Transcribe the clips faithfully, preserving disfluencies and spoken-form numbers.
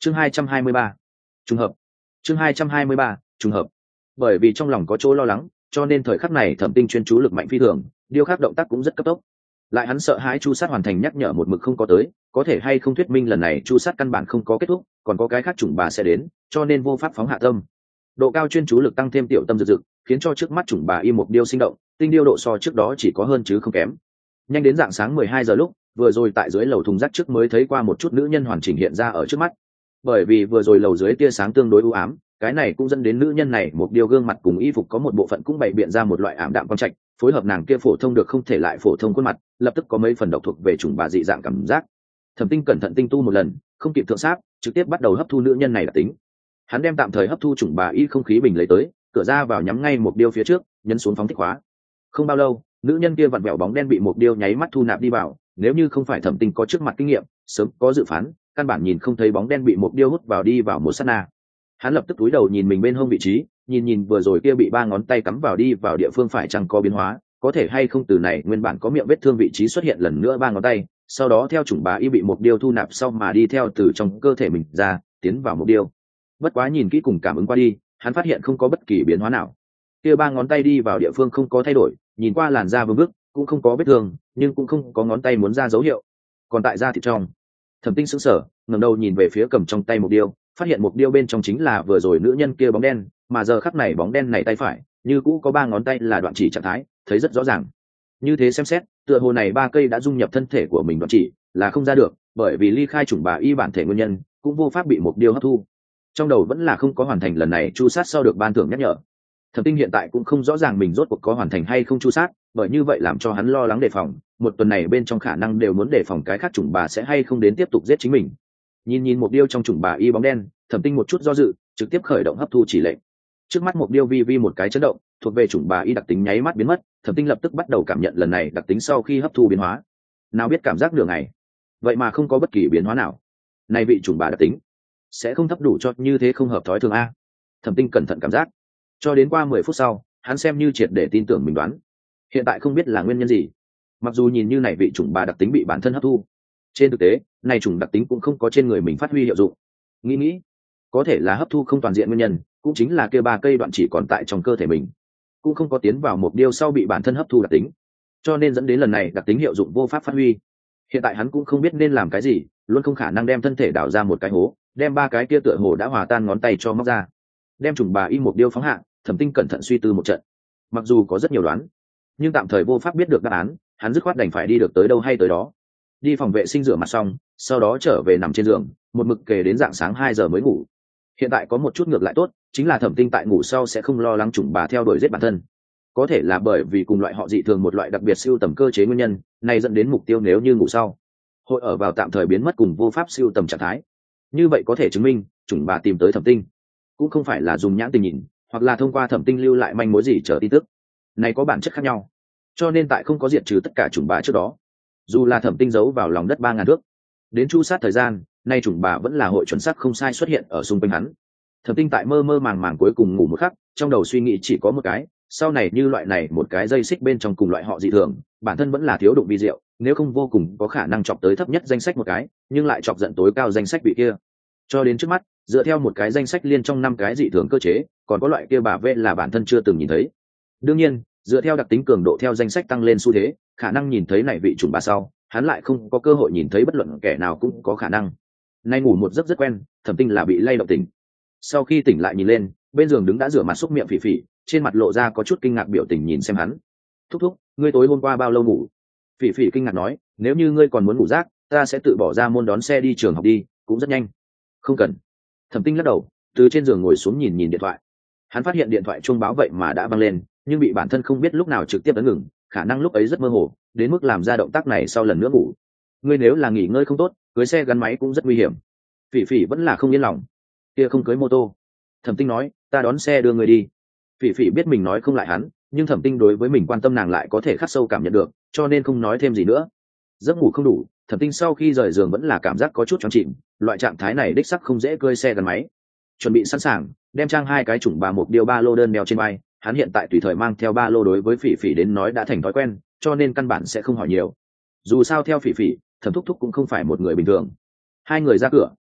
chương hai trăm hai mươi ba trùng hợp chương hai trăm hai mươi ba trùng hợp bởi vì trong lòng có chỗ lo lắng cho nên thời khắc này Thẩm Tinh chuyên chú lực mạnh phi thường, điêu khắc động tác cũng rất cấp tốc. Lại hắn sợ hãi chu sát hoàn thành nhắc nhở một mực không có tới, có thể hay không thuyết minh lần này chu sát căn bản không có kết thúc, còn có cái khác chủng bà sẽ đến, cho nên vô pháp phóng hạ tâm. Độ cao chuyên chú lực tăng thêm tiểu tâm rực rực, khiến cho trước mắt chủng bà y một điêu sinh động, tinh điêu độ so trước đó chỉ có hơn chứ không kém. Nhanh đến dạng sáng mười hai giờ lúc, vừa rồi tại dưới lầu thùng rác trước mới thấy qua một chút nữ nhân hoàn chỉnh hiện ra ở trước mắt. Bởi vì vừa rồi lầu dưới tia sáng tương đối u ám, cái này cũng dẫn đến nữ nhân này một điều gương mặt cùng y phục có một bộ phận cũng bày biện ra một loại ảm đạm quang trạch, phối hợp nàng kia phổ thông được không thể lại phổ thông khuôn mặt, lập tức có mấy phần độc thuộc về chủng bà dị dạng cảm giác. Thẩm Tinh cẩn thận tinh tu một lần, không kịp thượng sát, trực tiếp bắt đầu hấp thu nữ nhân này đặc tính. Hắn đem tạm thời hấp thu chủng bà y không khí bình lấy tới, cửa ra vào nhắm ngay một điêu phía trước, nhấn xuống phóng thích khóa. Không bao lâu, nữ nhân kia vặn vẹo bóng đen bị một điêu nháy mắt thu nạp đi vào, nếu như không phải Thẩm Tinh có trước mặt kinh nghiệm, sớm có dự phán, căn bản nhìn không thấy bóng đen bị một điêu hút vào đi vào một sát na. Hắn lập tức cúi đầu nhìn mình bên hông vị trí, nhìn nhìn vừa rồi kia bị ba ngón tay cắm vào đi vào địa phương phải chăng có biến hóa, có thể hay không từ này nguyên bản có miệng vết thương vị trí xuất hiện lần nữa ba ngón tay, sau đó theo chủng bà y bị một điêu thu nạp sau mà đi theo từ trong cơ thể mình ra, tiến vào một điêu. Bất quá nhìn kỹ cùng cảm ứng qua đi, hắn phát hiện không có bất kỳ biến hóa nào. Kia ba ngón tay đi vào địa phương không có thay đổi, nhìn qua làn da vương vức, cũng không có vết thương, nhưng cũng không có ngón tay muốn ra dấu hiệu. Còn tại da thịt trong, Thẩm Tinh sững sờ, ngẩng đầu nhìn về phía cầm trong tay một điêu, phát hiện một điêu bên trong chính là vừa rồi nữ nhân kia bóng đen, mà giờ khắc này bóng đen này tay phải, như cũ có ba ngón tay là đoạn chỉ trạng thái, thấy rất rõ ràng. Như thế xem xét, tựa hồ này ba cây đã dung nhập thân thể của mình đoạn chỉ, là không ra được, bởi vì ly khai chủng bà y bản thể nguyên nhân, cũng vô pháp bị một điêu hấp thu. Trong đầu vẫn là không có hoàn thành lần này chu sát sau được ban thưởng nhắc nhở. Thẩm Tinh hiện tại cũng không rõ ràng mình rốt cuộc có hoàn thành hay không chu sát, bởi như vậy làm cho hắn lo lắng đề phòng, một tuần này bên trong khả năng đều muốn đề phòng cái khác chủng bà sẽ hay không đến tiếp tục giết chính mình. Nhìn nhìn một điêu trong chủng bà y bóng đen, Thẩm Tinh một chút do dự, trực tiếp khởi động hấp thu chỉ lệnh. Trước mắt một điêu vi vi một cái chấn động, thuộc về chủng bà y đặc tính nháy mắt biến mất, Thẩm Tinh lập tức bắt đầu cảm nhận lần này đặc tính sau khi hấp thu biến hóa. Nào biết cảm giác nửa ngày, vậy mà không có bất kỳ biến hóa nào. Này vị chủng bà đặc tính sẽ không thấp đủ cho như thế không hợp thói thường a. Thẩm Tinh cẩn thận cảm giác, cho đến qua mười phút sau, hắn xem như triệt để tin tưởng mình đoán. Hiện tại không biết là nguyên nhân gì, mặc dù nhìn như này vị chủng bà đặc tính bị bản thân hấp thu, trên thực tế này chủng đặc tính cũng không có trên người mình phát huy hiệu dụng. Nghĩ nghĩ, có thể là hấp thu không toàn diện nguyên nhân, cũng chính là kia ba cây đoạn chỉ còn tại trong cơ thể mình, cũng không có tiến vào một điêu sau bị bản thân hấp thu đặc tính, cho nên dẫn đến lần này đặc tính hiệu dụng vô pháp phát huy. Hiện tại hắn cũng không biết nên làm cái gì, luôn không khả năng đem thân thể đảo ra một cái hố, đem ba cái kia tựa hồ đã hòa tan ngón tay cho móc ra, đem chủng bà y một điêu phóng hạ. Thẩm Tinh cẩn thận suy tư một trận, mặc dù có rất nhiều đoán, nhưng tạm thời vô pháp biết được đáp án, hắn dứt khoát đành phải đi được tới đâu hay tới đó. Đi phòng vệ sinh rửa mặt xong, sau đó trở về nằm trên giường, một mực kề đến dạng sáng hai giờ mới ngủ. Hiện tại có một chút ngược lại tốt, chính là Thẩm Tinh tại ngủ sau sẽ không lo lắng chủng bà theo đuổi giết bản thân. Có thể là bởi vì cùng loại họ dị thường một loại đặc biệt siêu tầm cơ chế nguyên nhân, này dẫn đến mục tiêu nếu như ngủ sau, hội ở vào tạm thời biến mất cùng vô pháp siêu tầm trạng thái. Như vậy có thể chứng minh, chủng bà tìm tới Thẩm Tinh, cũng không phải là dùng nhãn tình nhìn, hoặc là thông qua Thẩm Tinh lưu lại manh mối gì chờ tin tức. Này có bản chất khác nhau. Cho nên tại không có diệt trừ tất cả chủng bà trước đó, dù là Thẩm Tinh giấu vào lòng đất ba ngàn thước, đến chu sát thời gian, nay chủng bà vẫn là hội chuẩn xác không sai xuất hiện ở xung quanh hắn. Thẩm Tinh tại mơ mơ màng màng cuối cùng ngủ một khắc, trong đầu suy nghĩ chỉ có một cái, sau này như loại này một cái dây xích bên trong cùng loại họ dị thường, bản thân vẫn là thiếu đụng vi diệu, nếu không vô cùng có khả năng chọc tới thấp nhất danh sách một cái, nhưng lại chọc giận tối cao danh sách vị kia. Cho đến trước mắt, dựa theo một cái danh sách liên trong năm cái dị thường cơ chế, còn có loại kia bà vê là bản thân chưa từng nhìn thấy. Đương nhiên, dựa theo đặc tính cường độ theo danh sách tăng lên xu thế, khả năng nhìn thấy này vị chủng bà sau, hắn lại không có cơ hội nhìn thấy bất luận kẻ nào cũng có khả năng. Nay ngủ một giấc rất quen, Thẩm Tinh là bị lay động tỉnh. Sau khi tỉnh lại nhìn lên, bên giường đứng đã rửa mặt xúc miệng Phỉ Phỉ, trên mặt lộ ra có chút kinh ngạc biểu tình nhìn xem hắn. Thúc thúc, ngươi tối hôm qua bao lâu ngủ? Phỉ Phỉ kinh ngạc nói, nếu như ngươi còn muốn ngủ rác, ta sẽ tự bỏ ra môn đón xe đi trường học đi, cũng rất nhanh. Không cần. Thẩm Tinh lắc đầu, từ trên giường ngồi xuống nhìn nhìn điện thoại. Hắn phát hiện điện thoại chuông báo vậy mà đã vang lên, nhưng bị bản thân không biết lúc nào trực tiếp ấn ngừng, khả năng lúc ấy rất mơ hồ, đến mức làm ra động tác này sau lần nữa ngủ. Ngươi nếu là nghỉ ngơi không tốt, cưới xe gắn máy cũng rất nguy hiểm. Phỉ Phỉ vẫn là không yên lòng. Kia không cưới mô tô. Thẩm Tinh nói, ta đón xe đưa người đi. Phỉ Phỉ biết mình nói không lại hắn, nhưng Thẩm Tinh đối với mình quan tâm nàng lại có thể khắc sâu cảm nhận được, cho nên không nói thêm gì nữa. Giấc ngủ không đủ, Thẩm Tinh sau khi rời giường vẫn là cảm giác có chút choáng chịu, loại trạng thái này đích sắc không dễ cưỡi xe gắn máy. Chuẩn bị sẵn sàng, đem trang hai cái chủng bà một điều ba lô đơn đeo trên vai, hắn hiện tại tùy thời mang theo ba lô đối với Phỉ Phỉ đến nói đã thành thói quen, cho nên căn bản sẽ không hỏi nhiều. Dù sao theo Phỉ Phỉ, Thẩm Thúc Thúc cũng không phải một người bình thường. Hai người ra cửa,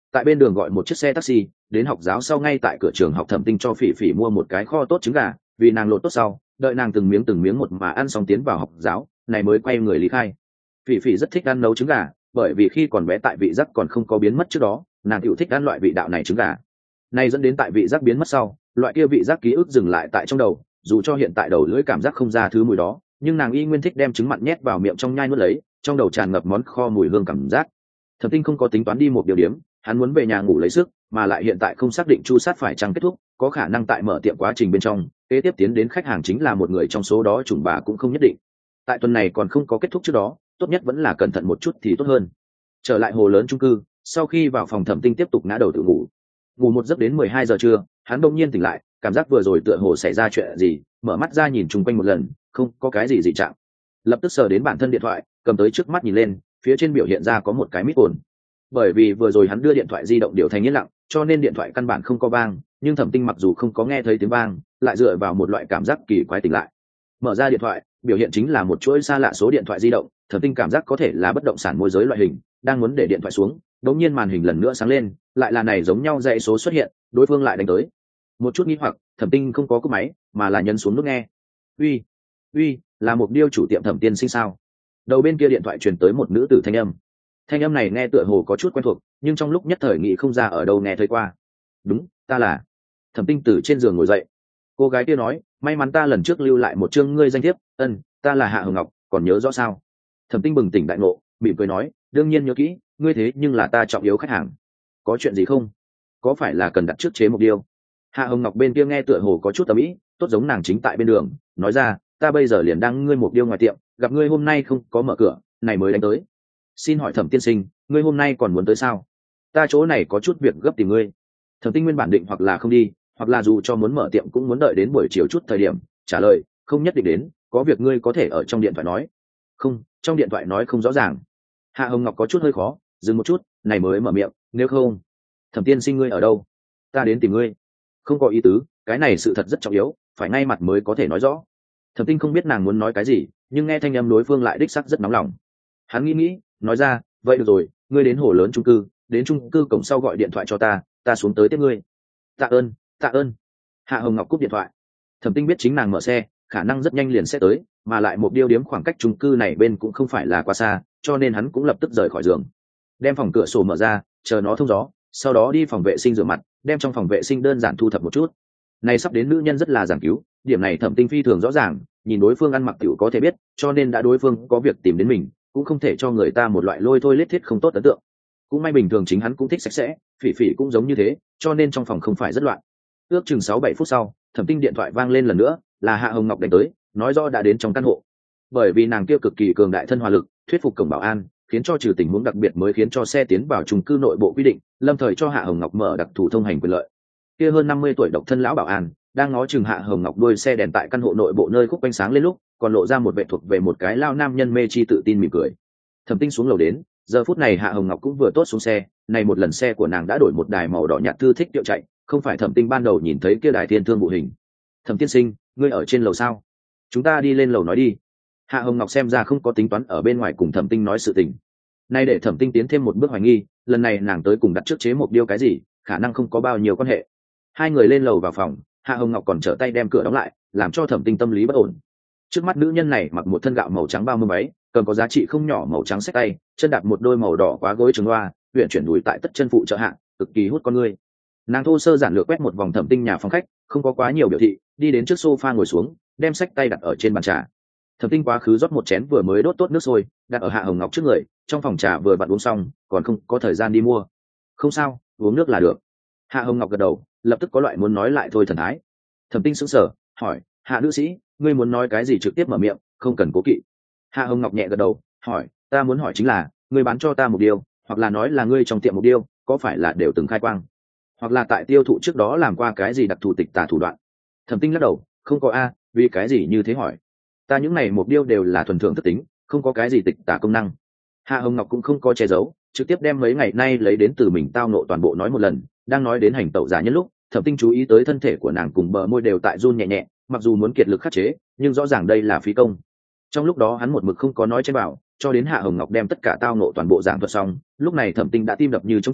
tại bên đường gọi một chiếc xe taxi đến học giáo sau, ngay tại cửa trường học Thẩm Tinh cho Phỉ Phỉ mua một cái kho tốt trứng gà, vì nàng lột tốt sau đợi nàng từng miếng từng miếng một mà ăn xong tiến vào học giáo này mới quay người lý khai. Phỉ Phỉ rất thích ăn nấu trứng gà, bởi vì khi còn bé tại vị giác còn không có biến mất trước đó, nàng tiểu thích ăn loại vị đạo này trứng gà. Này dẫn đến tại vị giác biến mất sau, loại kia vị giác ký ức dừng lại tại trong đầu, dù cho hiện tại đầu lưỡi cảm giác không ra thứ mùi đó, nhưng nàng y nguyên thích đem trứng mặn nhét vào miệng trong nhai nuốt lấy, trong đầu tràn ngập món kho mùi hương cảm giác. Thẩm Tinh không có tính toán đi một điều điểm, hắn muốn về nhà ngủ lấy sức, mà lại hiện tại không xác định chu sát phải chăng kết thúc, có khả năng tại mở tiệm quá trình bên trong, kế tiếp tiến đến khách hàng chính là một người trong số đó, trùng bà cũng không nhất định. Tại tuần này còn không có kết thúc trước đó, tốt nhất vẫn là cẩn thận một chút thì tốt hơn. Trở lại hồ lớn chung cư, sau khi vào phòng Thẩm Tinh tiếp tục ngã đầu tự ngủ. Ngủ một giấc đến mười hai giờ trưa, hắn đột nhiên tỉnh lại, cảm giác vừa rồi tựa hồ xảy ra chuyện gì, mở mắt ra nhìn chung quanh một lần, không có cái gì dị trạng. Lập tức sờ đến bản thân điện thoại, cầm tới trước mắt nhìn lên, phía trên biểu hiện ra có một cái mít ồn. Bởi vì vừa rồi hắn đưa điện thoại di động điều thành yên lặng, cho nên điện thoại căn bản không có vang, nhưng Thẩm Tinh mặc dù không có nghe thấy tiếng vang, lại dựa vào một loại cảm giác kỳ quái tỉnh lại. Mở ra điện thoại, biểu hiện chính là một chuỗi xa lạ số điện thoại di động, Thẩm Tinh cảm giác có thể là bất động sản môi giới loại hình, đang muốn để điện thoại xuống, đống nhiên màn hình lần nữa sáng lên, lại là này giống nhau dãy số xuất hiện, đối phương lại đánh tới. Một chút nghi hoặc, Thẩm Tinh không có cúp máy, mà là nhấn xuống nút nghe. "Uy, uy, là một điêu chủ tiệm Thẩm tiên sinh sao?" Đầu bên kia điện thoại truyền tới một nữ tử thanh âm. Thanh âm này nghe tựa hồ có chút quen thuộc, nhưng trong lúc nhất thời nghĩ không ra ở đâu nghe thấy qua. "Đúng, ta là." Thẩm Tinh từ trên giường ngồi dậy. Cô gái kia nói, "May mắn ta lần trước lưu lại một chương ngươi danh thiếp, ân, ta là Hạ Hồng Ngọc, còn nhớ rõ sao?" Thẩm Tinh bừng tỉnh đại ngộ, mỉm cười nói, "Đương nhiên nhớ kỹ, ngươi thế nhưng là ta trọng yếu khách hàng. Có chuyện gì không? Có phải là cần đặt trước chế một điều?" Hạ Hồng Ngọc bên kia nghe tựa hồ có chút ầm ĩ, tốt giống nàng chính tại bên đường, nói ra, "Ta bây giờ liền đang ngươi một điêu ngoài tiệm, gặp ngươi hôm nay không có mở cửa, này mới đánh tới. Xin hỏi Thẩm tiên sinh, ngươi hôm nay còn muốn tới sao? Ta chỗ này có chút việc gấp tìm ngươi." Thẩm Tinh nguyên bản định hoặc là không đi, hoặc là dù cho muốn mở tiệm cũng muốn đợi đến buổi chiều chút thời điểm, trả lời, "Không nhất định đến, có việc ngươi có thể ở trong điện thoại nói." "Không, trong điện thoại nói không rõ ràng." Hạ Hồng Ngọc có chút hơi khó, dừng một chút, này mới mở miệng, "Nếu không, Thẩm tiên sinh ngươi ở đâu? Ta đến tìm ngươi." "Không có ý tứ, cái này sự thật rất trọng yếu, phải ngay mặt mới có thể nói rõ." Thẩm Tinh không biết nàng muốn nói cái gì, nhưng nghe thanh âm đối phương lại đích sắc rất nóng lòng. Hắn nghĩ nghĩ, nói ra, "Vậy được rồi, ngươi đến hồ lớn chung cư, đến chung cư cổng sau gọi điện thoại cho ta, ta xuống tới tiếp ngươi." "Tạ ơn, tạ ơn." Hạ Hồng Ngọc cúp điện thoại. Thẩm Tinh biết chính nàng mở xe, khả năng rất nhanh liền sẽ tới, mà lại một điêu điếm khoảng cách chung cư này bên cũng không phải là quá xa, cho nên hắn cũng lập tức rời khỏi giường, đem phòng cửa sổ mở ra, chờ nó thông gió, sau đó đi phòng vệ sinh rửa mặt, đem trong phòng vệ sinh đơn giản thu thập một chút. Này sắp đến nữ nhân rất là giảng cứu, điểm này Thẩm Tinh phi thường rõ ràng, nhìn đối phương ăn mặc tiểu có thể biết, cho nên đã đối phương có việc tìm đến mình, cũng không thể cho người ta một loại lôi thôi lết thiết không tốt ấn tượng. Cũng may bình thường chính hắn cũng thích sạch sẽ, Phỉ Phỉ cũng giống như thế, cho nên trong phòng không phải rất loạn. Ước chừng sáu bảy phút sau, Thẩm Tinh điện thoại vang lên lần nữa, là Hạ Hồng Ngọc đánh tới, nói rõ đã đến trong căn hộ. Bởi vì nàng kia cực kỳ cường đại thân hòa lực, thuyết phục cổng bảo an, khiến cho trừ tình huống đặc biệt mới khiến cho xe tiến vào chung cư nội bộ quy định, lâm thời cho Hạ Hồng Ngọc mở đặc thù thông hành quyền lợi. Kia hơn năm mươi tuổi độc thân lão bảo an, đang ngó chừng Hạ Hồng Ngọc đuôi xe đèn tại căn hộ nội bộ nơi khúc quanh sáng lên lúc, còn lộ ra một vẻ thuộc về một cái lao nam nhân mê chi tự tin mỉm cười. Thẩm Tinh xuống lầu đến, giờ phút này Hạ Hồng Ngọc cũng vừa tốt xuống xe, này một lần xe của nàng đã đổi một đài màu đỏ nhạt thư thích điệu chạy, không phải Thẩm Tinh ban đầu nhìn thấy kia đài thiên thương bộ hình. "Thẩm tiên sinh, ngươi ở trên lầu sao? Chúng ta đi lên lầu nói đi." Hạ Hồng Ngọc xem ra không có tính toán ở bên ngoài cùng Thẩm Tinh nói sự tình. Nay để Thẩm Tinh tiến thêm một bước hoài nghi, lần này nàng tới cùng đặt trước chế một điêu cái gì, khả năng không có bao nhiêu quan hệ. Hai người lên lầu vào phòng, Hạ Hồng Ngọc còn trở tay đem cửa đóng lại, làm cho Thẩm Tinh tâm lý bất ổn. Trước mắt nữ nhân này mặc một thân gạo màu trắng bao mưa váy, cầm có giá trị không nhỏ màu trắng xách tay, chân đạp một đôi màu đỏ quá gối trường loa, uyển chuyển đùi tại tất chân phụ trợ hạ, cực kỳ hút con người. Nàng thô sơ giản lược quét một vòng Thẩm Tinh nhà phòng khách, không có quá nhiều biểu thị, đi đến trước sofa ngồi xuống, đem xách tay đặt ở trên bàn trà. Thẩm Tinh quá khứ rót một chén vừa mới đốt tốt nước sôi, đặt ở Hạ Hồng Ngọc trước người, trong phòng trà vừa vặn uống xong, còn không có thời gian đi mua. "Không sao, uống nước là được." Hạ Hồng Ngọc gật đầu, lập tức có loại muốn nói lại thôi thần thái. Thẩm Tinh sững sờ, hỏi, "Hạ nữ sĩ, ngươi muốn nói cái gì trực tiếp mở miệng, không cần cố kỵ." Hạ Hồng Ngọc nhẹ gật đầu, hỏi, "Ta muốn hỏi chính là, ngươi bán cho ta một điều, hoặc là nói là ngươi trong tiệm một điều, có phải là đều từng khai quang, hoặc là tại tiêu thụ trước đó làm qua cái gì đặc thù tịch tà thủ đoạn?" Thẩm Tinh lắc đầu, "Không có a, vì cái gì như thế hỏi? Ta những này một điều đều là thuần thượng thất tính, không có cái gì tịch tà công năng." Hạ Hồng Ngọc cũng không có che giấu, trực tiếp đem mấy ngày nay lấy đến từ mình tao nộ toàn bộ nói một lần. Đang nói đến hành tẩu giả nhân lúc, Thẩm Tinh chú ý tới thân thể của nàng cùng bờ môi đều tại run nhẹ nhẹ, mặc dù muốn kiệt lực khắc chế, nhưng rõ ràng đây là phí công. Trong lúc đó hắn một mực không có nói trên bảo, cho đến Hạ Hồng Ngọc đem tất cả tao nộ toàn bộ giảng thuật xong, lúc này Thẩm Tinh đã tim đập như trong chậu,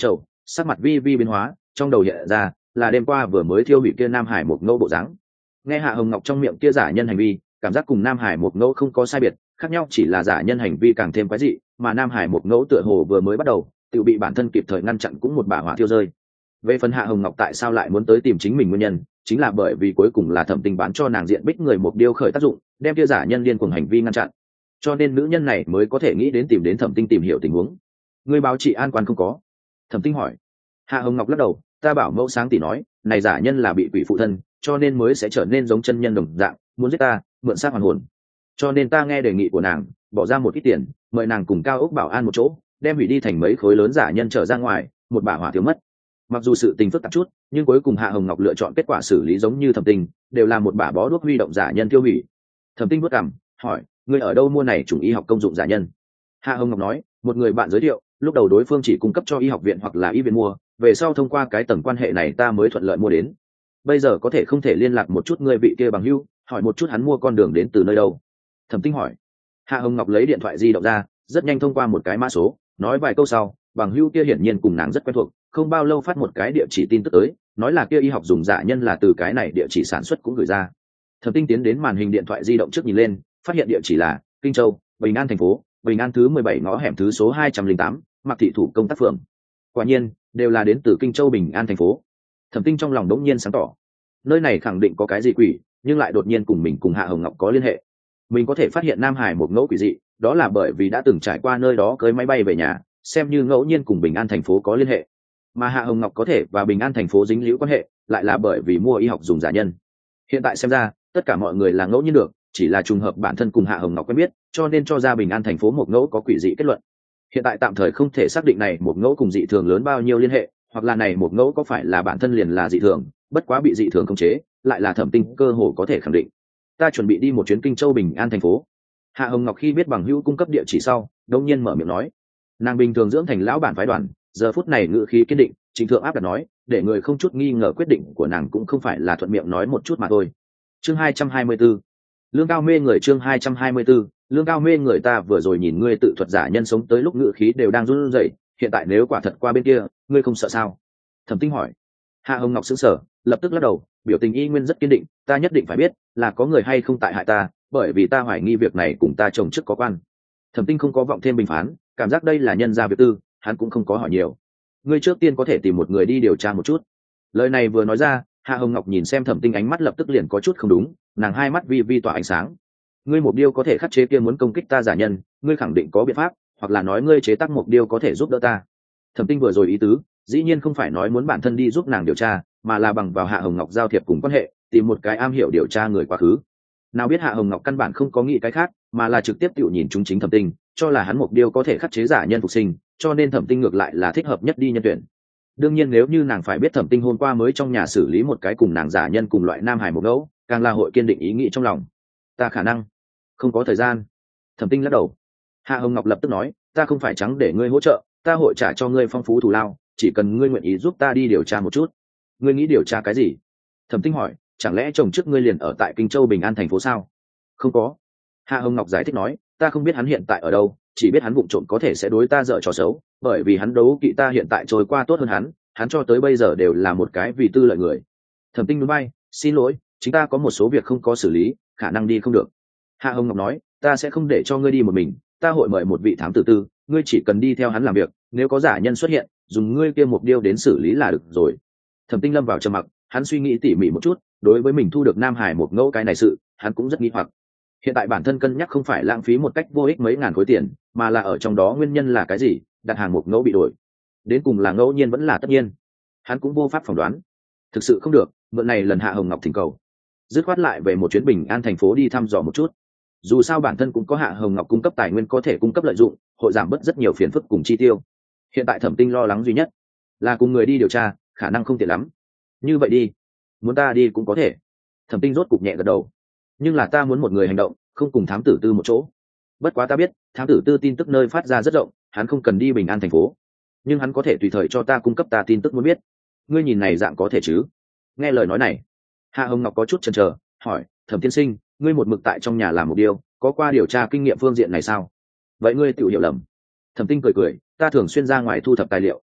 sắc mặt vi vi biến hóa, trong đầu hiện ra là đêm qua vừa mới thiêu hủy kia nam hải một ngẫu bộ dáng. Nghe Hạ Hồng Ngọc trong miệng kia giả nhân hành vi, cảm giác cùng nam hải một ngẫu không có sai biệt, khác nhau chỉ là giả nhân hành vi càng thêm quái dị, mà nam hải một ngẫu tựa hồ vừa mới bắt đầu tự bị bản thân kịp thời ngăn chặn cũng một bả hỏa thiêu rơi. Về phần Hạ Hồng Ngọc tại sao lại muốn tới tìm chính mình nguyên nhân, chính là bởi vì cuối cùng là Thẩm Tinh bán cho nàng diện bích người một điêu khởi tác dụng, đem kia giả nhân liên cùng hành vi ngăn chặn, cho nên nữ nhân này mới có thể nghĩ đến tìm đến Thẩm Tinh tìm hiểu tình huống. Ngươi báo chị an quan không có? Thẩm Tinh hỏi. Hạ Hồng Ngọc lắc đầu, ta bảo mẫu sáng tỷ nói, này giả nhân là bị quỷ phụ thân, cho nên mới sẽ trở nên giống chân nhân đồng dạng, muốn giết ta, mượn xác hoàn hồn. Cho nên ta nghe đề nghị của nàng, bỏ ra một ít tiền, mời nàng cùng Cao Ốc Bảo an một chỗ, đem hủy đi thành mấy khối lớn giả nhân trở ra ngoài, một bả hỏa thiếu mất. Mặc dù sự tình phức tạp chút, nhưng cuối cùng Hạ Hồng Ngọc lựa chọn kết quả xử lý giống như Thẩm Tinh, đều là một bả bó đuốc huy động giả nhân tiêu hủy. Thẩm Tinh bước cằm, hỏi, ngươi ở đâu mua này chủng y học công dụng giả nhân? Hạ Hồng Ngọc nói, một người bạn giới thiệu, lúc đầu đối phương chỉ cung cấp cho y học viện hoặc là y viện mua, về sau thông qua cái tầng quan hệ này ta mới thuận lợi mua đến. Bây giờ có thể không thể liên lạc một chút ngươi vị kia bằng hữu, hỏi một chút hắn mua con đường đến từ nơi đâu? Thẩm Tinh hỏi. Hạ Hồng Ngọc lấy điện thoại di động ra, rất nhanh thông qua một cái mã số, nói vài câu sau, bằng hữu kia hiển nhiên cùng nàng rất quen thuộc, không bao lâu phát một cái địa chỉ tin tức tới, nói là kia y học dùng giả nhân là từ cái này địa chỉ sản xuất cũng gửi ra. Thẩm Tinh tiến đến màn hình điện thoại di động trước nhìn lên, phát hiện địa chỉ là Kinh Châu, Bình An thành phố, Bình An thứ mười bảy ngõ hẻm thứ số hai trăm linh tám, Mạc thị thủ công tác phường. Quả nhiên, đều là đến từ Kinh Châu Bình An thành phố. Thẩm Tinh trong lòng đống nhiên sáng tỏ, nơi này khẳng định có cái gì quỷ, nhưng lại đột nhiên cùng mình cùng Hạ Hồng Ngọc có liên hệ. Mình có thể phát hiện Nam Hải một ngẫu quỷ dị, đó là bởi vì đã từng trải qua nơi đó cưới máy bay về nhà, xem như ngẫu nhiên cùng Bình An thành phố có liên hệ. Mà Hạ Hồng Ngọc có thể và Bình An thành phố dính líu quan hệ, lại là bởi vì mua y học dùng giả nhân. Hiện tại xem ra, tất cả mọi người là ngẫu nhiên được, chỉ là trùng hợp bản thân cùng Hạ Hồng Ngọc quen biết, cho nên cho ra Bình An thành phố một ngẫu có quỷ dị kết luận. Hiện tại tạm thời không thể xác định này một ngẫu cùng dị thường lớn bao nhiêu liên hệ, hoặc là này một ngẫu có phải là bản thân liền là dị thường, bất quá bị dị thường khống chế, lại là Thẩm Tinh cơ hồ có thể khẳng định. Ta chuẩn bị đi một chuyến Kinh Châu Bình An thành phố. Hạ Hồng Ngọc khi biết bằng hữu cung cấp địa chỉ sau, đột nhiên mở miệng nói, nàng bình thường dưỡng thành lão bản phái đoàn, giờ phút này ngữ khí kiên định, chính thượng áp đặt nói, để người không chút nghi ngờ quyết định của nàng cũng không phải là thuận miệng nói một chút mà thôi. Chương hai trăm hai mươi tư, lương cao mê người. Chương hai trăm hai mươi tư, lương cao mê người. Ta vừa rồi nhìn ngươi tự thuật giả nhân sống tới lúc ngữ khí đều đang run rẩy, hiện tại nếu quả thật qua bên kia, ngươi không sợ sao? Thẩm Tinh hỏi. Hạ Hồng Ngọc sững sờ, lập tức lắc đầu, biểu tình y nguyên rất kiên định, ta nhất định phải biết là có người hay không tại hại ta, bởi vì ta hoài nghi việc này cùng ta chồng trước có quan. Thẩm Tinh không có vọng thêm bình phán, cảm giác đây là nhân gia việc tư, hắn cũng không có hỏi nhiều. Ngươi trước tiên có thể tìm một người đi điều tra một chút. Lời này vừa nói ra, Hạ Hồng Ngọc nhìn xem Thẩm Tinh ánh mắt lập tức liền có chút không đúng, nàng hai mắt vi vi tỏa ánh sáng. Ngươi một điêu có thể khắc chế kia muốn công kích ta giả nhân, ngươi khẳng định có biện pháp, hoặc là nói ngươi chế tác một điêu có thể giúp đỡ ta. Thẩm Tinh vừa rồi ý tứ, dĩ nhiên không phải nói muốn bản thân đi giúp nàng điều tra, mà là bằng vào Hạ Hồng Ngọc giao thiệp cùng quan hệ, tìm một cái am hiểu điều tra người quá khứ. Nào biết Hạ Hồng Ngọc căn bản không có nghĩ cái khác, mà là trực tiếp tự nhìn chúng chính Thẩm Tinh, cho là hắn một điêu có thể khắc chế giả nhân phục sinh, cho nên Thẩm Tinh ngược lại là thích hợp nhất đi nhân tuyển. Đương nhiên nếu như nàng phải biết Thẩm Tinh hôm qua mới trong nhà xử lý một cái cùng nàng giả nhân cùng loại nam hải một ngẫu, càng là hội kiên định ý nghĩ trong lòng. Ta khả năng không có thời gian. Thẩm Tinh lắc đầu. Hạ Hồng Ngọc lập tức nói, ta không phải trắng để ngươi hỗ trợ, ta hội trả cho ngươi phong phú thù lao, chỉ cần ngươi nguyện ý giúp ta đi điều tra một chút. Ngươi nghĩ điều tra cái gì? Thẩm Tinh hỏi, chẳng lẽ chồng trước ngươi liền ở tại Kinh Châu Bình An thành phố sao? Không có. Hạ Hồng Ngọc giải thích nói, ta không biết hắn hiện tại ở đâu, chỉ biết hắn vụng trộm có thể sẽ đối ta dở trò xấu, bởi vì hắn đấu kỵ ta hiện tại trôi qua tốt hơn hắn, hắn cho tới bây giờ đều là một cái vì tư lợi người. Thẩm Tinh núi bay, xin lỗi, chúng ta có một số việc không có xử lý, khả năng đi không được. Hạ Hồng Ngọc nói, ta sẽ không để cho ngươi đi một mình, ta hội mời một vị thám tử tư, ngươi chỉ cần đi theo hắn làm việc, nếu có giả nhân xuất hiện, dùng ngươi kia một điêu đến xử lý là được rồi. Thẩm Tinh lâm vào trầm mặc, hắn suy nghĩ tỉ mỉ một chút, đối với mình thu được Nam Hải một ngẫu cái này sự, hắn cũng rất nghi hoặc. Hiện tại bản thân cân nhắc không phải lãng phí một cách vô ích mấy ngàn khối tiền, mà là ở trong đó nguyên nhân là cái gì, đặt hàng một ngẫu bị đổi, đến cùng là ngẫu nhiên vẫn là tất nhiên, hắn cũng vô pháp phỏng đoán. Thực sự không được, mượn này lần Hạ Hồng Ngọc thỉnh cầu, dứt khoát lại về một chuyến Bình An thành phố đi thăm dò một chút. Dù sao bản thân cũng có Hạ Hồng Ngọc cung cấp tài nguyên có thể cung cấp lợi dụng, hội giảm bớt rất nhiều phiền phức cùng chi tiêu. Hiện tại Thẩm Tinh lo lắng duy nhất là cùng người đi điều tra, khả năng không tiện lắm. Như vậy đi, muốn ta đi cũng có thể. Thẩm Tinh rốt cục nhẹ gật đầu. Nhưng là ta muốn một người hành động, không cùng thám tử tư một chỗ. Bất quá ta biết, thám tử tư tin tức nơi phát ra rất rộng, hắn không cần đi Bình An thành phố, nhưng hắn có thể tùy thời cho ta cung cấp ta tin tức muốn biết. Ngươi nhìn này dạng có thể chứ? Nghe lời nói này, Hạ Hồng Ngọc có chút chần chờ, hỏi, Thẩm tiên sinh, ngươi một mực tại trong nhà làm một điều, có qua điều tra kinh nghiệm phương diện này sao? Vậy ngươi tự hiểu lầm. Thẩm Tinh cười cười, ta thường xuyên ra ngoài thu thập tài liệu,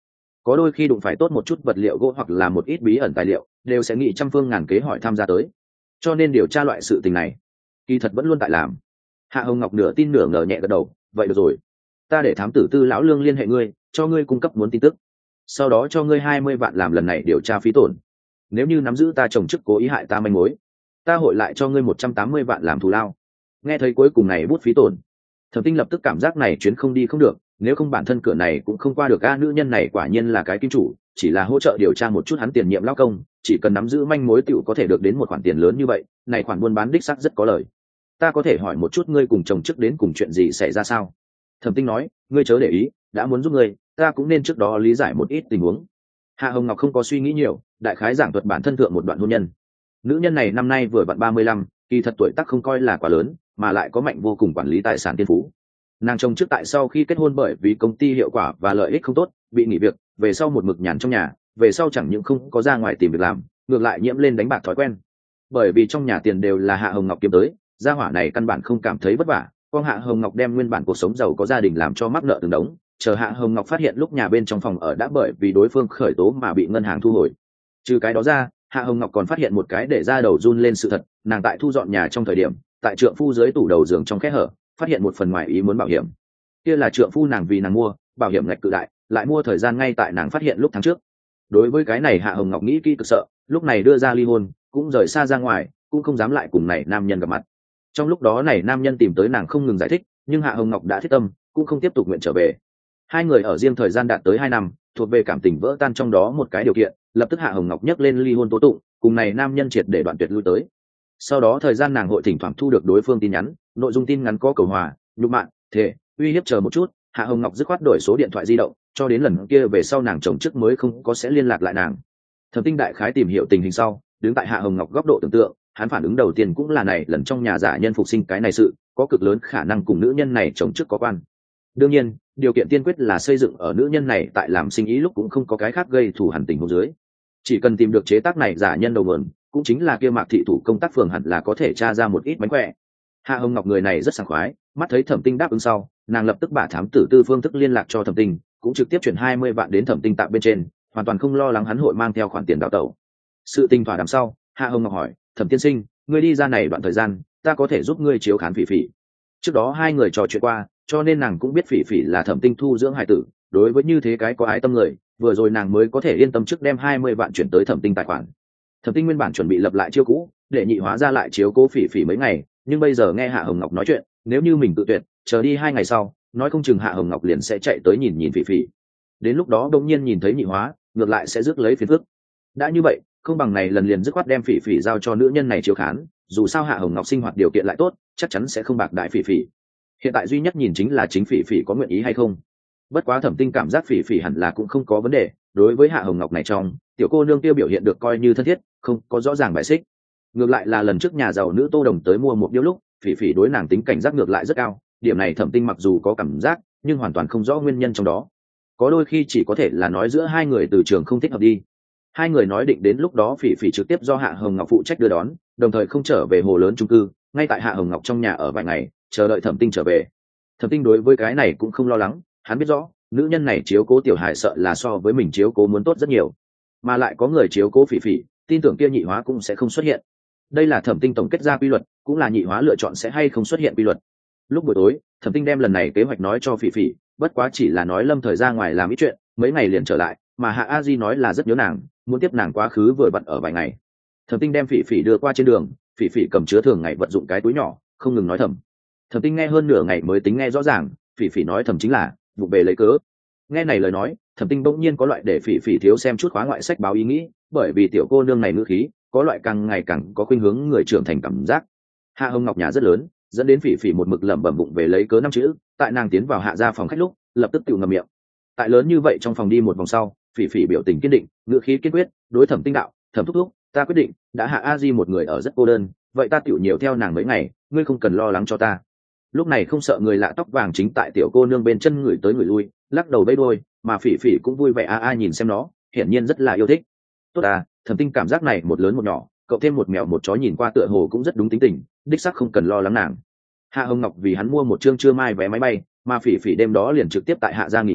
có đôi khi đụng phải tốt một chút vật liệu gỗ hoặc là một ít bí ẩn tài liệu đều sẽ nghĩ trăm phương ngàn kế hỏi tham gia tới, cho nên điều tra loại sự tình này kỳ thật vẫn luôn tại làm. Hạ Hồng Ngọc nửa tin nửa ngờ nhẹ gật đầu, vậy được rồi, ta để thám tử Tư lão lương liên hệ ngươi, cho ngươi cung cấp muốn tin tức, sau đó cho ngươi hai mươi vạn làm lần này điều tra phí tổn. Nếu như nắm giữ ta chồng chức cố ý hại ta manh mối, ta hội lại cho ngươi một trăm tám mươi vạn làm thù lao. Nghe thấy cuối cùng này bút phí tổn, Thẩm Tinh lập tức cảm giác này chuyến không đi không được, nếu không bản thân cửa này cũng không qua được. A nữ nhân này quả nhiên là cái kim chủ, chỉ là hỗ trợ điều tra một chút hắn tiền nhiệm lao công, chỉ cần nắm giữ manh mối tiểu có thể được đến một khoản tiền lớn như vậy, này khoản buôn bán đích xác rất có lời. Ta có thể hỏi một chút ngươi cùng chồng trước đến cùng chuyện gì xảy ra sao? Thẩm Tinh nói, ngươi chớ để ý, đã muốn giúp ngươi, ta cũng nên trước đó lý giải một ít tình huống. Hạ Hồng Ngọc không có suy nghĩ nhiều, đại khái giảng thuật bản thân thượng một đoạn hôn nhân. Nữ nhân này năm nay vừa vặn ba mươi lăm, kỳ thật tuổi tác không coi là quá lớn, mà lại có mạnh vô cùng quản lý tài sản tiên phú. Nàng chồng trước tại sau khi kết hôn bởi vì công ty hiệu quả và lợi ích không tốt, bị nghỉ việc, về sau một mực nhàn trong nhà, về sau chẳng những không có ra ngoài tìm việc làm, ngược lại nhiễm lên đánh bạc thói quen. Bởi vì trong nhà tiền đều là Hạ Hồng Ngọc kiếm tới, gia hỏa này căn bản không cảm thấy vất vả, con Hạ Hồng Ngọc đem nguyên bản cuộc sống giàu có gia đình làm cho mắc nợ từng đống, chờ Hạ Hồng Ngọc phát hiện lúc nhà bên trong phòng ở đã bởi vì đối phương khởi tố mà bị ngân hàng thu hồi. Trừ cái đó ra, Hạ Hồng Ngọc còn phát hiện một cái để ra đầu run lên sự thật, nàng tại thu dọn nhà trong thời điểm, tại trượng phu dưới tủ đầu giường trong kẽ hở, phát hiện một phần ngoài ý muốn bảo hiểm. Kia là trượng phu nàng vì nàng mua, bảo hiểm ngạch cự đại, lại mua thời gian ngay tại nàng phát hiện lúc tháng trước. Đối với cái này Hạ Hồng Ngọc nghĩ kỹ cực sợ, lúc này đưa ra ly hôn, cũng rời xa ra ngoài, cũng không dám lại cùng này nam nhân gặp mặt. Trong lúc đó này nam nhân tìm tới nàng không ngừng giải thích, nhưng Hạ Hồng Ngọc đã thiết tâm, cũng không tiếp tục nguyện trở về. Hai người ở riêng thời gian đạt tới hai năm, thuộc về cảm tình vỡ tan trong đó một cái điều kiện, lập tức Hạ Hồng Ngọc nhấc lên ly hôn tố tụng, cùng này nam nhân triệt để đoạn tuyệt lui tới. Sau đó thời gian nàng hội thỉnh thoảng thu được đối phương tin nhắn, nội dung tin ngắn có cầu hòa, nhục mạ, thề, uy hiếp chờ một chút, Hạ Hồng Ngọc dứt khoát đổi số điện thoại di động, cho đến lần kia về sau nàng chồng trước mới không có sẽ liên lạc lại nàng. Thẩm Tinh đại khái tìm hiểu tình hình sau, đứng tại Hạ Hồng Ngọc góc độ tưởng tượng, hắn phản ứng đầu tiên cũng là này lần trong nhà giả nhân phục sinh cái này sự, có cực lớn khả năng cùng nữ nhân này chồng trước có quan. Đương nhiên, điều kiện tiên quyết là xây dựng ở nữ nhân này tại làm sinh ý lúc cũng không có cái khác gây thù hằn tình huống dưới. Chỉ cần tìm được chế tác này giả nhân đầu nguồn, cũng chính là kia Mạc thị thủ công tác phường hẳn là có thể tra ra một ít mánh khỏe. Hạ Hồng Ngọc người này rất sảng khoái, mắt thấy Thẩm Tinh đáp ứng sau, nàng lập tức bả thám tử Tư phương thức liên lạc cho Thẩm Tinh, cũng trực tiếp chuyển hai mươi vạn đến Thẩm Tinh tạm bên trên, hoàn toàn không lo lắng hắn hội mang theo khoản tiền đào tẩu. Sự tình thỏa đằng sau, Hạ Hồng Ngọc hỏi, Thẩm tiên sinh, ngươi đi ra này đoạn thời gian, ta có thể giúp ngươi chiếu khán Phỉ Phỉ. Trước đó hai người trò chuyện qua, cho nên nàng cũng biết Phỉ Phỉ là Thẩm Tinh thu dưỡng hài tử, đối với như thế cái có ái tâm người, vừa rồi nàng mới có thể yên tâm trước đem hai mươi vạn chuyển tới Thẩm Tinh tài khoản. Thẩm Tinh nguyên bản chuẩn bị lập lại chiêu cũ, để nhị hóa ra lại chiếu cố Phỉ Phỉ mấy ngày, nhưng bây giờ nghe Hạ Hồng Ngọc nói chuyện, nếu như mình tự tuyệt, chờ đi hai ngày sau, nói không chừng Hạ Hồng Ngọc liền sẽ chạy tới nhìn nhìn Phỉ Phỉ. Đến lúc đó đột nhiên nhìn thấy nhị hóa, ngược lại sẽ rước lấy phiền phức. Đã như vậy, không bằng này lần liền dứt khoát đem Phỉ Phỉ giao cho nữ nhân này chiếu khán, dù sao Hạ Hồng Ngọc sinh hoạt điều kiện lại tốt, chắc chắn sẽ không bạc đãi Phỉ Phỉ. Hiện tại duy nhất nhìn chính là chính Phỉ Phỉ có nguyện ý hay không. Bất quá Thẩm Tinh cảm giác Phỉ Phỉ hẳn là cũng không có vấn đề, đối với Hạ Hồng Ngọc này trong, tiểu cô nương tiêu biểu hiện được coi như thân thiết, không có rõ ràng bài xích. Ngược lại là lần trước nhà giàu nữ Tô Đồng tới mua một điếu lúc, Phỉ Phỉ đối nàng tính cảnh giác ngược lại rất cao, điểm này Thẩm Tinh mặc dù có cảm giác, nhưng hoàn toàn không rõ nguyên nhân trong đó. Có đôi khi chỉ có thể là nói giữa hai người từ trường không thích hợp đi. Hai người nói định đến lúc đó Phỉ Phỉ trực tiếp do Hạ Hồng Ngọc phụ trách đưa đón, đồng thời không trở về hồ lớn chung cư, ngay tại Hạ Hồng Ngọc trong nhà ở vài ngày, chờ đợi Thẩm Tinh trở về. Thẩm Tinh đối với cái này cũng không lo lắng, hắn biết rõ, nữ nhân này chiếu cố tiểu hài sợ là so với mình chiếu cố muốn tốt rất nhiều, mà lại có người chiếu cố Phỉ Phỉ, tin tưởng kia nhị hóa cũng sẽ không xuất hiện. Đây là Thẩm Tinh tổng kết ra quy luật, cũng là nhị hóa lựa chọn sẽ hay không xuất hiện quy luật. Lúc buổi tối, Thẩm Tinh đem lần này kế hoạch nói cho Phỉ Phỉ, bất quá chỉ là nói lâm thời ra ngoài làm ít chuyện, mấy ngày liền trở lại, mà Hạ A Di nói là rất nhớ nàng, muốn tiếp nàng quá khứ vừa vặn ở vài ngày. Thẩm Tinh đem Phỉ Phỉ đưa qua trên đường, Phỉ Phỉ cầm chứa thường ngày vận dụng cái túi nhỏ, không ngừng nói thầm. Thẩm Tinh nghe hơn nửa ngày mới tính nghe rõ ràng, Phỉ Phỉ nói thầm chính là vụ về lấy cớ. Nghe này lời nói, Thẩm Tinh bỗng nhiên có loại để Phỉ Phỉ thiếu xem chút khóa ngoại sách báo ý nghĩ, bởi vì tiểu cô nương này ngữ khí, có loại càng ngày càng có khuynh hướng người trưởng thành cảm giác. Hạ Hồng Ngọc nhà rất lớn, dẫn đến Phỉ Phỉ một mực lẩm bẩm bụng về lấy cớ năm chữ, tại nàng tiến vào Hạ gia phòng khách lúc, lập tức tự ngậm miệng. Tại lớn như vậy trong phòng đi một vòng sau, Phỉ Phỉ biểu tình kiên định, ngữ khí kiên quyết, đối Thẩm Tinh đạo, Thẩm thúc thúc, ta quyết định, đã Hạ A Di một người ở rất cô đơn, vậy ta tiểu nhiều theo nàng mấy ngày, ngươi không cần lo lắng cho ta. Lúc này không sợ người lạ tóc vàng chính tại tiểu cô nương bên chân người tới người lui, lắc đầu bấy đôi, mà Phỉ Phỉ cũng vui vẻ a a nhìn xem nó, hiển nhiên rất là yêu thích. Tốt à, Thẩm Tinh cảm giác này một lớn một nhỏ, cậu thêm một mèo một chó nhìn qua tựa hồ cũng rất đúng tính tình, đích xác không cần lo lắng nàng. Hạ Hồng Ngọc vì hắn mua một chương trưa mai vé máy bay, mà Phỉ Phỉ đêm đó liền trực tiếp tại Hạ gia nghỉ ngơi,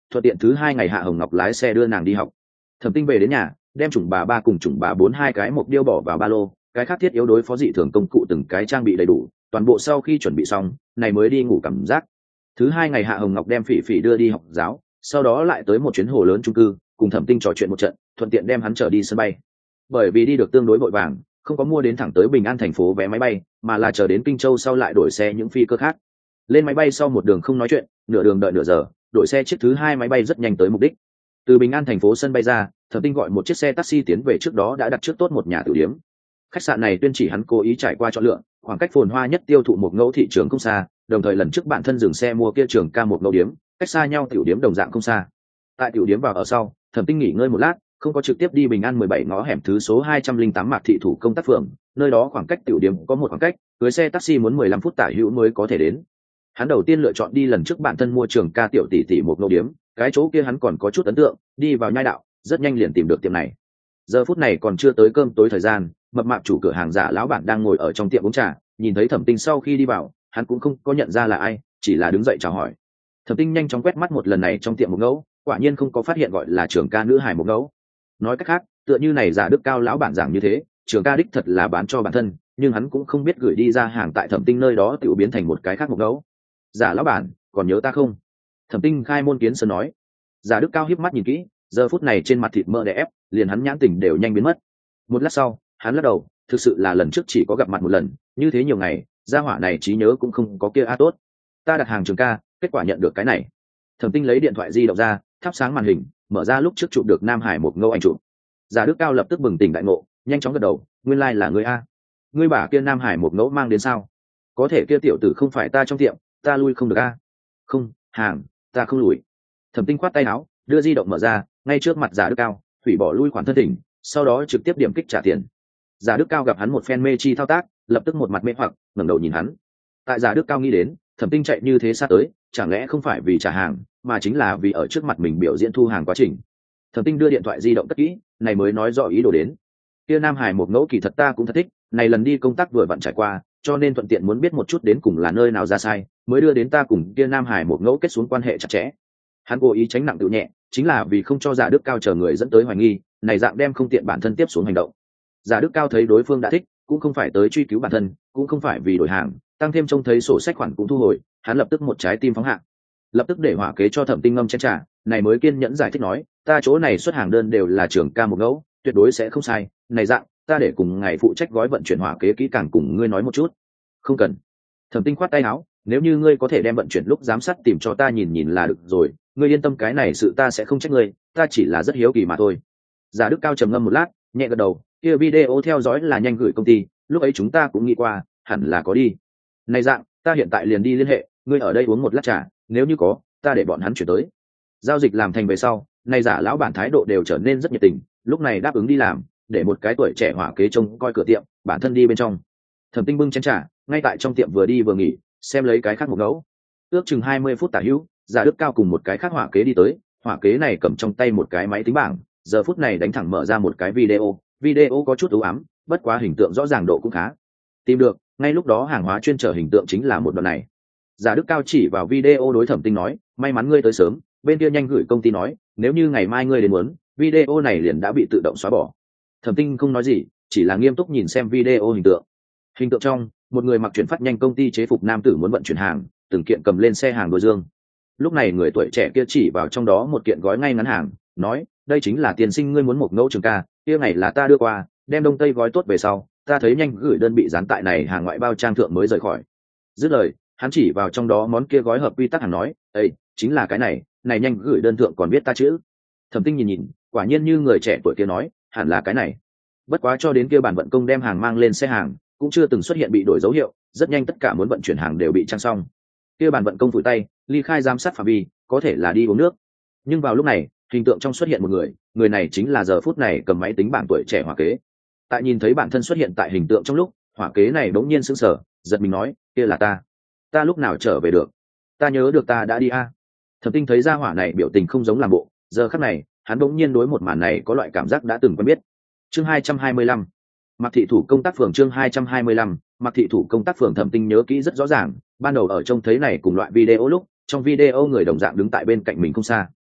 thuận tiện thứ hai ngày Hạ Hồng Ngọc lái xe đưa nàng đi học. Thẩm Tinh về đến nhà, đem chủng bà ba cùng chủng bà bốn hai cái mộc điêu bỏ vào ba lô, cái khác thiết yếu đối phó dị thường công cụ từng cái trang bị đầy đủ, toàn bộ sau khi chuẩn bị xong, này mới đi ngủ cảm giác. Thứ hai ngày Hạ Hồng Ngọc đem Phỉ Phỉ đưa đi học giáo, sau đó lại tới một chuyến hồ lớn chung cư, cùng Thẩm Tinh trò chuyện một trận, thuận tiện đem hắn trở đi sân bay. Bởi vì đi được tương đối vội vàng, không có mua đến thẳng tới Bình An thành phố vé máy bay, mà là chờ đến Kinh Châu sau lại đổi xe những phi cơ khác. Lên máy bay sau một đường không nói chuyện, nửa đường đợi nửa giờ, đổi xe chiếc thứ hai máy bay rất nhanh tới mục đích. Từ Bình An thành phố sân bay ra, Thẩm Tinh gọi một chiếc xe taxi tiến về trước đó đã đặt trước tốt một nhà tử điếm. Khách sạn này tuyên chỉ hắn cố ý trải qua chọn lựa, khoảng cách phồn hoa nhất tiêu thụ một ngẫu thị trường không xa, đồng thời lần trước bạn thân dừng xe mua kia trường ca một ngẫu điếm, cách xa nhau tiểu điếm đồng dạng không xa. Tại tiểu điếm vào ở sau, Thẩm Tinh nghỉ ngơi một lát, không có trực tiếp đi Bình An mười bảy ngõ hẻm thứ số hai trăm linh tám Mạc Thị Thủ công tác phường, nơi đó khoảng cách tiểu điếm có một khoảng cách, cưới xe taxi muốn mười lăm phút tả hữu mới có thể đến. Hắn đầu tiên lựa chọn đi lần trước bạn thân mua trường ca tiểu tỷ tỷ một ngẫu điếm, cái chỗ kia hắn còn có chút ấn tượng, đi vào nhai đạo, rất nhanh liền tìm được tiệm này. Giờ phút này còn chưa tới cơm tối thời gian, mập mạp chủ cửa hàng giả lão bản đang ngồi ở trong tiệm uống trà, nhìn thấy Thẩm Tinh sau khi đi vào, hắn cũng không có nhận ra là ai, chỉ là đứng dậy chào hỏi. Thẩm Tinh nhanh chóng quét mắt một lần này trong tiệm một ngẫu, quả nhiên không có phát hiện gọi là trường ca nữ hài một ngẫu. Nói cách khác, tựa như này giả đức cao lão bản giảng như thế, trường ca đích thật là bán cho bản thân, nhưng hắn cũng không biết gửi đi ra hàng tại Thẩm Tinh nơi đó tự biến thành một cái khác một ngẫu. Giả lão bản, còn nhớ ta không? Thẩm Tinh khai môn kiến sơn nói. Giả đức cao híp mắt nhìn kỹ, giờ phút này trên mặt thịt mỡ đè ép, liền hắn nhãn tình đều nhanh biến mất. Một lát sau, hắn lắc đầu, thực sự là lần trước chỉ có gặp mặt một lần, như thế nhiều ngày, gia hỏa này trí nhớ cũng không có kia a tốt. Ta đặt hàng trường ca, kết quả nhận được cái này. Thẩm Tinh lấy điện thoại di động ra, thắp sáng màn hình, mở ra lúc trước chụp được Nam Hải một ngẫu ảnh chụp. Giả đức cao lập tức bừng tỉnh đại ngộ, nhanh chóng gật đầu, nguyên lai like là ngươi a. Ngươi bảo kia Nam Hải một ngẫu mang đến sao? Có thể kia tiểu tử không phải ta trong tiệm, ta lui không được a. Không, hàng, ta không lùi. Thẩm Tinh khoát tay áo, đưa di động mở ra, ngay trước mặt giả đức cao, hủy bỏ lui khoản thân thỉnh, sau đó trực tiếp điểm kích trả tiền. Giả đức cao gặp hắn một phen mê chi thao tác, lập tức một mặt mê hoặc, ngẩng đầu nhìn hắn. Tại giả đức cao nghĩ đến, Thẩm Tinh chạy như thế xa tới, chẳng lẽ không phải vì trả hàng, mà chính là vì ở trước mặt mình biểu diễn thu hàng quá trình. Thẩm Tinh đưa điện thoại di động cất kỹ, này mới nói rõ ý đồ đến. Kia Nam Hải một ngẫu kỳ thật ta cũng thật thích, này lần đi công tác vừa vặn trải qua, cho nên thuận tiện muốn biết một chút đến cùng là nơi nào ra sai, mới đưa đến ta cùng kia Nam Hải một ngẫu kết xuống quan hệ chặt chẽ. Hắn cố ý tránh nặng tự nhẹ, chính là vì không cho giả đức cao chờ người dẫn tới hoài nghi, này dạng đem không tiện bản thân tiếp xuống hành động. Giả đức cao thấy đối phương đã thích, cũng không phải tới truy cứu bản thân, cũng không phải vì đổi hàng, tăng thêm trông thấy sổ sách khoản cũng thu hồi, hắn lập tức một trái tim phóng hạng, lập tức để hỏa kế cho Thẩm Tinh ngâm chén trà, này mới kiên nhẫn giải thích nói, ta chỗ này xuất hàng đơn đều là trường ca một ngẫu, tuyệt đối sẽ không sai, này dạng, ta để cùng ngài phụ trách gói vận chuyển hỏa kế kỹ càng cùng ngươi nói một chút. Không cần. Thẩm Tinh khoát tay áo, nếu như ngươi có thể đem vận chuyển lúc giám sát tìm cho ta nhìn nhìn là được rồi, ngươi yên tâm, cái này sự ta sẽ không trách ngươi, ta chỉ là rất hiếu kỳ mà thôi. Giả đức cao trầm ngâm một lát, nhẹ gật đầu, kia video theo dõi là nhanh gửi công ty, lúc ấy chúng ta cũng nghĩ qua, hẳn là có đi. Này dạng, ta hiện tại liền đi liên hệ, ngươi ở đây uống một lát trà, nếu như có, ta để bọn hắn chuyển tới. Giao dịch làm thành về sau, này giả lão bản thái độ đều trở nên rất nhiệt tình, lúc này đáp ứng đi làm, để một cái tuổi trẻ hỏa kế trông coi cửa tiệm, bản thân đi bên trong. Thẩm Tinh bưng chén trà, ngay tại trong tiệm vừa đi vừa nghỉ, xem lấy cái khác một ngẫu. Ước chừng hai mươi phút tả hữu, giả đức cao cùng một cái khác hỏa kế đi tới, hỏa kế này cầm trong tay một cái máy tính bảng, giờ phút này đánh thẳng mở ra một cái video, video có chút u ám, bất quá hình tượng rõ ràng độ cũng khá. Tìm được, ngay lúc đó hàng hóa chuyên trở hình tượng chính là một đoạn này. Giả đức cao chỉ vào video đối Thẩm Tinh nói, may mắn ngươi tới sớm, bên kia nhanh gửi công ty nói, nếu như ngày mai ngươi đến muốn, video này liền đã bị tự động xóa bỏ. Thẩm Tinh không nói gì, chỉ là nghiêm túc nhìn xem video hình tượng. Hình tượng trong, một người mặc chuyển phát nhanh công ty chế phục nam tử muốn vận chuyển hàng, từng kiện cầm lên xe hàng đôi dương. Lúc này người tuổi trẻ kia chỉ vào trong đó một kiện gói ngay ngắn hàng, nói, đây chính là tiền sinh ngươi muốn một ngẫu trường ca, kia ngày là ta đưa qua, đem đông tây gói tốt về sau, ta thấy nhanh gửi đơn bị dán tại này hàng ngoại bao trang thượng mới rời khỏi. Dứt lời, hắn chỉ vào trong đó món kia gói hợp quy tắc hàng nói, ây, chính là cái này, này nhanh gửi đơn thượng còn biết ta chữ. Thẩm Tinh nhìn nhìn, quả nhiên như người trẻ tuổi kia nói, hẳn là cái này. Bất quá cho đến kia bản vận công đem hàng mang lên xe hàng, cũng chưa từng xuất hiện bị đổi dấu hiệu, rất nhanh tất cả muốn vận chuyển hàng đều bị trang xong. Kia bản vận công phủi tay, ly khai giám sát phạm vi, có thể là đi uống nước. Nhưng vào lúc này, hình tượng trong xuất hiện một người, người này chính là giờ phút này cầm máy tính bảng tuổi trẻ hỏa kế. Tại nhìn thấy bản thân xuất hiện tại hình tượng trong lúc, hỏa kế này bỗng nhiên sững sờ, giật mình nói, kia là ta. Ta lúc nào trở về được? Ta nhớ được ta đã đi a. À. Thẩm Tinh thấy ra hỏa này biểu tình không giống làm bộ, giờ khắc này, hắn bỗng nhiên đối một màn này có loại cảm giác đã từng quen biết. Chương hai trăm hai mươi lăm, Mạc Thị Thủ công tác phường. Chương hai trăm hai mươi lăm, Mạc Thị Thủ công tác phường. Thẩm Tinh nhớ kỹ rất rõ ràng, ban đầu ở trông thấy này cùng loại video lúc, trong video người đồng dạng đứng tại bên cạnh mình không xa.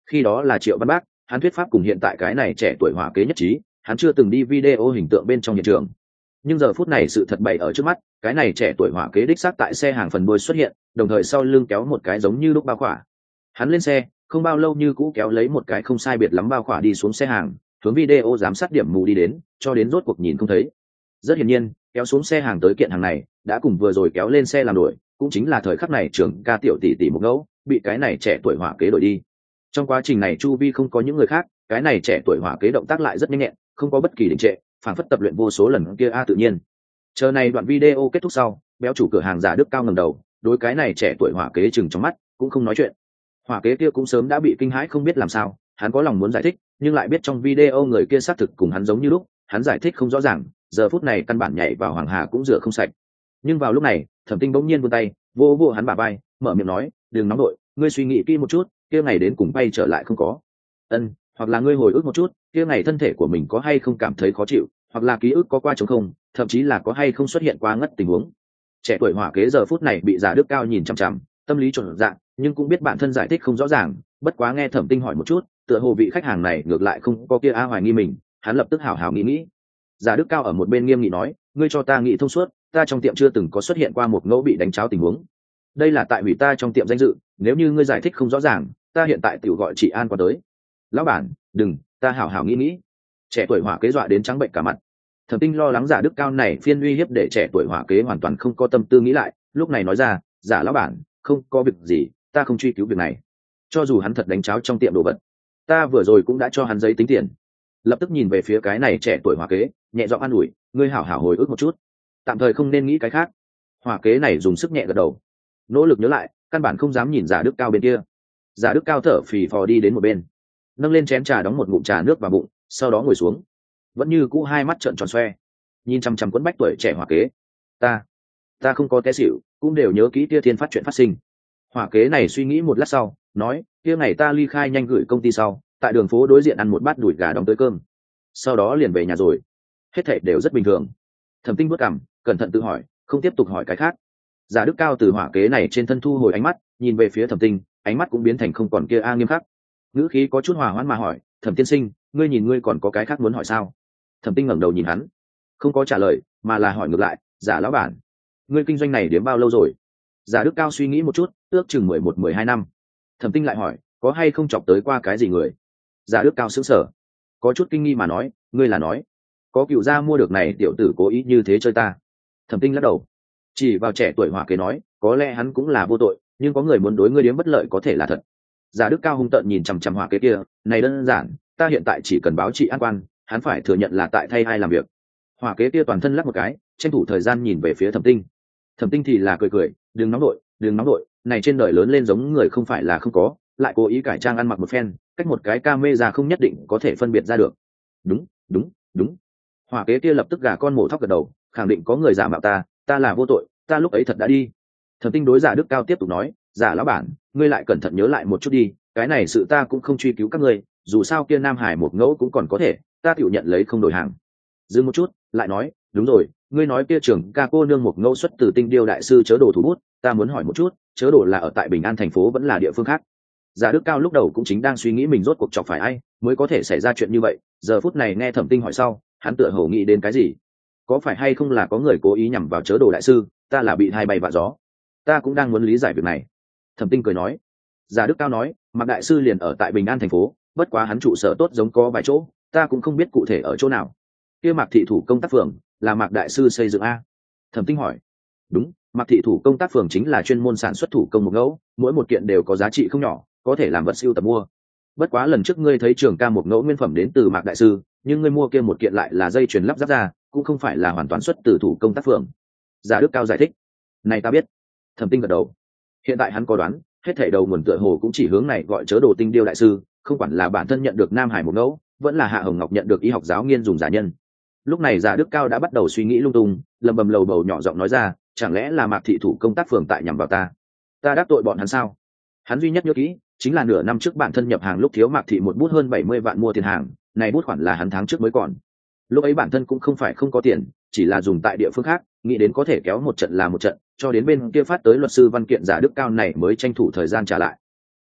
Khi đó là Triệu Văn Bác, hắn thuyết pháp cùng hiện tại cái này trẻ tuổi hỏa kế nhất trí, hắn chưa từng đi video hình tượng bên trong hiện trường. Nhưng giờ phút này sự thật bày ở trước mắt, cái này trẻ tuổi hỏa kế đích xác tại xe hàng phần đuôi xuất hiện, đồng thời sau lưng kéo một cái giống như lúc bao khỏa. Hắn lên xe, không bao lâu như cũ kéo lấy một cái không sai biệt lắm bao khỏa đi xuống xe hàng, hướng video giám sát điểm mù đi đến, cho đến rốt cuộc nhìn không thấy. Rất hiển nhiên, kéo xuống xe hàng tới kiện hàng này, đã cùng vừa rồi kéo lên xe làm đuổi, cũng chính là thời khắc này trưởng ca tiểu tỷ tỷ một ngẫu, bị cái này trẻ tuổi hỏa kế đuổi đi. Trong quá trình này chu vi không có những người khác, cái này trẻ tuổi hỏa kế động tác lại rất nhanh nhẹn, không có bất kỳ đình trệ, phản phất tập luyện vô số lần kia a tự nhiên. Chờ này đoạn video kết thúc sau, béo chủ cửa hàng Giả Đức Cao ngẩng đầu, đối cái này trẻ tuổi hỏa kế chừng trong mắt, cũng không nói chuyện. Hỏa kế kia cũng sớm đã bị kinh hãi không biết làm sao, hắn có lòng muốn giải thích, nhưng lại biết trong video người kia xác thực cùng hắn giống như lúc, hắn giải thích không rõ ràng, giờ phút này căn bản nhảy vào hoàng hà cũng rửa không sạch. Nhưng vào lúc này, Thẩm Tinh bỗng nhiên vươn tay, vô vô hắn bả vai, mở miệng nói, đừng nóng đội, ngươi suy nghĩ kỹ một chút, kia ngày đến cùng bay trở lại không có. Ân, hoặc là ngươi hồi ức một chút, kia ngày thân thể của mình có hay không cảm thấy khó chịu, hoặc là ký ức có qua trống không, thậm chí là có hay không xuất hiện qua ngất tình huống. Trẻ tuổi hỏa kế giờ phút này bị Giả Đức Cao nhìn chằm chằm, tâm lý trộn dạng, nhưng cũng biết bản thân giải thích không rõ ràng, bất quá nghe Thẩm Tinh hỏi một chút, tựa hồ vị khách hàng này ngược lại không có kia a hoài nghi mình, hắn lập tức hào hào nghĩ nghĩ. Giả Đức Cao ở một bên nghiêm nghị nói, ngươi cho ta nghĩ thông suốt, ta trong tiệm chưa từng có xuất hiện qua một ngẫu bị đánh cháo tình huống. Đây là tại hủy ta trong tiệm danh dự, nếu như ngươi giải thích không rõ ràng, ta hiện tại tiểu gọi chị An qua tới. Lão bản, đừng, ta hào hào nghĩ nghĩ. Trẻ tuổi hỏa kế dọa đến trắng bệnh cả mặt. Thẩm Tinh lo lắng Giả Đức Cao này phiên uy hiếp để trẻ tuổi hỏa kế hoàn toàn không có tâm tư nghĩ lại, lúc này nói ra, Giả lão bản, không có việc gì, ta không truy cứu việc này. Cho dù hắn thật đánh cháo trong tiệm đồ vật, ta vừa rồi cũng đã cho hắn giấy tính tiền. Lập tức nhìn về phía cái này trẻ tuổi hỏa kế, nhẹ giọng an ủi, ngươi hảo hảo hồi ức một chút, tạm thời không nên nghĩ cái khác. Hỏa kế này dùng sức nhẹ gật đầu, nỗ lực nhớ lại, căn bản không dám nhìn Giả Đức Cao bên kia. Giả Đức Cao thở phì phò đi đến một bên, nâng lên chén trà đóng một ngụm trà nước vào bụng, sau đó ngồi xuống, vẫn như cũ hai mắt trợn tròn xoe, nhìn chăm chăm quấn bách tuổi trẻ hỏa kế. Ta, ta không có té xỉu, cũng đều nhớ kỹ kia thiên phát chuyện phát sinh. Hỏa kế này suy nghĩ một lát sau, nói, kia ngày ta ly khai nhanh gửi công ty sau, tại đường phố đối diện ăn một bát đùi gà đóng tới cơm, sau đó liền về nhà rồi. Hết thảy đều rất bình thường. Thẩm Tinh bước cằm, cẩn thận tự hỏi, không tiếp tục hỏi cái khác. Giả Đức Cao từ hỏa kế này trên thân thu hồi ánh mắt, nhìn về phía Thẩm Tinh, ánh mắt cũng biến thành không còn kia a nghiêm khắc. Ngữ khí có chút hòa hoãn mà hỏi, Thẩm tiên sinh, ngươi nhìn ngươi còn có cái khác muốn hỏi sao? Thẩm Tinh ngẩng đầu nhìn hắn, không có trả lời, mà là hỏi ngược lại, Giả lão bản, ngươi kinh doanh này đến bao lâu rồi? Giả Đức Cao suy nghĩ một chút, ước chừng mười một mười hai năm. Thẩm Tinh lại hỏi, có hay không chọc tới qua cái gì người? Giả Đức Cao sững sờ, có chút kinh nghi mà nói, ngươi là nói có cựu gia mua được này tiểu tử cố ý như thế chơi ta? Thẩm Tinh lắc đầu, chỉ vào trẻ tuổi hỏa kế nói, có lẽ hắn cũng là vô tội, nhưng có người muốn đối ngươi điếm bất lợi có thể là thật. Giả Đức Cao hung tợn nhìn chằm chằm hỏa kế kia, này đơn giản, ta hiện tại chỉ cần báo trị an quan, hắn phải thừa nhận là tại thay ai làm việc. Hỏa kế kia toàn thân lắc một cái, tranh thủ thời gian nhìn về phía Thẩm Tinh. Thẩm Tinh thì là cười cười, đừng nóng đội, đừng nóng đội, này trên đời lớn lên giống người không phải là không có, lại cố ý cải trang ăn mặc một phen, cách một cái camera không nhất định có thể phân biệt ra được. Đúng, đúng, đúng. Hỏa kế kia lập tức gà con mổ thóc gật đầu, khẳng định có người giả mạo ta, ta là vô tội, ta lúc ấy thật đã đi. Thẩm Tinh đối Giả Đức Cao tiếp tục nói, Giả lão bản, ngươi lại cẩn thận nhớ lại một chút đi, cái này sự ta cũng không truy cứu các ngươi, dù sao kia Nam Hải một ngẫu cũng còn có thể, ta tự nhận lấy không đổi hàng. Dừng một chút, lại nói, đúng rồi, ngươi nói kia trưởng ca cô nương một ngẫu xuất từ Tinh Điêu đại sư chớ đồ thủ bút, ta muốn hỏi một chút, chớ đồ là ở tại Bình An thành phố vẫn là địa phương khác? Giả Đức Cao lúc đầu cũng chính đang suy nghĩ mình rốt cuộc chọc phải ai mới có thể xảy ra chuyện như vậy, giờ phút này nghe Thẩm Tinh hỏi sau, hắn tựa hồ nghĩ đến cái gì. Có phải hay không là có người cố ý nhằm vào chớ đồ đại sư, ta là bị hai bay vạ gió, ta cũng đang muốn lý giải việc này. Thẩm Tinh cười nói. Giả Đức Cao nói, Mạc đại sư liền ở tại Bình An thành phố, bất quá hắn trụ sở tốt giống có vài chỗ, ta cũng không biết cụ thể ở chỗ nào. Kia Mạc thị thủ công tác phường là Mạc đại sư xây dựng a? Thẩm Tinh hỏi. Đúng, Mạc thị thủ công tác phường chính là chuyên môn sản xuất thủ công một ngẫu, mỗi một kiện đều có giá trị không nhỏ, có thể làm vật sưu tập mua. Bất quá lần trước ngươi thấy trường ca một ngẫu nguyên phẩm đến từ Mạc đại sư, nhưng ngươi mua kia một kiện lại là dây chuyền lắp ráp ra, cũng không phải là hoàn toàn xuất từ thủ công tác phường. Giả Đức Cao giải thích. Này ta biết. Thẩm Tinh gật đầu. Hiện tại hắn có đoán, hết thảy đầu nguồn tựa hồ cũng chỉ hướng này gọi chớ đồ Tinh Điêu đại sư, không quản là bản thân nhận được Nam Hải một ngẫu, vẫn là Hạ Hồng Ngọc nhận được y học giáo nghiên dùng giả nhân. Lúc này Giả Đức Cao đã bắt đầu suy nghĩ lung tung, lầm bầm lầu bầu nhỏ giọng nói ra, chẳng lẽ là Mạc thị thủ công tác phường tại nhằm vào ta? Ta đắc tội bọn hắn sao? Hắn duy nhất nhớ kỹ, chính là nửa năm trước bản thân nhập hàng lúc thiếu Mạc thị một bút hơn bảy mươi vạn mua tiền hàng, này bút khoản là hắn tháng trước mới còn. Lúc ấy bản thân cũng không phải không có tiền, chỉ là dùng tại địa phương khác, nghĩ đến có thể kéo một trận là một trận, cho đến bên kia phát tới luật sư văn kiện Giả Đức Cao này mới tranh thủ thời gian trả lại.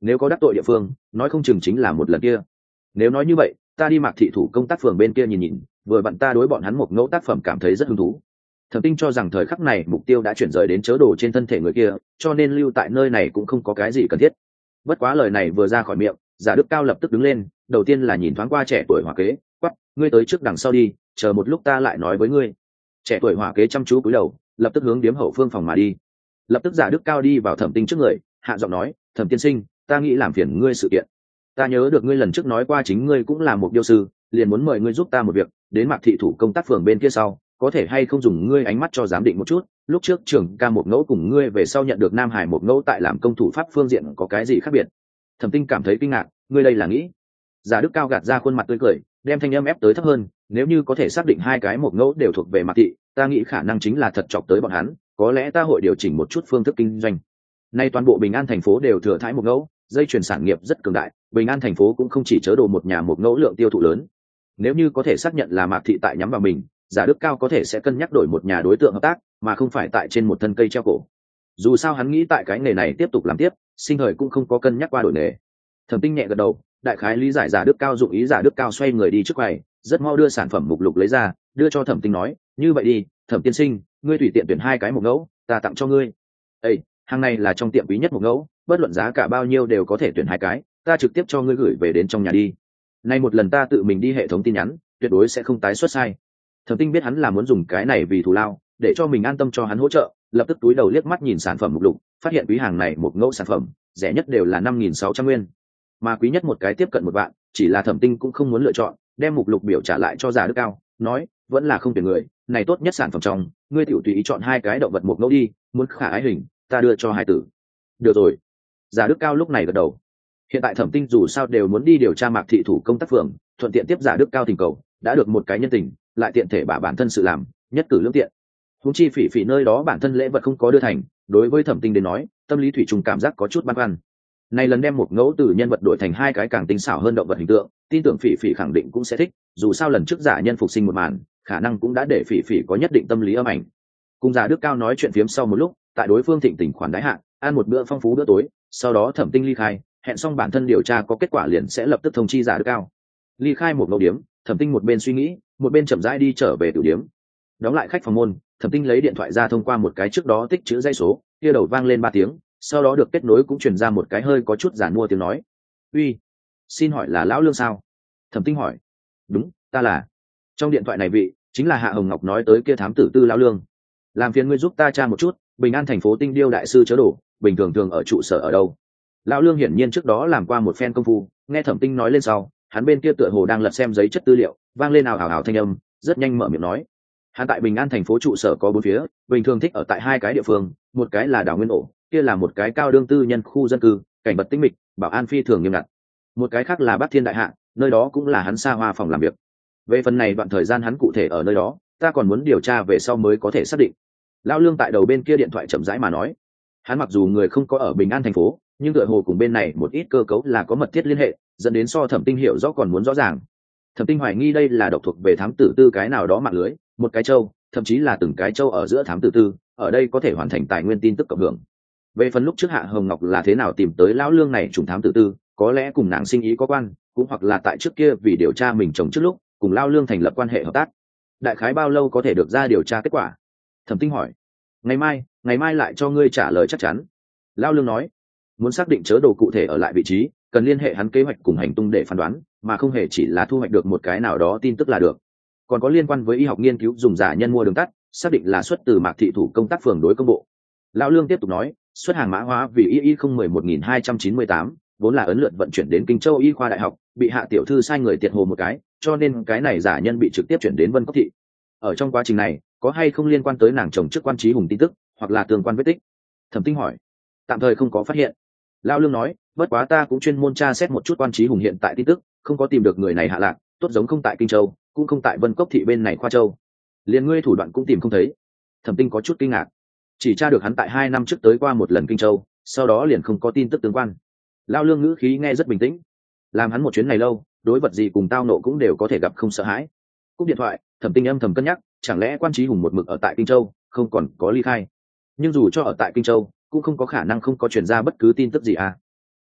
nếu có đắc tội địa phương nói không chừng chính là một lần kia. Nếu nói như vậy ta đi Mạc thị thủ công tác phường bên kia nhìn nhìn, vừa vặn ta đối bọn hắn một ngẫu tác phẩm cảm thấy rất hứng thú. Thẩm Tinh cho rằng thời khắc này mục tiêu đã chuyển rời đến chớ đồ trên thân thể người kia, cho nên lưu tại nơi này cũng không có cái gì cần thiết. Bất quá lời này vừa ra khỏi miệng, Giả Đức Cao lập tức đứng lên, đầu tiên là nhìn thoáng qua trẻ tuổi hỏa kế, quắc, ngươi tới trước đằng sau đi, chờ một lúc ta lại nói với ngươi. Trẻ tuổi hỏa kế chăm chú cúi đầu, lập tức hướng điếm hậu phương phòng mà đi. Lập tức Giả Đức Cao đi vào Thẩm Tinh trước người, hạ giọng nói, Thẩm tiên sinh, ta nghĩ làm phiền ngươi sự kiện. Ta nhớ được ngươi lần trước nói qua chính ngươi cũng là một điêu sư, liền muốn mời ngươi giúp ta một việc, đến Mạc thị thủ công tác phường bên kia sau, có thể hay không dùng ngươi ánh mắt cho giám định một chút, lúc trước trưởng ca một ngẫu cùng ngươi về sau nhận được Nam Hải một ngẫu tại làm công thủ pháp phương diện có cái gì khác biệt. Thẩm Tinh cảm thấy kinh ngạc, ngươi đây là nghĩ? Giả Đức Cao gạt ra khuôn mặt tươi cười, đem thanh âm ép tới thấp hơn, nếu như có thể xác định hai cái một ngẫu đều thuộc về Mạc thị, ta nghĩ khả năng chính là thật chọc tới bọn hắn, có lẽ ta hội điều chỉnh một chút phương thức kinh doanh. Nay toàn bộ Bình An thành phố đều thừa thãi một ngẫu, dây chuyền sản nghiệp rất cường đại, Bình An thành phố cũng không chỉ chớ đồ một nhà một ngẫu lượng tiêu thụ lớn. Nếu như có thể xác nhận là Mạc thị tại nhắm vào mình, Giả Đức Cao có thể sẽ cân nhắc đổi một nhà đối tượng hợp tác, mà không phải tại trên một thân cây treo cổ. Dù sao hắn nghĩ tại cái nghề này tiếp tục làm tiếp, sinh thời cũng không có cân nhắc qua đổi nghề. Thẩm Tinh nhẹ gật đầu, đại khái lý giải Giả Đức Cao dụng ý. Giả Đức Cao xoay người đi trước quầy, rất mau đưa sản phẩm mục lục lấy ra, đưa cho Thẩm Tinh nói, như vậy đi, Thẩm tiên sinh, ngươi tùy tiện tuyển hai cái một ngẫu, ta tặng cho ngươi. Ê, hàng này là trong tiệm quý nhất một ngẫu, bất luận giá cả bao nhiêu đều có thể tuyển hai cái, ta trực tiếp cho ngươi gửi về đến trong nhà đi. Nay một lần ta tự mình đi hệ thống tin nhắn, tuyệt đối sẽ không tái xuất sai. Thẩm Tinh biết hắn là muốn dùng cái này vì thù lao, để cho mình an tâm cho hắn hỗ trợ, lập tức túi đầu liếc mắt nhìn sản phẩm mục lục, phát hiện quý hàng này một ngẫu sản phẩm rẻ nhất đều là năm nghìn sáu trăm nguyên, mà quý nhất một cái tiếp cận một vạn, chỉ là Thẩm Tinh cũng không muốn lựa chọn, đem mục lục biểu trả lại cho Giả Đức Cao, nói, vẫn là không tuyển người, này tốt nhất sản phẩm trong, ngươi tiểu tùy ý chọn hai cái động vật một ngẫu đi, muốn khả ái hình, ta đưa cho hai tử. Được rồi. Giả Đức Cao lúc này gật đầu. Hiện tại Thẩm Tinh dù sao đều muốn đi điều tra Mạc thị thủ công tác phường, thuận tiện tiếp Giả Đức Cao thỉnh cầu, đã được một cái nhân tình, lại tiện thể bả bản thân sự làm, nhất cử lưỡng tiện. Huống chi Phỉ Phỉ nơi đó bản thân lễ vật không có đưa thành, đối với Thẩm Tinh đến nói, tâm lý thủy chung cảm giác có chút băn khoăn. Này lần đem một ngẫu từ nhân vật đổi thành hai cái càng tinh xảo hơn động vật hình tượng, tin tưởng Phỉ Phỉ khẳng định cũng sẽ thích, dù sao lần trước giả nhân phục sinh một màn, khả năng cũng đã để Phỉ Phỉ có nhất định tâm lý âm ảnh. Cùng Giả Đức Cao nói chuyện phiếm sau một lúc, tại đối phương thịnh tình khoản đái hạn, ăn một bữa phong phú bữa tối, sau đó Thẩm Tinh ly khai, hẹn xong bản thân điều tra có kết quả liền sẽ lập tức thông chi Giả Đức Cao. Ly khai một ngẫu điếm, Thẩm Tinh một bên suy nghĩ, một bên chậm rãi đi trở về tử điếm. Đóng lại khách phòng môn, Thẩm Tinh lấy điện thoại ra thông qua một cái trước đó tích chữ dây số, kia đầu vang lên ba tiếng, sau đó được kết nối cũng truyền ra một cái hơi có chút giản mua tiếng nói. "Uy, xin hỏi là lão Lương sao?" Thẩm Tinh hỏi. "Đúng, ta là." Trong điện thoại này vị chính là Hạ Hồng Ngọc nói tới kia thám tử tư lão Lương. "Làm phiền ngươi giúp ta tra một chút, Bình An thành phố Tinh Điêu đại sư chớ đổ, bình thường thường ở trụ sở ở đâu?" Lão Lương hiển nhiên trước đó làm qua một phen công phu, nghe Thẩm Tinh nói lên sau, hắn bên kia tựa hồ đang lật xem giấy chất tư liệu, vang lên ào ào ào thanh âm, rất nhanh mở miệng nói. Hắn tại Bình An thành phố trụ sở có bốn phía, bình thường thích ở tại hai cái địa phương, một cái là đảo Nguyên ổ, kia là một cái cao đương tư nhân khu dân cư, cảnh vật tĩnh mịch, bảo an phi thường nghiêm ngặt. Một cái khác là Bắc Thiên đại hạ, nơi đó cũng là hắn xa hoa phòng làm việc. Về phần này đoạn thời gian hắn cụ thể ở nơi đó, ta còn muốn điều tra về sau mới có thể xác định. Lão Lương tại đầu bên kia điện thoại chậm rãi mà nói. Hắn mặc dù người không có ở Bình An thành phố, nhưng tựa hồ cùng bên này một ít cơ cấu là có mật thiết liên hệ, dẫn đến so Thẩm Tinh hiểu rõ còn muốn rõ ràng. Thẩm Tinh hoài nghi đây là độc thuộc về thám tử tư cái nào đó mạng lưới, một cái châu, thậm chí là từng cái châu ở giữa thám tử tư, ở đây có thể hoàn thành tài nguyên tin tức cộng hưởng. Về phần lúc trước Hạ Hồng Ngọc là thế nào tìm tới lão Lương này trùng thám tử tư, có lẽ cùng nàng sinh ý có quan, cũng hoặc là tại trước kia vì điều tra mình chồng trước lúc, cùng lão Lương thành lập quan hệ hợp tác. Đại khái bao lâu có thể được ra điều tra kết quả? Thẩm Tinh hỏi. Ngày mai, ngày mai lại cho ngươi trả lời chắc chắn. Lão Lương nói. Muốn xác định chớ đồ cụ thể ở lại vị trí, cần liên hệ hắn kế hoạch cùng hành tung để phán đoán, mà không hề chỉ là thu hoạch được một cái nào đó tin tức là được. Còn có liên quan với y học nghiên cứu dùng giả nhân mua đường tắt, xác định là xuất từ Mạc thị thủ công tác phường đối công bộ. Lão Lương tiếp tục nói, xuất hàng mã hóa vì y y không mười một nghìn hai trăm chín mươi tám, vốn là ấn lượt vận chuyển đến Kinh Châu Y khoa đại học, bị Hạ tiểu thư sai người tiệt hồ một cái, cho nên cái này giả nhân bị trực tiếp chuyển đến Vân Cốc thị. Ở trong quá trình này, có hay không liên quan tới nàng chồng trước quan trí hùng tin tức, hoặc là tương quan vết tích? Thẩm Tinh hỏi. Tạm thời không có phát hiện. Lão Lương nói, bất quá ta cũng chuyên môn tra xét một chút quan trí hùng hiện tại tin tức, không có tìm được người này hạ lạc, tốt giống không tại Kinh Châu, cũng không tại Vân Cốc thị bên này khoa châu. Liên ngươi thủ đoạn cũng tìm không thấy. Thẩm Tinh có chút kinh ngạc, chỉ tra được hắn tại hai năm trước tới qua một lần Kinh Châu, sau đó liền không có tin tức tương quan. Lão Lương ngữ khí nghe rất bình tĩnh, làm hắn một chuyến này lâu, đối vật gì cùng tao nộ cũng đều có thể gặp không sợ hãi. Cúp điện thoại, Thẩm Tinh âm thầm cân nhắc, chẳng lẽ quan trí hùng một mực ở tại Kinh Châu, không còn có ly khai? Nhưng dù cho ở tại Kinh Châu, cũng không có khả năng không có truyền ra bất cứ tin tức gì à.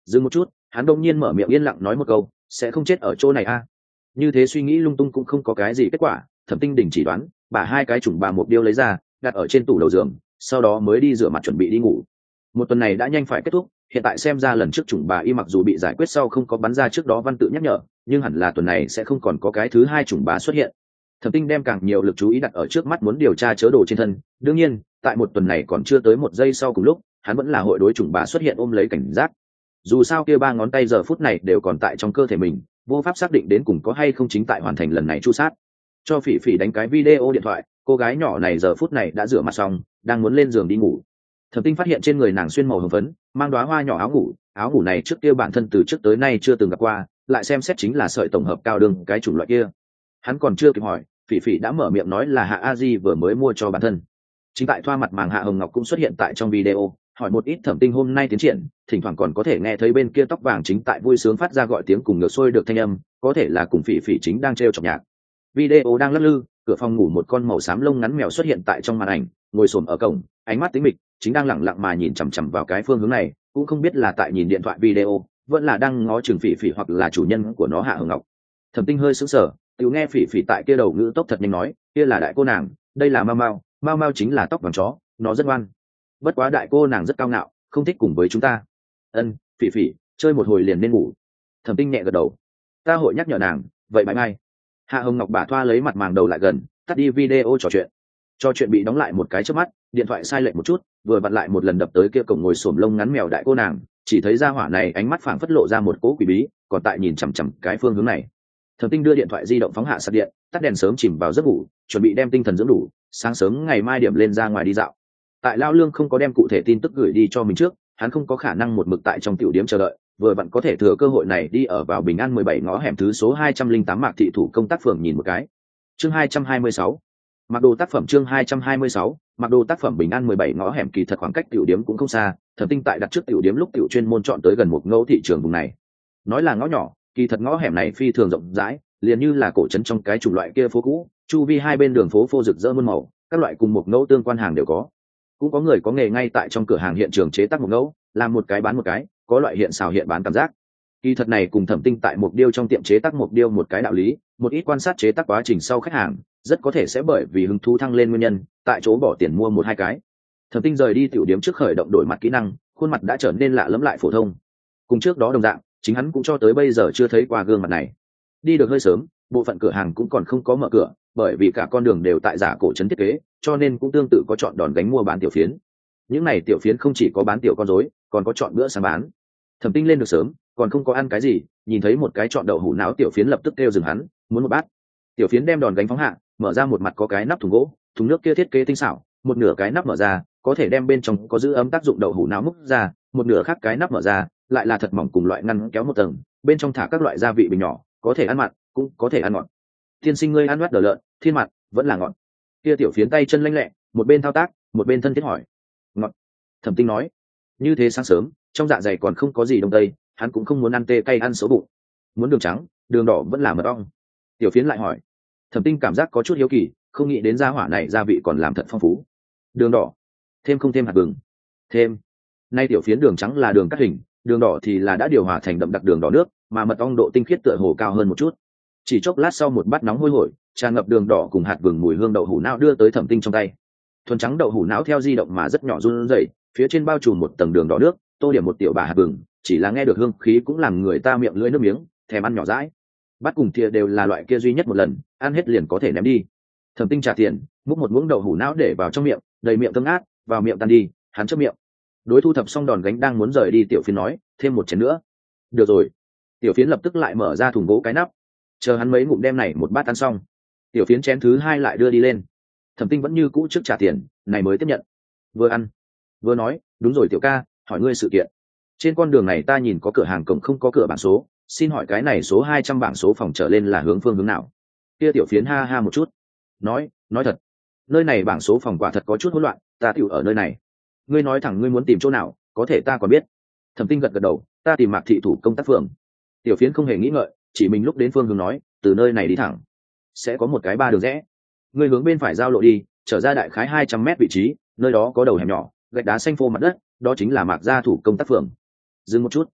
Dừng một chút, hắn đông nhiên mở miệng yên lặng nói một câu, sẽ không chết ở chỗ này a. Như thế suy nghĩ lung tung cũng không có cái gì kết quả, Thẩm Tinh đình chỉ đoán, bà hai cái chủng bà một điêu lấy ra, đặt ở trên tủ đầu giường, sau đó mới đi rửa mặt chuẩn bị đi ngủ. Một tuần này đã nhanh phải kết thúc, hiện tại xem ra lần trước chủng bà y mặc dù bị giải quyết sau không có bắn ra trước đó văn tự nhắc nhở, nhưng hẳn là tuần này sẽ không còn có cái thứ hai chủng bà xuất hiện. Thẩm Tinh đem càng nhiều lực chú ý đặt ở trước mắt muốn điều tra chớ đồ trên thân, đương nhiên, tại một tuần này còn chưa tới một giây sau cùng lúc, hắn vẫn là hội đối chủng bà xuất hiện ôm lấy cảnh giác. Dù sao kia ba ngón tay giờ phút này đều còn tại trong cơ thể mình, vô pháp xác định đến cùng có hay không chính tại hoàn thành lần này chu sát. Cho Phỉ Phỉ đánh cái video điện thoại, cô gái nhỏ này giờ phút này đã rửa mặt xong, đang muốn lên giường đi ngủ. Thẩm Tinh phát hiện trên người nàng xuyên màu hồng phấn, mang đóa hoa nhỏ áo ngủ, áo ngủ này trước kia bản thân từ trước tới nay chưa từng gặp qua, lại xem xét chính là sợi tổng hợp cao đường cái chủng loại kia. Hắn còn chưa kịp hỏi, Phỉ Phỉ đã mở miệng nói là Hạ A Di vừa mới mua cho bản thân. Chính tại thoa mặt màng Hạ Hồng Ngọc cũng xuất hiện tại trong video, hỏi một ít Thẩm Tinh hôm nay tiến triển, thỉnh thoảng còn có thể nghe thấy bên kia tóc vàng chính tại vui sướng phát ra gọi tiếng cùng ngược xuôi được thanh âm, có thể là cùng Phỉ Phỉ chính đang trêu chọc nhạc. Video đang lắc lư, cửa phòng ngủ một con màu xám lông ngắn mèo xuất hiện tại trong màn ảnh, ngồi xổm ở cổng, ánh mắt tĩnh mịch, chính đang lẳng lặng mà nhìn chằm chằm vào cái phương hướng này, cũng không biết là tại nhìn điện thoại video, vẫn là đang ngó chừng Phỉ Phỉ hoặc là chủ nhân của nó Hạ Hồng Ngọc. Thẩm Tinh hơi sững sờ, tiểu nghe Phỉ Phỉ tại kia đầu ngữ tốc thật nhanh nói, kia là đại cô nàng, đây là Mao Mao, Mao Mao chính là tóc vàng chó, nó rất ngoan. Bất quá đại cô nàng rất cao ngạo, không thích cùng với chúng ta. Ân, Phỉ Phỉ, chơi một hồi liền nên ngủ. Thẩm Tinh nhẹ gật đầu. Ta hội nhắc nhở nàng, vậy bye bye. Hạ Hồng Ngọc bả thoa lấy mặt màng đầu lại gần, tắt đi video trò chuyện. Trò chuyện bị đóng lại một cái chớp mắt, điện thoại sai lệch một chút, vừa vặn lại một lần đập tới kia cổng ngồi xổm lông ngắn mèo đại cô nàng, chỉ thấy ra hỏa này ánh mắt phảng phất lộ ra một cỗ quỷ bí, còn tại nhìn chằm chằm cái phương hướng này. Thẩm Tinh đưa điện thoại di động phóng hạ sạc điện, tắt đèn sớm chìm vào giấc ngủ, chuẩn bị đem tinh thần dưỡng đủ, sáng sớm ngày mai điểm lên ra ngoài đi dạo. Tại Lao Lương không có đem cụ thể tin tức gửi đi cho mình trước, hắn không có khả năng một mực tại trong tiểu điểm chờ đợi, vừa vặn có thể thừa cơ hội này đi ở vào Bình An mười bảy ngõ hẻm thứ số hai trăm linh tám Mạc Thị Thủ công tác phường nhìn một cái. Chương hai trăm hai mươi sáu. Mặc đồ tác phẩm chương hai trăm hai mươi sáu, mặc đồ tác phẩm Bình An mười bảy ngõ hẻm kỳ thật khoảng cách tiểu điểm cũng không xa, Thẩm Tinh tại đặt trước tiểu điểm lúc tiểu chuyên môn chọn tới gần một ngõ thị trường vùng này. Nói là ngõ nhỏ, kỳ thật ngõ hẻm này phi thường rộng rãi, liền như là cổ trấn trong cái chủng loại kia phố cũ, chu vi hai bên đường phố phô rực rỡ muôn màu, các loại cùng một ngõ tương quan hàng đều có. Cũng có người có nghề ngay tại trong cửa hàng hiện trường chế tác một ngõ, làm một cái bán một cái, có loại hiện xào hiện bán cảm giác. Kỳ thật này cùng Thẩm Tinh tại một điêu trong tiệm chế tác một điêu một cái đạo lý, một ít quan sát chế tác quá trình sau khách hàng, rất có thể sẽ bởi vì hứng thú thăng lên nguyên nhân, tại chỗ bỏ tiền mua một hai cái. Thẩm Tinh rời đi tiểu điểm trước khởi động đổi mặt kỹ năng, khuôn mặt đã trở nên lạ lẫm lại phổ thông. Cùng trước đó đồng dạng, chính hắn cũng cho tới bây giờ chưa thấy qua gương mặt này. Đi được hơi sớm, bộ phận cửa hàng cũng còn không có mở cửa, bởi vì cả con đường đều tại giả cổ trấn thiết kế, cho nên cũng tương tự có chọn đòn gánh mua bán tiểu phiến. Những này tiểu phiến không chỉ có bán tiểu con rối, còn có chọn bữa sáng bán. Thẩm Tinh lên được sớm, còn không có ăn cái gì, nhìn thấy một cái chọn đậu hũ não tiểu phiến lập tức kêu dừng hắn, muốn một bát. Tiểu phiến đem đòn gánh phóng hạ, mở ra một mặt có cái nắp thùng gỗ, thùng nước kia thiết kế tinh xảo, một nửa cái nắp mở ra, có thể đem bên trong có giữ ấm tác dụng đậu hũ não múc ra, một nửa khác cái nắp mở ra, lại là thật mỏng cùng loại ngăn kéo một tầng, bên trong thả các loại gia vị bình nhỏ, có thể ăn mặn, cũng có thể ăn ngọt. Tiên sinh ngươi ăn loát đờ lợn, thiên mặt, vẫn là ngọt. Kia tiểu phiến tay chân lanh lẹ, một bên thao tác, một bên thân thiết hỏi. Ngọt. Thẩm Tinh nói. Như thế sáng sớm, trong dạ dày còn không có gì đông tây, hắn cũng không muốn ăn tê cay ăn xấu bụng. Muốn đường trắng, đường đỏ vẫn là mật ong. Tiểu phiến lại hỏi. Thẩm Tinh cảm giác có chút hiếu kỳ, không nghĩ đến gia hỏa này gia vị còn làm thật phong phú. Đường đỏ, thêm không thêm hạt vừng? Thêm. Nay tiểu phiến đường trắng là đường cắt hình, đường đỏ thì là đã điều hòa thành đậm đặc đường đỏ nước, mà mật ong độ tinh khiết tựa hồ cao hơn một chút. Chỉ chốc lát sau một bát nóng hôi hổi, tràn ngập đường đỏ cùng hạt vừng mùi hương đậu hũ não đưa tới Thẩm Tinh trong tay. Thuần trắng đậu hũ não theo di động mà rất nhỏ run rẩy, phía trên bao trùm một tầng đường đỏ nước, tô điểm một tiểu bà hạt vừng, chỉ là nghe được hương khí cũng làm người ta miệng lưỡi nước miếng, thèm ăn nhỏ dãi. Bát cùng thìa đều là loại kia duy nhất một lần, ăn hết liền có thể ném đi. Thẩm Tinh trả tiền, múc một muỗng đậu hũ não để vào trong miệng, đầy miệng thơm ngát, vào miệng tan đi, hắn chớp miệng. Đối thu thập xong đòn gánh đang muốn rời đi tiểu phiến nói, thêm một chén nữa. Được rồi. Tiểu phiến lập tức lại mở ra thùng gỗ cái nắp, chờ hắn mấy ngụm đem này một bát ăn xong, tiểu phiến chén thứ hai lại đưa đi lên. Thẩm Tinh vẫn như cũ trước trả tiền, này mới tiếp nhận. Vừa ăn vừa nói, đúng rồi tiểu ca, hỏi ngươi sự kiện. Trên con đường này ta nhìn có cửa hàng cổng không có cửa bảng số, xin hỏi cái này số hai trăm bảng số phòng trở lên là hướng phương hướng nào? Kia tiểu phiến ha ha một chút, nói, nói thật, nơi này bảng số phòng quả thật có chút hỗn loạn, ta tiểu ở nơi này. Ngươi nói thẳng ngươi muốn tìm chỗ nào, có thể ta còn biết. Thẩm Tinh gật gật đầu, ta tìm Mạc Thị Thủ công tác phường. Tiểu phiến không hề nghĩ ngợi, chỉ mình lúc đến phương hướng nói, từ nơi này đi thẳng sẽ có một cái ba đường rẽ, ngươi hướng bên phải giao lộ đi, trở ra đại khái hai trăm mét vị trí, nơi đó có đầu hẻm nhỏ, gạch đá xanh phô mặt đất, đó chính là Mạc gia thủ công tác phường. Dừng một chút,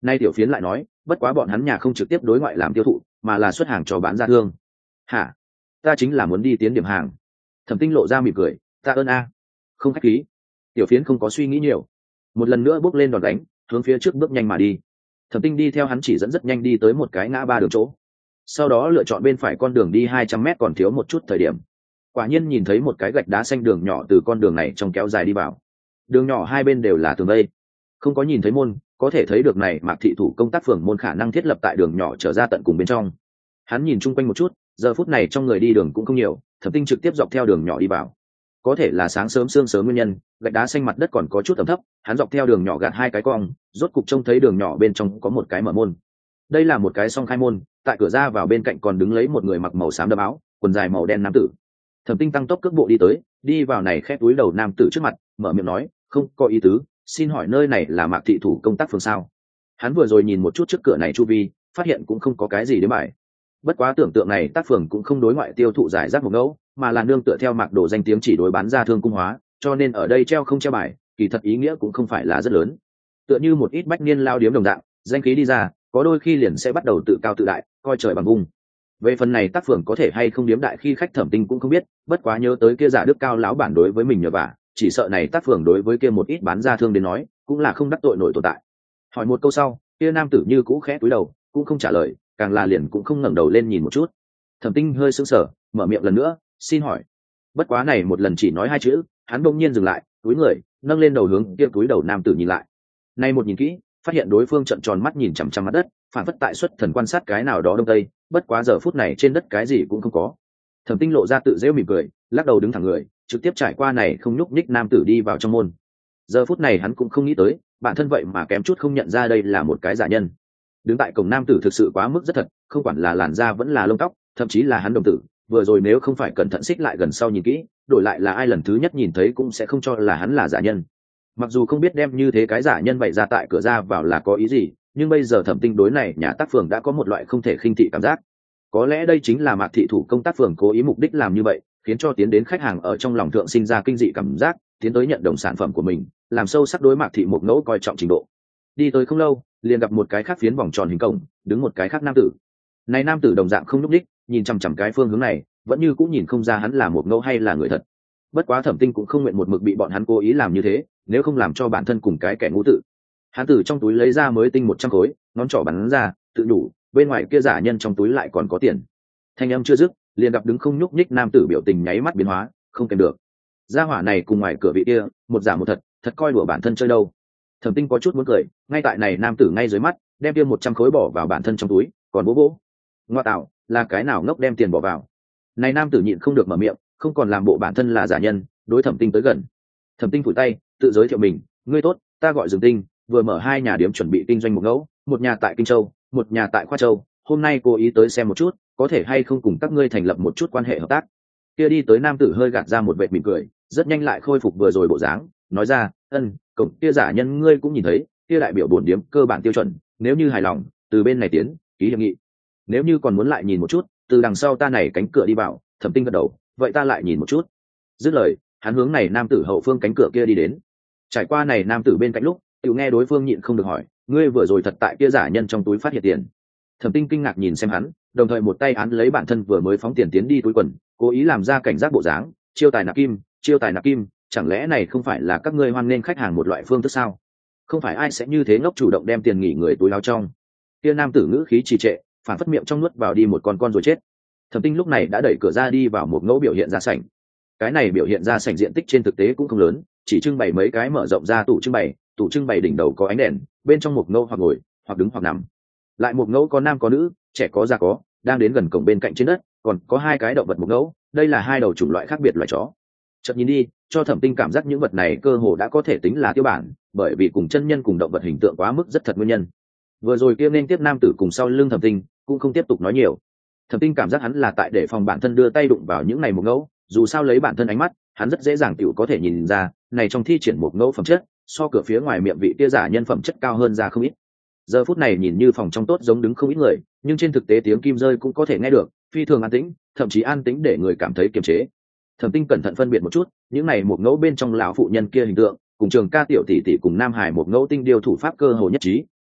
Nay tiểu phiến lại nói, bất quá bọn hắn nhà không trực tiếp đối ngoại làm tiêu thụ, mà là xuất hàng cho bán ra thương. Hả? Ta chính là muốn đi tiến điểm hàng. Thẩm Tinh lộ ra mỉm cười, ta ơn a. Không khách khí. Tiểu phiến không có suy nghĩ nhiều, một lần nữa bước lên đòn đánh, hướng phía trước bước nhanh mà đi. Thẩm Tinh đi theo hắn chỉ dẫn rất nhanh đi tới một cái ngã ba đường chỗ, sau đó lựa chọn bên phải con đường đi hai trăm mét còn thiếu một chút thời điểm, quả nhiên nhìn thấy một cái gạch đá xanh đường nhỏ từ con đường này trong kéo dài đi vào. Đường nhỏ hai bên đều là tường vây, không có nhìn thấy môn, có thể thấy được này Mạc thị thủ công tác phường môn khả năng thiết lập tại đường nhỏ trở ra tận cùng bên trong. Hắn nhìn chung quanh một chút, giờ phút này trong người đi đường cũng không nhiều, Thẩm Tinh trực tiếp dọc theo đường nhỏ đi vào. Có thể là sáng sớm sương sớm nguyên nhân, gạch đá xanh mặt đất còn có chút ẩm thấp, hắn dọc theo đường nhỏ gạt hai cái cong, rốt cục trông thấy đường nhỏ bên trong có một cái mở môn. Đây là một cái song khai môn, tại cửa ra vào bên cạnh còn đứng lấy một người mặc màu xám đậm áo, quần dài màu đen nam tử. Thẩm Tinh tăng tốc cước bộ đi tới, đi vào này khép túi đầu nam tử trước mặt, mở miệng nói, không có ý tứ, xin hỏi nơi này là Mạc thị thủ công tác phường sao? Hắn vừa rồi nhìn một chút trước cửa này chu vi, phát hiện cũng không có cái gì đến bài. Bất quá tưởng tượng này tác phường cũng không đối ngoại tiêu thụ giải rác một ngẫu, mà là nương tựa theo Mạc đồ danh tiếng chỉ đối bán ra thương cung hóa, cho nên ở đây treo không treo bài, kỳ thật ý nghĩa cũng không phải là rất lớn. Tựa như một ít bách niên lao điếm đồng dạng, danh khí đi ra, có đôi khi liền sẽ bắt đầu tự cao tự đại, coi trời bằng vùng. Về phần này tác phường có thể hay không điếm đại khi khách Thẩm Tinh cũng không biết, bất quá nhớ tới kia giả đức cao lão bản đối với mình nhờ vả, chỉ sợ này tác phường đối với kia một ít bán ra thương đến nói, cũng là không đắc tội nổi tồn tại. Hỏi một câu sau, kia nam tử như cũ khẽ cúi đầu, cũng không trả lời, càng là liền cũng không ngẩng đầu lên nhìn một chút. Thẩm Tinh hơi sững sờ, mở miệng lần nữa, xin hỏi. Bất quá này một lần chỉ nói hai chữ, hắn đột nhiên dừng lại, cúi người, nâng lên đầu hướng kia cúi đầu nam tử nhìn lại. Nay một nhìn kỹ, phát hiện đối phương trợn tròn mắt nhìn chằm chằm mặt đất, phản phất tại xuất thần quan sát cái nào đó đông tây, bất quá giờ phút này trên đất cái gì cũng không có. Thẩm Tinh lộ ra tự giễu mỉm cười, lắc đầu đứng thẳng người, trực tiếp trải qua này không nhúc nhích nam tử đi vào trong môn. Giờ phút này hắn cũng không nghĩ tới, bản thân vậy mà kém chút không nhận ra đây là một cái giả nhân. Đứng tại cổng nam tử thực sự quá mức rất thật, không quản là làn da vẫn là lông tóc, thậm chí là hắn đồng tử, vừa rồi nếu không phải cẩn thận xích lại gần sau nhìn kỹ, đổi lại là ai lần thứ nhất nhìn thấy cũng sẽ không cho là hắn là giả nhân. Mặc dù không biết đem như thế cái giả nhân bày ra tại cửa ra vào là có ý gì, nhưng bây giờ Thẩm Tinh đối này nhà tác phường đã có một loại không thể khinh thị cảm giác. Có lẽ đây chính là Mạc thị thủ công tác phường cố ý mục đích làm như vậy, khiến cho tiến đến khách hàng ở trong lòng thượng sinh ra kinh dị cảm giác, tiến tới nhận đồng sản phẩm của mình, làm sâu sắc đối Mạc thị một ngẫu coi trọng trình độ. Đi tới không lâu, liền gặp một cái khác phiến vòng tròn hình cổng, đứng một cái khác nam tử. Này nam tử đồng dạng không nhúc nhích, nhìn chằm chằm cái phương hướng này, vẫn như cũng nhìn không ra hắn là một ngẫu hay là người thật. Bất quá Thẩm Tinh cũng không nguyện một mực bị bọn hắn cố ý làm như thế, nếu không làm cho bản thân cùng cái kẻ ngu tự. Hắn từ trong túi lấy ra mới tinh một trăm khối, ngón trỏ bắn ra, tự đủ, bên ngoài kia giả nhân trong túi lại còn có tiền. Thanh âm chưa dứt, liền gặp đứng không nhúc nhích nam tử biểu tình nháy mắt biến hóa, không kèm được. Gia hỏa này cùng ngoài cửa vị kia, một giả một thật, thật coi đùa bản thân chơi đâu. Thẩm Tinh có chút muốn cười, ngay tại này nam tử ngay dưới mắt, đem kia một trăm khối bỏ vào bản thân trong túi, còn bố bố. Ngoa tạo, là cái nào ngốc đem tiền bỏ vào. Này nam tử nhịn không được mở miệng, không còn làm bộ bản thân là giả nhân, đối Thẩm Tinh tới gần. Thẩm Tinh phủi tay, tự giới thiệu mình, ngươi tốt, ta gọi Dương Tinh, vừa mở hai nhà điếm chuẩn bị kinh doanh một ngẫu, một nhà tại Kinh Châu, một nhà tại Khoa Châu, hôm nay cố ý tới xem một chút, có thể hay không cùng các ngươi thành lập một chút quan hệ hợp tác. Kia đi tới nam tử hơi gạt ra một vệt mỉm cười, rất nhanh lại khôi phục vừa rồi bộ dáng, nói ra, ân, cổng kia giả nhân ngươi cũng nhìn thấy, kia đại biểu bổn điếm cơ bản tiêu chuẩn, nếu như hài lòng, từ bên này tiến, ký hiệp nghị. Nếu như còn muốn lại nhìn một chút, từ đằng sau ta này cánh cửa đi vào. Thẩm Tinh gật đầu, vậy ta lại nhìn một chút. Dứt lời, hắn hướng này nam tử hậu phương cánh cửa kia đi đến. Trải qua này nam tử bên cạnh lúc, tự nghe đối phương nhịn không được hỏi, ngươi vừa rồi thật tại kia giả nhân trong túi phát hiện tiền. Thẩm Tinh kinh ngạc nhìn xem hắn, đồng thời một tay án lấy bản thân vừa mới phóng tiền tiến đi túi quần, cố ý làm ra cảnh giác bộ dáng, chiêu tài nạp kim, chiêu tài nạp kim, chẳng lẽ này không phải là các ngươi hoan nghênh khách hàng một loại phương thức sao? Không phải ai sẽ như thế ngốc chủ động đem tiền nghỉ người túi áo trong. Kia nam tử ngữ khí trì trệ, phản phất miệng trong nuốt vào đi một con con rồi chết. Thẩm Tinh lúc này đã đẩy cửa ra đi vào một ngẫu biểu hiện ra sảnh. Cái này biểu hiện ra sảnh diện tích trên thực tế cũng không lớn, chỉ trưng bày mấy cái mở rộng ra tủ trưng bày, tủ trưng bày đỉnh đầu có ánh đèn, bên trong một ngẫu hoặc ngồi, hoặc đứng hoặc nằm. Lại một ngẫu có nam có nữ, trẻ có già có, đang đến gần cổng bên cạnh trên đất, còn có hai cái động vật một ngẫu, đây là hai đầu chủng loại khác biệt loài chó. Chợt nhìn đi, cho Thẩm Tinh cảm giác những vật này cơ hồ đã có thể tính là tiêu bản, bởi vì cùng chân nhân cùng động vật hình tượng quá mức rất thật nguyên nhân. Vừa rồi kia nên tiếp nam tử cùng sau lưng Thẩm Tinh, cũng không tiếp tục nói nhiều. Thẩm Tinh cảm giác hắn là tại để phòng bản thân đưa tay đụng vào những này một ngẫu, dù sao lấy bản thân ánh mắt, hắn rất dễ dàng tiểu có thể nhìn ra, này trong thi triển một ngẫu phẩm chất, so cửa phía ngoài miệng vị kia giả nhân phẩm chất cao hơn ra không ít. Giờ phút này nhìn như phòng trong tốt giống đứng không ít người, nhưng trên thực tế tiếng kim rơi cũng có thể nghe được, phi thường an tĩnh, thậm chí an tĩnh để người cảm thấy kiềm chế. Thẩm Tinh cẩn thận phân biệt một chút, những này một ngẫu bên trong lão phụ nhân kia hình tượng, cùng Trường Ca tiểu tỷ tỷ cùng Nam Hải một ngẫu tinh điều thủ pháp cơ hồ nhất trí,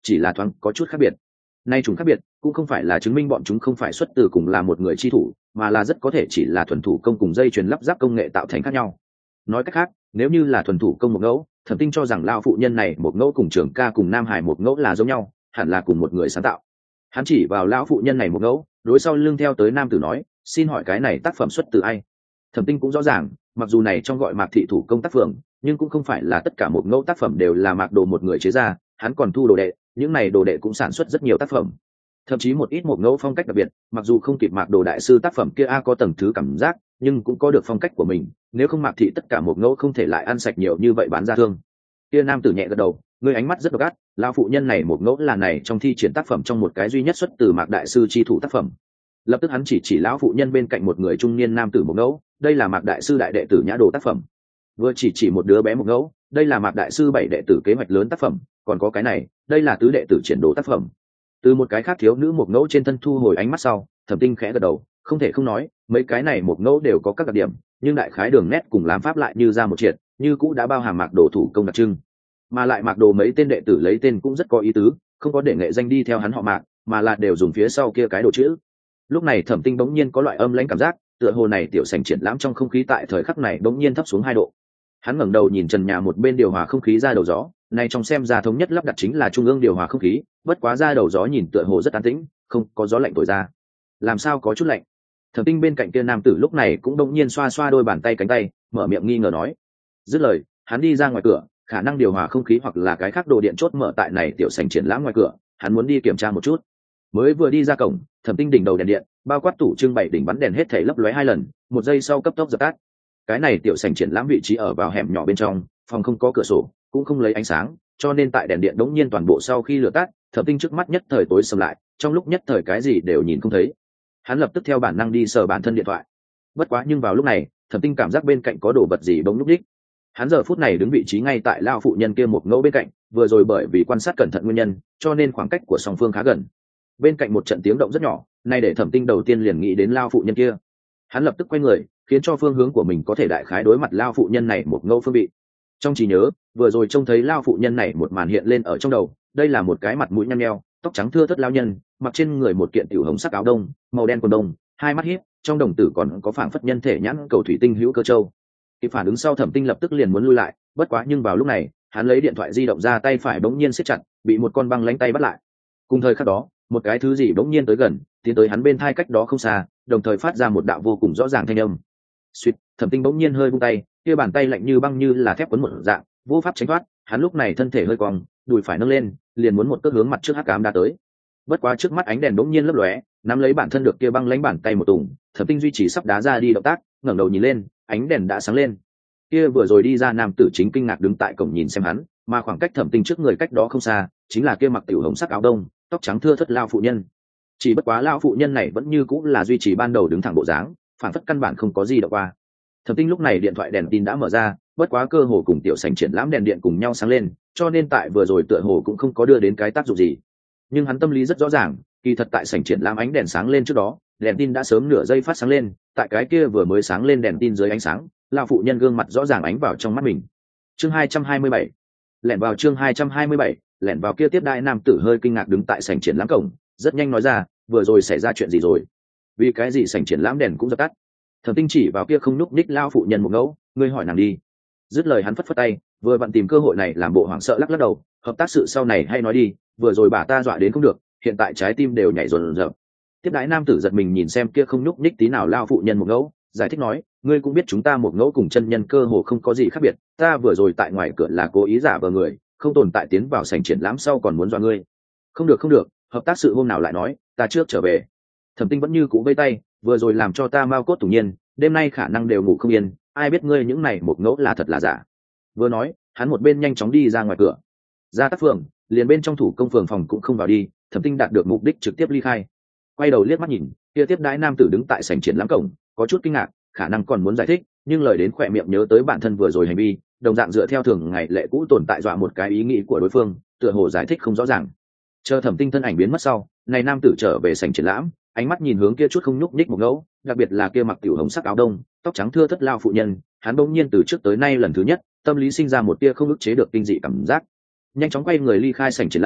chỉ là thoáng có chút khác biệt. Nay chúng khác biệt cũng không phải là chứng minh bọn chúng không phải xuất từ cùng là một người chi thủ, mà là rất có thể chỉ là thuần thủ công cùng dây chuyền lắp ráp công nghệ tạo thành khác nhau. Nói cách khác, nếu như là thuần thủ công một ngẫu, Thẩm Tinh cho rằng lao phụ nhân này một ngẫu cùng Trường Ca cùng Nam Hải một ngẫu là giống nhau, hẳn là cùng một người sáng tạo. Hắn chỉ vào lão phụ nhân này một ngẫu, đối sau lưng theo tới nam tử nói, xin hỏi cái này tác phẩm xuất từ ai? Thẩm Tinh cũng rõ ràng, mặc dù này trong gọi Mạc thị thủ công tác phường, nhưng cũng không phải là tất cả một ngẫu tác phẩm đều là Mạc Đồ một người chế ra, hắn còn thu đồ đệ, những này đồ đệ cũng sản xuất rất nhiều tác phẩm. Thậm chí một ít một ngẫu phong cách đặc biệt, mặc dù không kịp Mạc Đồ đại sư tác phẩm kia a có tầng thứ cảm giác, nhưng cũng có được phong cách của mình, nếu không Mạc thị tất cả một ngẫu không thể lại ăn sạch nhiều như vậy bán ra thương. Kia nam tử nhẹ gật đầu, người ánh mắt rất độc ác, lão phụ nhân này một ngẫu là này trong thi triển tác phẩm trong một cái duy nhất xuất từ Mạc đại sư chi thủ tác phẩm. Lập tức hắn chỉ chỉ lão phụ nhân bên cạnh một người trung niên nam tử một ngẫu, đây là Mạc đại sư đại đệ tử Nhã Đồ tác phẩm. Vừa chỉ chỉ một đứa bé một ngẫu, đây là Mạc đại sư bảy đệ tử kế hoạch lớn tác phẩm, còn có cái này, đây là tứ đệ tử triển đồ tác phẩm. Từ một cái khác thiếu nữ một ngẫu trên thân thu hồi ánh mắt sau, Thẩm Tinh khẽ gật đầu, không thể không nói, mấy cái này một ngẫu đều có các đặc điểm, nhưng đại khái đường nét cùng làm pháp lại như ra một triệt, như cũ đã bao hàm Mạc Đồ thủ công đặc trưng. Mà lại Mạc Đồ mấy tên đệ tử lấy tên cũng rất có ý tứ, không có để nghệ danh đi theo hắn họ Mạc, mà là đều dùng phía sau kia cái đồ chữ. Lúc này Thẩm Tinh bỗng nhiên có loại âm lãnh cảm giác, tựa hồ này tiểu sảnh triển lãm trong không khí tại thời khắc này bỗng nhiên thấp xuống hai độ. Hắn ngẩng đầu nhìn trần nhà một bên điều hòa không khí ra đầu gió, này trong xem ra thống nhất lắp đặt chính là trung ương điều hòa không khí, bất quá ra đầu gió nhìn tựa hồ rất an tĩnh, không có gió lạnh thổi ra. Làm sao có chút lạnh? Thẩm Tinh bên cạnh kia nam tử lúc này cũng bỗng nhiên xoa xoa đôi bàn tay cánh tay, mở miệng nghi ngờ nói. Dứt lời, hắn đi ra ngoài cửa, khả năng điều hòa không khí hoặc là cái khác đồ điện chốt mở tại này tiểu sảnh triển lãm ngoài cửa, hắn muốn đi kiểm tra một chút. Mới vừa đi ra cổng, Thẩm Tinh đỉnh đầu đèn điện, bao quát tủ trưng bày đỉnh bắn đèn hết thảy lấp lóe hai lần, một giây sau cấp tốc dập tắt. Cái này tiểu sảnh triển lãm vị trí ở vào hẻm nhỏ bên trong, phòng không có cửa sổ, cũng không lấy ánh sáng, cho nên tại đèn điện đống nhiên toàn bộ sau khi lửa tắt, Thẩm Tinh trước mắt nhất thời tối sầm lại, trong lúc nhất thời cái gì đều nhìn không thấy. Hắn lập tức theo bản năng đi sờ bản thân điện thoại. Bất quá nhưng vào lúc này, Thẩm Tinh cảm giác bên cạnh có đồ vật gì bỗng lúc đích. Hắn giờ phút này đứng vị trí ngay tại lao phụ nhân kia một ngẫu bên cạnh, vừa rồi bởi vì quan sát cẩn thận nguyên nhân, cho nên khoảng cách của song phương khá gần. Bên cạnh một trận tiếng động rất nhỏ, nay để Thẩm Tinh đầu tiên liền nghĩ đến lao phụ nhân kia. Hắn lập tức quay người, khiến cho phương hướng của mình có thể đại khái đối mặt lao phụ nhân này một ngẫu phương vị. Trong trí nhớ, vừa rồi trông thấy lao phụ nhân này một màn hiện lên ở trong đầu, đây là một cái mặt mũi nhăn nheo, tóc trắng thưa thớt lao nhân, mặc trên người một kiện tiểu hồng sắc áo đông, màu đen quần đông, hai mắt híp, trong đồng tử còn có phảng phất nhân thể nhãn cầu thủy tinh hữu cơ châu. Khi phản ứng sau, Thẩm Tinh lập tức liền muốn lui lại, bất quá nhưng vào lúc này, hắn lấy điện thoại di động ra, tay phải bỗng nhiên siết chặt, bị một con băng lãnh tay bắt lại. Cùng thời khắc đó, một cái thứ gì bỗng nhiên tới gần, tiến tới hắn bên thai cách đó không xa, đồng thời phát ra một đạo vô cùng rõ ràng thanh âm. Suýt, Thẩm Tinh bỗng nhiên hơi buông tay, kia bàn tay lạnh như băng như là thép quấn một dạng, vô pháp tránh thoát, hắn lúc này thân thể hơi cong, đùi phải nâng lên, liền muốn một cước hướng mặt trước hắc ám đã tới. Bất quá trước mắt ánh đèn bỗng nhiên lấp lóe, nắm lấy bản thân được kia băng lãnh bàn tay một tùng, Thẩm Tinh duy trì sắp đá ra đi động tác, ngẩng đầu nhìn lên, ánh đèn đã sáng lên. Kia vừa rồi đi ra nam tử chính kinh ngạc đứng tại cổng nhìn xem hắn, mà khoảng cách Thẩm Tinh trước người cách đó không xa, chính là kia mặc tiểu hồng sắc áo đông, tóc trắng thưa thớt lao phụ nhân. Chỉ bất quá lao phụ nhân này vẫn như cũng là duy trì ban đầu đứng thẳng bộ dáng, phản phất căn bản không có gì động qua. Thẩm Tinh lúc này điện thoại đèn tin đã mở ra, bất quá cơ hồ cùng tiểu sảnh triển lãm đèn điện cùng nhau sáng lên, cho nên tại vừa rồi tựa hồ cũng không có đưa đến cái tác dụng gì. Nhưng hắn tâm lý rất rõ ràng, kỳ thật tại sảnh triển lãm ánh đèn sáng lên trước đó, đèn tin đã sớm nửa giây phát sáng lên, tại cái kia vừa mới sáng lên đèn tin dưới ánh sáng, lão phụ nhân gương mặt rõ ràng ánh vào trong mắt mình. Chương hai trăm hai mươi bảy. Lẻn vào chương hai trăm hai mươi bảy, lẻn vào kia tiếp đại nam tử hơi kinh ngạc đứng tại sảnh triển lãm cổng, rất nhanh nói ra, vừa rồi xảy ra chuyện gì rồi? Vì cái gì sảnh triển lãm đèn cũng dập tắt? Thẩm Tinh chỉ vào kia không núc ních lao phụ nhân một ngẫu, ngươi hỏi nàng đi. Dứt lời hắn phất phất tay, vừa vặn tìm cơ hội này làm bộ hoảng sợ lắc lắc đầu, hợp tác sự sau này hay nói đi, vừa rồi bà ta dọa đến không được, hiện tại trái tim đều nhảy rồn rợn. Tiếp đái nam tử giật mình nhìn xem kia không núc ních tí nào lao phụ nhân một ngẫu, giải thích nói, ngươi cũng biết chúng ta một ngẫu cùng chân nhân cơ hồ không có gì khác biệt, ta vừa rồi tại ngoài cửa là cố ý giả vờ người, không tồn tại tiến vào sảnh triển lãm sau còn muốn dọa ngươi. Không được không được, hợp tác sự hôm nào lại nói, ta trước trở về. Thẩm Tinh vẫn như cũ vây tay, vừa rồi làm cho ta mau cốt tủng nhiên, đêm nay khả năng đều ngủ không yên, ai biết ngươi những này một ngẫu là thật là giả. Vừa nói, hắn một bên nhanh chóng đi ra ngoài cửa. Ra tác phường, liền bên trong thủ công phường phòng cũng không vào đi, Thẩm Tinh đạt được mục đích trực tiếp ly khai. Quay đầu liếc mắt nhìn, kia tiếp đái nam tử đứng tại sảnh triển lãm cổng, có chút kinh ngạc, khả năng còn muốn giải thích, nhưng lời đến khỏe miệng nhớ tới bản thân vừa rồi hành vi, đồng dạng dựa theo thường ngày lệ cũ tồn tại dọa một cái ý nghĩ của đối phương, tựa hồ giải thích không rõ ràng. Chờ Thẩm Tinh thân ảnh biến mất sau, này nam tử trở về sảnh triển lãm, ánh mắt nhìn hướng kia chút không nhúc nhích một ngẫu, đặc biệt là kia mặc tiểu hồng sắc áo đông, tóc trắng thưa thớt lao phụ nhân, hắn bỗng nhiên từ trước tới nay lần thứ nhất, tâm lý sinh ra một tia không ức chế được kinh dị cảm giác. Nhanh chóng quay người ly khai sảnh triển lãm,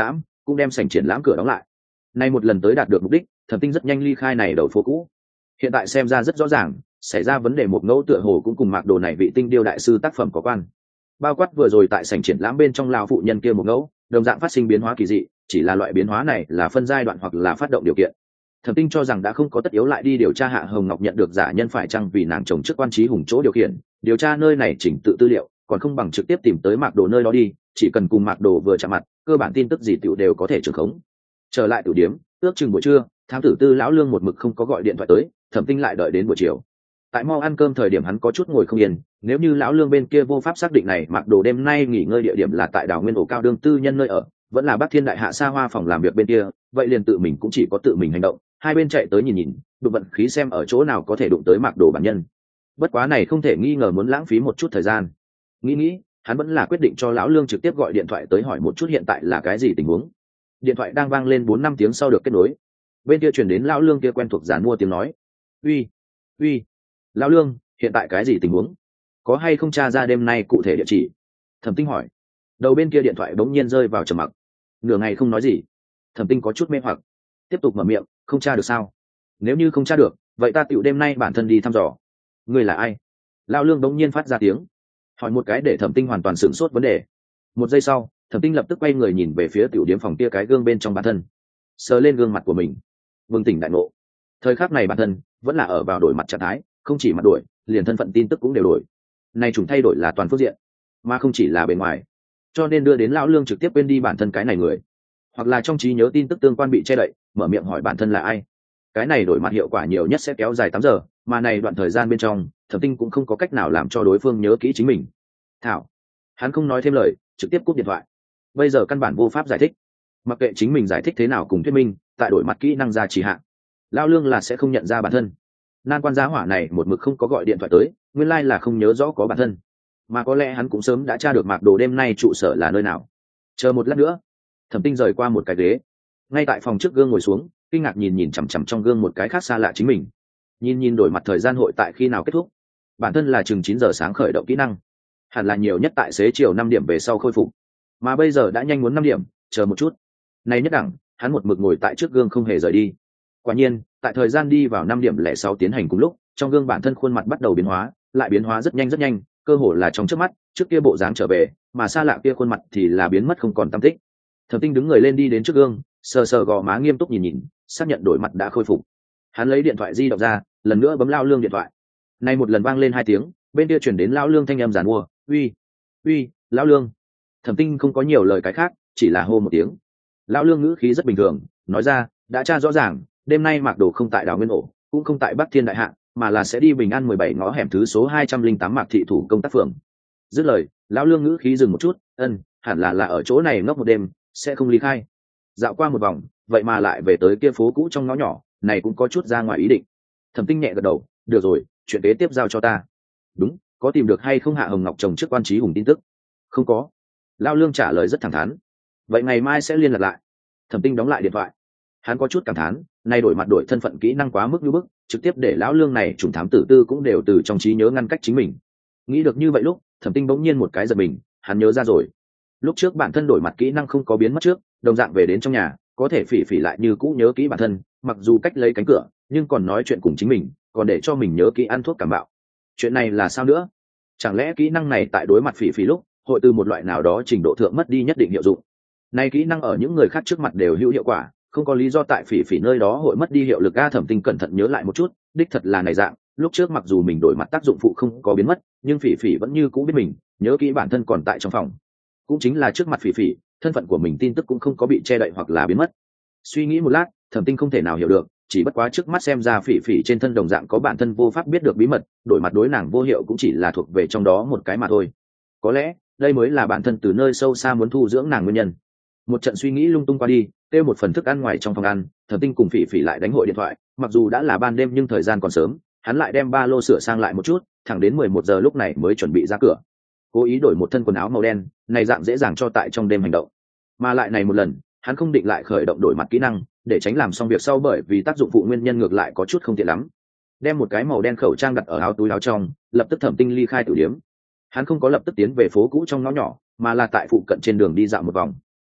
cũng đem sảnh triển lãm cửa đóng lại. Nay một lần tới đạt được mục đích, Thẩm Tinh rất nhanh ly khai này đầu phố cũ. Hiện tại xem ra rất rõ ràng, xảy ra vấn đề một ngẫu tựa hồ cũng cùng Mạc Đồ này vị tinh điêu đại sư tác phẩm có quan. Bao quát vừa rồi tại sảnh triển lãm bên trong lão phụ nhân kia một ngẫu, đồng dạng phát sinh biến hóa kỳ dị, chỉ là loại biến hóa này là phân giai đoạn hoặc là phát động điều kiện. Thẩm Tinh cho rằng đã không có tất yếu lại đi điều tra Hạ Hồng Ngọc nhận được giả nhân phải chăng vì nàng chồng trước quan trí hùng chỗ điều khiển, điều tra nơi này chỉnh tự tư liệu, còn không bằng trực tiếp tìm tới Mạc Đồ nơi đó đi, chỉ cần cùng Mạc Đồ vừa chạm mặt, cơ bản tin tức gì tiểu đều có thể trường khống. Trở lại tiểu điếm, ước chừng buổi trưa, thám tử Tư lão Lương một mực không có gọi điện thoại tới, Thẩm Tinh lại đợi đến buổi chiều. Tại mau ăn cơm thời điểm hắn có chút ngồi không yên, nếu như lão Lương bên kia vô pháp xác định này Mạc Đồ đêm nay nghỉ ngơi địa điểm là tại đảo Nguyên ổ cao đương tư nhân nơi ở, vẫn là Bắc Thiên đại hạ xa hoa phòng làm việc bên kia, vậy liền tự mình cũng chỉ có tự mình hành động, hai bên chạy tới nhìn nhìn, đụng vận khí xem ở chỗ nào có thể đụng tới Mạc Đồ bản nhân. Bất quá này không thể nghi ngờ muốn lãng phí một chút thời gian. Nghĩ nghĩ, hắn vẫn là quyết định cho lão Lương trực tiếp gọi điện thoại tới hỏi một chút hiện tại là cái gì tình huống. Điện thoại đang vang lên bốn năm tiếng sau được kết nối. Bên kia truyền đến lão Lương kia quen thuộc giản mua tiếng nói. "Uy, uy, lão Lương, hiện tại cái gì tình huống? Có hay không tra ra đêm nay cụ thể địa chỉ?" Thẩm Tinh hỏi. Đầu bên kia điện thoại bỗng nhiên rơi vào trầm mặc. Nửa ngày không nói gì. Thẩm Tinh có chút mê hoặc, tiếp tục mở miệng, "Không tra được sao? Nếu như không tra được, vậy ta tựu đêm nay bản thân đi thăm dò." "Ngươi là ai?" Lão Lương bỗng nhiên phát ra tiếng, hỏi một cái để Thẩm Tinh hoàn toàn sửng sốt vấn đề. Một giây sau, Thẩm Tinh lập tức quay người nhìn về phía tiểu điếm phòng kia cái gương bên trong bản thân, sờ lên gương mặt của mình, bừng tỉnh đại ngộ. Thời khắc này bản thân vẫn là ở vào đổi mặt trạng thái, không chỉ mặt đổi, liền thân phận tin tức cũng đều đổi. Này chủng thay đổi là toàn phương diện, mà không chỉ là bề ngoài, cho nên đưa đến lão Lương trực tiếp quên đi bản thân cái này người, hoặc là trong trí nhớ tin tức tương quan bị che đậy, mở miệng hỏi bản thân là ai. Cái này đổi mặt hiệu quả nhiều nhất sẽ kéo dài tám giờ, mà này đoạn thời gian bên trong, Thẩm Tinh cũng không có cách nào làm cho đối phương nhớ kỹ chính mình. Thảo, hắn không nói thêm lời, trực tiếp cúp điện thoại. Bây giờ căn bản vô pháp giải thích, mặc kệ chính mình giải thích thế nào cùng thuyết minh, tại đổi mặt kỹ năng ra chỉ hạn, lão Lương là sẽ không nhận ra bản thân. Nan quan giá hỏa này một mực không có gọi điện thoại tới, nguyên lai là không nhớ rõ có bản thân, mà có lẽ hắn cũng sớm đã tra được Mạc Đồ đêm nay trụ sở là nơi nào. Chờ một lát nữa, Thẩm Tinh rời qua một cái ghế, ngay tại phòng trước gương ngồi xuống, kinh ngạc nhìn nhìn chằm chằm trong gương một cái khác xa lạ chính mình, nhìn nhìn đổi mặt thời gian hội tại khi nào kết thúc. Bản thân là chừng chín giờ sáng khởi động kỹ năng, hẳn là nhiều nhất tại xế chiều năm điểm về sau khôi phục, mà bây giờ đã nhanh muốn năm điểm, chờ một chút. Này nhất đẳng, hắn một mực ngồi tại trước gương không hề rời đi. Quả nhiên, tại thời gian đi vào năm điểm lẻ sáu tiến hành cùng lúc, trong gương bản thân khuôn mặt bắt đầu biến hóa, lại biến hóa rất nhanh rất nhanh, cơ hồ là trong chớp mắt, trước kia bộ dáng trở về, mà xa lạ kia khuôn mặt thì là biến mất không còn tăm tích. Thẩm Tinh đứng người lên đi đến trước gương, sờ sờ gò má nghiêm túc nhìn nhìn, xác nhận đổi mặt đã khôi phục. Hắn lấy điện thoại di động ra, lần nữa bấm lao Lương điện thoại. Nay một lần vang lên hai tiếng, bên kia chuyển đến lão Lương thanh âm giàn mua, "Uy, uy, lão Lương." Thẩm Tinh không có nhiều lời cái khác, chỉ là hô một tiếng. Lão Lương ngữ khí rất bình thường, nói ra, "Đã tra rõ ràng, đêm nay Mạc Đồ không tại đảo Nguyên ổ, cũng không tại Bắc Thiên đại hạ, mà là sẽ đi Bình An mười bảy ngõ hẻm thứ số hai trăm linh tám Mạc thị thủ công tác phường." Dứt lời, lão Lương ngữ khí dừng một chút, "Ân, hẳn là là ở chỗ này ngốc một đêm, sẽ không ly khai." Dạo qua một vòng, vậy mà lại về tới kia phố cũ trong ngõ nhỏ, này cũng có chút ra ngoài ý định. Thẩm Tinh nhẹ gật đầu, "Được rồi, chuyện kế tiếp giao cho ta." "Đúng, có tìm được hay không Hạ Hồng Ngọc chồng trước quan trí hùng tin tức?" "Không có." Lão Lương trả lời rất thẳng thắn. "Vậy ngày mai sẽ liên lạc lại." Thẩm Tinh đóng lại điện thoại. Hắn có chút cảm thán, nay đổi mặt đổi thân phận kỹ năng quá mức như bức, trực tiếp để lão Lương này trùng thám tử tư cũng đều từ trong trí nhớ ngăn cách chính mình. Nghĩ được như vậy lúc, Thẩm Tinh bỗng nhiên một cái giật mình, hắn nhớ ra rồi. Lúc trước bản thân đổi mặt kỹ năng không có biến mất trước, đồng dạng về đến trong nhà, có thể phỉ phỉ lại như cũ nhớ kỹ bản thân, mặc dù cách lấy cánh cửa, nhưng còn nói chuyện cùng chính mình, còn để cho mình nhớ kỹ ăn thuốc cảm bạo. Chuyện này là sao nữa? Chẳng lẽ kỹ năng này tại đối mặt phỉ phỉ lúc, hội từ một loại nào đó trình độ thượng mất đi nhất định hiệu dụng? Này kỹ năng ở những người khác trước mặt đều hữu hiệu quả, không có lý do tại phỉ phỉ nơi đó hội mất đi hiệu lực. A Thẩm Tinh cẩn thận nhớ lại một chút, đích thật là này dạng, lúc trước mặc dù mình đổi mặt tác dụng phụ không có biến mất, nhưng phỉ phỉ vẫn như cũ biết mình, nhớ kỹ bản thân còn tại trong phòng. Cũng chính là trước mặt phỉ phỉ, thân phận của mình tin tức cũng không có bị che đậy hoặc là biến mất. Suy nghĩ một lát, Thẩm Tinh không thể nào hiểu được, chỉ bất quá trước mắt xem ra phỉ phỉ trên thân đồng dạng có bản thân vô pháp biết được bí mật, đổi mặt đối nàng vô hiệu cũng chỉ là thuộc về trong đó một cái mà thôi. Có lẽ đây mới là bản thân từ nơi sâu xa muốn thu dưỡng nàng nguyên nhân. Một trận suy nghĩ lung tung qua đi, kêu một phần thức ăn ngoài trong phòng ăn, Thẩm Tinh cùng phỉ phỉ lại đánh hội điện thoại, mặc dù đã là ban đêm nhưng thời gian còn sớm, hắn lại đem ba lô sửa sang lại một chút, thẳng đến mười một giờ lúc này mới chuẩn bị ra cửa. Cố ý đổi một thân quần áo màu đen, này dạng dễ dàng cho tại trong đêm hành động. Mà lại này một lần, hắn không định lại khởi động đổi mặt kỹ năng, để tránh làm xong việc sau bởi vì tác dụng phụ nguyên nhân ngược lại có chút không tiện lắm. Đem một cái màu đen khẩu trang đặt ở áo túi áo trong, lập tức Thẩm Tinh ly khai tử điếm. Hắn không có lập tức tiến về phố cũ trong ngõ nhỏ, mà là tại phụ cận trên đường đi dạo một vòng.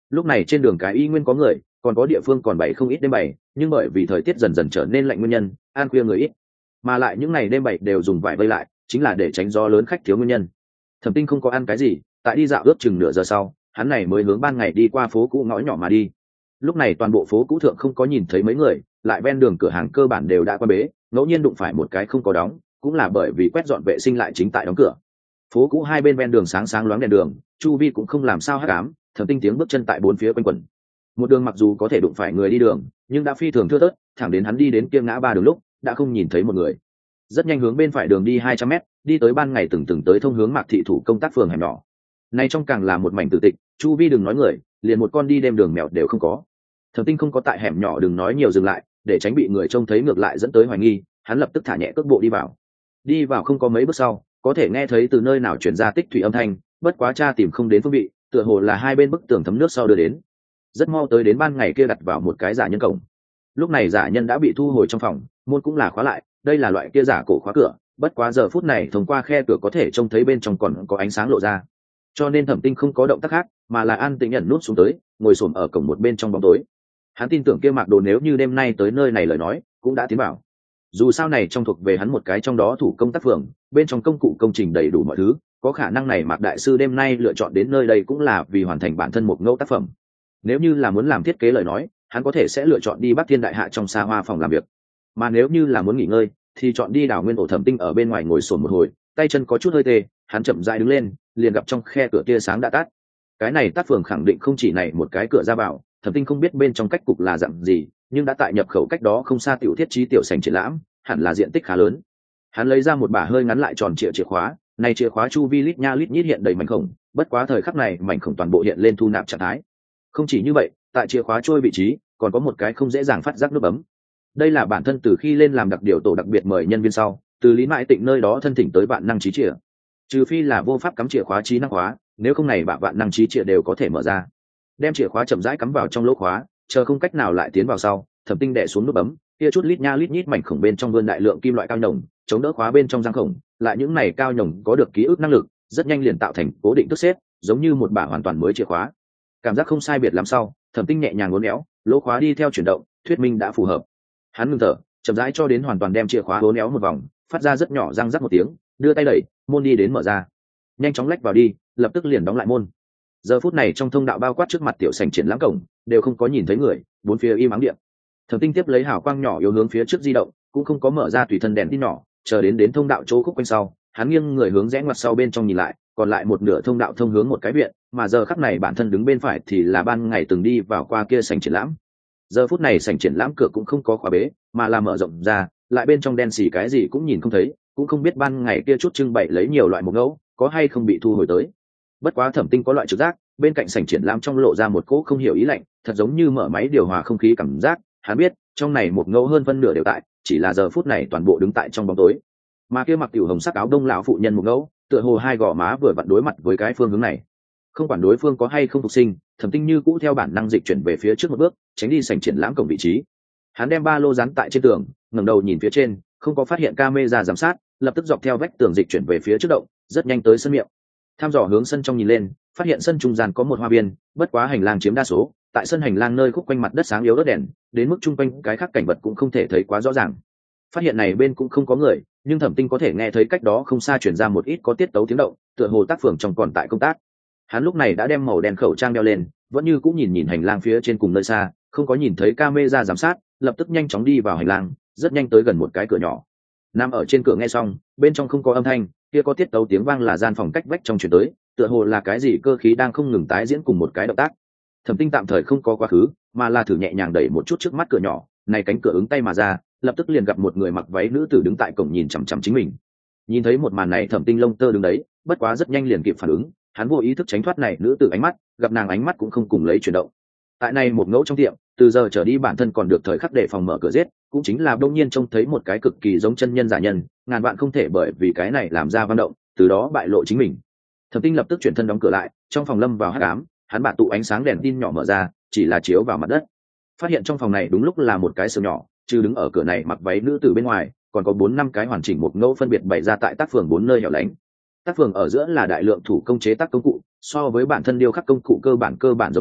lúc này trên đường cái y nguyên có người, còn có địa phương còn bày không ít đêm bày, nhưng bởi vì thời tiết dần dần trở nên lạnh nguyên nhân, ăn khuya người ít, mà lại những ngày đêm bày đều dùng vải vây lại, chính là để tránh gió lớn khách thiếu nguyên nhân. Thẩm Tinh không có ăn cái gì, tại đi dạo ước chừng nửa giờ sau, hắn này mới hướng ban ngày đi qua phố cũ ngõ nhỏ mà đi. Lúc này toàn bộ phố cũ thượng không có nhìn thấy mấy người, lại ven đường cửa hàng cơ bản đều đã qua bế, ngẫu nhiên đụng phải một cái không có đóng, cũng là bởi vì quét dọn vệ sinh lại chính tại đóng cửa. Phố cũ hai bên ven đường sáng sáng loáng đèn đường, chu vi cũng không làm sao hắc ám, Thẩm Tinh tiếng bước chân tại bốn phía quanh quẩn. Một đường mặc dù có thể đụng phải người đi đường, nhưng đã phi thường thưa thớt, thẳng đến hắn đi đến kia ngã ba đường lúc, đã không nhìn thấy một người. Rất nhanh hướng bên phải đường đi hai trăm mét, đi tới ban ngày từng từng tới thông hướng Mạc thị thủ công tác phường hẻm nhỏ. Này trong càng là một mảnh tử tịch, chu vi đừng nói người, liền một con đi đêm đường mèo đều không có. Thẩm Tinh không có tại hẻm nhỏ đừng nói nhiều dừng lại, để tránh bị người trông thấy ngược lại dẫn tới hoài nghi, hắn lập tức thả nhẹ cước bộ đi vào. Đi vào không có mấy bước sau, có thể nghe thấy từ nơi nào truyền ra tích thủy âm thanh, bất quá tra tìm không đến phương vị, tựa hồ là hai bên bức tường thấm nước sau đưa đến. Rất mau tới đến ban ngày kia đặt vào một cái giả nhân cổng. Lúc này giả nhân đã bị thu hồi trong phòng, môn cũng là khóa lại, đây là loại kia giả cổ khóa cửa, bất quá giờ phút này thông qua khe cửa có thể trông thấy bên trong còn có ánh sáng lộ ra. Cho nên Thẩm Tinh không có động tác khác, mà là an tĩnh nhận nút xuống tới, ngồi xổm ở cổng một bên trong bóng tối. Hắn tin tưởng kia Mạc Đồ nếu như đêm nay tới nơi này lời nói, cũng đã tiến vào. Dù sao này trong thuộc về hắn một cái trong đó thủ công tác phường, bên trong công cụ công trình đầy đủ mọi thứ, có khả năng này Mạc đại sư đêm nay lựa chọn đến nơi đây cũng là vì hoàn thành bản thân một ngẫu tác phẩm. Nếu như là muốn làm thiết kế lời nói, hắn có thể sẽ lựa chọn đi Bắc Thiên đại hạ trong xa hoa phòng làm việc, mà nếu như là muốn nghỉ ngơi thì chọn đi đào nguyên ổ Thẩm Tinh ở bên ngoài ngồi sồn một hồi, tay chân có chút hơi tê, hắn chậm rãi đứng lên, liền gặp trong khe cửa tia sáng đã tắt. Cái này tác phường khẳng định không chỉ này một cái cửa ra vào, Thẩm Tinh không biết bên trong cách cục là dạng gì, nhưng đã tại nhập khẩu cách đó không xa tiểu thiết trí tiểu sảnh triển lãm, hẳn là diện tích khá lớn. Hắn lấy ra một bả hơi ngắn lại tròn trịa chìa khóa, này chìa khóa chu vi lít nha lít nhít hiện đầy mảnh khổng, bất quá thời khắc này mảnh khổng toàn bộ hiện lên thu nạp trạng thái. Không chỉ như vậy, tại chìa khóa trôi vị trí còn có một cái không dễ dàng phát giác nút bấm. Đây là bản thân từ khi lên làm đặc điều tổ đặc biệt mời nhân viên sau, từ Lý Mại Tịnh nơi đó thân thỉnh tới vạn năng trí chìa. Trừ phi là vô pháp cắm chìa khóa trí năng khóa, nếu không này bả vạn năng trí chìa đều có thể mở ra. Đem chìa khóa chậm rãi cắm vào trong lỗ khóa, chờ không cách nào lại tiến vào sau, Thẩm Tinh đè xuống nút bấm, kia chút lít nha lít nhít mảnh khổng bên trong vươn đại lượng kim loại cao nhồng, chống đỡ khóa bên trong răng khổng, lại những này cao nhồng có được ký ức năng lực, rất nhanh liền tạo thành cố định thức xếp, giống như một bả hoàn toàn mới chìa khóa. Cảm giác không sai biệt lắm sau, Thẩm Tinh nhẹ nhàng uốn éo, lỗ khóa đi theo chuyển động, thuyết minh đã phù hợp. Hắn ngừng thở, chậm rãi cho đến hoàn toàn đem chìa khóa uốn éo một vòng, phát ra rất nhỏ răng rắc một tiếng, đưa tay đẩy, môn đi đến mở ra. Nhanh chóng lách vào đi, lập tức liền đóng lại môn. Giờ phút này trong thông đạo bao quát trước mặt tiểu sảnh triển lãm cổng, đều không có nhìn thấy người, bốn phía im ắng điện. Thẩm Tinh tiếp lấy hào quang nhỏ yếu hướng phía trước di động, cũng không có mở ra tùy thân đèn tin nhỏ, chờ đến đến thông đạo chỗ khúc quanh sau, hắn nghiêng người hướng rẽ ngoặt sau bên trong nhìn lại, còn lại một nửa thông đạo thông hướng một cái viện, mà giờ khắc này bản thân đứng bên phải thì là ban ngày từng đi vào qua kia sảnh triển lãm. Giờ phút này sảnh triển lãm cửa cũng không có khóa bế, mà là mở rộng ra, lại bên trong đen xì cái gì cũng nhìn không thấy, cũng không biết ban ngày kia chút trưng bày lấy nhiều loại một ngẫu, có hay không bị thu hồi tới. Bất quá Thẩm Tinh có loại trực giác, bên cạnh sảnh triển lãm trong lộ ra một cỗ không hiểu ý lạnh, thật giống như mở máy điều hòa không khí cảm giác, hắn biết, trong này một ngẫu hơn phân nửa đều tại, chỉ là giờ phút này toàn bộ đứng tại trong bóng tối. Mà kia mặc tiểu hồng sắc áo đông lão phụ nhân một ngẫu, tựa hồ hai gò má vừa vặn đối mặt với cái phương hướng này. Không quản đối phương có hay không phục sinh, Thẩm Tinh như cũ theo bản năng dịch chuyển về phía trước một bước, tránh đi sảnh triển lãm cổng vị trí. Hắn đem ba lô dán tại trên tường, ngẩng đầu nhìn phía trên, không có phát hiện camera giám sát, lập tức dọc theo vách tường dịch chuyển về phía trước động, rất nhanh tới sân miệng. Tham dò hướng sân trong nhìn lên, phát hiện sân trung gian có một hoa viên, bất quá hành lang chiếm đa số, tại sân hành lang nơi khúc quanh mặt đất sáng yếu đốt đèn, đến mức chung quanh cái khác cảnh vật cũng không thể thấy quá rõ ràng. Phát hiện này bên cũng không có người, nhưng Thẩm Tinh có thể nghe thấy cách đó không xa truyền ra một ít có tiết tấu tiếng động, tựa hồ tác phường trong còn tại công tác. Hắn lúc này đã đem màu đen khẩu trang đeo lên, vẫn như cũng nhìn nhìn hành lang phía trên cùng nơi xa, không có nhìn thấy camera giám sát, lập tức nhanh chóng đi vào hành lang, rất nhanh tới gần một cái cửa nhỏ. Nằm ở trên cửa nghe xong, bên trong không có âm thanh, kia có tiết tấu tiếng vang là gian phòng cách vách trong truyền tới, tựa hồ là cái gì cơ khí đang không ngừng tái diễn cùng một cái động tác. Thẩm Tinh tạm thời không có quá khứ, mà là thử nhẹ nhàng đẩy một chút trước mắt cửa nhỏ, này cánh cửa ứng tay mà ra, lập tức liền gặp một người mặc váy nữ tử đứng tại cổng nhìn chằm chằm chính mình. Nhìn thấy một màn này Thẩm Tinh lông tơ đứng đấy, bất quá rất nhanh liền kịp phản ứng, hắn vô ý thức tránh thoát này nữ tử ánh mắt, gặp nàng ánh mắt cũng không cùng lấy chuyển động. Tại này một ngẫu trong tiệm, từ giờ trở đi bản thân còn được thời khắc để phòng mở cửa giết, cũng chính là đông nhiên trông thấy một cái cực kỳ giống chân nhân giả nhân, ngàn vạn không thể bởi vì cái này làm ra văn động, từ đó bại lộ chính mình. Thẩm Tinh lập tức chuyển thân đóng cửa lại, trong phòng lâm vào hắc ám, hắn bả tụ ánh sáng đèn tin nhỏ mở ra, chỉ là chiếu vào mặt đất. Phát hiện trong phòng này đúng lúc là một cái sườn nhỏ, chứ đứng ở cửa này mặc váy nữ tử bên ngoài, còn có bốn năm cái hoàn chỉnh một ngẫu phân biệt bày ra tại tác phường bốn nơi hẻo lánh. Tác phường ở giữa là đại lượng thủ công chế tác công cụ, so với bản thân điêu khắc công cụ cơ bản cơ bản giống nhau,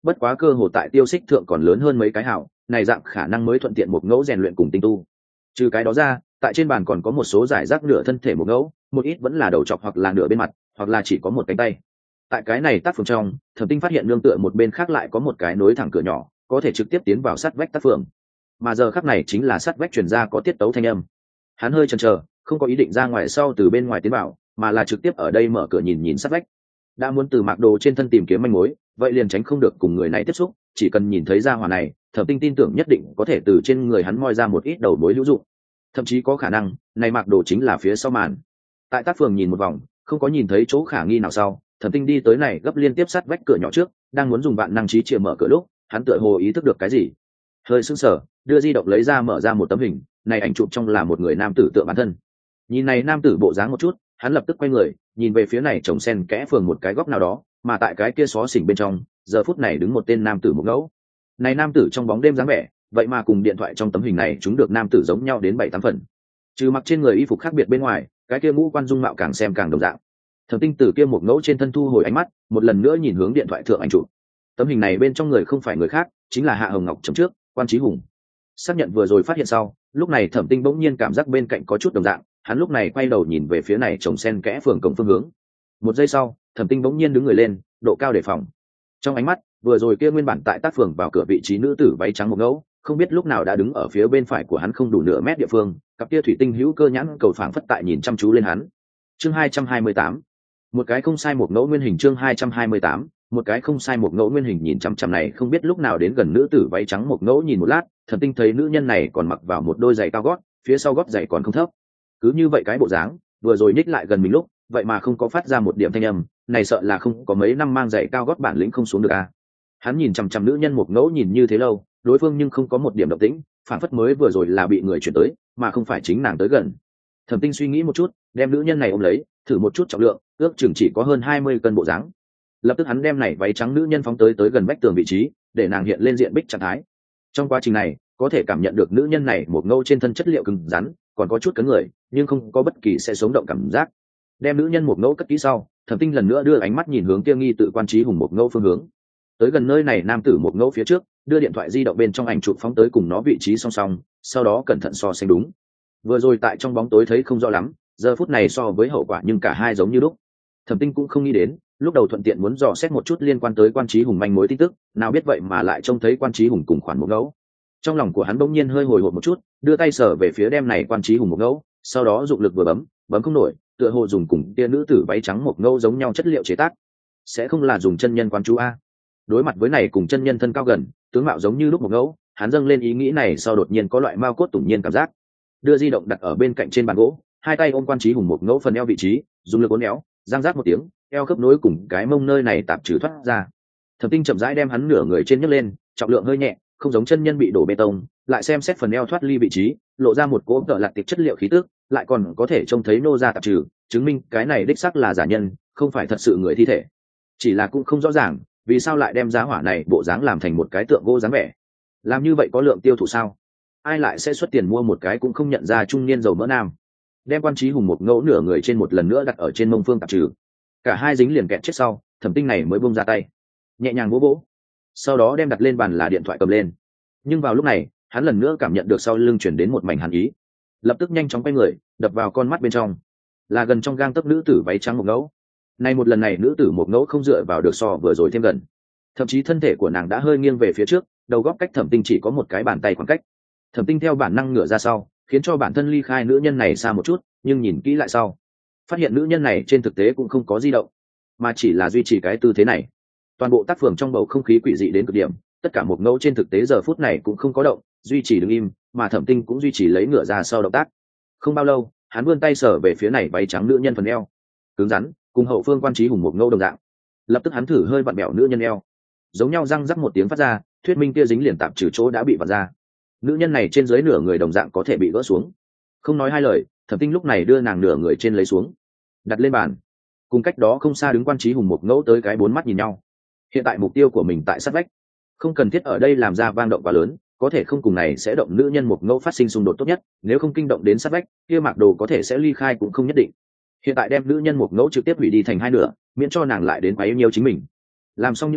bất quá cơ hồ tại tiêu xích thượng còn lớn hơn mấy cái hảo này dạng khả năng mới thuận tiện một ngẫu rèn luyện cùng tinh tu. Trừ cái đó ra, tại trên bàn còn có một số giải rác nửa thân thể một ngẫu, một ít vẫn là đầu chọc hoặc là nửa bên mặt, hoặc là chỉ có một cánh tay. Tại cái này tác phường trong, Thẩm Tinh phát hiện nương tựa một bên khác lại có một cái nối thẳng cửa nhỏ, có thể trực tiếp tiến vào sát vách tác phường. Mà giờ khắc này chính là sát vách truyền ra có tiết tấu thanh âm. Hắn hơi chần chờ, không có ý định ra ngoài sau từ bên ngoài tiến vào, mà là trực tiếp ở đây mở cửa nhìn nhìn sát vách. Đã muốn từ Mạc Đồ trên thân tìm kiếm manh mối, vậy liền tránh không được cùng người này tiếp xúc, chỉ cần nhìn thấy ra hỏa này, Thẩm Tinh tin tưởng nhất định có thể từ trên người hắn moi ra một ít đầu mối hữu dụng. Thậm chí có khả năng, này Mạc Đồ chính là phía sau màn. Tại tác phường nhìn một vòng, không có nhìn thấy chỗ khả nghi nào sau, Thẩm Tinh đi tới này gấp liên tiếp sát vách cửa nhỏ trước, đang muốn dùng vạn năng trí chìa mở cửa lúc, hắn tựa hồ ý thức được cái gì. Hơi sững sờ, đưa di động lấy ra mở ra một tấm hình, này ảnh chụp trong là một người nam tử tượng bản thân. Nhìn này nam tử bộ dáng một chút, hắn lập tức quay người, nhìn về phía này trồng sen kẽ phường một cái góc nào đó, mà tại cái kia xó xỉnh bên trong, giờ phút này đứng một tên nam tử một ngẫu. Này nam tử trong bóng đêm dáng vẻ, vậy mà cùng điện thoại trong tấm hình này chúng được nam tử giống nhau đến bảy tám phần. Trừ mặc trên người y phục khác biệt bên ngoài, cái kia ngũ quan dung mạo càng xem càng đồng dạng. Thẩm Tinh từ kia một ngẫu trên thân thu hồi ánh mắt, một lần nữa nhìn hướng điện thoại thượng ảnh chụp. Tấm hình này bên trong người không phải người khác, chính là Hạ Hồng Ngọc chấm trước, Quan Chí Hùng. Xác nhận vừa rồi phát hiện sau, lúc này Thẩm Tinh bỗng nhiên cảm giác bên cạnh có chút đồng dạng, hắn lúc này quay đầu nhìn về phía này trồng sen kẽ phường cổng phương hướng. Một giây sau, Thẩm Tinh bỗng nhiên đứng người lên, độ cao đề phòng. Trong ánh mắt, vừa rồi kia nguyên bản tại tác phường vào cửa vị trí nữ tử váy trắng một ngẫu, không biết lúc nào đã đứng ở phía bên phải của hắn không đủ nửa mét địa phương, cặp kia thủy tinh hữu cơ nhãn cầu phảng phất tại nhìn chăm chú lên hắn. Chương hai trăm hai mươi tám, một cái không sai một ngẫu nguyên hình. Chương hai trăm hai mươi tám, một cái không sai một ngẫu nguyên hình. Nhìn chằm chằm này không biết lúc nào đến gần nữ tử váy trắng một ngẫu nhìn một lát, Thẩm Tinh thấy nữ nhân này còn mặc vào một đôi giày cao gót, phía sau gót giày còn không thấp. Cứ như vậy cái bộ dáng, vừa rồi nhích lại gần mình lúc, vậy mà không có phát ra một điểm thanh âm, này sợ là không có mấy năm mang giày cao gót bản lĩnh không xuống được à. Hắn nhìn chằm chằm nữ nhân một ngẫu nhìn như thế lâu, đối phương nhưng không có một điểm động tĩnh, phản phất mới vừa rồi là bị người chuyển tới, mà không phải chính nàng tới gần. Thẩm Tinh suy nghĩ một chút, đem nữ nhân này ôm lấy, thử một chút trọng lượng, ước chừng chỉ có hơn hai mươi cân bộ dáng. Lập tức hắn đem này váy trắng nữ nhân phóng tới tới gần vách tường vị trí, để nàng hiện lên diện bích trạng thái. Trong quá trình này, có thể cảm nhận được nữ nhân này một ngẫu trên thân chất liệu cứng rắn, còn có chút cứng người, nhưng không có bất kỳ sẽ sống động cảm giác. Đem nữ nhân một ngẫu cất kỹ sau, Thẩm Tinh lần nữa đưa ánh mắt nhìn hướng kia nghi tự Quan Chí Hùng một ngẫu phương hướng. Tới gần nơi này nam tử một ngẫu phía trước, đưa điện thoại di động bên trong ảnh chụp phóng tới cùng nó vị trí song song, sau đó cẩn thận so sánh đúng. Vừa rồi tại trong bóng tối thấy không rõ lắm, giờ phút này so với hậu quả nhưng cả hai giống như lúc. Thẩm Tinh cũng không nghĩ đến, lúc đầu thuận tiện muốn dò xét một chút liên quan tới Quan Chí Hùng manh mối tin tức, nào biết vậy mà lại trông thấy Quan Chí Hùng cùng khoản một ngẫu. Trong lòng của hắn bỗng nhiên hơi hồi hộp một chút, đưa tay sờ về phía đem này Quan Chí Hùng một ngẫu, sau đó dụng lực vừa bấm, bấm không nổi, tựa hồ dùng cùng tia nữ tử váy trắng một ngẫu giống nhau chất liệu chế tác, sẽ không là dùng chân nhân quán chú a. Đối mặt với này cùng chân nhân thân cao gần, tướng mạo giống như lúc một ngẫu, hắn dâng lên ý nghĩ này sau đột nhiên có loại mao cốt tủng nhiên cảm giác. Đưa di động đặt ở bên cạnh trên bàn gỗ, hai tay ôm Quan Chí Hùng một ngẫu phần eo vị trí, dùng lực uốn éo, giang rác một tiếng, eo khớp nối cùng cái mông nơi này tạm trừ thoát ra. Thẩm Tinh chậm rãi đem hắn nửa người trên nhấc lên, trọng lượng hơi nhẹ, không giống chân nhân bị đổ bê tông, lại xem xét phần eo thoát ly vị trí, lộ ra một cỗ tợ lạt tiệp chất liệu khí tức, lại còn có thể trông thấy nô ra tạp trừ, chứng minh cái này đích xác là giả nhân, không phải thật sự người thi thể. Chỉ là cũng không rõ ràng, vì sao lại đem giá hỏa này bộ dáng làm thành một cái tượng gỗ dáng vẻ. Làm như vậy có lượng tiêu thụ sao? Ai lại sẽ xuất tiền mua một cái cũng không nhận ra trung niên dầu mỡ nam. Đem Quan Chí Hùng một ngẫu nửa người trên một lần nữa đặt ở trên mông phương tạp trừ. Cả hai dính liền kẹt chết sau, Thẩm Tinh này mới buông ra tay, nhẹ nhàng vỗ vỗ, sau đó đem đặt lên bàn là điện thoại cầm lên. Nhưng vào lúc này, hắn lần nữa cảm nhận được sau lưng chuyển đến một mảnh hàn ý, lập tức nhanh chóng quay người, đập vào con mắt bên trong, là gần trong gang tấc nữ tử váy trắng một ngẫu. Này một lần này nữ tử một ngẫu không dựa vào được so vừa rồi thêm gần, thậm chí thân thể của nàng đã hơi nghiêng về phía trước, đầu góc cách Thẩm Tinh chỉ có một cái bàn tay khoảng cách. Thẩm Tinh theo bản năng ngửa ra sau, khiến cho bản thân ly khai nữ nhân này xa một chút, nhưng nhìn kỹ lại sau, phát hiện nữ nhân này trên thực tế cũng không có di động, mà chỉ là duy trì cái tư thế này. Toàn bộ tác phường trong bầu không khí quỷ dị đến cực điểm, tất cả một ngẫu trên thực tế giờ phút này cũng không có động, duy trì đứng im, mà Thẩm Tinh cũng duy trì lấy ngửa ra sau động tác. Không bao lâu, hắn vươn tay sờ về phía này váy trắng nữ nhân phần eo, cứng rắn, cùng hậu phương Quan Chí Hùng một ngẫu đồng dạng. Lập tức hắn thử hơi vặn bẹo nữ nhân eo, giống nhau răng rắc một tiếng phát ra, thuyết minh kia dính liền tạp trừ chỗ đã bị vặn ra. Nữ nhân này trên dưới nửa người đồng dạng có thể bị gỡ xuống. Không nói hai lời, Thẩm Tinh lúc này đưa nàng nửa người trên lấy xuống, đặt lên bàn. Cùng cách đó không xa đứng Quan Chí Hùng một ngẫu tới cái bốn mắt nhìn nhau. Hiện tại mục tiêu của mình tại sát vách, không cần thiết ở đây làm ra vang động quá lớn, có thể không cùng này sẽ động nữ nhân một ngẫu phát sinh xung đột tốt nhất, nếu không kinh động đến sát vách, kia Mạc Đồ có thể sẽ ly khai cũng không nhất định. Hiện tại đem nữ nhân một ngẫu trực tiếp hủy đi thành hai nửa, miễn cho nàng lại đến quấy nhiêu chính mình. Làm xong những này,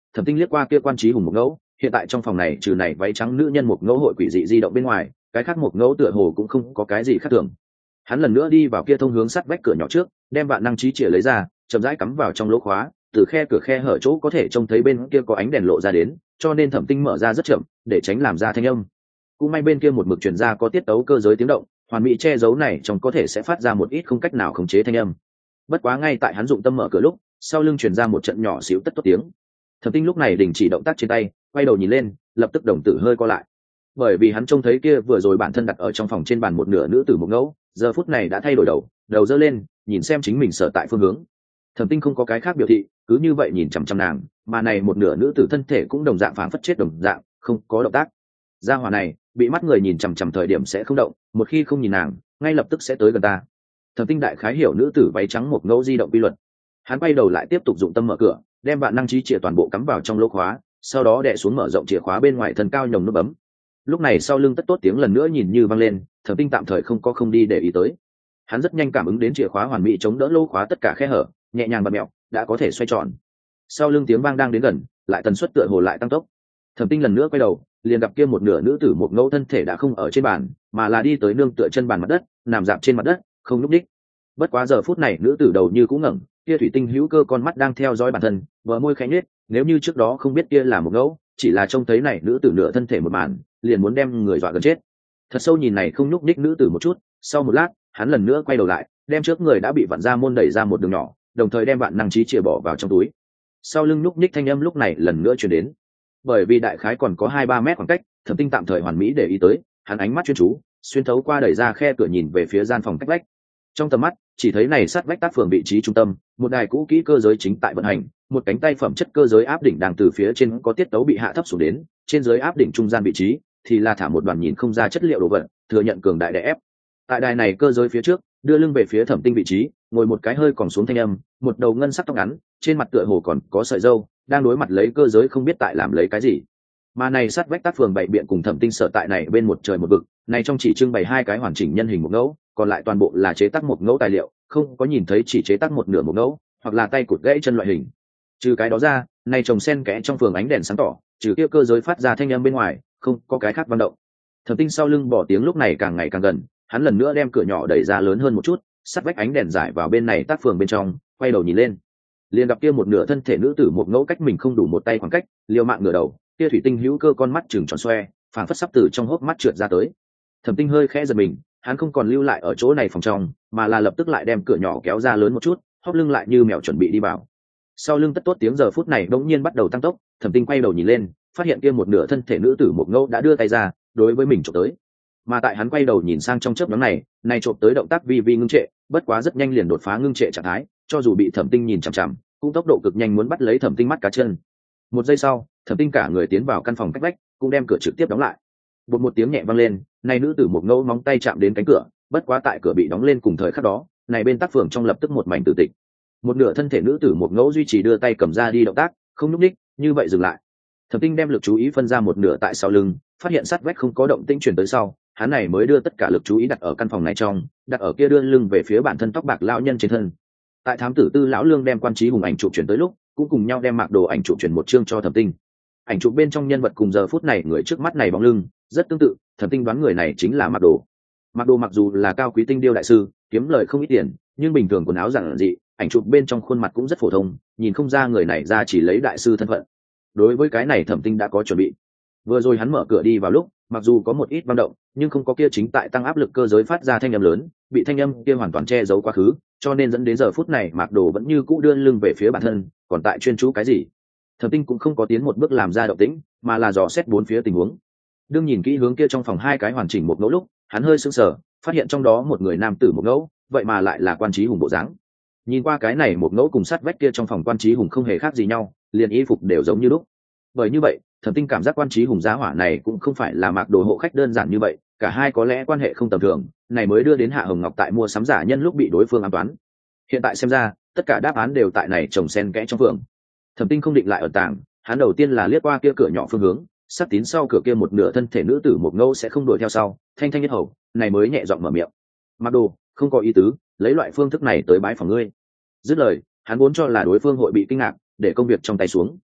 Thẩm Tinh liếc qua kia quan trí hùng một ngẫu, hiện tại trong phòng này trừ này váy trắng nữ nhân một ngẫu hội quỷ dị di động bên ngoài, cái khác một ngẫu tựa hồ cũng không có cái gì khác thường. Hắn lần nữa đi vào kia thông hướng sắt vách cửa nhỏ trước, đem vạn năng trí chìa lấy ra, chậm rãi cắm vào trong lỗ khóa, từ khe cửa khe hở chỗ có thể trông thấy bên kia có ánh đèn lộ ra đến, cho nên Thẩm Tinh mở ra rất chậm, để tránh làm ra thanh âm. Cũng may bên kia một mực truyền ra có tiết tấu cơ giới tiếng động, hoàn mỹ che giấu này trong có thể sẽ phát ra một ít không cách nào khống chế thanh âm. Bất quá ngay tại hắn dụng tâm mở cửa lúc, sau lưng truyền ra một trận nhỏ xíu tất tốt tiếng. Thẩm Tinh lúc này đình chỉ động tác trên tay, quay đầu nhìn lên, lập tức đồng tử hơi co lại, bởi vì hắn trông thấy kia vừa rồi bản thân đặt ở trong phòng trên bàn một nửa nữ tử một ngẫu, giờ phút này đã thay đổi đầu, đầu giơ lên, nhìn xem chính mình sở tại phương hướng. Thẩm Tinh không có cái khác biểu thị, cứ như vậy nhìn chằm chằm nàng, mà này một nửa nữ tử thân thể cũng đồng dạng phảng phất chết đồng dạng, không có động tác. Gia hỏa này, bị mắt người nhìn chằm chằm thời điểm sẽ không động, một khi không nhìn nàng, ngay lập tức sẽ tới gần ta. Thẩm Tinh đại khái hiểu nữ tử váy trắng một ngẫu di động quy luật. Hắn quay đầu lại tiếp tục dụng tâm mở cửa, đem vạn năng trí chìa toàn bộ cắm vào trong lỗ khóa, sau đó đè xuống mở rộng chìa khóa bên ngoài thân cao nhồng nút bấm. Lúc này sau lưng tất tốt tiếng lần nữa nhìn như vang lên, Thẩm Tinh tạm thời không có không đi để ý tới. Hắn rất nhanh cảm ứng đến chìa khóa hoàn mỹ chống đỡ lỗ khóa tất cả khe hở, nhẹ nhàng bật mẹo, đã có thể xoay tròn. Sau lưng tiếng vang đang đến gần, lại tần suất tựa hồ lại tăng tốc. Thẩm Tinh lần nữa quay đầu, liền gặp kia một nửa nữ tử một ngẫu thân thể đã không ở trên bàn, mà là đi tới nương tựa chân bàn mặt đất, nằm dạp trên mặt đất, không nhúc nhích. Bất quá giờ phút này nữ tử đầu như cũng ngẩng, kia thủy tinh hữu cơ con mắt đang theo dõi bản thân, bờ môi khẽ nhếch, nếu như trước đó không biết kia là một ngẫu, chỉ là trông thấy này nữ tử nửa thân thể một màn, liền muốn đem người dọa gần chết. Thật sâu nhìn này không nhúc nhích nữ tử một chút, sau một lát, hắn lần nữa quay đầu lại, đem trước người đã bị vặn ra môn đẩy ra một đường nhỏ, đồng thời đem vạn năng trí chìa bỏ vào trong túi. Sau lưng nhúc nhích thanh âm lúc này lần nữa truyền đến. Bởi vì đại khái còn có hai ba mét khoảng cách, Thẩm Tinh tạm thời hoàn mỹ để ý tới, hắn ánh mắt chuyên chú, xuyên thấu qua đẩy ra khe cửa nhìn về phía gian phòng cách vách. Trong tầm mắt, chỉ thấy này sát vách tác phường vị trí trung tâm, một đài cũ kỹ cơ giới chính tại vận hành, một cánh tay phẩm chất cơ giới áp đỉnh đang từ phía trên có tiết tấu bị hạ thấp xuống đến, trên dưới áp đỉnh trung gian vị trí thì là thả một đoàn nhìn không ra chất liệu đồ vật, thừa nhận cường đại đè ép. Tại đài này cơ giới phía trước, đưa lưng về phía Thẩm Tinh vị trí, ngồi một cái hơi còn xuống thanh âm, một đầu ngân sắc tóc ngắn, trên mặt tựa hồ còn có sợi râu, đang đối mặt lấy cơ giới không biết tại làm lấy cái gì. Mà này sát vách tác phường bảy biện cùng Thẩm Tinh sở tại này bên một trời một vực, này trong chỉ trưng bày hai cái hoàn chỉnh nhân hình một ngẫu, còn lại toàn bộ là chế tác một ngẫu tài liệu, không có nhìn thấy chỉ chế tác một nửa một ngẫu, hoặc là tay cụt gãy chân loại hình. Trừ cái đó ra, này trồng sen kẽ trong phường ánh đèn sáng tỏ, trừ kia cơ giới phát ra thanh âm bên ngoài, không có cái khác vận động. Thẩm Tinh sau lưng bỏ tiếng lúc này càng ngày càng gần, hắn lần nữa đem cửa nhỏ đẩy ra lớn hơn một chút, sắt vách ánh đèn rải vào bên này tác phường bên trong, quay đầu nhìn lên, liền gặp kia một nửa thân thể nữ tử một ngẫu cách mình không đủ một tay khoảng cách, liều mạng ngửa đầu, kia thủy tinh hữu cơ con mắt trừng tròn xoe, phảng phất sắp từ trong hốc mắt trượt ra tới. Thẩm Tinh hơi khẽ giật mình, hắn không còn lưu lại ở chỗ này phòng trong, mà là lập tức lại đem cửa nhỏ kéo ra lớn một chút, hóp lưng lại như mèo chuẩn bị đi vào. Sau lưng tất tốt tiếng giờ phút này đột nhiên bắt đầu tăng tốc, Thẩm Tinh quay đầu nhìn lên, phát hiện kia một nửa thân thể nữ tử một ngẫu đã đưa tay ra, đối với mình chụp tới. Mà tại hắn quay đầu nhìn sang trong chớp nhoáng này, này chụp tới động tác vi vi ngưng trệ, bất quá rất nhanh liền đột phá ngưng trệ trạng thái, cho dù bị Thẩm Tinh nhìn chằm chằm, cũng tốc độ cực nhanh muốn bắt lấy Thẩm Tinh mắt cá chân. Một giây sau, Thẩm Tinh cả người tiến vào căn phòng cách vách, cũng đem cửa trực tiếp đóng lại. Một một tiếng nhẹ vang lên, này nữ tử một ngẫu móng tay chạm đến cánh cửa, bất quá tại cửa bị đóng lên cùng thời khắc đó, này bên tác phường trong lập tức một mảnh tử tịch. Một nửa thân thể nữ tử một ngẫu duy trì đưa tay cầm ra đi động tác, không nhúc nhích, như vậy dừng lại. Thẩm Tinh đem lực chú ý phân ra một nửa tại sau lưng, phát hiện sát vách không có động tĩnh truyền tới sau, hắn này mới đưa tất cả lực chú ý đặt ở căn phòng này trong, đặt ở kia đưa lưng về phía bản thân tóc bạc lão nhân trên thân. Tại thám tử Tư lão lương đem quan trí hùng ảnh chụp chuyển tới lúc, cũng cùng nhau đem mạc đồ ảnh chụp chuyển một chương cho Thẩm Tinh. Ảnh chụp bên trong nhân vật cùng giờ phút này người trước mắt này bóng lưng rất tương tự, Thẩm Tinh đoán người này chính là mạc đồ. Mạc đồ mặc dù là cao quý tinh điêu đại sư, kiếm lời không ít tiền, nhưng bình thường quần áo giản dị, ảnh chụp bên trong khuôn mặt cũng rất phổ thông, nhìn không ra người này ra chỉ lấy đại sư thân phận. Đối với cái này Thẩm Tinh đã có chuẩn bị. Vừa rồi hắn mở cửa đi vào lúc, mặc dù có một ít vang động, nhưng không có kia chính tại tăng áp lực cơ giới phát ra thanh âm lớn, bị thanh âm kia hoàn toàn che giấu quá khứ, cho nên dẫn đến giờ phút này Mạc Đồ vẫn như cũ đưa lưng về phía bản thân, còn tại chuyên chú cái gì. Thẩm Tinh cũng không có tiến một bước làm ra động tĩnh, mà là dò xét bốn phía tình huống. Đương nhìn kỹ hướng kia trong phòng hai cái hoàn chỉnh một ngẫu lúc, hắn hơi sững sờ, phát hiện trong đó một người nam tử một ngẫu, vậy mà lại là Quan Chí Hùng bộ dáng. Nhìn qua cái này một ngẫu cùng sát vách kia trong phòng Quan Chí Hùng không hề khác gì nhau, liền y phục đều giống như lúc. Bởi như vậy, Thẩm Tinh cảm giác Quan Chí Hùng giá hỏa này cũng không phải là Mạc Đồ hộ khách đơn giản như vậy, cả hai có lẽ quan hệ không tầm thường, này mới đưa đến Hạ Hồng Ngọc tại mua sắm giả nhân lúc bị đối phương ám toán. Hiện tại xem ra, tất cả đáp án đều tại này trồng xen kẽ trong phường. Thẩm Tinh không định lại ở tàng, hắn đầu tiên là liếc qua kia cửa nhỏ phương hướng, sắp tín sau cửa kia một nửa thân thể nữ tử một ngẫu sẽ không đuổi theo sau, thanh thanh nhất hầu, này mới nhẹ giọng mở miệng. Mạc Đồ, không có ý tứ, lấy loại phương thức này tới bái phòng ngươi. Dứt lời, hắn vốn cho là đối phương hội bị kinh ngạc, để công việc trong tay xuống.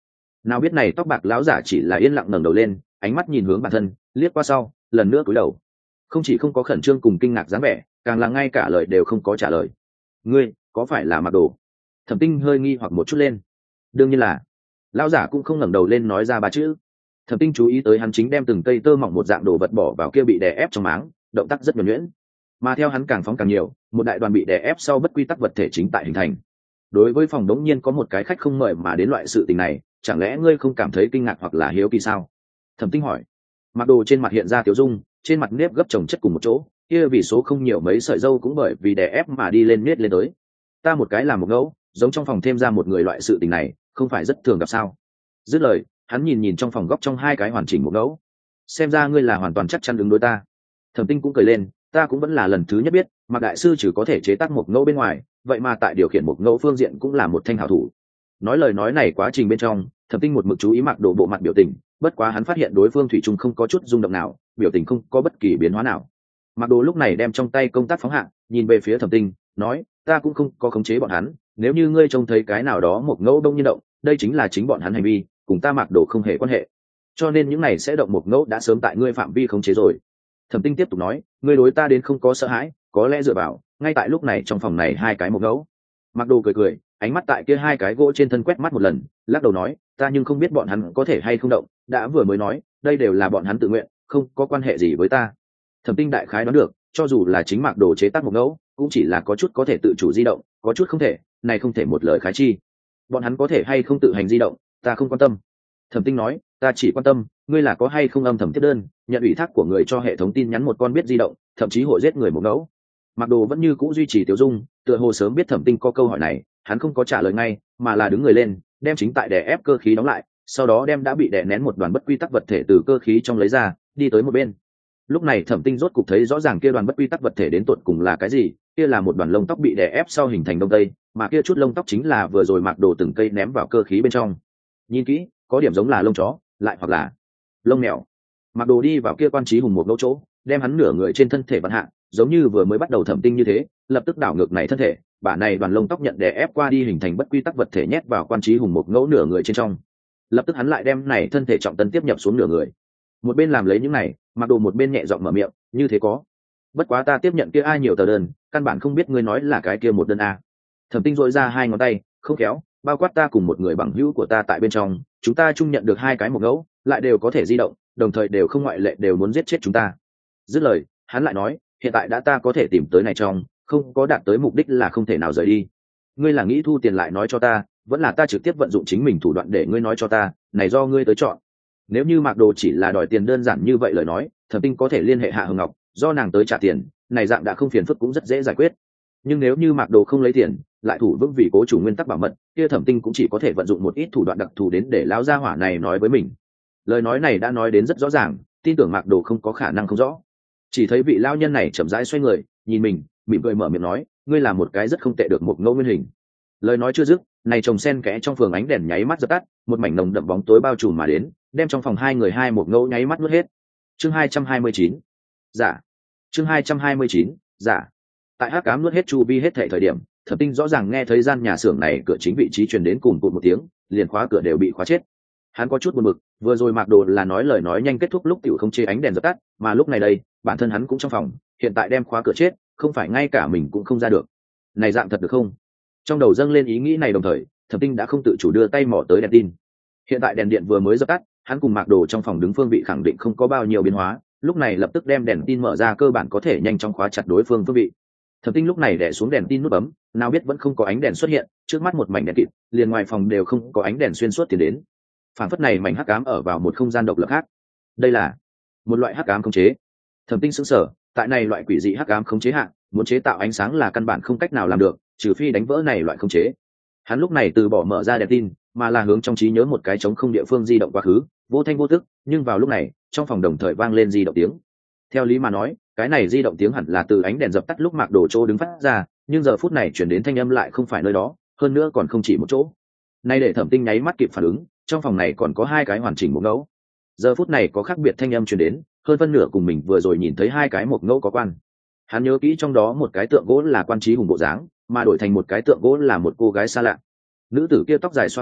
Nào biết này tóc bạc lão giả chỉ là yên lặng ngẩng đầu lên, ánh mắt nhìn hướng bản thân, liếc qua sau lần nữa cúi đầu, không chỉ không có khẩn trương cùng kinh ngạc dáng vẻ, càng là ngay cả lời đều không có trả lời. Ngươi có phải là Mặc Đồ? Thẩm Tinh hơi nghi hoặc một chút lên. Đương nhiên là. Lão giả cũng không ngẩng đầu lên nói ra ba chữ. Thẩm Tinh chú ý tới hắn chính đem từng cây tơ mỏng một dạng đồ vật bỏ vào kia bị đè ép trong máng, động tác rất nhuần nhuyễn. Mà theo hắn càng phóng càng nhiều, một đại đoàn bị đè ép sau bất quy tắc vật thể chính tại hình thành. Đối với phòng đống nhiên có một cái khách không mời mà đến loại sự tình này, chẳng lẽ ngươi không cảm thấy kinh ngạc hoặc là hiếu kỳ sao? Thẩm Tinh hỏi. Mặc Đồ trên mặt hiện ra tiểu dung, trên mặt nếp gấp chồng chất cùng một chỗ, kia vì số không nhiều mấy sợi râu cũng bởi vì đè ép mà đi lên miết lên tới. Ta một cái làm một ngẫu, giống trong phòng thêm ra một người loại sự tình này, không phải rất thường gặp sao? Dứt lời, hắn nhìn nhìn trong phòng góc trong hai cái hoàn chỉnh một ngẫu. Xem ra ngươi là hoàn toàn chắc chắn ứng đối ta. Thẩm Tinh cũng cười lên, ta cũng vẫn là lần thứ nhất biết, Mạc đại sư chỉ có thể chế tác một ngẫu bên ngoài, vậy mà tại điều khiển một ngẫu phương diện cũng là một thanh hảo thủ. Nói lời nói này quá trình bên trong, Thẩm Tinh một mực chú ý Mạc Đồ bộ mặt biểu tình, bất quá hắn phát hiện đối phương thủy chung không có chút rung động nào, biểu tình không có bất kỳ biến hóa nào. Mạc Đồ lúc này đem trong tay công tác phóng hạ, nhìn về phía Thẩm Tinh, nói, ta cũng không có khống chế bọn hắn, nếu như ngươi trông thấy cái nào đó một ngẫu đông nhiên động, đây chính là chính bọn hắn hành vi, cùng ta Mạc Đồ không hề quan hệ. Cho nên những này sẽ động một ngẫu đã sớm tại ngươi phạm vi khống chế rồi. Thẩm Tinh tiếp tục nói, ngươi đối ta đến không có sợ hãi, có lẽ dựa vào, ngay tại lúc này trong phòng này hai cái một ngẫu. Mạc Đồ cười cười, ánh mắt tại kia hai cái gỗ trên thân quét mắt một lần, lắc đầu nói, ta nhưng không biết bọn hắn có thể hay không động, đã vừa mới nói, đây đều là bọn hắn tự nguyện, không có quan hệ gì với ta. Thẩm Tinh đại khái đoán được, cho dù là chính Mạc Đồ chế tác một ngẫu, cũng chỉ là có chút có thể tự chủ di động, có chút không thể, này không thể một lời khái chi. Bọn hắn có thể hay không tự hành di động, ta không quan tâm. Thẩm Tinh nói, ta chỉ quan tâm, ngươi là có hay không âm thầm tiếp đơn, nhận ủy thác của người cho hệ thống tin nhắn một con biết di động, thậm chí hội giết người một ngẫu. Mạc Đồ vẫn như cũ duy trì tiểu dung, tựa hồ sớm biết Thẩm Tinh có câu hỏi này, hắn không có trả lời ngay, mà là đứng người lên, đem chính tại đè ép cơ khí đóng lại, sau đó đem đã bị đè nén một đoàn bất quy tắc vật thể từ cơ khí trong lấy ra, đi tới một bên. Lúc này Thẩm Tinh rốt cục thấy rõ ràng kia đoàn bất quy tắc vật thể đến tột cùng là cái gì, kia là một đoàn lông tóc bị đè ép sau hình thành đông tây, mà kia chút lông tóc chính là vừa rồi Mạc Đồ từng cây ném vào cơ khí bên trong. Nhìn kỹ, có điểm giống là lông chó, lại hoặc là lông mèo. Mạc Đồ đi vào kia quan trí hùng một ngẫu chỗ, đem hắn nửa người trên thân thể vặn hạ, giống như vừa mới bắt đầu Thẩm Tinh như thế, lập tức đảo ngược này thân thể, bả này đoàn lông tóc nhận đè ép qua đi hình thành bất quy tắc vật thể nhét vào quan trí hùng một ngẫu nửa người trên trong. Lập tức hắn lại đem này thân thể trọng tân tiếp nhập xuống nửa người. Một bên làm lấy những này, Mạc Đồ một bên nhẹ giọng mở miệng, như thế có. Bất quá ta tiếp nhận kia ai nhiều tờ đơn, căn bản không biết ngươi nói là cái kia một đơn a. Thẩm Tinh dội ra hai ngón tay, không kéo, bao quát ta cùng một người bằng hữu của ta tại bên trong, chúng ta chung nhận được hai cái một ngẫu, lại đều có thể di động, đồng thời đều không ngoại lệ đều muốn giết chết chúng ta. Dứt lời, hắn lại nói, hiện tại đã ta có thể tìm tới này trong, không có đạt tới mục đích là không thể nào rời đi. Ngươi là nghĩ thu tiền lại nói cho ta, vẫn là ta trực tiếp vận dụng chính mình thủ đoạn để ngươi nói cho ta, này do ngươi tới chọn. Nếu như Mạc Đồ chỉ là đòi tiền đơn giản như vậy lời nói, Thẩm Tinh có thể liên hệ Hạ Hồng Ngọc, do nàng tới trả tiền, này dạng đã không phiền phức cũng rất dễ giải quyết. Nhưng nếu như Mạc Đồ không lấy tiền, lại thủ vững vì cố chủ nguyên tắc bảo mật, kia Thẩm Tinh cũng chỉ có thể vận dụng một ít thủ đoạn đặc thù đến để lão gia hỏa này nói với mình. Lời nói này đã nói đến rất rõ ràng, tin tưởng Mạc Đồ không có khả năng không rõ. Chỉ thấy vị lão nhân này chậm rãi xoay người, nhìn mình, mỉm cười mở miệng nói, ngươi là một cái rất không tệ được một ngẫu nguyên hình. Lời nói chưa dứt, này trồng sen kẽ trong phường ánh đèn nháy mắt dập tắt, một mảnh nồng đậm bóng tối bao trùm mà đến, đem trong phòng hai người hai một ngẫu nháy mắt nuốt hết. Chương hai trăm hai mươi chín. Giả. Chương hai trăm hai mươi chín. Giả. Tại hắc ám nuốt hết chu vi hết thảy thời điểm, Thẩm Tinh rõ ràng nghe thấy gian nhà xưởng này cửa chính vị trí truyền đến cùng cụt một tiếng, liền khóa cửa đều bị khóa chết. Hắn có chút buồn bực, vừa rồi Mạc Đồ là nói lời nói nhanh kết thúc lúc tiểu không chế ánh đèn dập tắt, mà lúc này đây, bản thân hắn cũng trong phòng, hiện tại đem khóa cửa chết, không phải ngay cả mình cũng không ra được. Này dạng thật được không? Trong đầu dâng lên ý nghĩ này đồng thời, Thẩm Tinh đã không tự chủ đưa tay mò tới đèn tin. Hiện tại đèn điện vừa mới dập tắt, hắn cùng Mạc Đồ trong phòng đứng phương vị khẳng định không có bao nhiêu biến hóa, lúc này lập tức đem đèn tin mở ra cơ bản có thể nhanh chóng khóa chặt đối phương phương vị. Thẩm Tinh lúc này đè xuống đèn tin nút bấm, nào biết vẫn không có ánh đèn xuất hiện, trước mắt một mảnh đèn kịt, liền ngoài phòng đều không có ánh đèn xuyên suốt tiến đến. Phản phất này mảnh hắc ám ở vào một không gian độc lập khác. Đây là một loại hắc ám khống chế. Thẩm Tinh sững sờ, tại này loại quỷ dị hắc ám khống chế hạ, muốn chế tạo ánh sáng là căn bản không cách nào làm được, trừ phi đánh vỡ này loại khống chế. Hắn lúc này từ bỏ mở ra đèn tin, mà là hướng trong trí nhớ một cái trống không địa phương di động quá khứ, vô thanh vô tức, nhưng vào lúc này, trong phòng đồng thời vang lên di động tiếng. Theo lý mà nói, cái này di động tiếng hẳn là từ ánh đèn dập tắt lúc Mạc Đồ Trô đứng phát ra, nhưng giờ phút này chuyển đến thanh âm lại không phải nơi đó, hơn nữa còn không chỉ một chỗ. Nay để Thẩm Tinh nháy mắt kịp phản ứng, trong phòng này còn có hai cái hoàn chỉnh một ngẫu. Giờ phút này có khác biệt thanh âm truyền đến, hơn phân nửa cùng mình vừa rồi nhìn thấy hai cái một ngẫu có quan. Hắn nhớ kỹ trong đó một cái tượng gỗ là Quan Trí Hùng bộ dáng, mà đổi thành một cái tượng gỗ là một cô gái xa lạ. Nữ tử kia tóc dài xóa vai,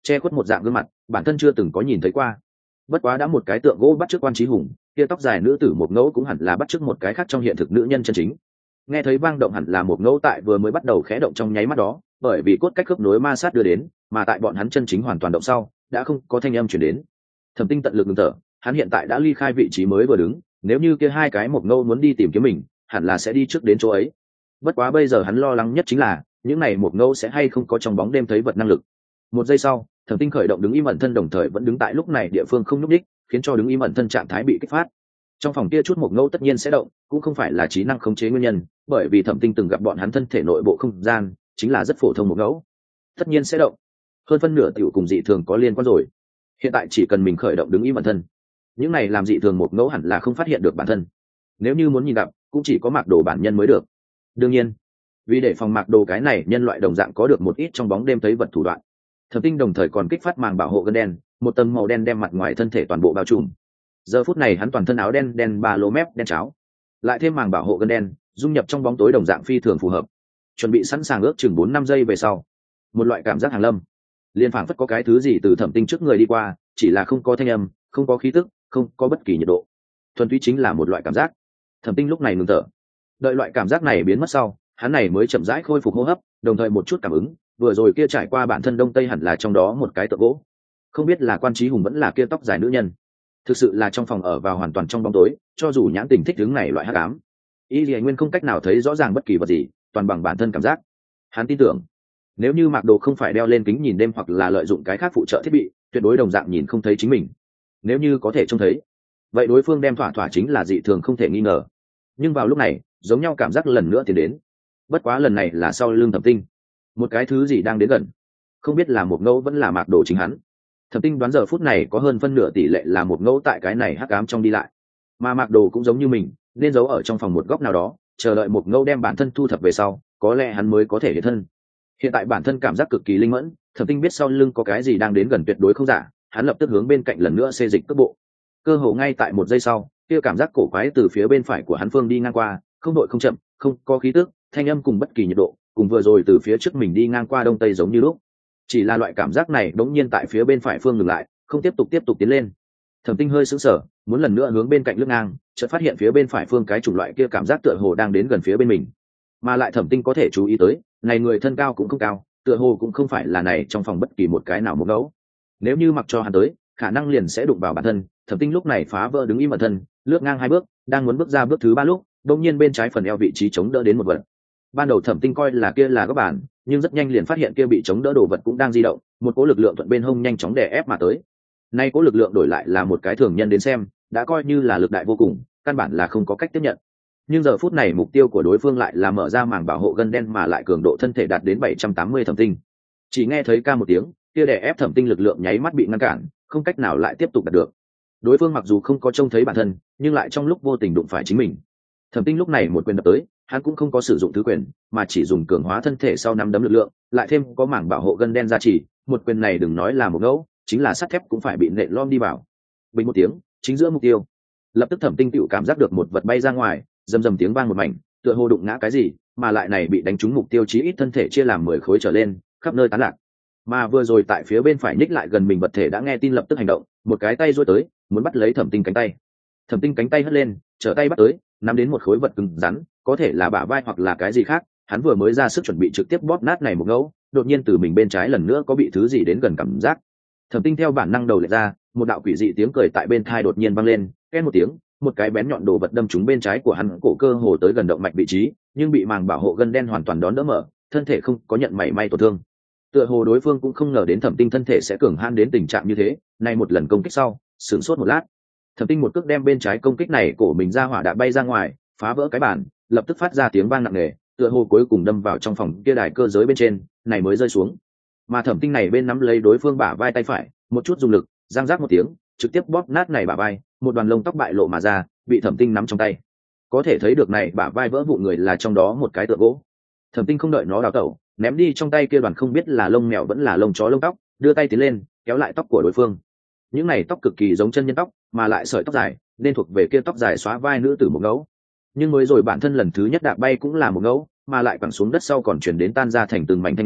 che khuất một dạng gương mặt bản thân chưa từng có nhìn thấy qua. Bất quá đã một cái tượng gỗ bắt chước Quan Chí Hùng, kia tóc dài nữ tử một ngẫu cũng hẳn là bắt chước một cái khác trong hiện thực nữ nhân chân chính. Nghe thấy vang động hẳn là một ngẫu tại vừa mới bắt đầu khẽ động trong nháy mắt đó, bởi vì cốt cách khớp nối ma sát đưa đến, mà tại bọn hắn chân chính hoàn toàn động sau, đã không có thanh âm truyền đến. Thẩm Tinh tận lực ngừng thở, hắn hiện tại đã ly khai vị trí mới vừa đứng, nếu như kia hai cái một ngẫu muốn đi tìm kiếm mình, hẳn là sẽ đi trước đến chỗ ấy. Bất quá bây giờ hắn lo lắng nhất chính là những này một ngẫu sẽ hay không có trong bóng đêm thấy vật năng lực. Một giây sau, Thẩm Tinh khởi động đứng im ẩn thân, đồng thời vẫn đứng tại lúc này địa phương không nhúc nhích, khiến cho đứng im ẩn thân trạng thái bị kích phát. Trong phòng kia chút một ngẫu tất nhiên sẽ động, cũng không phải là trí năng khống chế nguyên nhân, bởi vì Thẩm Tinh từng gặp bọn hắn thân thể nội bộ không gian chính là rất phổ thông một ngẫu, tất nhiên sẽ động. Hơn phân nửa tiểu cùng dị thường có liên quan rồi. Hiện tại chỉ cần mình khởi động đứng im ẩn thân, những này làm dị thường một ngẫu hẳn là không phát hiện được bản thân. Nếu như muốn nhìn gặp, cũng chỉ có Mạc Đồ bản nhân mới được. Đương nhiên, vì để phòng Mạc Đồ cái này nhân loại đồng dạng có được một ít trong bóng đêm thấy vật thủ đoạn, Thẩm Tinh đồng thời còn kích phát màng bảo hộ gân đen, một tầng màu đen đem mặt ngoài thân thể toàn bộ bao trùm. Giờ phút này hắn toàn thân áo đen đen ba lô mép đen cháo, lại thêm màng bảo hộ gân đen, dung nhập trong bóng tối đồng dạng phi thường phù hợp. Chuẩn bị sẵn sàng ước chừng bốn năm giây về sau, một loại cảm giác hàng lâm, liên phảng phất có cái thứ gì từ Thẩm Tinh trước người đi qua, chỉ là không có thanh âm, không có khí tức, không có bất kỳ nhiệt độ, thuần túy chính là một loại cảm giác. Thẩm Tinh lúc này ngừng thở, đợi loại cảm giác này biến mất sau, hắn này mới chậm rãi khôi phục hô hấp, đồng thời một chút cảm ứng, vừa rồi kia trải qua bản thân đông tây hẳn là trong đó một cái tượng gỗ, không biết là Quan Chí Hùng vẫn là kia tóc dài nữ nhân. Thực sự là trong phòng ở vào hoàn toàn trong bóng tối, cho dù nhãn tình thích đứng này loại hắc ám, y lìa nguyên không cách nào thấy rõ ràng bất kỳ vật gì, toàn bằng bản thân cảm giác. Hắn tin tưởng, nếu như Mạc Đồ không phải đeo lên kính nhìn đêm hoặc là lợi dụng cái khác phụ trợ thiết bị, tuyệt đối đồng dạng nhìn không thấy chính mình. Nếu như có thể trông thấy, vậy đối phương đem thỏa thỏa chính là dị thường không thể nghi ngờ. Nhưng vào lúc này, giống nhau cảm giác lần nữa tiến đến. Bất quá lần này là sau lưng Thẩm Tinh, một cái thứ gì đang đến gần, không biết là một ngẫu vẫn là Mạc Đồ chính hắn. Thẩm Tinh đoán giờ phút này có hơn phân nửa tỷ lệ là một ngẫu tại cái này hắc ám trong đi lại, mà Mạc Đồ cũng giống như mình, nên giấu ở trong phòng một góc nào đó, chờ đợi một ngẫu đem bản thân thu thập về sau, có lẽ hắn mới có thể hiện thân. Hiện tại bản thân cảm giác cực kỳ linh mẫn, Thẩm Tinh biết sau lưng có cái gì đang đến gần tuyệt đối không giả, hắn lập tức hướng bên cạnh lần nữa xê dịch cước bộ. Cơ hồ ngay tại một giây sau, kia cảm giác cổ quái từ phía bên phải của hắn phương đi ngang qua, không đội không chậm, không có khí tức, thanh âm cùng bất kỳ nhiệt độ, cùng vừa rồi từ phía trước mình đi ngang qua đông tây giống như lúc. Chỉ là loại cảm giác này đống nhiên tại phía bên phải phương ngừng lại, không tiếp tục tiếp tục tiến lên. Thẩm Tinh hơi sững sờ, muốn lần nữa hướng bên cạnh lướt ngang, chợt phát hiện phía bên phải phương cái chủng loại kia cảm giác tựa hồ đang đến gần phía bên mình. Mà lại Thẩm Tinh có thể chú ý tới, này người thân cao cũng không cao, tựa hồ cũng không phải là này trong phòng bất kỳ một cái nào một ngẫu. Nếu như mặc cho hắn tới, khả năng liền sẽ đụng vào bản thân. Thẩm Tinh lúc này phá vỡ đứng im ẩn thân, lướt ngang hai bước, đang muốn bước ra bước thứ ba lúc, đột nhiên bên trái phần eo vị trí chống đỡ đến một vật. Ban đầu Thẩm Tinh coi là kia là góc bàn, nhưng rất nhanh liền phát hiện kia bị chống đỡ đồ vật cũng đang di động, một cỗ lực lượng thuận bên hông nhanh chóng đè ép mà tới. Nay cỗ lực lượng đổi lại là một cái thường nhân đến xem, đã coi như là lực đại vô cùng, căn bản là không có cách tiếp nhận. Nhưng giờ phút này mục tiêu của đối phương lại là mở ra màng bảo hộ gân đen mà lại cường độ thân thể đạt đến bảy trăm tám mươi. Thẩm Tinh chỉ nghe thấy ca một tiếng, kia đè ép Thẩm Tinh lực lượng nháy mắt bị ngăn cản, không cách nào lại tiếp tục đạt được. Đối phương mặc dù không có trông thấy bản thân, nhưng lại trong lúc vô tình đụng phải chính mình. Thẩm Tinh lúc này một quyền đập tới, hắn cũng không có sử dụng thứ quyền, mà chỉ dùng cường hóa thân thể sau năm đấm lực lượng, lại thêm có mảng bảo hộ gân đen gia trì, một quyền này đừng nói là một ngẫu, chính là sắt thép cũng phải bị nện lom đi vào. Bình một tiếng, chính giữa mục tiêu. Lập tức Thẩm Tinh tựu cảm giác được một vật bay ra ngoài, rầm rầm tiếng vang một mảnh, tựa hồ đụng ngã cái gì, mà lại này bị đánh trúng mục tiêu chí ít thân thể chia làm mười khối trở lên, khắp nơi tán lạc. Mà vừa rồi tại phía bên phải nhích lại gần mình vật thể đã nghe tin lập tức hành động, một cái tay duỗi tới, muốn bắt lấy Thẩm Tinh cánh tay. Thẩm Tinh cánh tay hất lên, trở tay bắt tới, nắm đến một khối vật cứng rắn, có thể là bả vai hoặc là cái gì khác, hắn vừa mới ra sức chuẩn bị trực tiếp bóp nát này một ngẫu, đột nhiên từ mình bên trái lần nữa có bị thứ gì đến gần cảm giác. Thẩm Tinh theo bản năng đầu lệch ra, một đạo quỷ dị tiếng cười tại bên tai đột nhiên vang lên, két một tiếng, một cái bén nhọn đồ vật đâm trúng bên trái của hắn cổ cơ hồ tới gần động mạch vị trí, nhưng bị màng bảo hộ gân đen hoàn toàn đón đỡ mở, thân thể không có nhận mảy may tổn thương. Tựa hồ đối phương cũng không ngờ đến Thẩm Tinh thân thể sẽ cường hãn đến tình trạng như thế, này một lần công kích sau, sửng sốt một lát. Thẩm Tinh một cước đem bên trái công kích này cổ mình ra hỏa đạp bay ra ngoài, phá vỡ cái bàn, lập tức phát ra tiếng vang nặng nề, tựa hồ cuối cùng đâm vào trong phòng kia đài cơ giới bên trên, này mới rơi xuống. Mà Thẩm Tinh này bên nắm lấy đối phương bả vai tay phải, một chút dùng lực, giang rác một tiếng, trực tiếp bóp nát này bả vai, một đoàn lông tóc bại lộ mà ra, bị Thẩm Tinh nắm trong tay. Có thể thấy được này bả vai vỡ vụn người là trong đó một cái tượng gỗ. Thẩm Tinh không đợi nó đào tẩu, ném đi trong tay kia đoàn không biết là lông mèo vẫn là lông chó lông tóc, đưa tay tiến lên, kéo lại tóc của đối phương. Những này tóc cực kỳ giống chân nhân tóc, mà lại sợi tóc dài, nên thuộc về kia tóc dài xóa vai nữ tử một ngẫu. Nhưng mới rồi bản thân lần thứ nhất đạp bay cũng là một ngẫu, mà lại quẳng xuống đất sau còn chuyển đến tan ra thành từng mảnh thanh âm,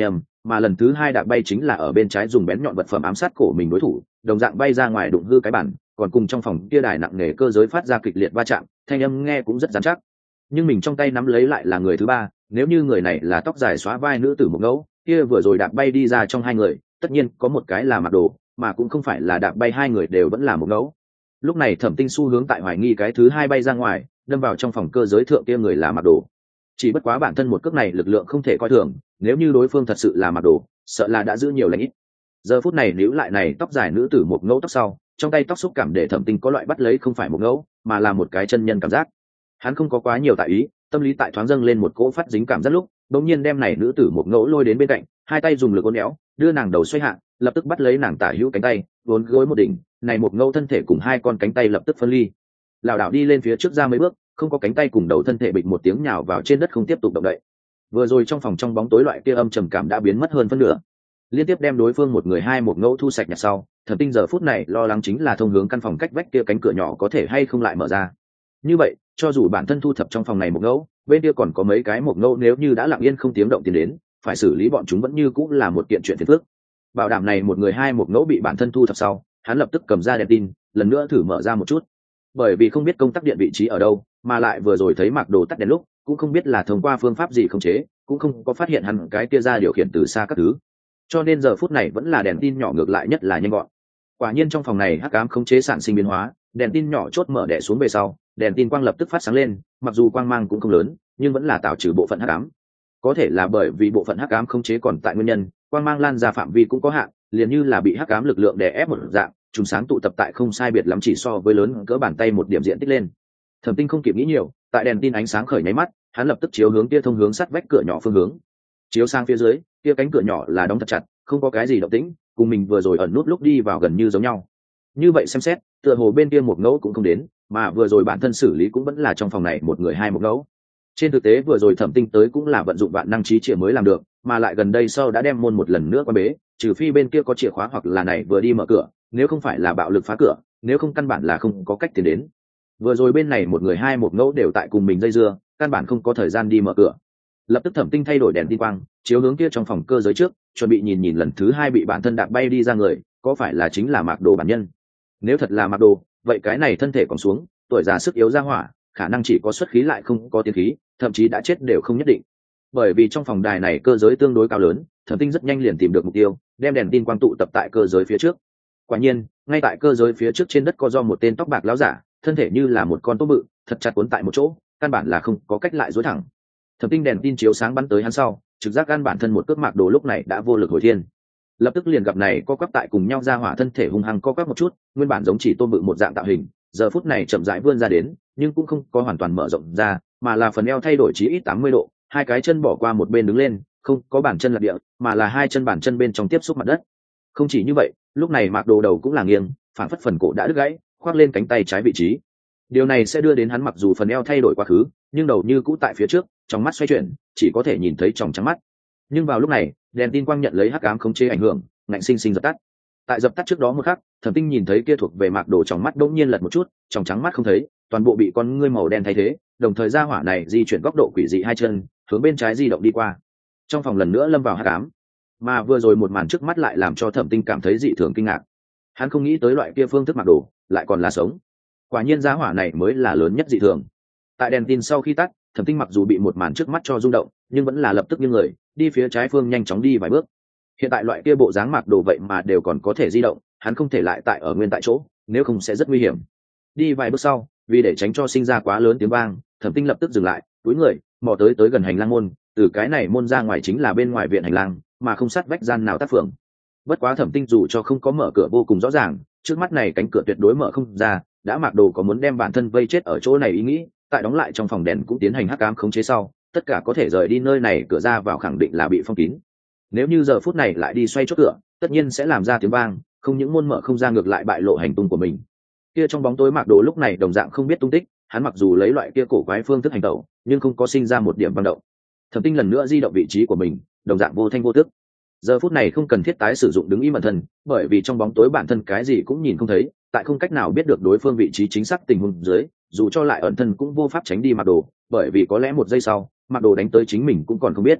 mà lần thứ hai đạp bay chính là ở bên trái dùng bén nhọn vật phẩm ám sát cổ mình đối thủ, đồng dạng bay ra ngoài đụng hư cái bản, còn cùng trong phòng kia đài nặng nề cơ giới phát ra kịch liệt va chạm, thanh âm nghe cũng rất dán chắc. Nhưng mình trong tay nắm lấy lại là người thứ ba, nếu như người này là tóc dài xóa vai nữ tử một ngẫu, kia vừa rồi đạp bay đi ra trong hai người, tất nhiên có một cái là mặc đồ, mà cũng không phải là đạp bay hai người đều vẫn là một ngẫu. Lúc này Thẩm Tinh xu hướng tại hoài nghi cái thứ hai bay ra ngoài, đâm vào trong phòng cơ giới thượng kia người là mặc đồ. Chỉ bất quá bản thân một cước này lực lượng không thể coi thường, nếu như đối phương thật sự là mặc đồ, sợ là đã giữ nhiều lãnh ít. Giờ phút này níu lại này tóc dài nữ tử một ngẫu tóc sau, trong tay tóc xúc cảm để Thẩm Tinh có loại bắt lấy không phải một ngẫu, mà là một cái chân nhân cảm giác. Hắn không có quá nhiều tại ý, tâm lý tại thoáng dâng lên một cỗ phát dính cảm rất lúc, đống nhiên đem này nữ tử một ngẫu lôi đến bên cạnh, hai tay dùng lực uốn éo, đưa nàng đầu xoay hạ, lập tức bắt lấy nàng tả hữu cánh tay, vốn gối một đỉnh, này một ngẫu thân thể cùng hai con cánh tay lập tức phân ly. Lảo đảo đi lên phía trước ra mấy bước, không có cánh tay cùng đầu thân thể bịch một tiếng nhào vào trên đất không tiếp tục động đậy. Vừa rồi trong phòng trong bóng tối loại kia âm trầm cảm đã biến mất hơn phân nửa. Liên tiếp đem đối phương một người hai một ngẫu thu sạch nhặt sau, Thẩm Tinh giờ phút này lo lắng chính là thông hướng căn phòng cách vách kia cánh cửa nhỏ có thể hay không lại mở ra. Như vậy, cho dù bản thân thu thập trong phòng này một ngẫu, bên kia còn có mấy cái một ngẫu nếu như đã lặng yên không tiếng động tiến đến, phải xử lý bọn chúng vẫn như cũng là một kiện chuyện phiền phức. Bảo đảm này một người hai một ngẫu bị bản thân thu thập sau, hắn lập tức cầm ra đèn tin, lần nữa thử mở ra một chút. Bởi vì không biết công tắc điện vị trí ở đâu, mà lại vừa rồi thấy Mạc Đồ tắt đèn lúc, cũng không biết là thông qua phương pháp gì khống chế, cũng không có phát hiện hắn cái kia ra điều khiển từ xa các thứ. Cho nên giờ phút này vẫn là đèn tin nhỏ ngược lại nhất là nhanh gọn. Quả nhiên trong phòng này hắc ám khống chế sản sinh biến hóa, đèn tin nhỏ chốt mở đè xuống về sau, đèn tin quang lập tức phát sáng lên, mặc dù quang mang cũng không lớn, nhưng vẫn là tạo trừ bộ phận hắc ám. Có thể là bởi vì bộ phận hắc ám khống chế còn tại nguyên nhân, quang mang lan ra phạm vi cũng có hạn, liền như là bị hắc ám lực lượng đè ép một dạng, chúng sáng tụ tập tại không sai biệt lắm chỉ so với lớn cỡ bàn tay một điểm diện tích lên. Thẩm Tinh không kịp nghĩ nhiều, tại đèn tin ánh sáng khởi nháy mắt, hắn lập tức chiếu hướng kia thông hướng sắt vách cửa nhỏ phương hướng. Chiếu sang phía dưới, kia cánh cửa nhỏ là đóng thật chặt, không có cái gì động tĩnh, cùng mình vừa rồi ẩn nút lúc đi vào gần như giống nhau. Như vậy xem xét, tựa hồ bên kia một ngẫu cũng không đến, mà vừa rồi bản thân xử lý cũng vẫn là trong phòng này một người hai một ngẫu. Trên thực tế vừa rồi Thẩm Tinh tới cũng là vận dụng vạn năng trí chìa mới làm được, mà lại gần đây sau đã đem môn một lần nữa qua bế, trừ phi bên kia có chìa khóa hoặc là này vừa đi mở cửa, nếu không phải là bạo lực phá cửa, nếu không căn bản là không có cách tiến đến. Vừa rồi bên này một người hai một ngẫu đều tại cùng mình dây dưa, căn bản không có thời gian đi mở cửa. Lập tức Thẩm Tinh thay đổi đèn tin quang, chiếu hướng kia trong phòng cơ giới trước, chuẩn bị nhìn nhìn lần thứ hai bị bản thân đạp bay đi ra người, có phải là chính là Mạc Đồ bản nhân. Nếu thật là Mạc Đồ, vậy cái này thân thể còn xuống, tuổi già sức yếu ra hỏa, khả năng chỉ có xuất khí lại không có tiến khí, thậm chí đã chết đều không nhất định. Bởi vì trong phòng đài này cơ giới tương đối cao lớn, Thẩm Tinh rất nhanh liền tìm được mục tiêu, đem đèn tin quang tụ tập tại cơ giới phía trước. Quả nhiên, ngay tại cơ giới phía trước trên đất có do một tên tóc bạc lão giả, thân thể như là một con tôm bự, thật chặt cuốn tại một chỗ, căn bản là không có cách lại duỗi thẳng. Thẩm Tinh đèn tin chiếu sáng bắn tới hắn sau, trực giác căn bản thân một cước Mạc Đồ lúc này đã vô lực hồi thiên. Lập tức liền gặp này co quắp tại cùng nhau ra hỏa thân thể hung hăng co quắp một chút, nguyên bản giống chỉ tôm bự một dạng tạo hình, giờ phút này chậm rãi vươn ra đến, nhưng cũng không có hoàn toàn mở rộng ra, mà là phần eo thay đổi chí ít tám mươi độ, hai cái chân bỏ qua một bên đứng lên, không có bàn chân lật địa, mà là hai chân bàn chân bên trong tiếp xúc mặt đất. Không chỉ như vậy, lúc này Mạc Đồ đầu cũng là nghiêng, phản phất phần cổ đã đứt gãy, khoác lên cánh tay trái vị trí. Điều này sẽ đưa đến hắn mặc dù phần eo thay đổi quá khứ, nhưng đầu như cũ tại phía trước, trong mắt xoay chuyển, chỉ có thể nhìn thấy tròng trắng mắt. Nhưng vào lúc này, đèn tin quang nhận lấy hắc ám khống chế ảnh hưởng, ngạnh sinh sinh dập tắt. Tại dập tắt trước đó một khắc, Thẩm Tinh nhìn thấy kia thuộc về Mạc Đồ trong mắt đột nhiên lật một chút, trong trắng mắt không thấy, toàn bộ bị con ngươi màu đen thay thế, đồng thời ra hỏa này di chuyển góc độ quỷ dị hai chân, hướng bên trái di động đi qua. Trong phòng lần nữa lâm vào hắc ám. Mà vừa rồi một màn trước mắt lại làm cho Thẩm Tinh cảm thấy dị thường kinh ngạc. Hắn không nghĩ tới loại kia phương thức Mạc Đồ lại còn là sống. Quả nhiên ra hỏa này mới là lớn nhất dị thường. Tại đèn tin sau khi tắt, Thẩm Tinh mặc dù bị một màn trước mắt cho rung động, nhưng vẫn là lập tức nghiêng người, đi phía trái phương nhanh chóng đi vài bước. Hiện tại loại kia bộ dáng Mạc Đồ vậy mà đều còn có thể di động, hắn không thể lại tại ở nguyên tại chỗ, nếu không sẽ rất nguy hiểm. Đi vài bước sau, vì để tránh cho sinh ra quá lớn tiếng vang, Thẩm Tinh lập tức dừng lại, cúi người, mò tới tới gần hành lang môn, từ cái này môn ra ngoài chính là bên ngoài viện hành lang, mà không sát vách gian nào tác phường. Bất quá Thẩm Tinh dù cho không có mở cửa vô cùng rõ ràng, trước mắt này cánh cửa tuyệt đối mở không ra, đã Mạc Đồ có muốn đem bản thân vây chết ở chỗ này ý nghĩ, tại đóng lại trong phòng đèn cũng tiến hành hắc ám khống chế sau, tất cả có thể rời đi nơi này cửa ra vào khẳng định là bị phong kín. Nếu như giờ phút này lại đi xoay chốt cửa, tất nhiên sẽ làm ra tiếng vang, không những môn mở không ra ngược lại bại lộ hành tung của mình. Kia trong bóng tối Mạc Đồ lúc này đồng dạng không biết tung tích, hắn mặc dù lấy loại kia cổ quái phương thức hành động, nhưng không có sinh ra một điểm vang động. Thẩm Tinh lần nữa di động vị trí của mình, đồng dạng vô thanh vô tức. Giờ phút này không cần thiết tái sử dụng đứng im ẩn thân, bởi vì trong bóng tối bản thân cái gì cũng nhìn không thấy, tại không cách nào biết được đối phương vị trí chính xác tình huống dưới, dù cho lại ẩn thân cũng vô pháp tránh đi Mạc Đồ, bởi vì có lẽ một giây sau, Mạc Đồ đánh tới chính mình cũng còn không biết.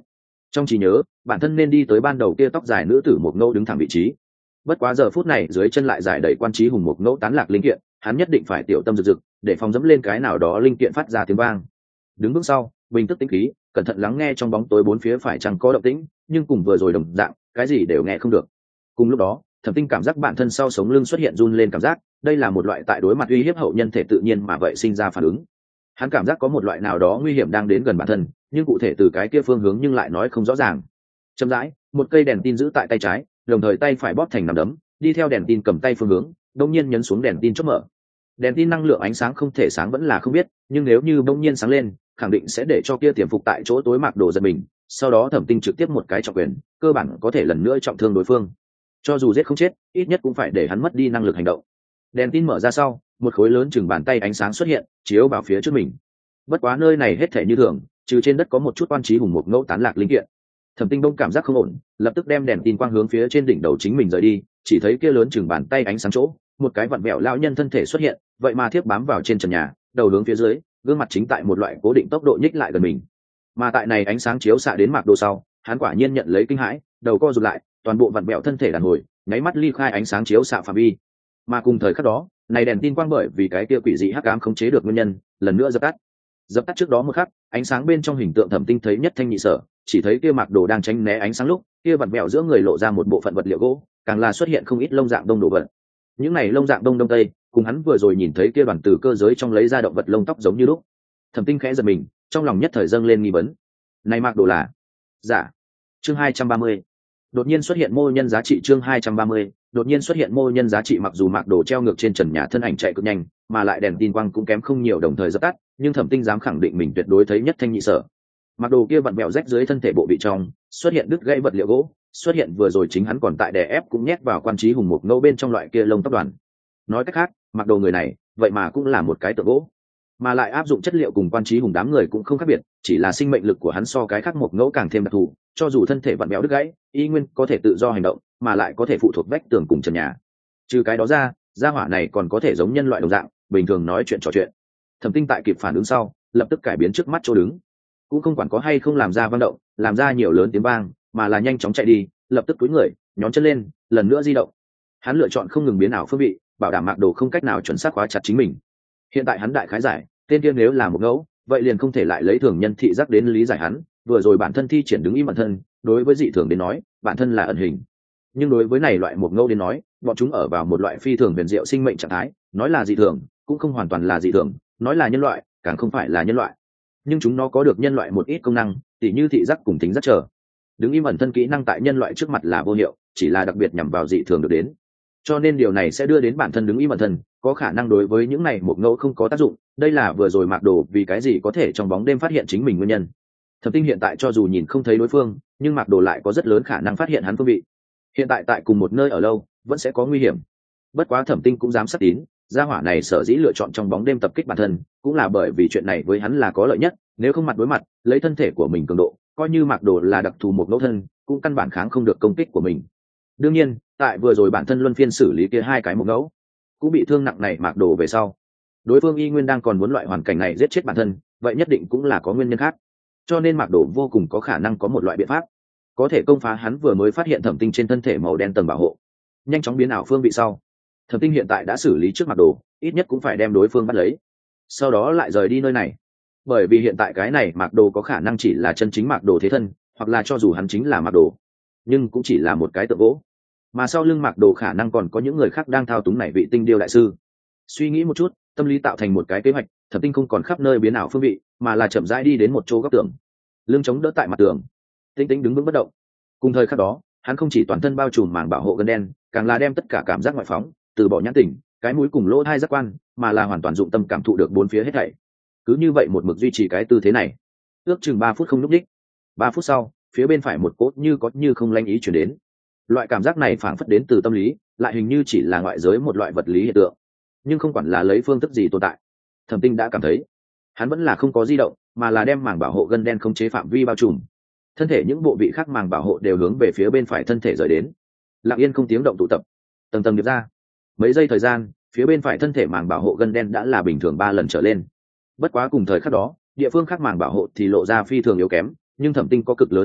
trong trí nhớ bản thân nên đi tới ban đầu kia tóc dài nữ tử một ngẫu đứng thẳng vị trí, bất quá giờ phút này dưới chân lại dài đầy quan trí hùng một ngẫu tán lạc linh kiện, hắn nhất định phải tiểu tâm rực rực để phòng dẫm lên cái nào đó linh kiện phát ra tiếng vang. Đứng bước sau bình tức tĩnh khí, cẩn thận lắng nghe trong bóng tối bốn phía phải chẳng có động tĩnh, nhưng cùng vừa rồi đồng dạng cái gì đều nghe không được. Cùng lúc đó Thẩm Tinh cảm giác bản thân sau sống lưng xuất hiện run lên cảm giác, đây là một loại tại đối mặt uy hiếp hậu nhân thể tự nhiên mà vậy sinh ra phản ứng. Hắn cảm giác có một loại nào đó nguy hiểm đang đến gần bản thân, nhưng cụ thể từ cái kia phương hướng nhưng lại nói không rõ ràng. Chậm rãi một cây đèn tin giữ tại tay trái, đồng thời tay phải bóp thành nắm đấm, đi theo đèn tin cầm tay phương hướng đông nhiên nhấn xuống đèn tin chốt mở. Đèn tin năng lượng ánh sáng không thể sáng vẫn là không biết, nhưng nếu như đông nhiên sáng lên khẳng định sẽ để cho kia tiềm phục tại chỗ tối Mạc Đồ giật mình, sau đó Thẩm Tinh trực tiếp một cái trọng quyền, cơ bản có thể lần nữa trọng thương đối phương. Cho dù giết không chết, ít nhất cũng phải để hắn mất đi năng lực hành động. Đèn tin mở ra sau, một khối lớn chừng bàn tay ánh sáng xuất hiện, chiếu vào phía trước mình. Bất quá nơi này hết thể như thường, trừ trên đất có một chút quan trí hùng một ngẫu tán lạc linh kiện. Thẩm Tinh đông cảm giác không ổn, lập tức đem đèn tin quang hướng phía trên đỉnh đầu chính mình rời đi, chỉ thấy kia lớn chừng bàn tay ánh sáng chỗ, một cái vặn vẹo lão nhân thân thể xuất hiện, vậy mà thiếp bám vào trên trần nhà, đầu hướng phía dưới, gương mặt chính tại một loại cố định tốc độ nhích lại gần mình. Mà tại này ánh sáng chiếu xạ đến Mạc Đồ sau, hắn quả nhiên nhận lấy kinh hãi, đầu co rụt lại, toàn bộ vặn vẹo thân thể đàn hồi, nháy mắt ly khai ánh sáng chiếu xạ phạm vi. Mà cùng thời khắc đó, này đèn tin quang bởi vì cái kia quỷ dị hắc ám không chế được nguyên nhân, lần nữa dập tắt. Dập tắt trước đó một khắc, ánh sáng bên trong hình tượng Thẩm Tinh thấy nhất thanh nhị sở, chỉ thấy kia Mạc Đồ đang tránh né ánh sáng lúc, kia vặn vẹo giữa người lộ ra một bộ phận vật liệu gỗ, càng là xuất hiện không ít lông dạng đông đồ vật. Những này lông dạng đông đông tây, cùng hắn vừa rồi nhìn thấy kia đoàn từ cơ giới trong lấy ra động vật lông tóc giống như lúc. Thẩm Tinh khẽ giật mình, trong lòng nhất thời dâng lên nghi vấn. Này Mạc Đồ là giả? Chương hai trăm ba mươi. Đột nhiên xuất hiện mô nhân giá trị chương hai trăm ba mươi, đột nhiên xuất hiện mô nhân giá trị mặc dù Mạc Đồ treo ngược trên trần nhà thân ảnh chạy cực nhanh, mà lại đèn tin quang cũng kém không nhiều đồng thời dập tắt, nhưng Thẩm Tinh dám khẳng định mình tuyệt đối thấy nhất thanh nhị sở. Mạc Đồ kia vặn vẹo rách dưới thân thể bộ vị trong, xuất hiện đứt gãy vật liệu gỗ, xuất hiện vừa rồi chính hắn còn tại đè ép cũng nhét vào quan trí hùng một ngẫu bên trong loại kia lông tóc đoàn. Nói cách khác, Mạc Đồ người này, vậy mà cũng là một cái tượng gỗ, mà lại áp dụng chất liệu cùng quan trí hùng đám người cũng không khác biệt, chỉ là sinh mệnh lực của hắn so cái khác một ngẫu càng thêm đặc thù, cho dù thân thể vặn béo đứt gãy, y nguyên có thể tự do hành động, mà lại có thể phụ thuộc vách tường cùng trần nhà. Trừ cái đó ra, gia hỏa này còn có thể giống nhân loại đồng dạng, bình thường nói chuyện trò chuyện. Thẩm Tinh tại kịp phản ứng sau, lập tức cải biến trước mắt chỗ đứng, cũng không quản có hay không làm ra vận động, làm ra nhiều lớn tiếng vang, mà là nhanh chóng chạy đi, lập tức cúi người, nhón chân lên, lần nữa di động. Hắn lựa chọn không ngừng biến ảo phương vị, bảo đảm Mạc Đồ không cách nào chuẩn xác khóa chặt chính mình. Hiện tại hắn đại khái giải, tên kia nếu là một ngẫu, vậy liền không thể lại lấy thường nhân thị giác đến lý giải hắn. Vừa rồi bản thân thi triển đứng im bản thân, đối với dị thường đến nói, bản thân là ẩn hình. Nhưng đối với này loại một ngẫu đến nói, bọn chúng ở vào một loại phi thường huyền diệu sinh mệnh trạng thái, nói là dị thường, cũng không hoàn toàn là dị thường, nói là nhân loại, càng không phải là nhân loại. Nhưng chúng nó có được nhân loại một ít công năng, tỉ như thị giác cùng tính giác trở. Đứng im ẩn thân kỹ năng tại nhân loại trước mặt là vô hiệu, chỉ là đặc biệt nhằm vào dị thường được đến. Cho nên điều này sẽ đưa đến bản thân đứng im ẩn thân, có khả năng đối với những này một ngẫu không có tác dụng. Đây là vừa rồi Mạc Đồ vì cái gì có thể trong bóng đêm phát hiện chính mình nguyên nhân. Thẩm Tinh hiện tại cho dù nhìn không thấy đối phương, nhưng Mạc Đồ lại có rất lớn khả năng phát hiện hắn phương vị. Hiện tại tại cùng một nơi ở lâu, vẫn sẽ có nguy hiểm. Bất quá Thẩm Tinh cũng dám sát tín, gia hỏa này sở dĩ lựa chọn trong bóng đêm tập kích bản thân, cũng là bởi vì chuyện này với hắn là có lợi nhất. Nếu không mặt đối mặt, lấy thân thể của mình cường độ, coi như Mạc Đồ là đặc thù một ngẫu thân, cũng căn bản kháng không được công kích của mình. Đương nhiên, tại vừa rồi bản thân luân phiên xử lý kia hai cái một ngẫu, cũng bị thương nặng này Mạc Đồ về sau, đối phương y nguyên đang còn muốn loại hoàn cảnh này giết chết bản thân, vậy nhất định cũng là có nguyên nhân khác. Cho nên Mạc Đồ vô cùng có khả năng có một loại biện pháp có thể công phá hắn vừa mới phát hiện Thẩm Tinh trên thân thể màu đen tầng bảo hộ. Nhanh chóng biến ảo phương vị sau, Thẩm Tinh hiện tại đã xử lý trước Mạc Đồ, ít nhất cũng phải đem đối phương bắt lấy, sau đó lại rời đi nơi này. Bởi vì hiện tại cái này Mạc Đồ có khả năng chỉ là chân chính Mạc Đồ thế thân, hoặc là cho dù hắn chính là Mạc Đồ, nhưng cũng chỉ là một cái tượng gỗ, mà sau lưng Mạc Đồ khả năng còn có những người khác đang thao túng này vị tinh điêu đại sư. Suy nghĩ một chút, tâm lý tạo thành một cái kế hoạch, Thẩm Tinh không còn khắp nơi biến ảo phương vị, mà là chậm rãi đi đến một chỗ góc tường, lưng chống đỡ tại mặt tường, tinh tinh đứng vững bất động. Cùng thời khắc đó, hắn không chỉ toàn thân bao trùm màng bảo hộ gân đen, càng là đem tất cả cảm giác ngoại phóng, từ bỏ nhãn tỉnh, cái mũi cùng lỗ hai giác quan, mà là hoàn toàn dụng tâm cảm thụ được bốn phía hết thảy. Cứ như vậy một mực duy trì cái tư thế này, ước chừng ba phút không lúc đích. Ba phút sau, phía bên phải một cốt như có như không lanh ý chuyển đến. Loại cảm giác này phảng phất đến từ tâm lý, lại hình như chỉ là ngoại giới một loại vật lý hiện tượng, nhưng không quản là lấy phương thức gì tồn tại, Thẩm Tinh đã cảm thấy hắn vẫn là không có di động, mà là đem màng bảo hộ gân đen không chế phạm vi bao trùm. Thân thể những bộ vị khác màng bảo hộ đều hướng về phía bên phải thân thể rời đến, lặng yên không tiếng động tụ tập, tầng tầng điệp ra. Mấy giây thời gian, phía bên phải thân thể màng bảo hộ gân đen đã là bình thường ba lần trở lên. Bất quá cùng thời khắc đó, địa phương khác màng bảo hộ thì lộ ra phi thường yếu kém, nhưng Thẩm Tinh có cực lớn nắm chắc,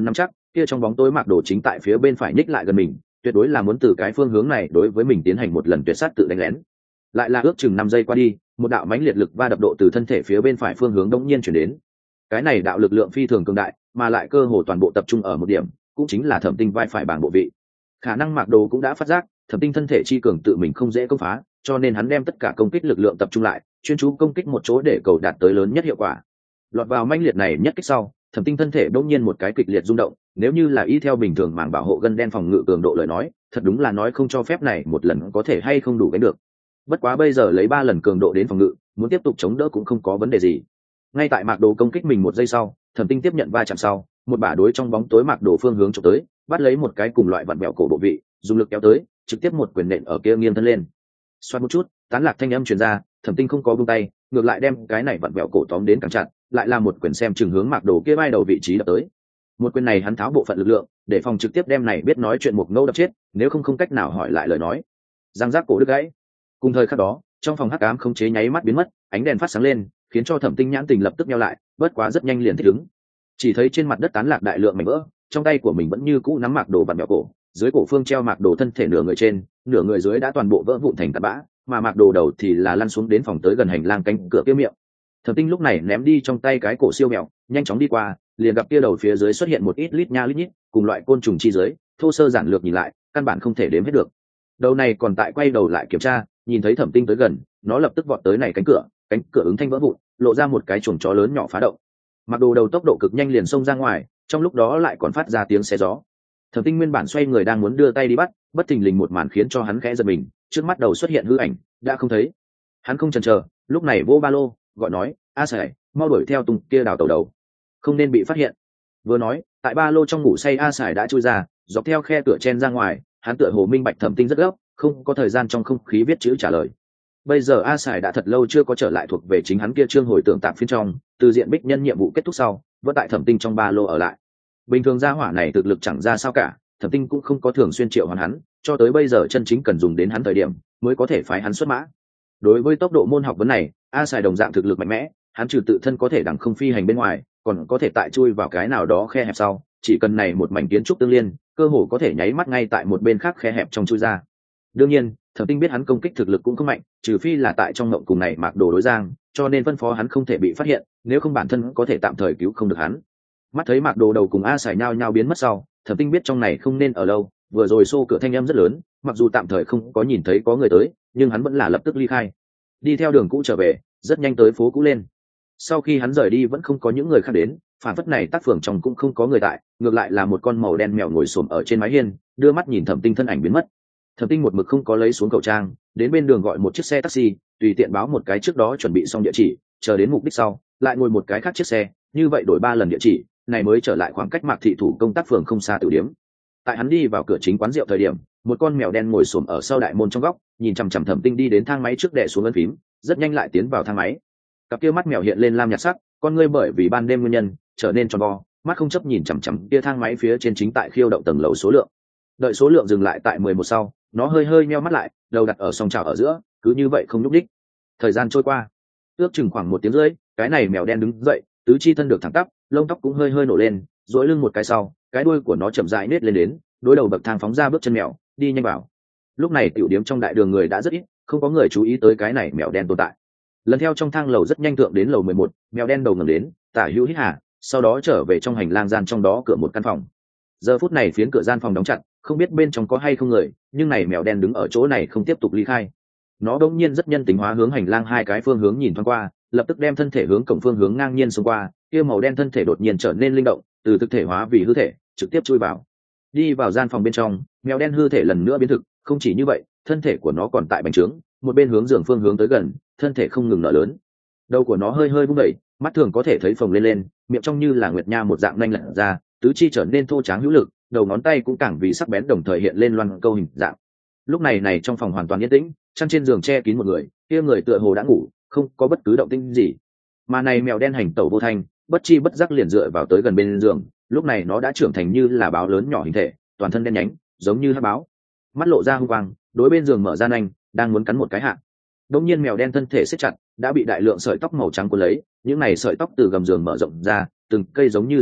kia trong bóng tối Mạc Đồ chính tại phía bên phải nhích lại gần mình, tuyệt đối là muốn từ cái phương hướng này đối với mình tiến hành một lần tuyệt sát tự đánh lén. Lại là ước chừng năm giây qua đi, một đạo mãnh liệt lực va đập độ từ thân thể phía bên phải phương hướng đống nhiên chuyển đến. Cái này đạo lực lượng phi thường cường đại, mà lại cơ hồ toàn bộ tập trung ở một điểm, cũng chính là Thẩm Tinh vai phải bảng bộ vị. Khả năng Mạc Đồ cũng đã phát giác, Thẩm Tinh thân thể chi cường tự mình không dễ công phá, cho nên hắn đem tất cả công kích lực lượng tập trung lại, chuyên chú công kích một chỗ để cầu đạt tới lớn nhất hiệu quả. Lọt vào mãnh liệt này nhất kích sau, Thẩm Tinh thân thể đột nhiên một cái kịch liệt rung động, nếu như là y theo bình thường màng bảo hộ gân đen phòng ngự cường độ lời nói, thật đúng là nói không cho phép này một lần có thể hay không đủ gánh được. Bất quá bây giờ lấy ba lần cường độ đến phòng ngự, muốn tiếp tục chống đỡ cũng không có vấn đề gì. Ngay tại Mạc Đồ công kích mình một giây sau, Thẩm Tinh tiếp nhận va chạm sau, một bả đối trong bóng tối Mạc Đồ phương hướng chụp tới, bắt lấy một cái cùng loại vặn bẹo cổ bộ vị, dùng lực kéo tới, trực tiếp một quyền nện ở kia nghiêng thân lên. Xoát một chút, tán lạc thanh âm truyền ra, Thẩm Tinh không có buông tay, ngược lại đem cái này vặn bẹo cổ tóm đến càng chặt, lại là một quyền xem chừng hướng Mạc Đồ kia vai đầu vị trí đập tới. Một quyền này hắn tháo bộ phận lực lượng, để phòng trực tiếp đem này biết nói chuyện một ngâu đập chết, nếu không không cách nào hỏi lại lời nói. Giang giác cổ đứt gãy. Cùng thời khắc đó, trong phòng hắc ám không chế nháy mắt biến mất, ánh đèn phát sáng lên, khiến cho Thẩm Tinh nhãn tình lập tức nheo lại, bất quá rất nhanh liền thích ứng. Chỉ thấy trên mặt đất tán lạc đại lượng mảnh vỡ, trong tay của mình vẫn như cũ nắm Mạc Đồ vặn bẹo cổ, dưới cổ phương treo Mạc Đồ thân thể nửa người trên, nửa người dưới đã toàn bộ vỡ vụn thành tạt bã, mà Mạc Đồ đầu thì là lăn xuống đến phòng tới gần hành lang cánh cửa kia miệng. Thẩm Tinh lúc này ném đi trong tay cái cổ siêu mèo, nhanh chóng đi qua, liền gặp kia đầu phía dưới xuất hiện một ít lít nha lít nhít, cùng loại côn trùng chi dưới, thô sơ giản lược nhìn lại, căn bản không thể đếm hết được. Đầu này còn tại quay đầu lại kiểm tra, nhìn thấy Thẩm Tinh tới gần, nó lập tức vọt tới này cánh cửa, cánh cửa ứng thanh vỡ vụn, lộ ra một cái chuồng chó lớn nhỏ phá động. Mặc Đồ đầu tốc độ cực nhanh liền xông ra ngoài, trong lúc đó lại còn phát ra tiếng xé gió. Thẩm Tinh nguyên bản xoay người đang muốn đưa tay đi bắt, bất thình lình một màn khiến cho hắn khẽ giật mình, trước mắt đầu xuất hiện hư ảnh, đã không thấy. Hắn không chần chờ, lúc này vô ba lô, gọi nói, "A Sải, mau đuổi theo tung kia đào tàu đầu, không nên bị phát hiện." Vừa nói, tại ba lô trong ngủ say A Sải đã chui ra, dọc theo khe cửa chen ra ngoài, hắn tựa hồ minh bạch Thẩm Tinh rất gấp, không có thời gian trong không khí viết chữ trả lời. Bây giờ A Sải đã thật lâu chưa có trở lại thuộc về chính hắn kia chương hồi tưởng tạm phiên trong, từ diện bích nhân nhiệm vụ kết thúc sau, vẫn tại Thẩm Tinh trong ba lô ở lại. Bình thường gia hỏa này thực lực chẳng ra sao cả, Thẩm Tinh cũng không có thường xuyên triệu hoán hắn, cho tới bây giờ chân chính cần dùng đến hắn thời điểm, mới có thể phái hắn xuất mã. Đối với tốc độ môn học vấn này, A Sải đồng dạng thực lực mạnh mẽ, hắn trừ tự thân có thể đằng không phi hành bên ngoài, còn có thể tại chui vào cái nào đó khe hẹp sau, chỉ cần này một mảnh kiến trúc tương liên, cơ hồ có thể nháy mắt ngay tại một bên khác khe hẹp trong chui ra. Đương nhiên, Thẩm Tinh biết hắn công kích thực lực cũng không mạnh, trừ phi là tại trong ngộng cùng này Mạc Đồ đối giang, cho nên phân phó hắn không thể bị phát hiện, nếu không bản thân có thể tạm thời cứu không được hắn. Mắt thấy Mạc Đồ đầu cùng A Sải nhao nhao biến mất sau, Thẩm Tinh biết trong này không nên ở lâu, vừa rồi xô cửa thanh âm rất lớn, mặc dù tạm thời không có nhìn thấy có người tới, nhưng hắn vẫn là lập tức ly khai, đi theo đường cũ trở về, rất nhanh tới phố cũ lên. Sau khi hắn rời đi vẫn không có những người khác đến, phản phất này tác phường trong cũng không có người tại, ngược lại là một con màu đen mèo ngồi xổm ở trên mái hiên, đưa mắt nhìn Thẩm Tinh thân ảnh biến mất. Thẩm Tinh một mực không có lấy xuống khẩu trang, đến bên đường gọi một chiếc xe taxi, tùy tiện báo một cái trước đó chuẩn bị xong địa chỉ, chờ đến mục đích sau, lại ngồi một cái khác chiếc xe, như vậy đổi ba lần địa chỉ, này mới trở lại khoảng cách Mạc thị thủ công tác phường không xa tiểu điếm. Tại hắn đi vào cửa chính quán rượu thời điểm, một con mèo đen ngồi xổm ở sau đại môn trong góc, nhìn chằm chằm Thẩm Tinh đi đến thang máy trước đè xuống ấn phím, rất nhanh lại tiến vào thang máy. Cặp kia mắt mèo hiện lên lam nhạt sắc, con ngươi bởi vì ban đêm nguyên nhân trở nên tròn vo, mắt không chấp nhìn chằm chằm kia thang máy phía trên chính tại khiêu động tầng lầu số lượng. Đợi số lượng dừng lại tại mười một sau, nó hơi hơi nheo mắt lại, đầu đặt ở song chảo ở giữa, cứ như vậy không nhúc nhích. Thời gian trôi qua, ước chừng khoảng một tiếng rưỡi, cái này mèo đen đứng dậy, tứ chi thân được thẳng tắp, lông tóc cũng hơi hơi nổ lên, duỗi lưng một cái sau, cái đuôi của nó chậm rãi nết lên đến, đối đầu bậc thang phóng ra bước chân mèo, đi nhanh vào. Lúc này tiểu điếm trong đại đường người đã rất ít, không có người chú ý tới cái này mèo đen tồn tại. Lần theo trong thang lầu rất nhanh thượng đến lầu mười một, mèo đen đầu ngẩng đến, tả hữu hít hà, sau đó trở về trong hành lang gian trong đó cửa một căn phòng. Giờ phút này phiến cửa gian phòng đóng chặt, không biết bên trong có hay không người, nhưng này mèo đen đứng ở chỗ này không tiếp tục ly khai. Nó đột nhiên rất nhân tính hóa hướng hành lang hai cái phương hướng nhìn thoáng qua, lập tức đem thân thể hướng cổng phương hướng ngang nhiên xông qua, kia màu đen thân thể đột nhiên trở nên linh động, từ thực thể hóa vì hư thể, trực tiếp chui vào. Đi vào gian phòng bên trong, mèo đen hư thể lần nữa biến thực, không chỉ như vậy, thân thể của nó còn tại bành trướng, một bên hướng giường phương hướng tới gần, thân thể không ngừng nở lớn. Đầu của nó hơi hơi vung đẩy, mắt thường có thể thấy phồng lên lên, miệng trong như là nguyệt nha một dạng nanh lật ra, tứ chi trở nên thô tráng hữu lực, đầu ngón tay cũng càng vì sắc bén đồng thời hiện lên loan câu hình dạng. Lúc này này trong phòng hoàn toàn yên tĩnh, chăn trên giường che kín một người, kia người tựa hồ đã ngủ, không có bất cứ động tĩnh gì. Mà này mèo đen hành tẩu vô thanh, bất chi bất giác liền dựa vào tới gần bên giường, lúc này nó đã trưởng thành như là báo lớn nhỏ hình thể, toàn thân đen nhánh, giống như hắc báo. Mắt lộ ra hung quang, đối bên giường mở ra nanh, đang muốn cắn một cái hạ. Đột nhiên mèo đen thân thể siết chặt, đã bị đại lượng sợi tóc màu trắng cuốn lấy, những này sợi tóc từ gầm giường mở rộng ra, từng cây giống như sống lại,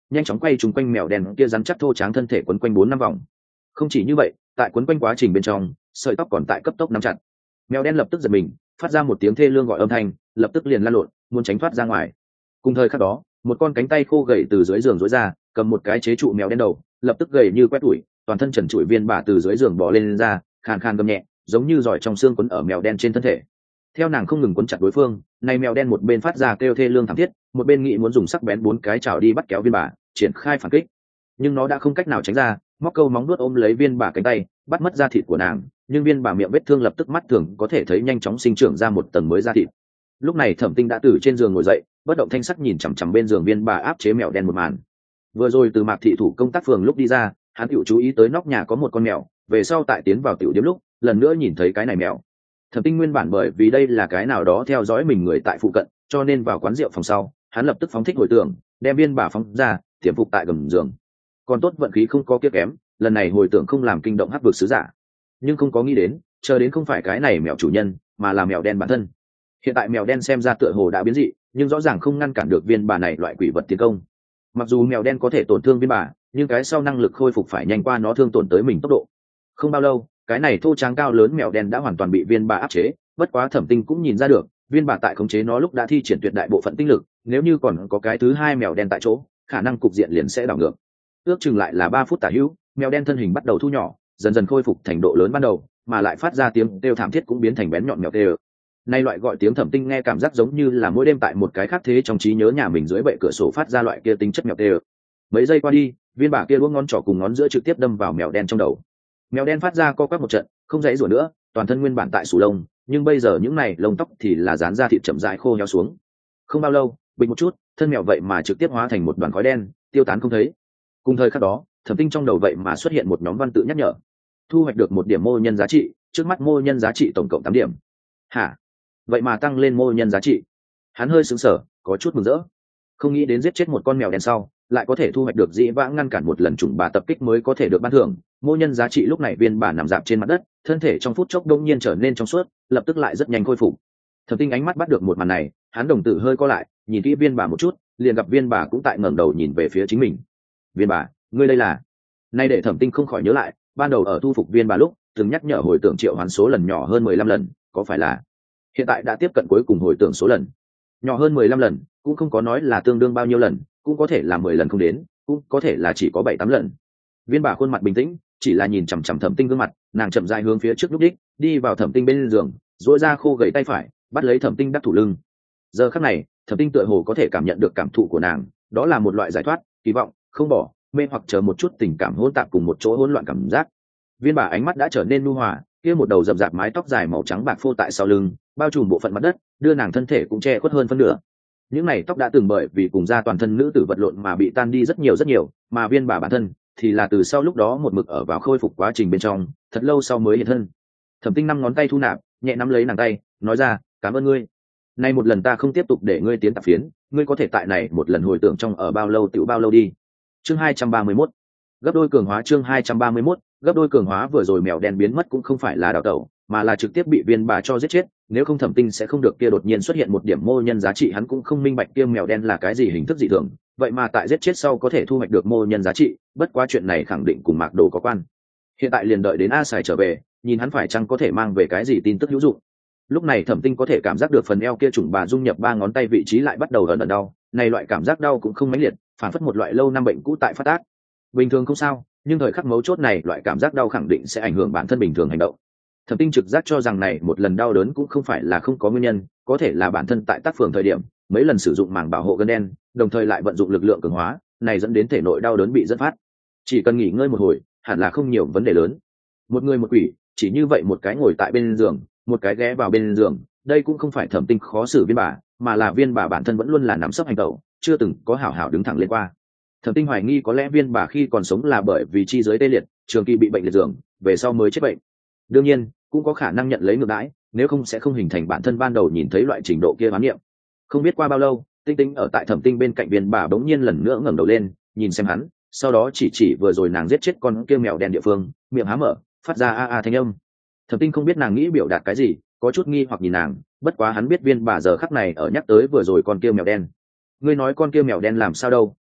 nhanh chóng quay trúng quanh mèo đen kia rắn chắc thô tráng thân thể quấn quanh bốn năm vòng. Không chỉ như vậy, tại quấn quanh quá trình bên trong, sợi tóc còn tại cấp tốc nắm chặt. Mèo đen lập tức giật mình, phát ra một tiếng thê lương gọi âm thanh, lập tức liền lăn lộn, muốn tránh thoát ra ngoài. Cùng thời khắc đó, một con cánh tay khô gầy từ dưới giường rối ra, cầm một cái chế trụ mèo đen đầu, lập tức gầy như quét tủi, toàn thân trần trụi viên bả từ dưới giường bò lên, lên ra, khàn khàn gầm nhẹ, giống như giỏi trong xương quấn ở mèo đen trên thân thể. Theo nàng không ngừng quấn chặt đối phương, này mèo đen một bên phát ra kêu thê lương thảm thiết, một bên nghĩ muốn dùng sắc bén bốn cái chảo đi bắt kéo viên bả, triển khai phản kích. Nhưng nó đã không cách nào tránh ra, móc câu móng nuốt ôm lấy viên bả cánh tay, bắt mất da thịt của nàng, nhưng viên bả miệng vết thương lập tức mắt thường có thể thấy nhanh chóng sinh trưởng ra một tầng mới da thịt. Lúc này Thẩm Tinh đã từ trên giường ngồi dậy, bất động thanh sắc nhìn chằm chằm bên giường viên bả áp chế mèo đen một màn. Vừa rồi từ Mạc thị thủ công tác phường lúc đi ra, hắn tiểu chú ý tới nóc nhà có một con mèo, về sau tại tiến vào tiểu điếm lúc, lần nữa nhìn thấy cái này mèo. Thẩm Tinh nguyên bản bởi vì đây là cái nào đó theo dõi mình người tại phụ cận, cho nên vào quán rượu phòng sau, hắn lập tức phóng thích hồi tưởng, đem viên bả phóng ra, tiềm phục tại gầm giường. Còn tốt vận khí không có kia kém, lần này hồi tưởng không làm kinh động hắc vực sứ giả. Nhưng không có nghĩ đến, chờ đến không phải cái này mèo chủ nhân, mà là mèo đen bản thân. Hiện tại mèo đen xem ra tựa hồ đã biến dị, nhưng rõ ràng không ngăn cản được viên bả này loại quỷ vật tiến công. Mặc dù mèo đen có thể tổn thương viên bả, nhưng cái sau năng lực khôi phục phải nhanh qua nó thương tổn tới mình tốc độ. Không bao lâu, cái này thô tráng cao lớn mèo đen đã hoàn toàn bị viên bả áp chế, bất quá Thẩm Tinh cũng nhìn ra được, viên bả tại khống chế nó lúc đã thi triển tuyệt đại bộ phận tinh lực, nếu như còn có cái thứ hai mèo đen tại chỗ, khả năng cục diện liền sẽ đảo ngược. Ước chừng lại là ba phút tả hữu, mèo đen thân hình bắt đầu thu nhỏ, dần dần khôi phục thành độ lớn ban đầu, mà lại phát ra tiếng kêu thảm thiết cũng biến thành bén nhọn mèo kêu. Nay loại gọi tiếng Thẩm Tinh nghe cảm giác giống như là mỗi đêm tại một cái khác thế trong trí nhớ nhà mình dưới bệ cửa sổ phát ra loại kia tính chất mèo kêu. Mấy giây qua đi, viên bả kia luống ngón trỏ cùng ngón giữa trực tiếp đâm vào mèo đen trong đầu. Mèo đen phát ra co quắp một trận, không dãy rủa nữa, toàn thân nguyên bản tại sù lông, nhưng bây giờ những này lông tóc thì là dán ra thịt chậm rãi khô héo xuống. Không bao lâu, bình một chút, thân mèo vậy mà trực tiếp hóa thành một đoàn khói đen, tiêu tán không thấy. Cùng thời khắc đó, Thẩm Tinh trong đầu vậy mà xuất hiện một nhóm văn tự nhắc nhở, thu hoạch được một điểm mô nhân giá trị, trước mắt mô nhân giá trị tổng cộng tám điểm. Hả? Vậy mà tăng lên mô nhân giá trị? Hắn hơi sững sờ, có chút mừng rỡ. Không nghĩ đến giết chết một con mèo đen sau, lại có thể thu hoạch được dĩ vãng ngăn cản một lần trùng bà tập kích mới có thể được ban thưởng. Mô nhân giá trị lúc này viên bà nằm dạp trên mặt đất, thân thể trong phút chốc đông nhiên trở nên trong suốt, lập tức lại rất nhanh khôi phục. Thẩm Tinh ánh mắt bắt được một màn này, hắn đồng tử hơi co lại, nhìn kỹ viên bà một chút, liền gặp viên bà cũng tại ngẩng đầu nhìn về phía chính mình. Viên bà, ngươi đây là? Nay để Thẩm Tinh không khỏi nhớ lại, ban đầu ở thu phục viên bà lúc, từng nhắc nhở hồi tưởng triệu hoán số lần nhỏ hơn mười lăm lần, có phải là? Hiện tại đã tiếp cận cuối cùng hồi tưởng số lần. Nhỏ hơn mười lăm lần, cũng không có nói là tương đương bao nhiêu lần, cũng có thể là mười lần không đến, cũng có thể là chỉ có bảy tám lần. Viên bà khuôn mặt bình tĩnh, chỉ là nhìn chằm chằm Thẩm Tinh gương mặt, nàng chậm rãi hướng phía trước lúc đích, đi vào Thẩm Tinh bên giường, duỗi ra khô gầy tay phải, bắt lấy Thẩm Tinh đắc thủ lưng. Giờ khắc này, Thẩm Tinh tựa hồ có thể cảm nhận được cảm thụ của nàng, đó là một loại giải thoát, kỳ vọng, không bỏ, mê hoặc chờ một chút tình cảm hỗn tạp cùng một chỗ hỗn loạn cảm giác. Viên bà ánh mắt đã trở nên nhu hòa, kia một đầu rậm rạp mái tóc dài màu trắng bạc phô tại sau lưng, bao trùm bộ phận mặt đất, đưa nàng thân thể cũng che khuất hơn phân nửa. Những này tóc đã từng bởi vì cùng ra toàn thân nữ tử vật lộn mà bị tan đi rất nhiều rất nhiều, mà viên bà bản thân thì là từ sau lúc đó một mực ở vào khôi phục quá trình bên trong, thật lâu sau mới hiện thân. Thẩm Tinh năm ngón tay thu nạp, nhẹ nắm lấy nàng tay, nói ra, cảm ơn ngươi. Nay một lần ta không tiếp tục để ngươi tiến tạp phiến, ngươi có thể tại này một lần hồi tưởng trong ở bao lâu tiểu bao lâu đi. Chương hai trăm ba mươi mốt, gấp đôi cường hóa. Chương hai trăm ba mươi mốt, gấp đôi cường hóa. Vừa rồi mèo đen biến mất cũng không phải là đào tẩu, mà là trực tiếp bị viên bà cho giết chết, nếu không Thẩm Tinh sẽ không được kia đột nhiên xuất hiện một điểm mô nhân giá trị. Hắn cũng không minh bạch kia mèo đen là cái gì hình thức dị thường, vậy mà tại giết chết sau có thể thu hoạch được mô nhân giá trị, bất quá chuyện này khẳng định cùng Mạc Đồ có quan. Hiện tại liền đợi đến A Sài trở về, nhìn hắn phải chăng có thể mang về cái gì tin tức hữu dụng. Lúc này Thẩm Tinh có thể cảm giác được phần eo kia trùng bà dung nhập ba ngón tay vị trí lại bắt đầu ẩn ẩn đau, này loại cảm giác đau cũng không mãnh liệt, phản phất một loại lâu năm bệnh cũ tại phát tác. Bình thường không sao, nhưng thời khắc mấu chốt này loại cảm giác đau khẳng định sẽ ảnh hưởng bản thân bình thường hành động. Thẩm Tinh trực giác cho rằng này một lần đau đớn cũng không phải là không có nguyên nhân, có thể là bản thân tại tác phường thời điểm mấy lần sử dụng màng bảo hộ gân đen, đồng thời lại vận dụng lực lượng cường hóa, này dẫn đến thể nội đau đớn bị dẫn phát. Chỉ cần nghỉ ngơi một hồi, hẳn là không nhiều vấn đề lớn. Một người một quỷ, chỉ như vậy một cái ngồi tại bên giường, một cái ghé vào bên giường, đây cũng không phải Thẩm Tinh khó xử viên bà, mà là viên bà bản thân vẫn luôn là nằm sấp hành động, chưa từng có hảo hảo đứng thẳng lên qua. Thẩm Tinh hoài nghi có lẽ viên bà khi còn sống là bởi vì chi giới tê liệt, trường kỳ bị bệnh liệt giường, về sau mới chết bệnh. Đương nhiên, cũng có khả năng nhận lấy ngược đãi, nếu không sẽ không hình thành bản thân ban đầu nhìn thấy loại trình độ kia hoán niệm. Không biết qua bao lâu, Tinh Tinh ở tại Thẩm Tinh bên cạnh viên bà bỗng nhiên lần nữa ngẩng đầu lên, nhìn xem hắn, sau đó chỉ chỉ vừa rồi nàng giết chết con kia mèo đen địa phương, miệng há mở, phát ra a a thanh âm. Thẩm Tinh không biết nàng nghĩ biểu đạt cái gì, có chút nghi hoặc nhìn nàng, bất quá hắn biết viên bà giờ khắc này ở nhắc tới vừa rồi con kia mèo đen. Ngươi nói con kia mèo đen làm sao đâu?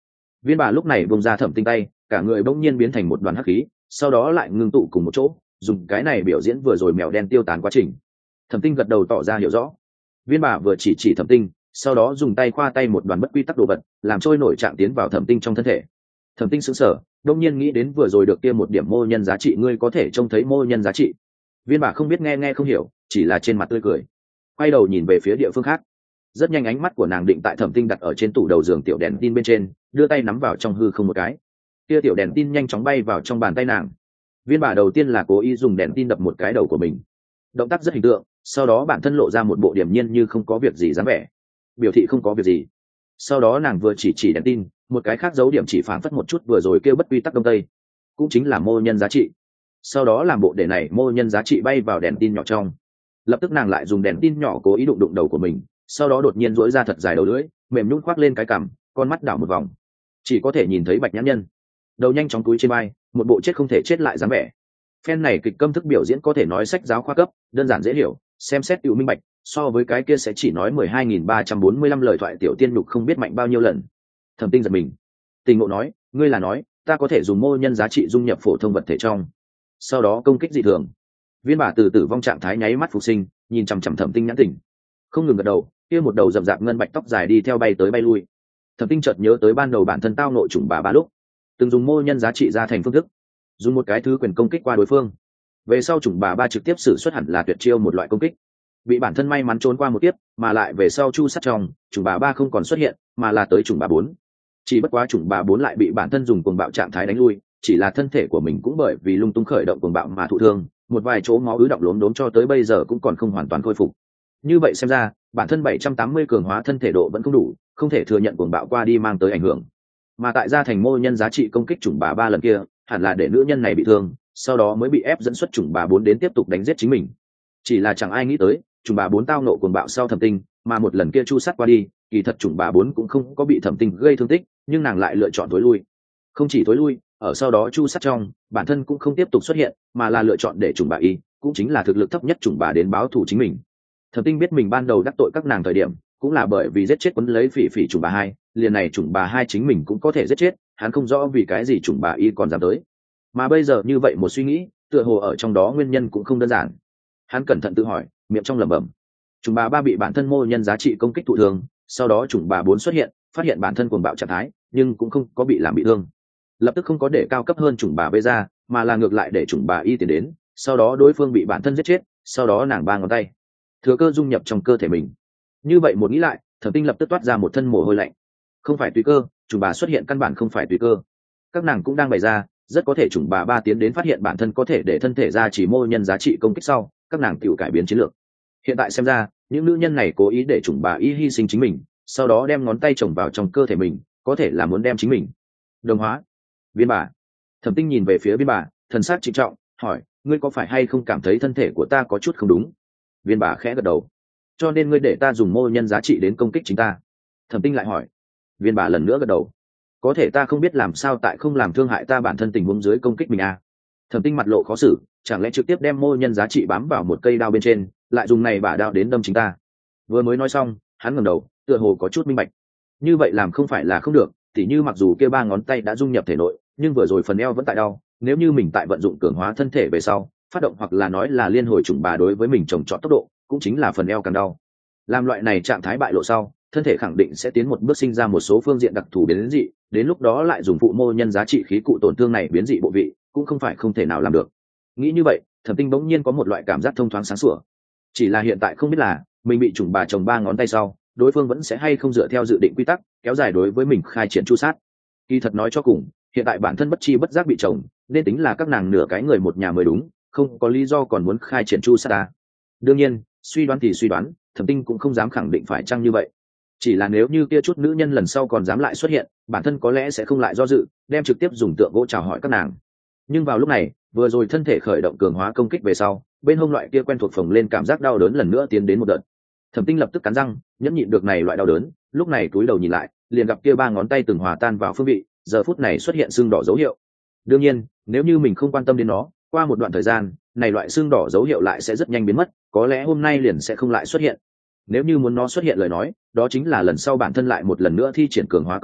Viên bà lúc này bông ra Thẩm Tinh tay, cả người bỗng nhiên biến thành một đoàn hắc khí, sau đó lại ngưng tụ cùng một chỗ, dùng cái này biểu diễn vừa rồi mèo đen tiêu tán quá trình. Thẩm Tinh gật đầu tỏ ra hiểu rõ. Viên bà vừa chỉ chỉ Thẩm Tinh, sau đó dùng tay khoa tay một đoàn bất quy tắc đồ vật, làm trôi nổi trạng tiến vào Thẩm Tinh trong thân thể. Thẩm Tinh sững sờ, đột nhiên nghĩ đến vừa rồi được kia một điểm mô nhân giá trị, ngươi có thể trông thấy mô nhân giá trị. Viên bà không biết nghe nghe không hiểu, chỉ là trên mặt tươi cười, quay đầu nhìn về phía địa phương khác. Rất nhanh ánh mắt của nàng định tại Thẩm Tinh đặt ở trên tủ đầu giường tiểu đèn tin bên trên, đưa tay nắm vào trong hư không một cái, kia tiểu đèn tin nhanh chóng bay vào trong bàn tay nàng. Viên bà đầu tiên là cố ý dùng đèn tin đập một cái đầu của mình, động tác rất hình tượng, sau đó bản thân lộ ra một bộ điềm nhiên như không có việc gì dáng vẻ, biểu thị không có việc gì. Sau đó nàng vừa chỉ chỉ đèn tin, một cái khác dấu điểm chỉ phản phất một chút vừa rồi kêu bất quy tắc đông tây, cũng chính là mô nhân giá trị. Sau đó làm bộ để này mô nhân giá trị bay vào đèn tin nhỏ trong. Lập tức nàng lại dùng đèn tin nhỏ cố ý đụng đụng đầu của mình, sau đó đột nhiên duỗi ra thật dài đầu lưỡi, mềm nhũn khoác lên cái cằm, con mắt đảo một vòng, chỉ có thể nhìn thấy bạch nhãn nhân, đầu nhanh chóng túi trên vai, một bộ chết không thể chết lại dáng vẻ. Phen này kịch câm thức biểu diễn có thể nói sách giáo khoa cấp, đơn giản dễ hiểu, xem xét tự minh bạch, so với cái kia sẽ chỉ nói mười hai nghìn ba trăm bốn mươi lăm lời thoại tiểu tiên nhục không biết mạnh bao nhiêu lần. Thẩm Tinh giật mình, Tình Ngộ nói, ngươi là nói ta có thể dùng mô nhân giá trị dung nhập phổ thông vật thể trong, sau đó công kích dị thường. Viên bà từ tử vong trạng thái nháy mắt phục sinh, nhìn chằm chằm Thẩm Tinh nhãn tỉnh, không ngừng gật đầu, kia một đầu rậm rạp ngân bạch tóc dài đi theo bay tới bay lui. Thẩm Tinh chợt nhớ tới ban đầu bản thân tao nội trùng bà ba lúc từng dùng mô nhân giá trị ra thành phương thức, dùng một cái thứ quyền công kích qua đối phương. Về sau trùng bà ba trực tiếp sử xuất hẳn là tuyệt chiêu một loại công kích, bị bản thân may mắn trốn qua một tiếp, mà lại về sau chu sát trong trùng bà ba không còn xuất hiện, mà là tới trùng bà bốn. Chỉ bất quá trùng bà bốn lại bị bản thân dùng cuồng bạo trạng thái đánh lui, chỉ là thân thể của mình cũng bởi vì lung tung khởi động cuồng bạo mà thụ thương, một vài chỗ máu ứ đọng lốm đốm cho tới bây giờ cũng còn không hoàn toàn khôi phục. Như vậy xem ra, bản thân bảy trăm tám mươi cường hóa thân thể độ vẫn không đủ, không thể thừa nhận cuồng bạo qua đi mang tới ảnh hưởng. Mà tại gia thành mô nhân giá trị công kích trùng bà ba lần kia, hẳn là để nữ nhân này bị thương, sau đó mới bị ép dẫn xuất trùng bà bốn đến tiếp tục đánh giết chính mình. Chỉ là chẳng ai nghĩ tới, trùng bà bốn tao nộ cuồng bạo sau Thẩm Tinh, mà một lần kia chu sát qua đi, kỳ thật trùng bà bốn cũng không có bị Thẩm Tinh gây thương tích, nhưng nàng lại lựa chọn tối lui. Không chỉ tối lui, ở sau đó chu sát trong, bản thân cũng không tiếp tục xuất hiện, mà là lựa chọn để trùng bà y, cũng chính là thực lực thấp nhất trùng bà đến báo thù chính mình. Thẩm Tinh biết mình ban đầu đắc tội các nàng thời điểm, cũng là bởi vì giết chết quấn lấy phỉ phỉ trùng bà hai, liền này trùng bà hai chính mình cũng có thể giết chết, hắn không rõ vì cái gì trùng bà y còn dám tới. Mà bây giờ như vậy một suy nghĩ, tựa hồ ở trong đó nguyên nhân cũng không đơn giản. Hắn cẩn thận tự hỏi, miệng trong lẩm bẩm, trùng bà ba bị bản thân mô nhân giá trị công kích thụ thương, sau đó trùng bà bốn xuất hiện, phát hiện bản thân cuồng bạo trạng thái, nhưng cũng không có bị làm bị thương, lập tức không có để cao cấp hơn trùng bà bê ra, mà là ngược lại để trùng bà y tiến đến, sau đó đối phương bị bản thân giết chết, sau đó nàng ba ngón tay thừa cơ dung nhập trong cơ thể mình. Như vậy một nghĩ lại, Thẩm Tinh lập tức toát ra một thân mồ hôi lạnh. Không phải tùy cơ, trùng bà xuất hiện căn bản không phải tùy cơ, các nàng cũng đang bày ra, rất có thể trùng bà ba tiến đến phát hiện bản thân có thể để thân thể ra chỉ mô nhân giá trị công kích sau, các nàng tự cải biến chiến lược. Hiện tại xem ra, những nữ nhân này cố ý để trùng bà y hy sinh chính mình, sau đó đem ngón tay chồng vào trong cơ thể mình, có thể là muốn đem chính mình đồng hóa. Viên bà. Thẩm Tinh nhìn về phía Viên bà, thần sắc trịnh trọng hỏi, ngươi có phải hay không cảm thấy thân thể của ta có chút không đúng? Viên bà khẽ gật đầu. Cho nên ngươi để ta dùng mô nhân giá trị đến công kích chính ta? Thẩm Tinh lại hỏi. Viên bà lần nữa gật đầu. Có thể ta không biết làm sao tại không làm thương hại ta bản thân tình huống dưới công kích mình à? Thẩm Tinh mặt lộ khó xử, chẳng lẽ trực tiếp đem mô nhân giá trị bám vào một cây đao bên trên, lại dùng này bả đao đến đâm chính ta? Vừa mới nói xong, hắn ngẩng đầu, tựa hồ có chút minh bạch. Như vậy làm không phải là không được, tỉ như mặc dù kia ba ngón tay đã dung nhập thể nội, nhưng vừa rồi phần eo vẫn tại đau, nếu như mình tại vận dụng cường hóa thân thể về sau, phát động hoặc là nói là liên hồi trùng bà đối với mình trồng trọt tốc độ, cũng chính là phần eo càng đau. Làm loại này trạng thái bại lộ sau, thân thể khẳng định sẽ tiến một bước sinh ra một số phương diện đặc thù biến dị, đến lúc đó lại dùng phụ mô nhân giá trị khí cụ tổn thương này biến dị bộ vị, cũng không phải không thể nào làm được. Nghĩ như vậy, Thẩm Tinh bỗng nhiên có một loại cảm giác thông thoáng sáng sủa. Chỉ là hiện tại không biết là mình bị trùng bà trồng ba ngón tay sau, đối phương vẫn sẽ hay không dựa theo dự định quy tắc kéo dài đối với mình khai triển chu sát. Kỳ thật nói cho cùng, hiện tại bản thân bất chi bất giác bị chồng, nên tính là các nàng nửa cái người một nhà mới đúng, không có lý do còn muốn khai triển chu sát ta. Đương nhiên, suy đoán thì suy đoán, Thẩm Tinh cũng không dám khẳng định phải chăng như vậy. Chỉ là nếu như kia chút nữ nhân lần sau còn dám lại xuất hiện, bản thân có lẽ sẽ không lại do dự, đem trực tiếp dùng tượng gỗ chào hỏi các nàng. Nhưng vào lúc này, vừa rồi thân thể khởi động cường hóa công kích về sau, bên hông loại kia quen thuộc phồng lên cảm giác đau đớn lần nữa tiến đến một đợt. Thẩm Tinh lập tức cắn răng, nhẫn nhịn được này loại đau đớn, lúc này cúi đầu nhìn lại, liền gặp kia ba ngón tay từng hòa tan vào phương vị, giờ phút này xuất hiện xương đỏ dấu hiệu. Đương nhiên, nếu như mình không quan tâm đến nó, qua một đoạn thời gian, này loại xương đỏ dấu hiệu lại sẽ rất nhanh biến mất, có lẽ hôm nay liền sẽ không lại xuất hiện. Nếu như muốn nó xuất hiện lời nói, đó chính là lần sau bản thân lại một lần nữa thi triển cường hóa công kích,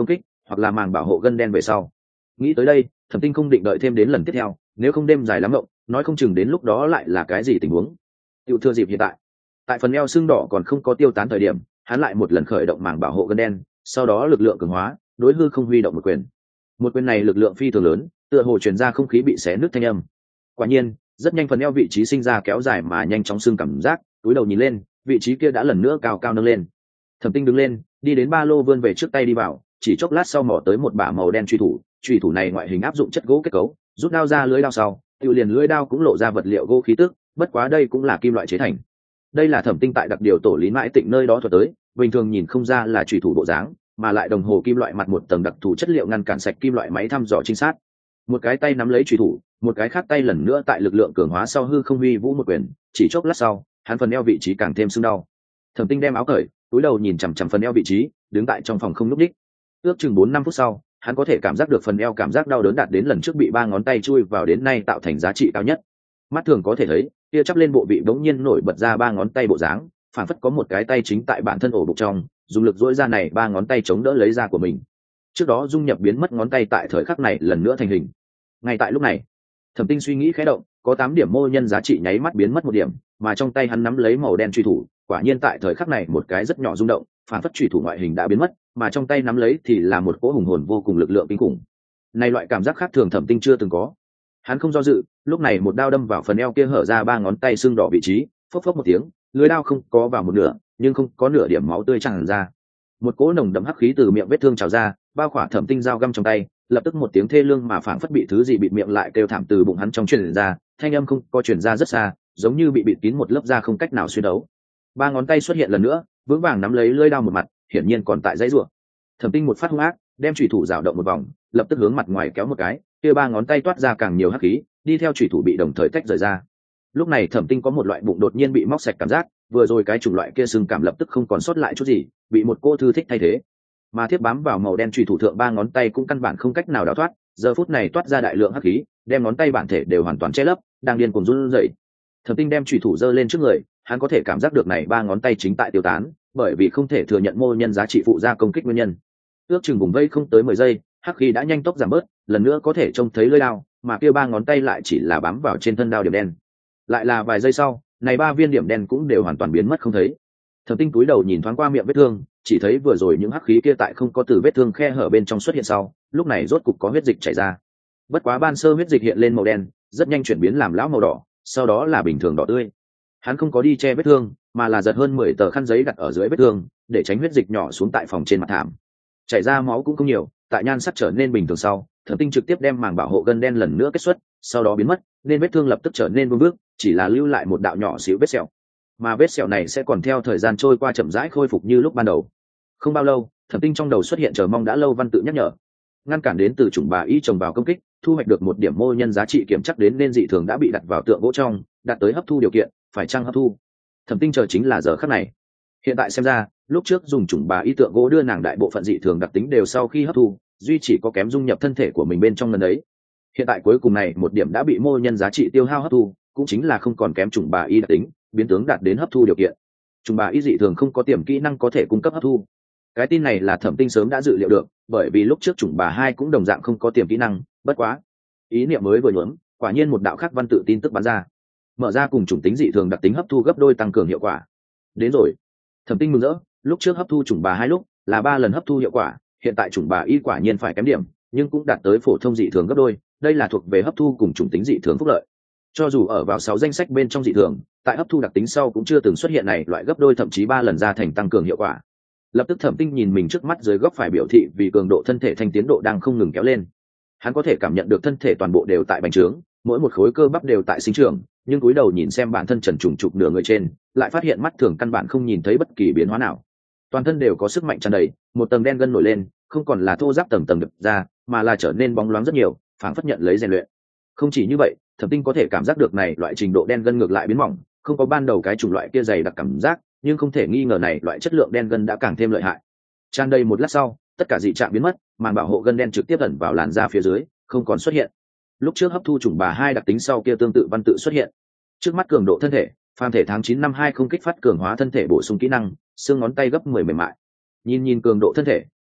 hoặc là màng bảo hộ gân đen về sau. Nghĩ tới đây, Thẩm Tinh không định đợi thêm đến lần tiếp theo, nếu không đêm dài lắm mộng, nói không chừng đến lúc đó lại là cái gì tình huống. Tiêu thừa dịp hiện tại, tại phần eo xương đỏ còn không có tiêu tán thời điểm, hắn lại một lần khởi động màng bảo hộ gân đen, sau đó lực lượng cường hóa, đối hư không huy động một quyền. Một quyền này lực lượng phi thường lớn, tựa hồ truyền ra không khí bị xé nứt thanh âm. Quả nhiên, rất nhanh phần eo vị trí sinh ra kéo dài mà nhanh chóng xương cảm giác, túi đầu nhìn lên, vị trí kia đã lần nữa cao cao nâng lên. Thẩm Tinh đứng lên, đi đến ba lô vươn về trước tay đi vào, chỉ chốc lát sau mò tới một bả màu đen truy thủ, truy thủ này ngoại hình áp dụng chất gỗ kết cấu, rút đao ra lưỡi đao sau, tiêu liền lưỡi đao cũng lộ ra vật liệu gỗ khí tức, bất quá đây cũng là kim loại chế thành. Đây là Thẩm Tinh tại đặc điều tổ lý mãi tịnh nơi đó thuật tới, bình thường nhìn không ra là truy thủ bộ dáng, mà lại đồng hồ kim loại mặt một tầng đặc thù chất liệu ngăn cản sạch kim loại máy thăm dò trinh sát. Một cái tay nắm lấy truy thủ, một cái khác tay lần nữa tại lực lượng cường hóa sau hư không huy vũ một quyền, chỉ chốc lát sau, hắn phần eo vị trí càng thêm sưng đau. Thẩm Tinh đem áo cởi, cúi đầu nhìn chằm chằm phần eo vị trí, đứng tại trong phòng không lúc đích. Ước chừng bốn năm phút sau, hắn có thể cảm giác được phần eo cảm giác đau đớn đạt đến lần trước bị ba ngón tay chui vào đến nay tạo thành giá trị cao nhất. Mắt thường có thể thấy, kia chắp lên bộ vị bỗng nhiên nổi bật ra ba ngón tay bộ dáng, phản phất có một cái tay chính tại bản thân ổ bụng trong, dùng lực duỗi ra này ba ngón tay chống đỡ lấy da của mình. Trước đó dung nhập biến mất ngón tay tại thời khắc này lần nữa thành hình. Ngay tại lúc này, Thẩm Tinh suy nghĩ khẽ động, có tám điểm mô nhân giá trị nháy mắt biến mất một điểm, mà trong tay hắn nắm lấy màu đen truy thủ, quả nhiên tại thời khắc này một cái rất nhỏ rung động, phản phất truy thủ ngoại hình đã biến mất, mà trong tay nắm lấy thì là một cỗ hùng hồn vô cùng lực lượng kinh khủng. Này loại cảm giác khác thường Thẩm Tinh chưa từng có. Hắn không do dự, lúc này một đao đâm vào phần eo kia hở ra ba ngón tay xương đỏ vị trí, phốc phốc một tiếng, lưỡi đao không có vào một nửa, nhưng không có nửa điểm máu tươi tràn ra. Một cỗ nồng đậm hắc khí từ miệng vết thương trào ra, bao khỏa Thẩm Tinh dao găm trong tay, lập tức một tiếng thê lương mà phảng phất bị thứ gì bịt miệng lại kêu thảm từ bụng hắn trong truyền ra, thanh âm không có truyền ra rất xa, giống như bị bịt kín một lớp da không cách nào xuyên đấu. Ba ngón tay xuất hiện lần nữa, vững vàng nắm lấy lưỡi đao một mặt, hiển nhiên còn tại dãy rủa. Thẩm Tinh một phát hung ác, đem chủy thủ rào động một vòng, lập tức hướng mặt ngoài kéo một cái, kia ba ngón tay toát ra càng nhiều hắc khí, đi theo chủy thủ bị đồng thời tách rời ra. Lúc này Thẩm Tinh có một loại bụng đột nhiên bị móc sạch cảm giác, vừa rồi cái chủng loại kia sưng cảm lập tức không còn sót lại chút gì, bị một cô thư thích thay thế. Mà thiết bám vào màu đen chủy thủ thượng ba ngón tay cũng căn bản không cách nào đào thoát, giờ phút này toát ra đại lượng hắc khí, đem ngón tay bản thể đều hoàn toàn che lấp, đang điên cuồng run rẩy. Thẩm Tinh đem chủy thủ giơ lên trước người, hắn có thể cảm giác được này ba ngón tay chính tại tiêu tán, bởi vì không thể thừa nhận mô nhân giá trị phụ ra công kích nguyên nhân. Ước chừng vùng vây không tới mười giây, hắc khí đã nhanh tốc giảm bớt, lần nữa có thể trông thấy lưỡi đao, mà kia ba ngón tay lại chỉ là bám vào trên thân đao điểm đen. Lại là vài giây sau, này ba viên điểm đen cũng đều hoàn toàn biến mất không thấy. Thẩm Tinh cúi đầu nhìn thoáng qua miệng vết thương, chỉ thấy vừa rồi những hắc khí kia tại không có từ vết thương khe hở bên trong xuất hiện sau, lúc này rốt cục có huyết dịch chảy ra. Bất quá ban sơ huyết dịch hiện lên màu đen, rất nhanh chuyển biến làm lão màu đỏ, sau đó là bình thường đỏ tươi. Hắn không có đi che vết thương, mà là giật hơn mười tờ khăn giấy đặt ở dưới vết thương, để tránh huyết dịch nhỏ xuống tại phòng trên mặt thảm. Chảy ra máu cũng không nhiều, tại nhan sắc trở nên bình thường sau, Thẩm Tinh trực tiếp đem màng bảo hộ gân đen lần nữa kết xuất, sau đó biến mất, nên vết thương lập tức trở nên vương bước, chỉ là lưu lại một đạo nhỏ xíu vết sẹo. Mà vết sẹo này sẽ còn theo thời gian trôi qua chậm rãi khôi phục như lúc ban đầu. Không bao lâu, Thẩm Tinh trong đầu xuất hiện chờ mong đã lâu văn tự nhắc nhở, ngăn cản đến từ chủng bà y trồng vào công kích, thu hoạch được một điểm mô nhân giá trị kiểm chắc đến nên dị thường đã bị đặt vào tượng gỗ trong, đạt tới hấp thu điều kiện, phải chăng hấp thu. Thẩm Tinh chờ chính là giờ khắc này. Hiện tại xem ra, lúc trước dùng chủng bà y tượng gỗ đưa nàng đại bộ phận dị thường đặc tính đều sau khi hấp thu, duy chỉ có kém dung nhập thân thể của mình bên trong lần ấy. Hiện tại cuối cùng này một điểm đã bị mô nhân giá trị tiêu hao hấp thu, cũng chính là không còn kém chủng bà y đặc tính, biến tướng đạt đến hấp thu điều kiện. Chủng bà y dị thường không có tiềm kỹ năng có thể cung cấp hấp thu. Cái tin này là Thẩm Tinh sớm đã dự liệu được, bởi vì lúc trước chủng bà hai cũng đồng dạng không có tiềm kỹ năng, bất quá, ý niệm mới vừa nhuốm, quả nhiên một đạo khác văn tự tin tức bắn ra. Mở ra cùng chủng tính dị thường đặc tính hấp thu gấp đôi tăng cường hiệu quả. Đến rồi. Thẩm Tinh mừng rỡ, lúc trước hấp thu chủng bà hai lúc là ba lần hấp thu hiệu quả, hiện tại chủng bà y quả nhiên phải kém điểm, nhưng cũng đạt tới phổ thông dị thường gấp đôi, đây là thuộc về hấp thu cùng chủng tính dị thường phúc lợi. Cho dù ở vào sáu danh sách bên trong dị thường, tại hấp thu đặc tính sau cũng chưa từng xuất hiện này loại gấp đôi thậm chí ba lần ra thành tăng cường hiệu quả. Lập tức Thẩm Tinh nhìn mình trước mắt dưới góc phải biểu thị vì cường độ thân thể thanh tiến độ đang không ngừng kéo lên. Hắn có thể cảm nhận được thân thể toàn bộ đều tại bành trướng, mỗi một khối cơ bắp đều tại sinh trưởng, nhưng cúi đầu nhìn xem bản thân trần trùng trục nửa người trên, lại phát hiện mắt thường căn bản không nhìn thấy bất kỳ biến hóa nào. Toàn thân đều có sức mạnh tràn đầy, một tầng đen gân nổi lên, không còn là thô ráp tầng tầng đập ra, mà là trở nên bóng loáng rất nhiều, phảng phất nhận lấy rèn luyện. Không chỉ như vậy, Thẩm Tinh có thể cảm giác được này loại trình độ đen gân ngược lại biến mỏng, không có ban đầu cái chủng loại kia dày đặc cảm giác, nhưng không thể nghi ngờ này loại chất lượng đen gân đã càng thêm lợi hại. Tràn đầy một lát sau, tất cả dị trạng biến mất, màn bảo hộ gân đen trực tiếp ẩn vào làn da phía dưới, không còn xuất hiện. Lúc trước hấp thu chủng bà hai đặc tính sau kia tương tự văn tự xuất hiện. Trước mắt cường độ thân thể, phàm thể tháng chín năm hai không kích phát cường hóa thân thể bổ sung kỹ năng, xương ngón tay gấp mười mềm mại. Nhìn nhìn cường độ thân thể,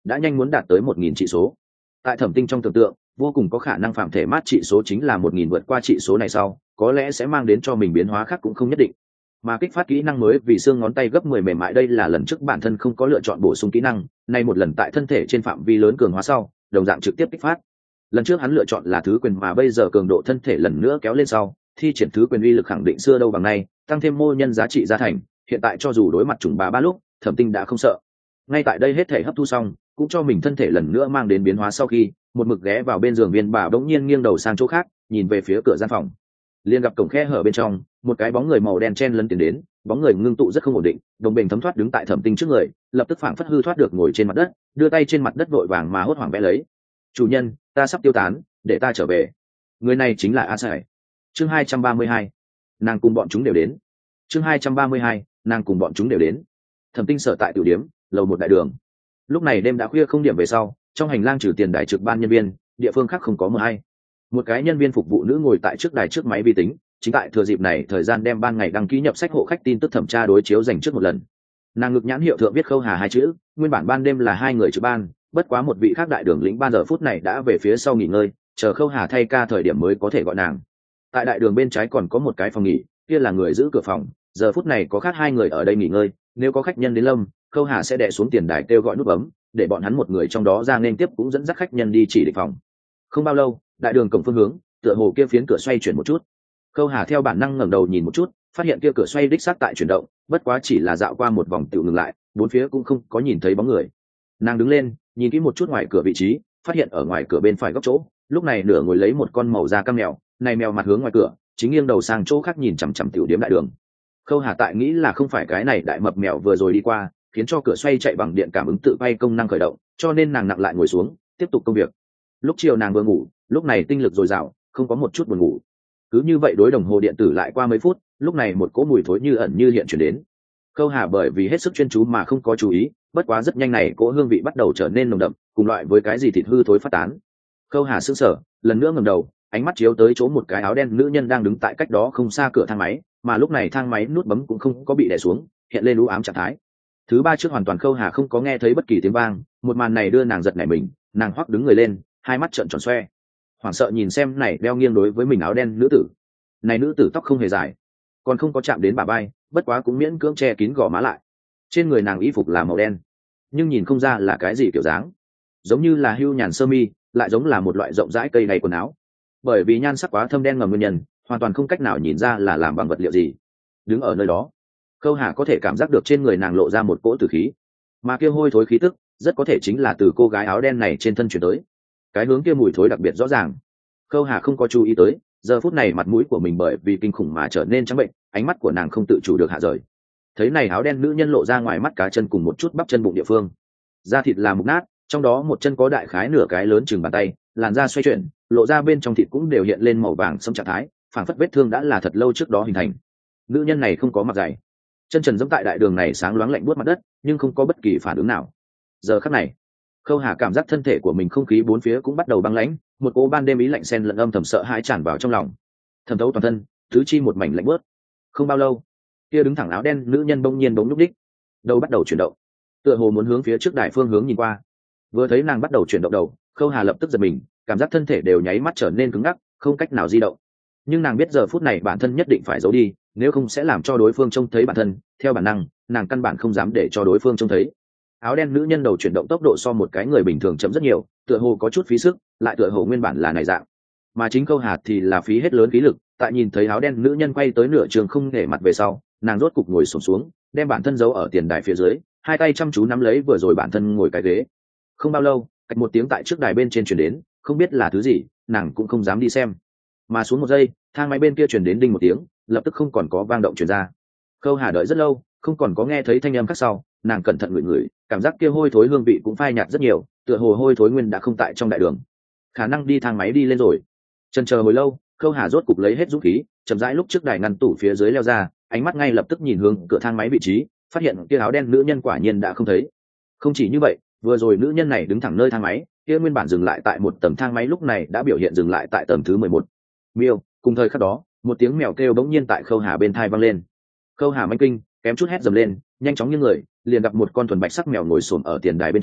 đã nhanh muốn đạt tới một nghìn trị số. Tại thẩm tinh trong tưởng tượng, vô cùng có khả năng phạm thể mát trị số chính là một nghìn, vượt qua trị số này sau có lẽ sẽ mang đến cho mình biến hóa khác cũng không nhất định. Mà kích phát kỹ năng mới vì xương ngón tay gấp mười mềm mại, đây là lần trước bản thân không có lựa chọn bổ sung kỹ năng, nay một lần tại thân thể trên phạm vi lớn cường hóa sau đồng dạng trực tiếp kích phát. Lần trước hắn lựa chọn là thứ quyền, mà bây giờ cường độ thân thể lần nữa kéo lên sau thi triển thứ quyền uy lực khẳng định xưa đâu bằng nay, tăng thêm mô nhân giá trị gia thành, hiện tại cho dù đối mặt trùng bà ba lúc thẩm tinh đã không sợ. Ngay tại đây hết thể hấp thu xong cũng cho mình thân thể lần nữa mang đến biến hóa sau khi một mực ghé vào bên giường viên bà bỗng nhiên nghiêng đầu sang chỗ khác, nhìn về phía cửa gian phòng, liền gặp cổng khe hở bên trong một cái bóng người màu đen chen lấn tiến đến. Bóng người ngưng tụ rất không ổn định, đồng bền thấm thoát đứng tại thẩm tinh trước người, lập tức phảng phất hư thoát được ngồi trên mặt đất, đưa tay trên mặt đất vội vàng mà hốt hoảng vẽ lấy. Chủ nhân, ta sắp tiêu tán, để ta trở về. Người này chính là A Sải. Chương hai trăm ba mươi hai, nàng cùng bọn chúng đều đến. Chương hai trăm ba mươi hai, nàng cùng bọn chúng đều đến. Thẩm tinh sở tại tiểu điếm, lầu một đại đường. Lúc này đêm đã khuya không điểm về sau, trong hành lang trừ tiền đài trực ban nhân viên, địa phương khác không có mờ hay. Một cái nhân viên phục vụ nữ ngồi tại trước đài trước máy vi tính, chính tại thừa dịp này thời gian đem ban ngày đăng ký nhập sách hộ khách tin tức thẩm tra đối chiếu dành trước một lần. Nàng ngực nhãn hiệu thượng viết Khâu Hà hai chữ, nguyên bản ban đêm là hai người trực ban, bất quá một vị khác đại đường lĩnh ban giờ phút này đã về phía sau nghỉ ngơi, chờ Khâu Hà thay ca thời điểm mới có thể gọi nàng. Tại đại đường bên trái còn có một cái phòng nghỉ, kia là người giữ cửa phòng, giờ phút này có khác hai người ở đây nghỉ ngơi, nếu có khách nhân đến lâm, Khâu Hà sẽ đè xuống tiền đài kêu gọi nút bấm, để bọn hắn một người trong đó ra nên tiếp cũng dẫn dắt khách nhân đi chỉ định phòng. Không bao lâu, đại đường cổng phương hướng, tựa hồ kia phiến cửa xoay chuyển một chút. Khâu Hà theo bản năng ngẩng đầu nhìn một chút, phát hiện kia cửa xoay đích xác tại chuyển động, bất quá chỉ là dạo qua một vòng tự ngừng lại, bốn phía cũng không có nhìn thấy bóng người. Nàng đứng lên, nhìn kỹ một chút ngoài cửa vị trí, phát hiện ở ngoài cửa bên phải góc chỗ, lúc này nửa ngồi lấy một con màu da cam mèo, này mèo mặt hướng ngoài cửa, chính nghiêng đầu sang chỗ khác nhìn chằm chằm tiểu điếm đại đường. Khâu Hà tại nghĩ là không phải cái này đại mập mèo vừa rồi đi qua, khiến cho cửa xoay chạy bằng điện cảm ứng tự bay công năng khởi động, cho nên nàng nặng lại ngồi xuống, tiếp tục công việc. Lúc chiều nàng vừa ngủ, lúc này tinh lực dồi dào, không có một chút buồn ngủ. Cứ như vậy đối đồng hồ điện tử lại qua mấy phút, lúc này một cỗ mùi thối như ẩn như hiện chuyển đến. Khâu Hà bởi vì hết sức chuyên chú mà không có chú ý, bất quá rất nhanh này cỗ hương vị bắt đầu trở nên nồng đậm, cùng loại với cái gì thịt hư thối phát tán. Khâu Hà sững sờ, lần nữa ngẩng đầu, ánh mắt chiếu tới chỗ một cái áo đen nữ nhân đang đứng tại cách đó không xa cửa thang máy, mà lúc này thang máy nút bấm cũng không có bị đè xuống, hiện lên u ám trạng thái. Thứ ba trước hoàn toàn Khâu Hà không có nghe thấy bất kỳ tiếng vang, một màn này đưa nàng giật nảy mình, nàng hoắc đứng người lên, hai mắt trợn tròn xoe, hoảng sợ nhìn xem này đeo nghiêng đối với mình áo đen nữ tử. Này nữ tử tóc không hề dài, còn không có chạm đến bả vai, bất quá cũng miễn cưỡng che kín gò má lại. Trên người nàng y phục là màu đen, nhưng nhìn không ra là cái gì kiểu dáng, giống như là hưu nhàn sơ mi, lại giống là một loại rộng rãi cây đầy quần áo. Bởi vì nhan sắc quá thâm đen ngầm nguyên nhân, hoàn toàn không cách nào nhìn ra là làm bằng vật liệu gì. Đứng ở nơi đó, Khâu Hà có thể cảm giác được trên người nàng lộ ra một cỗ tử khí, mà kia hôi thối khí tức rất có thể chính là từ cô gái áo đen này trên thân chuyển tới. Cái hướng kia mùi thối đặc biệt rõ ràng. Khâu Hà không có chú ý tới, giờ phút này mặt mũi của mình bởi vì kinh khủng mà trở nên trắng bệnh, ánh mắt của nàng không tự chủ được hạ rời. Thấy này áo đen nữ nhân lộ ra ngoài mắt cá chân cùng một chút bắp chân bụng địa phương, da thịt là mục nát, trong đó một chân có đại khái nửa cái lớn chừng bàn tay, làn da xoay chuyển, lộ ra bên trong thịt cũng đều hiện lên màu vàng sẫm trạng thái, phảng phất vết thương đã là thật lâu trước đó hình thành. Nữ nhân này không có mặc giày, chân trần dẫm tại đại đường này sáng loáng lạnh buốt mặt đất, nhưng không có bất kỳ phản ứng nào. Giờ khắc này, Khâu Hà cảm giác thân thể của mình không khí bốn phía cũng bắt đầu băng lãnh, một cỗ ban đêm ý lạnh xen lẫn âm thầm sợ hãi tràn vào trong lòng, thẩm thấu toàn thân, tứ chi một mảnh lạnh bớt. Không bao lâu, kia đứng thẳng áo đen nữ nhân bỗng nhiên bỗng nhúc đích, đầu bắt đầu chuyển động, tựa hồ muốn hướng phía trước đại phương hướng nhìn qua. Vừa thấy nàng bắt đầu chuyển động đầu, Khâu Hà lập tức giật mình, cảm giác thân thể đều nháy mắt trở nên cứng ngắc, không cách nào di động. Nhưng nàng biết giờ phút này bản thân nhất định phải giấu đi, nếu không sẽ làm cho đối phương trông thấy bản thân. Theo bản năng, nàng căn bản không dám để cho đối phương trông thấy. Áo đen nữ nhân đầu chuyển động tốc độ so một cái người bình thường chậm rất nhiều, tựa hồ có chút phí sức, lại tựa hồ nguyên bản là này dạng. Mà chính Khâu Hà thì là phí hết lớn khí lực, tại nhìn thấy áo đen nữ nhân quay tới nửa trường không để mặt về sau, nàng rốt cục ngồi xổm xuống, đem bản thân giấu ở tiền đài phía dưới, hai tay chăm chú nắm lấy vừa rồi bản thân ngồi cái ghế. Không bao lâu, cách một tiếng tại trước đài bên trên truyền đến, không biết là thứ gì, nàng cũng không dám đi xem. Mà xuống một giây, thang máy bên kia truyền đến đinh một tiếng, lập tức không còn có vang động truyền ra. Khâu Hà đợi rất lâu, không còn có nghe thấy thanh âm khác sau, nàng cẩn thận ngửi ngửi, cảm giác kia hôi thối hương vị cũng phai nhạt rất nhiều, tựa hồ hôi thối nguyên đã không tại trong đại đường, khả năng đi thang máy đi lên rồi. Chần chờ hồi lâu, Khâu Hà rốt cục lấy hết dũng khí, chậm rãi lúc trước đài ngăn tủ phía dưới leo ra, ánh mắt ngay lập tức nhìn hướng cửa thang máy vị trí, phát hiện kia áo đen nữ nhân quả nhiên đã không thấy. Không chỉ như vậy, vừa rồi nữ nhân này đứng thẳng nơi thang máy, kia nguyên bản dừng lại tại một tầng thang máy lúc này đã biểu hiện dừng lại tại tầng thứ mười một. Miêu, cùng thời khắc đó, một tiếng mèo kêu bỗng nhiên tại Khâu Hà bên tai vang lên. Khâu Hà manh kinh, kém chút hét dầm lên, nhanh chóng như người, liền gặp một con thuần bạch sắc mèo ngồi xổm ở tiền đài bên trái,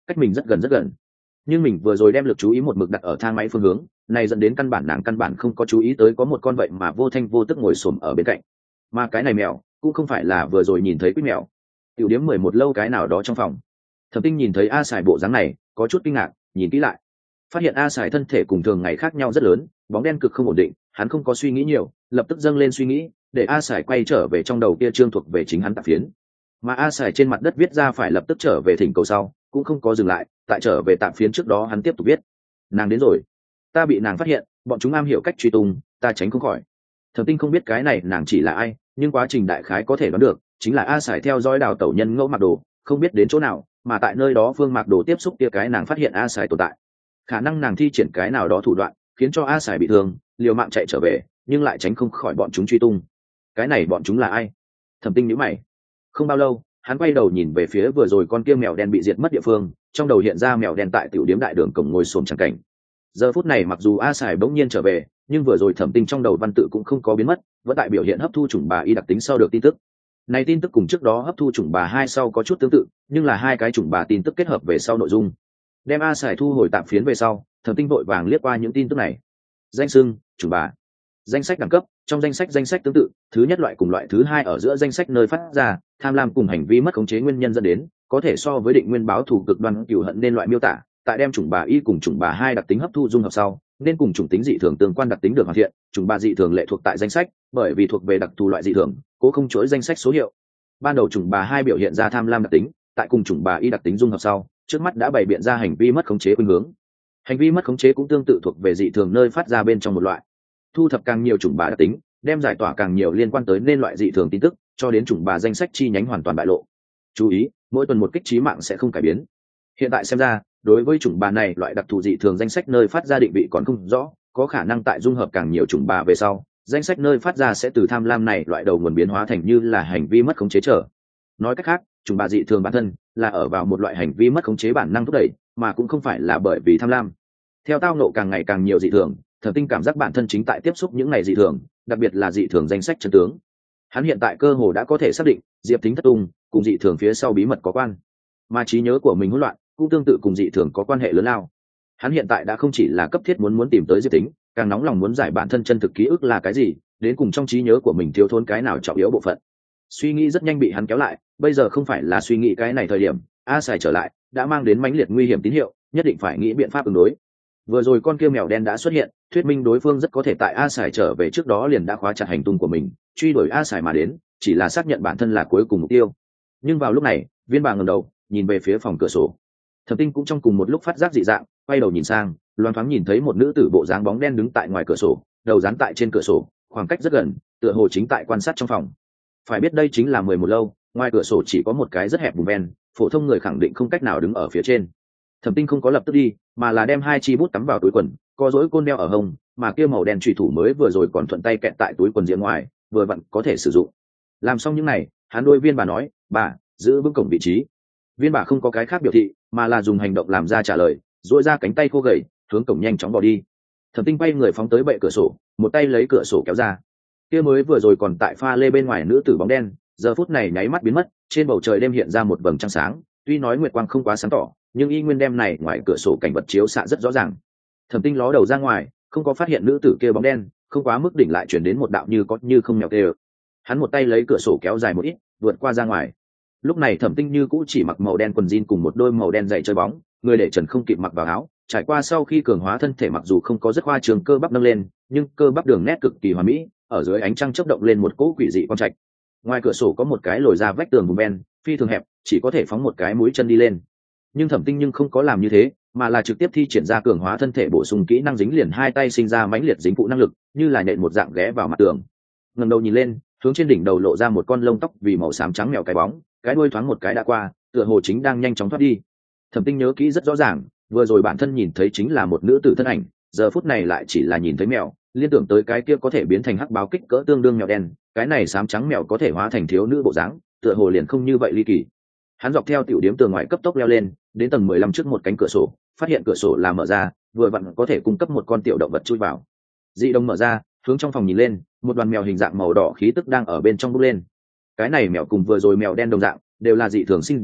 cách mình rất gần rất gần. Nhưng mình vừa rồi đem lực chú ý một mực đặt ở thang máy phương hướng này, dẫn đến căn bản nàng căn bản không có chú ý tới có một con vậy mà vô thanh vô tức ngồi xổm ở bên cạnh. Mà cái này mèo cũng không phải là vừa rồi nhìn thấy quýt mèo. Tiểu điếm mười một lâu cái nào đó trong phòng, Thẩm Tinh nhìn thấy A Sải bộ dáng này, có chút kinh ngạc, nhìn kỹ lại, phát hiện A Sải thân thể cùng thường ngày khác nhau rất lớn, bóng đen cực không ổn định. Hắn không có suy nghĩ nhiều, lập tức dâng lên suy nghĩ, để A Sải quay trở về trong đầu kia trương thuộc về chính hắn tạp phiến. Mà A Sải trên mặt đất viết ra phải lập tức trở về thỉnh cầu sau, cũng không có dừng lại, tại trở về tạp phiến trước đó hắn tiếp tục viết: nàng đến rồi, ta bị nàng phát hiện, bọn chúng am hiểu cách truy tung, ta tránh không khỏi. Thẩm Tinh không biết cái này nàng chỉ là ai, nhưng quá trình đại khái có thể đoán được, chính là A Sải theo dõi đào tẩu nhân ngẫu Mạc Đồ, không biết đến chỗ nào, mà tại nơi đó Phương Mạc Đồ tiếp xúc kia cái nàng phát hiện A Sải tồn tại. Khả năng nàng thi triển cái nào đó thủ đoạn, khiến cho A Sải bị thương, liều mạng chạy trở về, nhưng lại tránh không khỏi bọn chúng truy tung. Cái này bọn chúng là ai? Thẩm Tinh nhíu mày. Không bao lâu, hắn quay đầu nhìn về phía vừa rồi con kia mèo đen bị diệt mất địa phương, trong đầu hiện ra mèo đen tại tiểu điếm đại đường cổng ngồi xổm chẳng cảnh. Giờ phút này mặc dù A Sải bỗng nhiên trở về, nhưng vừa rồi Thẩm Tinh trong đầu văn tự cũng không có biến mất, vẫn tại biểu hiện hấp thu chủng bà y đặc tính sau được tin tức. Này tin tức cùng trước đó hấp thu chủng bà hai sau có chút tương tự, nhưng là hai cái chủng bà tin tức kết hợp về sau nội dung. Đem A Sải thu hồi tạm phiến về sau, Thẩm Tinh vội vàng liếc qua những tin tức này. Danh xưng, chủng bà, danh sách đẳng cấp, trong danh sách danh sách tương tự, thứ nhất loại cùng loại thứ hai ở giữa danh sách nơi phát ra, tham lam cùng hành vi mất khống chế nguyên nhân dẫn đến, có thể so với định nguyên báo thù cực đoan cừu hận nên loại miêu tả, tại đem chủng bà y cùng chủng bà hai đặc tính hấp thu dung hợp sau, nên cùng chủng tính dị thường tương quan đặc tính được hoàn thiện, chủng bà dị thường lệ thuộc tại danh sách, bởi vì thuộc về đặc thù loại dị thường, cố không chuỗi danh sách số hiệu. Ban đầu chủng bà hai biểu hiện ra tham lam đặc tính, tại cùng chủng bà y đặc tính dung hợp sau, trước mắt đã bày biện ra hành vi mất khống chế khuynh hướng. Hành vi mất khống chế cũng tương tự thuộc về dị thường nơi phát ra bên trong một loại. Thu thập càng nhiều chủng bà đặc tính, đem giải tỏa càng nhiều liên quan tới nên loại dị thường tin tức, cho đến chủng bà danh sách chi nhánh hoàn toàn bại lộ. Chú ý, mỗi tuần một kích trí mạng sẽ không cải biến. Hiện tại xem ra, đối với chủng bà này loại đặc thù dị thường danh sách nơi phát ra định vị còn không rõ, có khả năng tại dung hợp càng nhiều chủng bà về sau, danh sách nơi phát ra sẽ từ tham lam này loại đầu nguồn biến hóa thành như là hành vi mất khống chế trở. Nói cách khác, chủng bà dị thường bản thân là ở vào một loại hành vi mất khống chế bản năng thúc đẩy, mà cũng không phải là bởi vì tham lam. Theo tao nộ càng ngày càng nhiều dị thường, Thẩm Tinh cảm giác bản thân chính tại tiếp xúc những ngày dị thường, đặc biệt là dị thường danh sách chân tướng. Hắn hiện tại cơ hồ đã có thể xác định, Diệp Thính thất tung cùng dị thường phía sau bí mật có quan, mà trí nhớ của mình hỗn loạn cũng tương tự cùng dị thường có quan hệ lớn lao. Hắn hiện tại đã không chỉ là cấp thiết muốn muốn tìm tới Diệp Thính, càng nóng lòng muốn giải bản thân chân thực ký ức là cái gì, đến cùng trong trí nhớ của mình thiếu thốn cái nào trọng yếu bộ phận. Suy nghĩ rất nhanh bị hắn kéo lại, bây giờ không phải là suy nghĩ cái này thời điểm, A Sải trở lại đã mang đến mãnh liệt nguy hiểm tín hiệu, nhất định phải nghĩ biện pháp ứng đối. Vừa rồi con kia mèo đen đã xuất hiện, thuyết minh đối phương rất có thể tại A Sải trở về trước đó liền đã khóa chặt hành tung của mình, truy đuổi A Sải mà đến, chỉ là xác nhận bản thân là cuối cùng mục tiêu. Nhưng vào lúc này, Viên Bà ngẩng đầu, nhìn về phía phòng cửa sổ. Thẩm Tinh cũng trong cùng một lúc phát giác dị dạng, quay đầu nhìn sang, loáng thoáng nhìn thấy một nữ tử bộ dáng bóng đen đứng tại ngoài cửa sổ, đầu dán tại trên cửa sổ, khoảng cách rất gần, tựa hồ chính tại quan sát trong phòng. Phải biết đây chính là mười một lâu, ngoài cửa sổ chỉ có một cái rất hẹp bùn ven, phổ thông người khẳng định không cách nào đứng ở phía trên. Thẩm Tinh không có lập tức đi, mà là đem hai chi bút cắm vào túi quần, co duỗi côn đeo ở hông, mà kia màu đen chủy thủ mới vừa rồi còn thuận tay kẹt tại túi quần phía ngoài, vừa vặn có thể sử dụng. Làm xong những này, hắn đôi Viên Bà nói, "Bà, giữ vững cổng vị trí." Viên Bà không có cái khác biểu thị, mà là dùng hành động làm ra trả lời, duỗi ra cánh tay khô gầy, hướng cổng nhanh chóng bỏ đi. Thẩm Tinh bay người phóng tới bệ cửa sổ, một tay lấy cửa sổ kéo ra. Kia mới vừa rồi còn tại pha lê bên ngoài nữ tử bóng đen, giờ phút này nháy mắt biến mất, trên bầu trời đêm hiện ra một vầng trăng sáng, tuy nói nguyệt quang không quá sáng tỏ, nhưng y nguyên đem này ngoài cửa sổ cảnh vật chiếu xạ rất rõ ràng. Thẩm Tinh ló đầu ra ngoài, không có phát hiện nữ tử kia bóng đen, không quá mức đỉnh lại chuyển đến một đạo như có như không mèo tê. Hắn một tay lấy cửa sổ kéo dài một ít, vượt qua ra ngoài. Lúc này Thẩm Tinh như cũ chỉ mặc màu đen quần jean cùng một đôi màu đen giày chơi bóng, người để trần không kịp mặc vào áo, trải qua sau khi cường hóa thân thể mặc dù không có rất khoa trường cơ bắp nâng lên, nhưng cơ bắp đường nét cực kỳ hoàn mỹ, ở dưới ánh trăng chớp động lên một cỗ quỷ dị quang trạch. Ngoài cửa sổ có một cái lồi ra vách tường bùn ben, phi thường hẹp, chỉ có thể phóng một cái mũi chân đi lên. Nhưng Thẩm Tinh nhưng không có làm như thế, mà là trực tiếp thi triển ra cường hóa thân thể bổ sung kỹ năng dính liền hai tay sinh ra mãnh liệt dính phụ năng lực, như là nhện một dạng ghé vào mặt tường. Ngẩng đầu nhìn lên, hướng trên đỉnh đầu lộ ra một con lông tóc vì màu xám trắng mèo cái bóng, cái đuôi thoáng một cái đã qua, tựa hồ chính đang nhanh chóng thoát đi. Thẩm Tinh nhớ kỹ rất rõ ràng, vừa rồi bản thân nhìn thấy chính là một nữ tử thân ảnh, giờ phút này lại chỉ là nhìn thấy mèo, liên tưởng tới cái kia có thể biến thành hắc báo kích cỡ tương đương mèo đen, cái này xám trắng mèo có thể hóa thành thiếu nữ bộ dáng, tựa hồ liền không như vậy ly kỳ. Hắn dọc theo tiểu điếm tường ngoài cấp tốc leo lên, đến tầng mười lăm trước một cánh cửa sổ, phát hiện cửa sổ là mở ra, vừa vặn có thể cung cấp một con tiểu động vật chui vào. Dị đồng mở ra, hướng trong phòng nhìn lên, một đoàn mèo hình dạng màu đỏ khí tức đang ở bên trong bốc lên. Cái này mèo cùng vừa rồi mèo đen đồng dạng, đều là dị thường sinh ra,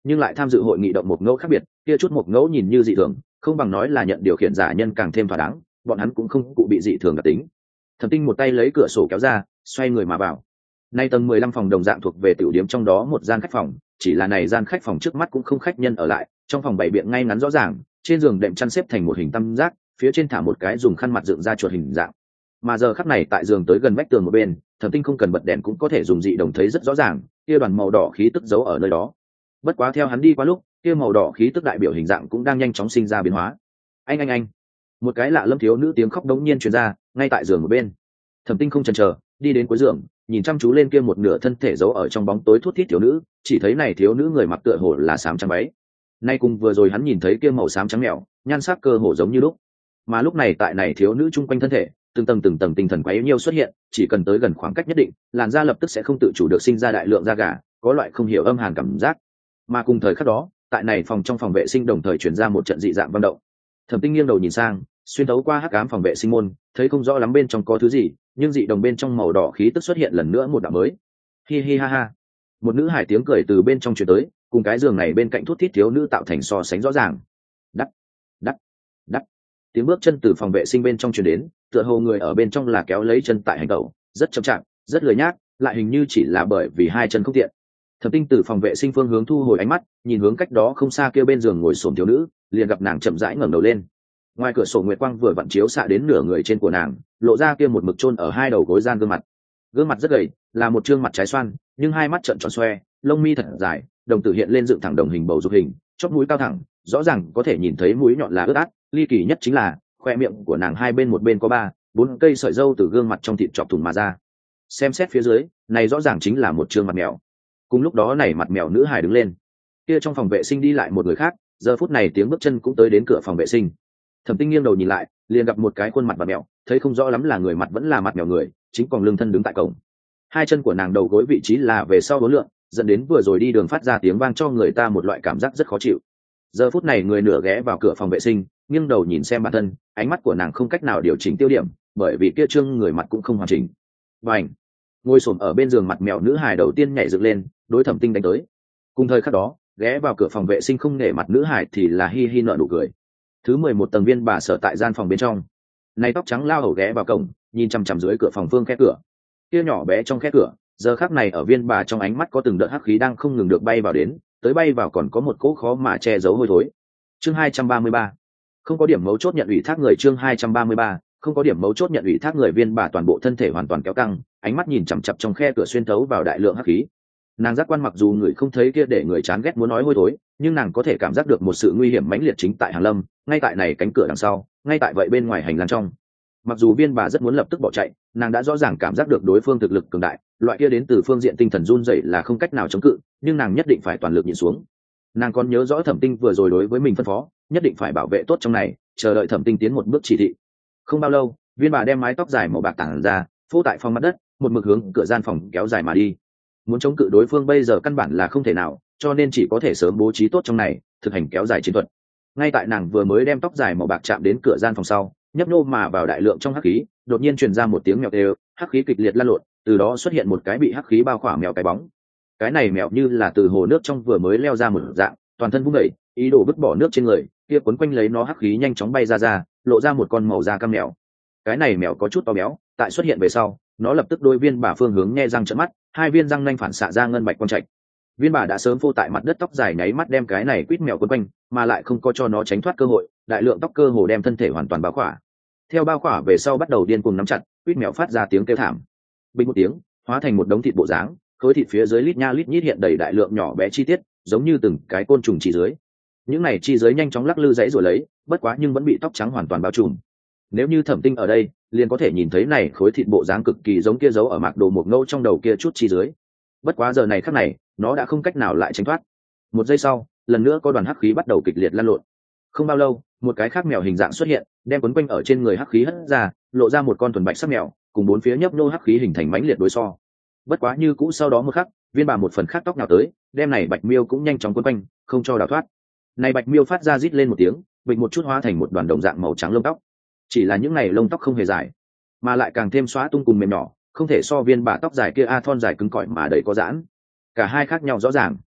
nhưng lại tham dự hội nghị động một ngẫu khác biệt, kia chút một ngẫu nhìn như dị thường, không bằng nói là nhận điều khiển giả nhân càng thêm thỏa đáng, bọn hắn cũng không cụ bị dị thường đặc tính. Thẩm Tinh một tay lấy cửa sổ kéo ra, xoay người mà vào. Nay tầng mười lăm phòng đồng dạng thuộc về tiểu điểm trong đó một gian khách phòng, chỉ là này gian khách phòng trước mắt cũng không khách nhân ở lại, trong phòng bày biện ngay ngắn rõ ràng, trên giường đệm chăn xếp thành một hình tam giác, phía trên thả một cái dùng khăn mặt dựng ra chuột hình dạng. Mà giờ khắc này tại giường tới gần vách tường một bên, Thẩm Tinh không cần bật đèn cũng có thể dùng dị đồng thấy rất rõ ràng, kia đoàn màu đỏ khí tức giấu ở nơi đó. Bất quá theo hắn đi qua lúc, kia màu đỏ khí tức đại biểu hình dạng cũng đang nhanh chóng sinh ra biến hóa. Anh anh anh, một cái lạ lâm thiếu nữ tiếng khóc đống nhiên truyền ra, ngay tại giường một bên. Thẩm Tinh không chần chờ, đi đến cuối giường, nhìn chăm chú lên kia một nửa thân thể giấu ở trong bóng tối thút thít thiếu nữ, chỉ thấy này thiếu nữ người mặc tựa hồ là xám trắng váy. Nay cùng vừa rồi hắn nhìn thấy kia màu xám trắng mèo, nhan sắc cơ hồ giống như lúc. Mà lúc này tại này thiếu nữ chung quanh thân thể, từng tầng từng tầng tinh thần quấy nhiêu xuất hiện, chỉ cần tới gần khoảng cách nhất định, làn da lập tức sẽ không tự chủ được sinh ra đại lượng da gà, có loại không hiểu âm hàn cảm giác. Mà cùng thời khắc đó, tại này phòng trong phòng vệ sinh đồng thời truyền ra một trận dị dạng vang động. Thẩm Tinh nghiêng đầu nhìn sang, xuyên thấu qua hắc ám phòng vệ sinh môn, thấy không rõ lắm bên trong có thứ gì, nhưng dị đồng bên trong màu đỏ khí tức xuất hiện lần nữa một đạo mới. Hi hi ha ha, một nữ hải tiếng cười từ bên trong truyền tới, cùng cái giường này bên cạnh thút thít thiếu nữ tạo thành so sánh rõ ràng. Đắc, đắc, đắc, tiếng bước chân từ phòng vệ sinh bên trong truyền đến, tựa hồ người ở bên trong là kéo lấy chân tại hành tẩu, rất chậm chạp, rất lười nhác, lại hình như chỉ là bởi vì hai chân không tiện. Thẩm Tinh từ phòng vệ sinh phương hướng thu hồi ánh mắt, nhìn hướng cách đó không xa kia bên giường ngồi xổm thiếu nữ, liền gặp nàng chậm rãi ngẩng đầu lên. Ngoài cửa sổ nguyệt quang vừa vặn chiếu xạ đến nửa người trên của nàng, lộ ra kia một mực chôn ở hai đầu gối gian gương mặt. Gương mặt rất gầy, là một trương mặt trái xoan, nhưng hai mắt trợn tròn xoe, lông mi thật dài, đồng tử hiện lên dựng thẳng đồng hình bầu dục hình, chóp mũi cao thẳng, rõ ràng có thể nhìn thấy mũi nhọn là ướt át, ly kỳ nhất chính là khoe miệng của nàng hai bên một bên có ba, bốn cây sợi râu từ gương mặt trong thịt chọc thủng mà ra. Xem xét phía dưới, này rõ ràng chính là một trương mặt mèo. Cùng lúc đó này mặt mèo nữ hài đứng lên. Kia trong phòng vệ sinh đi lại một người khác, giờ phút này tiếng bước chân cũng tới đến cửa phòng vệ sinh. Thẩm Tinh nghiêng đầu nhìn lại, liền gặp một cái khuôn mặt mặt mèo, thấy không rõ lắm là người mặt vẫn là mặt mèo người, chính còn lưng thân đứng tại cổng. Hai chân của nàng đầu gối vị trí là về sau bốn lượng, dẫn đến vừa rồi đi đường phát ra tiếng vang cho người ta một loại cảm giác rất khó chịu. Giờ phút này người nửa ghé vào cửa phòng vệ sinh, nghiêng đầu nhìn xem bản thân, ánh mắt của nàng không cách nào điều chỉnh tiêu điểm, bởi vì kia trương người mặt cũng không hoàn chỉnh. Bành! Ngồi xổm ở bên giường mặt mèo nữ hài đầu tiên nhảy dựng lên, đối Thẩm Tinh đánh tới. Cùng thời khắc đó, ghé vào cửa phòng vệ sinh không nể mặt nữ hài thì là hi hi nở nụ cười. Thứ mười một tầng viên bà sở tại gian phòng bên trong. Này tóc trắng lao hầu ghé vào cổng, nhìn chằm chằm dưới cửa phòng phương khe cửa. Kia nhỏ bé trong khe cửa, giờ khắc này ở viên bà trong ánh mắt có từng đợt hắc khí đang không ngừng được bay vào đến, tới bay vào còn có một cỗ khó mà che giấu hôi thối. Chương hai trăm ba mươi ba. Không có điểm mấu chốt nhận ủy thác người chương hai trăm ba mươi ba, không có điểm mấu chốt nhận ủy thác người viên bà toàn bộ thân thể hoàn toàn kéo căng, ánh mắt nhìn chằm chằm trong khe cửa xuyên thấu vào đại lượng hắc khí. Nàng giác quan mặc dù người không thấy kia để người chán ghét muốn nói hôi thối, nhưng nàng có thể cảm giác được một sự nguy hiểm mãnh liệt chính tại Hàng Lâm, ngay tại này cánh cửa đằng sau, ngay tại vậy bên ngoài hành lang trong. Mặc dù viên bà rất muốn lập tức bỏ chạy, nàng đã rõ ràng cảm giác được đối phương thực lực cường đại, loại kia đến từ phương diện tinh thần run rẩy là không cách nào chống cự, nhưng nàng nhất định phải toàn lực nhìn xuống. Nàng còn nhớ rõ Thẩm Tinh vừa rồi đối với mình phân phó, nhất định phải bảo vệ tốt trong này, chờ đợi Thẩm Tinh tiến một bước chỉ thị. Không bao lâu, viên bà đem mái tóc dài màu bạc tản ra, phô tại phòng mặt đất, một mực hướng cửa gian phòng kéo dài mà đi. Muốn chống cự đối phương bây giờ căn bản là không thể nào, cho nên chỉ có thể sớm bố trí tốt trong này, thực hành kéo dài chiến thuật. Ngay tại nàng vừa mới đem tóc dài màu bạc chạm đến cửa gian phòng sau, nhấp nô mà vào đại lượng trong hắc khí, đột nhiên truyền ra một tiếng mèo kêu, hắc khí kịch liệt lan lộn, từ đó xuất hiện một cái bị hắc khí bao khỏa mèo cái bóng. Cái này mèo như là từ hồ nước trong vừa mới leo ra một dạng, toàn thân vung đẩy, ý đồ vứt bỏ nước trên người, kia quấn quanh lấy nó hắc khí nhanh chóng bay ra ra, lộ ra một con màu da cam mèo. Cái này mèo có chút to béo, tại xuất hiện về sau, nó lập tức đôi viên bà phương hướng nhe răng trợn mắt, hai viên răng nanh phản xạ ra ngân bạch quang trạch. Viên bà đã sớm phô tại mặt đất tóc dài nháy mắt đem cái này quýt mèo quấn quanh, mà lại không có cho nó tránh thoát cơ hội, đại lượng tóc cơ hồ đem thân thể hoàn toàn bao khỏa. Theo bao khỏa về sau bắt đầu điên cuồng nắm chặt, quýt mèo phát ra tiếng kêu thảm. Bình một tiếng, hóa thành một đống thịt bộ dáng, khối thịt phía dưới lít nha lít nhít hiện đầy đại lượng nhỏ bé chi tiết, giống như từng cái côn trùng chỉ dưới. Những này chi dưới nhanh chóng lắc lư dãy rồi lấy, bất quá nhưng vẫn bị tóc trắng hoàn toàn bao trùm. Nếu như Thẩm Tinh ở đây, liền có thể nhìn thấy này khối thịt bộ dáng cực kỳ giống kia giấu ở mạc đồ một ngâu trong đầu kia chút chi dưới. Bất quá giờ này khắc này, nó đã không cách nào lại tránh thoát. Một giây sau, lần nữa có đoàn hắc khí bắt đầu kịch liệt lan lộn. Không bao lâu, một cái khác mèo hình dạng xuất hiện, đem quấn quanh ở trên người hắc khí hất ra, lộ ra một con thuần bạch sắc mèo, cùng bốn phía nhấp nô hắc khí hình thành mãnh liệt đối so. Bất quá như cũ sau đó một khắc, viên bà một phần khác tóc nào tới, đem này bạch miêu cũng nhanh chóng quấn quanh, không cho đào thoát. Này bạch miêu phát ra rít lên một tiếng, vịnh một chút hóa thành một đoàn đồng dạng màu trắng lông tóc. Chỉ là những này lông tóc không hề dài, mà lại càng thêm xóa tung cùng mềm nhỏ, không thể so viên bà tóc dài kia a thon dài cứng cỏi mà đầy có giãn. Cả hai khác nhau rõ ràng.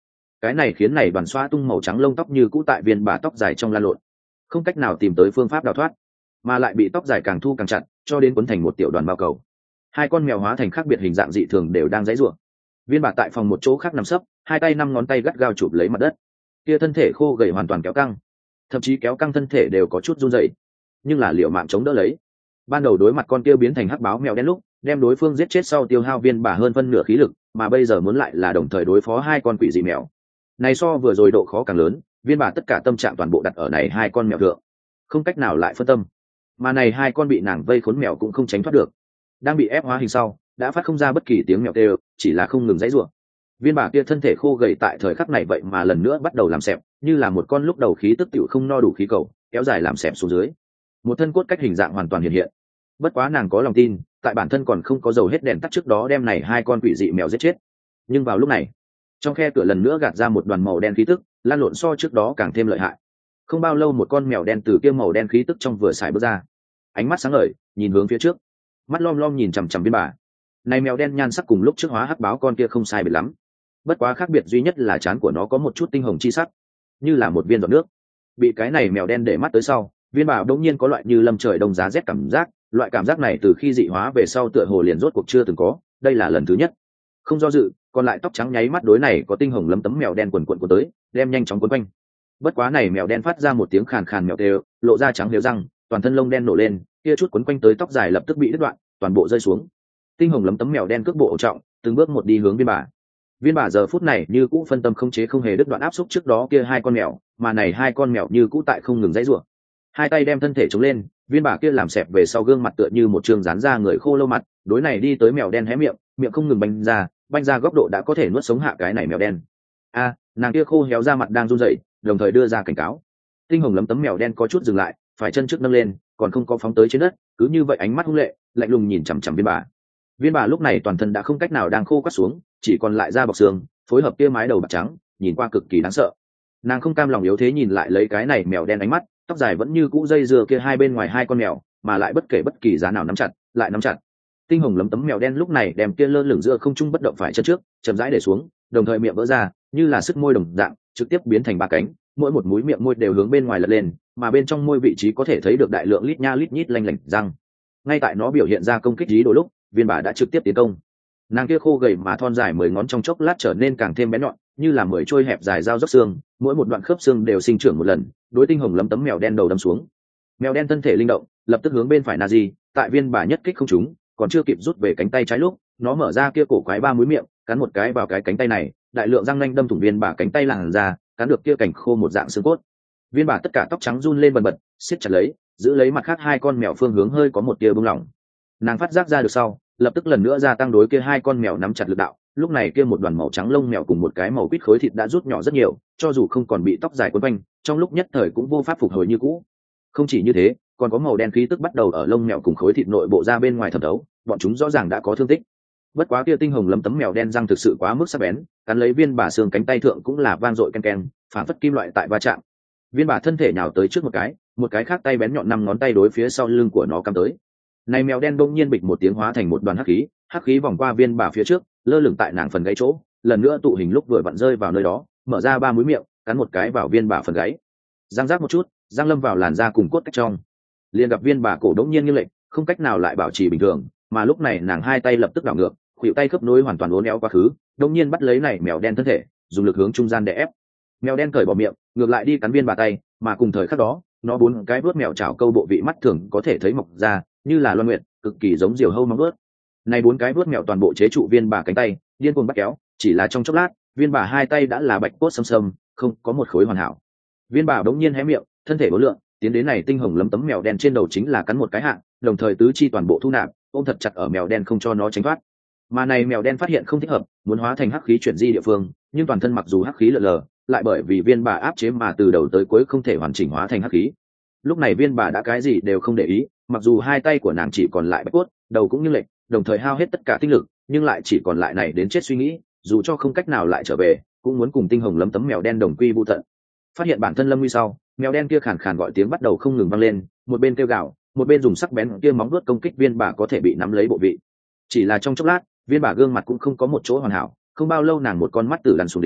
cái này khiến này đoàn xoa tung màu trắng lông tóc như cũ tại viên bà tóc dài trong lan lộn, không cách nào tìm tới phương pháp đào thoát, mà lại bị tóc dài càng thu càng chặt, cho đến quấn thành một tiểu đoàn bao cầu. Hai con mèo hóa thành khác biệt hình dạng dị thường đều đang giãy giụa. Viên bà tại phòng một chỗ khác nằm sấp, hai tay năm ngón tay gắt gao chụp lấy mặt đất, kia thân thể khô gầy hoàn toàn kéo căng, thậm chí kéo căng thân thể đều có chút run rẩy, nhưng là liệu mạng chống đỡ lấy. Ban đầu đối mặt con kia biến thành hắc báo mèo đen lúc đem đối phương giết chết sau tiêu hao viên bà hơn phân nửa khí lực, mà bây giờ muốn lại là đồng thời đối phó hai con quỷ dị mèo này, so vừa rồi độ khó càng lớn. Viên bà tất cả tâm trạng toàn bộ đặt ở này hai con mèo thượng, không cách nào lại phân tâm, mà này hai con bị nàng vây khốn mèo cũng không tránh thoát được, đang bị ép hóa hình sau đã phát không ra bất kỳ tiếng mèo kêu, chỉ là không ngừng dãy rủa. Viên bà kia thân thể khô gầy tại thời khắc này vậy mà lần nữa bắt đầu làm xẹp, như là một con lúc đầu khí tức tiểu không no đủ khí cầu kéo dài làm xẹp xuống dưới, một thân cốt cách hình dạng hoàn toàn hiện hiện. Bất quá nàng có lòng tin tại bản thân còn không có dầu hết đèn tắt trước đó đem này hai con quỷ dị mèo giết chết. Nhưng vào lúc này trong khe cửa lần nữa gạt ra một đoàn màu đen khí tức, lan lộn so trước đó càng thêm lợi hại. Không bao lâu một con mèo đen từ kia màu đen khí tức trong vừa xài bước ra, ánh mắt sáng ngời nhìn hướng phía trước, mắt lom lom nhìn chằm chằm viên bà. Này mèo đen nhan sắc cùng lúc trước hóa hắc báo con kia không sai biệt lắm, bất quá khác biệt duy nhất là trán của nó có một chút tinh hồng chi sắc, như là một viên giọt nước. Bị cái này mèo đen để mắt tới sau, viên bà đống nhiên có loại như lâm trời đông giá rét cảm giác. Loại cảm giác này từ khi dị hóa về sau tựa hồ liền rốt cuộc chưa từng có, đây là lần thứ nhất. Không do dự, còn lại tóc trắng nháy mắt đối này có tinh hồng lấm tấm mèo đen quần quần của tới, đem nhanh chóng quấn quanh. Bất quá này mèo đen phát ra một tiếng khàn khàn mèo kêu, lộ ra trắng liếu răng, toàn thân lông đen nổ lên, kia chút quấn quanh tới tóc dài lập tức bị đứt đoạn, toàn bộ rơi xuống. Tinh hồng lấm tấm mèo đen cước bộ ổn trọng, từng bước một đi hướng viên bà. Viên bà giờ phút này như cũ phân tâm không chế không hề đứt đoạn áp xúc trước đó kia hai con mèo, mà này hai con mèo như cũ tại không ngừng dãy rủa. Hai tay đem thân thể chống lên, viên bà kia làm xẹp về sau gương mặt tựa như một trường dán ra người khô lâu mặt, đối này đi tới mèo đen hé miệng, miệng không ngừng banh ra, banh ra góc độ đã có thể nuốt sống hạ cái này mèo đen. A, nàng kia khô héo ra mặt đang run rẩy, đồng thời đưa ra cảnh cáo. Tinh hồng lấm tấm mèo đen có chút dừng lại, phải chân trước nâng lên, còn không có phóng tới trên đất, cứ như vậy ánh mắt hung lệ, lạnh lùng nhìn chằm chằm viên bà. Viên bà lúc này toàn thân đã không cách nào đang khô quắt xuống, chỉ còn lại da bọc xương, phối hợp kia mái đầu bạc trắng, nhìn qua cực kỳ đáng sợ. Nàng không cam lòng yếu thế nhìn lại lấy cái này mèo đen ánh mắt, tóc dài vẫn như cũ dây dưa kia hai bên ngoài hai con mèo, mà lại bất kể bất kỳ giá nào nắm chặt, lại nắm chặt. Tinh hồng lấm tấm mèo đen lúc này đem kia lơ lửng giữa không trung bất động phải chân trước, chậm rãi để xuống, đồng thời miệng vỡ ra, như là sức môi đồng dạng, trực tiếp biến thành ba cánh, mỗi một mũi miệng môi đều hướng bên ngoài lật lên, mà bên trong môi vị trí có thể thấy được đại lượng lít nha lít nhít lanh lảnh răng. Ngay tại nó biểu hiện ra công kích ý đồ lúc, viên bà đã trực tiếp tiến công. Nàng kia khô gầy mà thon dài mười ngón trong chốc lát trở nên càng thêm bén nhọn, như là mười trôi hẹp dài dao dốc xương, mỗi một đoạn khớp xương đều sinh trưởng một lần, đối tinh hồng lấm tấm mèo đen đầu đâm xuống. Mèo đen thân thể linh động, lập tức hướng bên phải Nazi, tại viên bà nhất kích không trúng, còn chưa kịp rút về cánh tay trái lúc, nó mở ra kia cổ quái ba mũi miệng, cắn một cái vào cái cánh tay này, đại lượng răng nanh đâm thủng viên bà cánh tay làn ra, cắn được kia cảnh khô một dạng xương cốt. Viên bà tất cả tóc trắng run lên bần bật, siết chặt lấy, giữ lấy mặt khác hai con mèo phương hướng hơi có một tia bung lỏng. Nàng phát giác ra được sau, lập tức lần nữa gia tăng đối kia hai con mèo nắm chặt lực đạo. Lúc này kia một đoàn màu trắng lông mèo cùng một cái màu quýt khối thịt đã rút nhỏ rất nhiều, cho dù không còn bị tóc dài quấn quanh, trong lúc nhất thời cũng vô pháp phục hồi như cũ. Không chỉ như thế, còn có màu đen khí tức bắt đầu ở lông mèo cùng khối thịt nội bộ ra bên ngoài thẩm thấu, bọn chúng rõ ràng đã có thương tích. Bất quá kia tinh hồng lấm tấm mèo đen răng thực sự quá mức sắc bén, cắn lấy viên bà xương cánh tay thượng cũng là vang dội ken ken, phản phất kim loại tại va chạm. Viên bà thân thể nhào tới trước một cái, một cái khác tay bén nhọn năm ngón tay đối phía sau lưng của nó cắm tới. Này mèo đen bỗng nhiên bịch một tiếng hóa thành một đoàn hắc khí, hắc khí vòng qua viên bà phía trước, lơ lửng tại nàng phần gáy chỗ, lần nữa tụ hình lúc vừa vặn rơi vào nơi đó, mở ra ba mũi miệng, cắn một cái vào viên bà phần gáy. Răng rác một chút, răng lâm vào làn da cùng cốt cách trong. Liền gặp viên bà cổ đống nhiên nghiêng lệch, không cách nào lại bảo trì bình thường, mà lúc này nàng hai tay lập tức đảo ngược, khuỷu tay khớp nối hoàn toàn uốn éo quá khứ, đống nhiên bắt lấy này mèo đen thân thể, dùng lực hướng trung gian đè ép. Mèo đen cởi bỏ miệng, ngược lại đi cắn viên bà tay, mà cùng thời khắc đó, nó bốn cái vuốt mèo chảo câu bộ vị mắt thường có thể thấy mọc ra, như là loan nguyệt, cực kỳ giống diều hâu móng vuốt. Này bốn cái vuốt mèo toàn bộ chế trụ viên bà cánh tay, điên cuồng bắt kéo, chỉ là trong chốc lát, viên bà hai tay đã là bạch cốt xâm xâm, không có một khối hoàn hảo. Viên bà đống nhiên hé miệng, thân thể bố lượng, tiến đến này tinh hồng lấm tấm mèo đen trên đầu chính là cắn một cái hạng, đồng thời tứ chi toàn bộ thu nạp, ôm thật chặt ở mèo đen không cho nó tránh thoát. Mà này mèo đen phát hiện không thích hợp, muốn hóa thành hắc khí chuyển di địa phương, nhưng toàn thân mặc dù hắc khí lờ lờ, lại bởi vì viên bà áp chế mà từ đầu tới cuối không thể hoàn chỉnh hóa thành hắc khí. Lúc này viên bà đã cái gì đều không để ý, mặc dù hai tay của nàng chỉ còn lại bạch cốt, đầu cũng như lệch, đồng thời hao hết tất cả tinh lực, nhưng lại chỉ còn lại này đến chết suy nghĩ, dù cho không cách nào lại trở về, cũng muốn cùng tinh hồng lấm tấm mèo đen đồng quy vu tận. Phát hiện bản thân lâm nguy sau, mèo đen kia khàn khàn gọi tiếng bắt đầu không ngừng vang lên, một bên kêu gào, một bên dùng sắc bén kia móng vuốt công kích viên bà có thể bị nắm lấy bộ vị. Chỉ là trong chốc lát, viên bà gương mặt cũng không có một chỗ hoàn hảo, không bao lâu nàng một con mắt tử lăn xuống đến,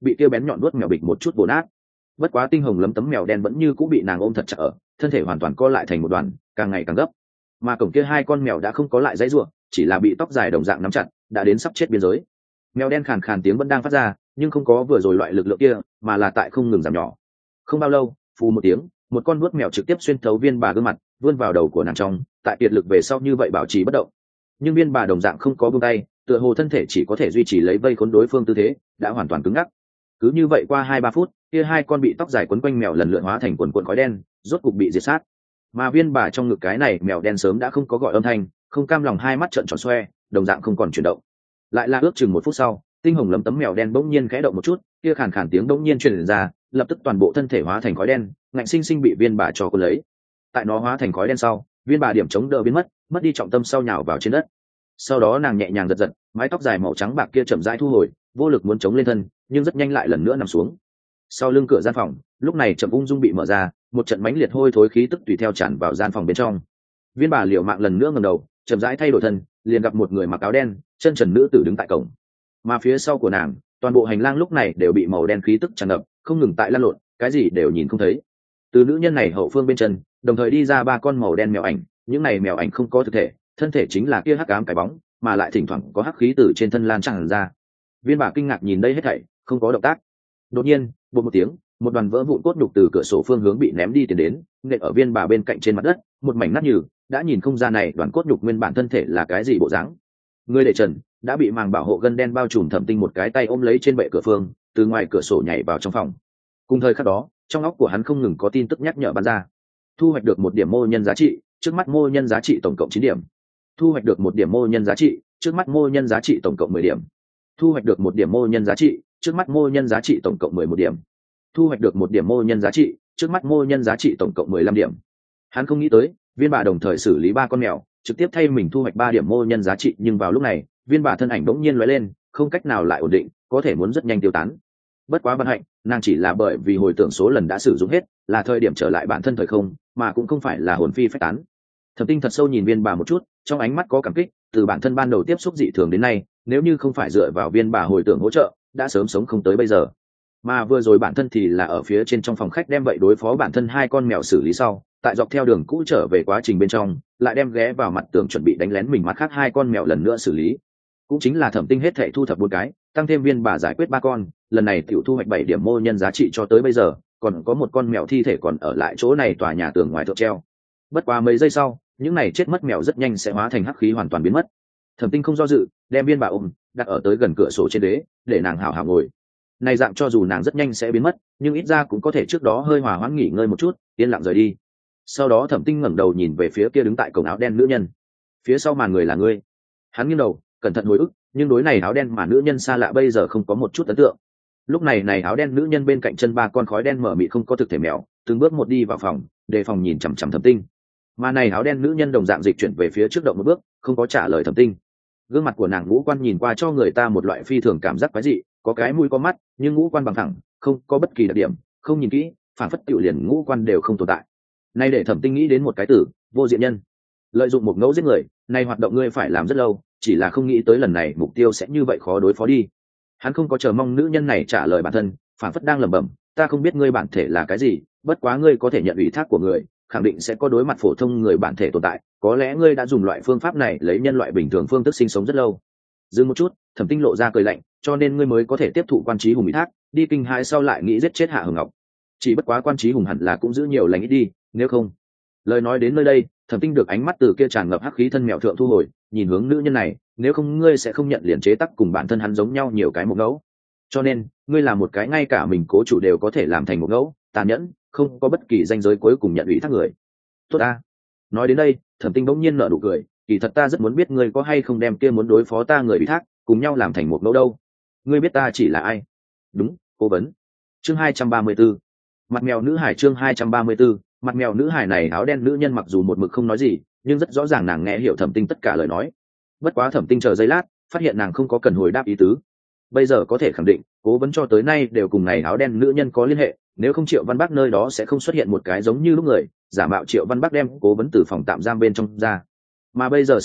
bị kia bén nhọn đuốt mèo bịch một chút bổ nát. Bất quá tinh hồng lấm tấm mèo đen vẫn như cũng bị nàng ôm thật chặt ở, thân thể hoàn toàn co lại thành một đoàn, càng ngày càng gấp. Mà cổng kia hai con mèo đã không có lại dãy ruộng, chỉ là bị tóc dài đồng dạng nắm chặt, đã đến sắp chết biên giới. Mèo đen khàn khàn tiếng vẫn đang phát ra, nhưng không có vừa rồi loại lực lượng kia, mà là tại không ngừng giảm nhỏ. Không bao lâu, phù một tiếng, một con vuốt mèo trực tiếp xuyên thấu viên bà gương mặt, vươn vào đầu của nàng trong, tại kiệt lực về sau như vậy bảo trì bất động. Nhưng viên bà đồng dạng không có buông tay, tựa hồ thân thể chỉ có thể duy trì lấy vây khốn đối phương tư thế, đã hoàn toàn cứng ngắc. Cứ như vậy qua hai ba phút, kia hai con bị tóc dài quấn quanh mèo lần lượt hóa thành quần quần khói đen, rốt cục bị diệt sát. Mà viên bà trong ngực cái này mèo đen sớm đã không có gọi âm thanh, không cam lòng hai mắt trợn tròn xoe, đồng dạng không còn chuyển động. Lại là ước chừng một phút sau, tinh hồng lấm tấm mèo đen bỗng nhiên khẽ động một chút, kia khàn khàn tiếng bỗng nhiên truyền ra, lập tức toàn bộ thân thể hóa thành khói đen, ngạnh sinh sinh bị viên bà cho cô lấy. Tại nó hóa thành khói đen sau, viên bà điểm chống đỡ biến mất, mất đi trọng tâm sau nhào vào trên đất. Sau đó nàng nhẹ nhàng giật giật, mái tóc dài màu trắng bạc kia chậm rãi thu hồi, vô lực muốn chống lên thân, nhưng rất nhanh lại lần nữa nằm xuống. Sau lưng cửa gian phòng, lúc này chậm ung dung bị mở ra, một trận mãnh liệt hôi thối khí tức tùy theo tràn vào gian phòng bên trong. Viên bà liều mạng lần nữa ngẩng đầu, chậm rãi thay đổi thân, liền gặp một người mặc áo đen, chân trần nữ tử đứng tại cổng. Mà phía sau của nàng, toàn bộ hành lang lúc này đều bị màu đen khí tức tràn ngập, không ngừng tại lăn lộn, cái gì đều nhìn không thấy. Từ nữ nhân này hậu phương bên chân, đồng thời đi ra ba con màu đen mèo ảnh, những này mèo ảnh không có thực thể, thân thể chính là kia hắc ám cái bóng, mà lại thỉnh thoảng có hắc khí từ trên thân lan tràn ra. Viên bà kinh ngạc nhìn đây hết thảy, không có động tác. Đột nhiên, bột một tiếng, một đoàn vỡ vụn cốt nhục từ cửa sổ phương hướng bị ném đi tiến đến, nện ở viên bà bên cạnh trên mặt đất, một mảnh nát nhừ, đã nhìn không ra này đoàn cốt nhục nguyên bản thân thể là cái gì bộ dáng. Người để trần đã bị màng bảo hộ gân đen bao trùm, Thẩm Tinh một cái tay ôm lấy trên bệ cửa phương, từ ngoài cửa sổ nhảy vào trong phòng. Cùng thời khắc đó, trong óc của hắn không ngừng có tin tức nhắc nhở bắn ra. Thu hoạch được một điểm mô nhân giá trị, trước mắt mô nhân giá trị tổng cộng chín điểm. Thu hoạch được một điểm mô nhân giá trị, trước mắt mô nhân giá trị tổng cộng mười điểm. Thu hoạch được một điểm mô nhân giá trị, trước mắt mô nhân giá trị tổng cộng mười một điểm. Thu hoạch được một điểm mô nhân giá trị, trước mắt mô nhân giá trị tổng cộng mười lăm điểm. Hắn không nghĩ tới, viên bà đồng thời xử lý ba con mèo, trực tiếp thay mình thu hoạch ba điểm mô nhân giá trị, nhưng vào lúc này, viên bà thân ảnh bỗng nhiên lóe lên, không cách nào lại ổn định, có thể muốn rất nhanh tiêu tán. Bất quá vận hạnh, nàng chỉ là bởi vì hồi tưởng số lần đã sử dụng hết, là thời điểm trở lại bản thân thời không, mà cũng không phải là hồn phi phách tán. Thẩm Tinh thật sâu nhìn viên bà một chút, trong ánh mắt có cảm kích, từ bản thân ban đầu tiếp xúc dị thường đến nay, nếu như không phải dựa vào viên bà hồi tưởng hỗ trợ, đã sớm sống không tới bây giờ. Mà vừa rồi bản thân thì là ở phía trên trong phòng khách đem vậy đối phó bản thân hai con mèo xử lý sau, tại dọc theo đường cũ trở về quá trình bên trong, lại đem ghé vào mặt tường chuẩn bị đánh lén mình mắt khác hai con mèo lần nữa xử lý. Cũng chính là Thẩm Tinh hết thảy thu thập bốn cái, tăng thêm viên bà giải quyết ba con, lần này tiểu thu hoạch bảy điểm mô nhân giá trị cho tới bây giờ, còn có một con mèo thi thể còn ở lại chỗ này tòa nhà tường ngoài thượng treo. Bất quá mấy giây sau, những này chết mất mèo rất nhanh sẽ hóa thành hắc khí hoàn toàn biến mất. Thẩm Tinh không do dự, đem viên bà ôm đặt ở tới gần cửa sổ trên đế, để nàng hảo hảo ngồi. Này dạng cho dù nàng rất nhanh sẽ biến mất, nhưng ít ra cũng có thể trước đó hơi hòa hoãn nghỉ ngơi một chút, yên lặng rời đi. Sau đó Thẩm Tinh ngẩng đầu nhìn về phía kia đứng tại cổng áo đen nữ nhân. Phía sau màn người là ngươi. Hắn nghiêng đầu, cẩn thận hồi ức, nhưng đối này áo đen mà nữ nhân xa lạ bây giờ không có một chút ấn tượng. Lúc này này áo đen nữ nhân bên cạnh chân ba con khói đen mở mịt không có thực thể mèo, từng bước một đi vào phòng, đề phòng nhìn chằm chằm Thẩm Tinh. Mà này áo đen nữ nhân đồng dạng dịch chuyển về phía trước động một bước, không có trả lời Thẩm Tinh. Gương mặt của nàng ngũ quan nhìn qua cho người ta một loại phi thường cảm giác quái dị, có cái mũi có mắt, nhưng ngũ quan bằng thẳng, không có bất kỳ đặc điểm, không nhìn kỹ, phản phất tiểu liền ngũ quan đều không tồn tại. Nay để Thẩm Tinh nghĩ đến một cái từ, vô diện nhân. Lợi dụng một ngẫu giết người, nay hoạt động ngươi phải làm rất lâu, chỉ là không nghĩ tới lần này mục tiêu sẽ như vậy khó đối phó đi. Hắn không có chờ mong nữ nhân này trả lời bản thân, phản phất đang lẩm bẩm, ta không biết ngươi bản thể là cái gì, bất quá ngươi có thể nhận ủy thác của người, khẳng định sẽ có đối mặt phổ thông người bản thể tồn tại, có lẽ ngươi đã dùng loại phương pháp này lấy nhân loại bình thường phương thức sinh sống rất lâu. Dừng một chút, Thẩm Tinh lộ ra cười lạnh, cho nên ngươi mới có thể tiếp thụ quan trí hùng ủy thác, đi kinh hãi sau lại nghĩ giết chết Hạ Hồng Ngọc. Chỉ bất quá quan trí hùng hẳn là cũng giữ nhiều lành ít đi, nếu không. Lời nói đến nơi đây, Thẩm Tinh được ánh mắt từ kia tràn ngập hắc khí thân mèo thượng thu hồi, nhìn hướng nữ nhân này, nếu không ngươi sẽ không nhận liền chế tắc cùng bản thân hắn giống nhau nhiều cái một ngẫu. Cho nên, ngươi là một cái ngay cả mình cố chủ đều có thể làm thành một ngẫu, tàn nhẫn, không có bất kỳ danh giới cuối cùng nhận ủy thác người. Tốt ta. Nói đến đây, Thẩm Tinh bỗng nhiên nở nụ cười, kỳ thật ta rất muốn biết ngươi có hay không đem kia muốn đối phó ta người ủy thác, cùng nhau làm thành một ngẫu đâu. Ngươi biết ta chỉ là ai? Đúng, cố vấn. Chương hai trăm ba mươi 34. Mặt mèo nữ hải chương hai trăm ba mươi 34. Mặt mèo nữ hải này áo đen nữ nhân mặc dù một mực không nói gì, nhưng rất rõ ràng nàng nghe hiểu Thẩm Tinh tất cả lời nói. Bất quá Thẩm Tinh chờ giây lát, phát hiện nàng không có cần hồi đáp ý tứ. Bây giờ có thể khẳng định, cố vấn cho tới nay đều cùng này áo đen nữ nhân có liên hệ, nếu không Triệu Văn Bắc nơi đó sẽ không xuất hiện một cái giống như lúc người, giả mạo Triệu Văn Bắc đem cố vấn từ phòng tạm giam bên trong ra. Mà bây giờ xem ra,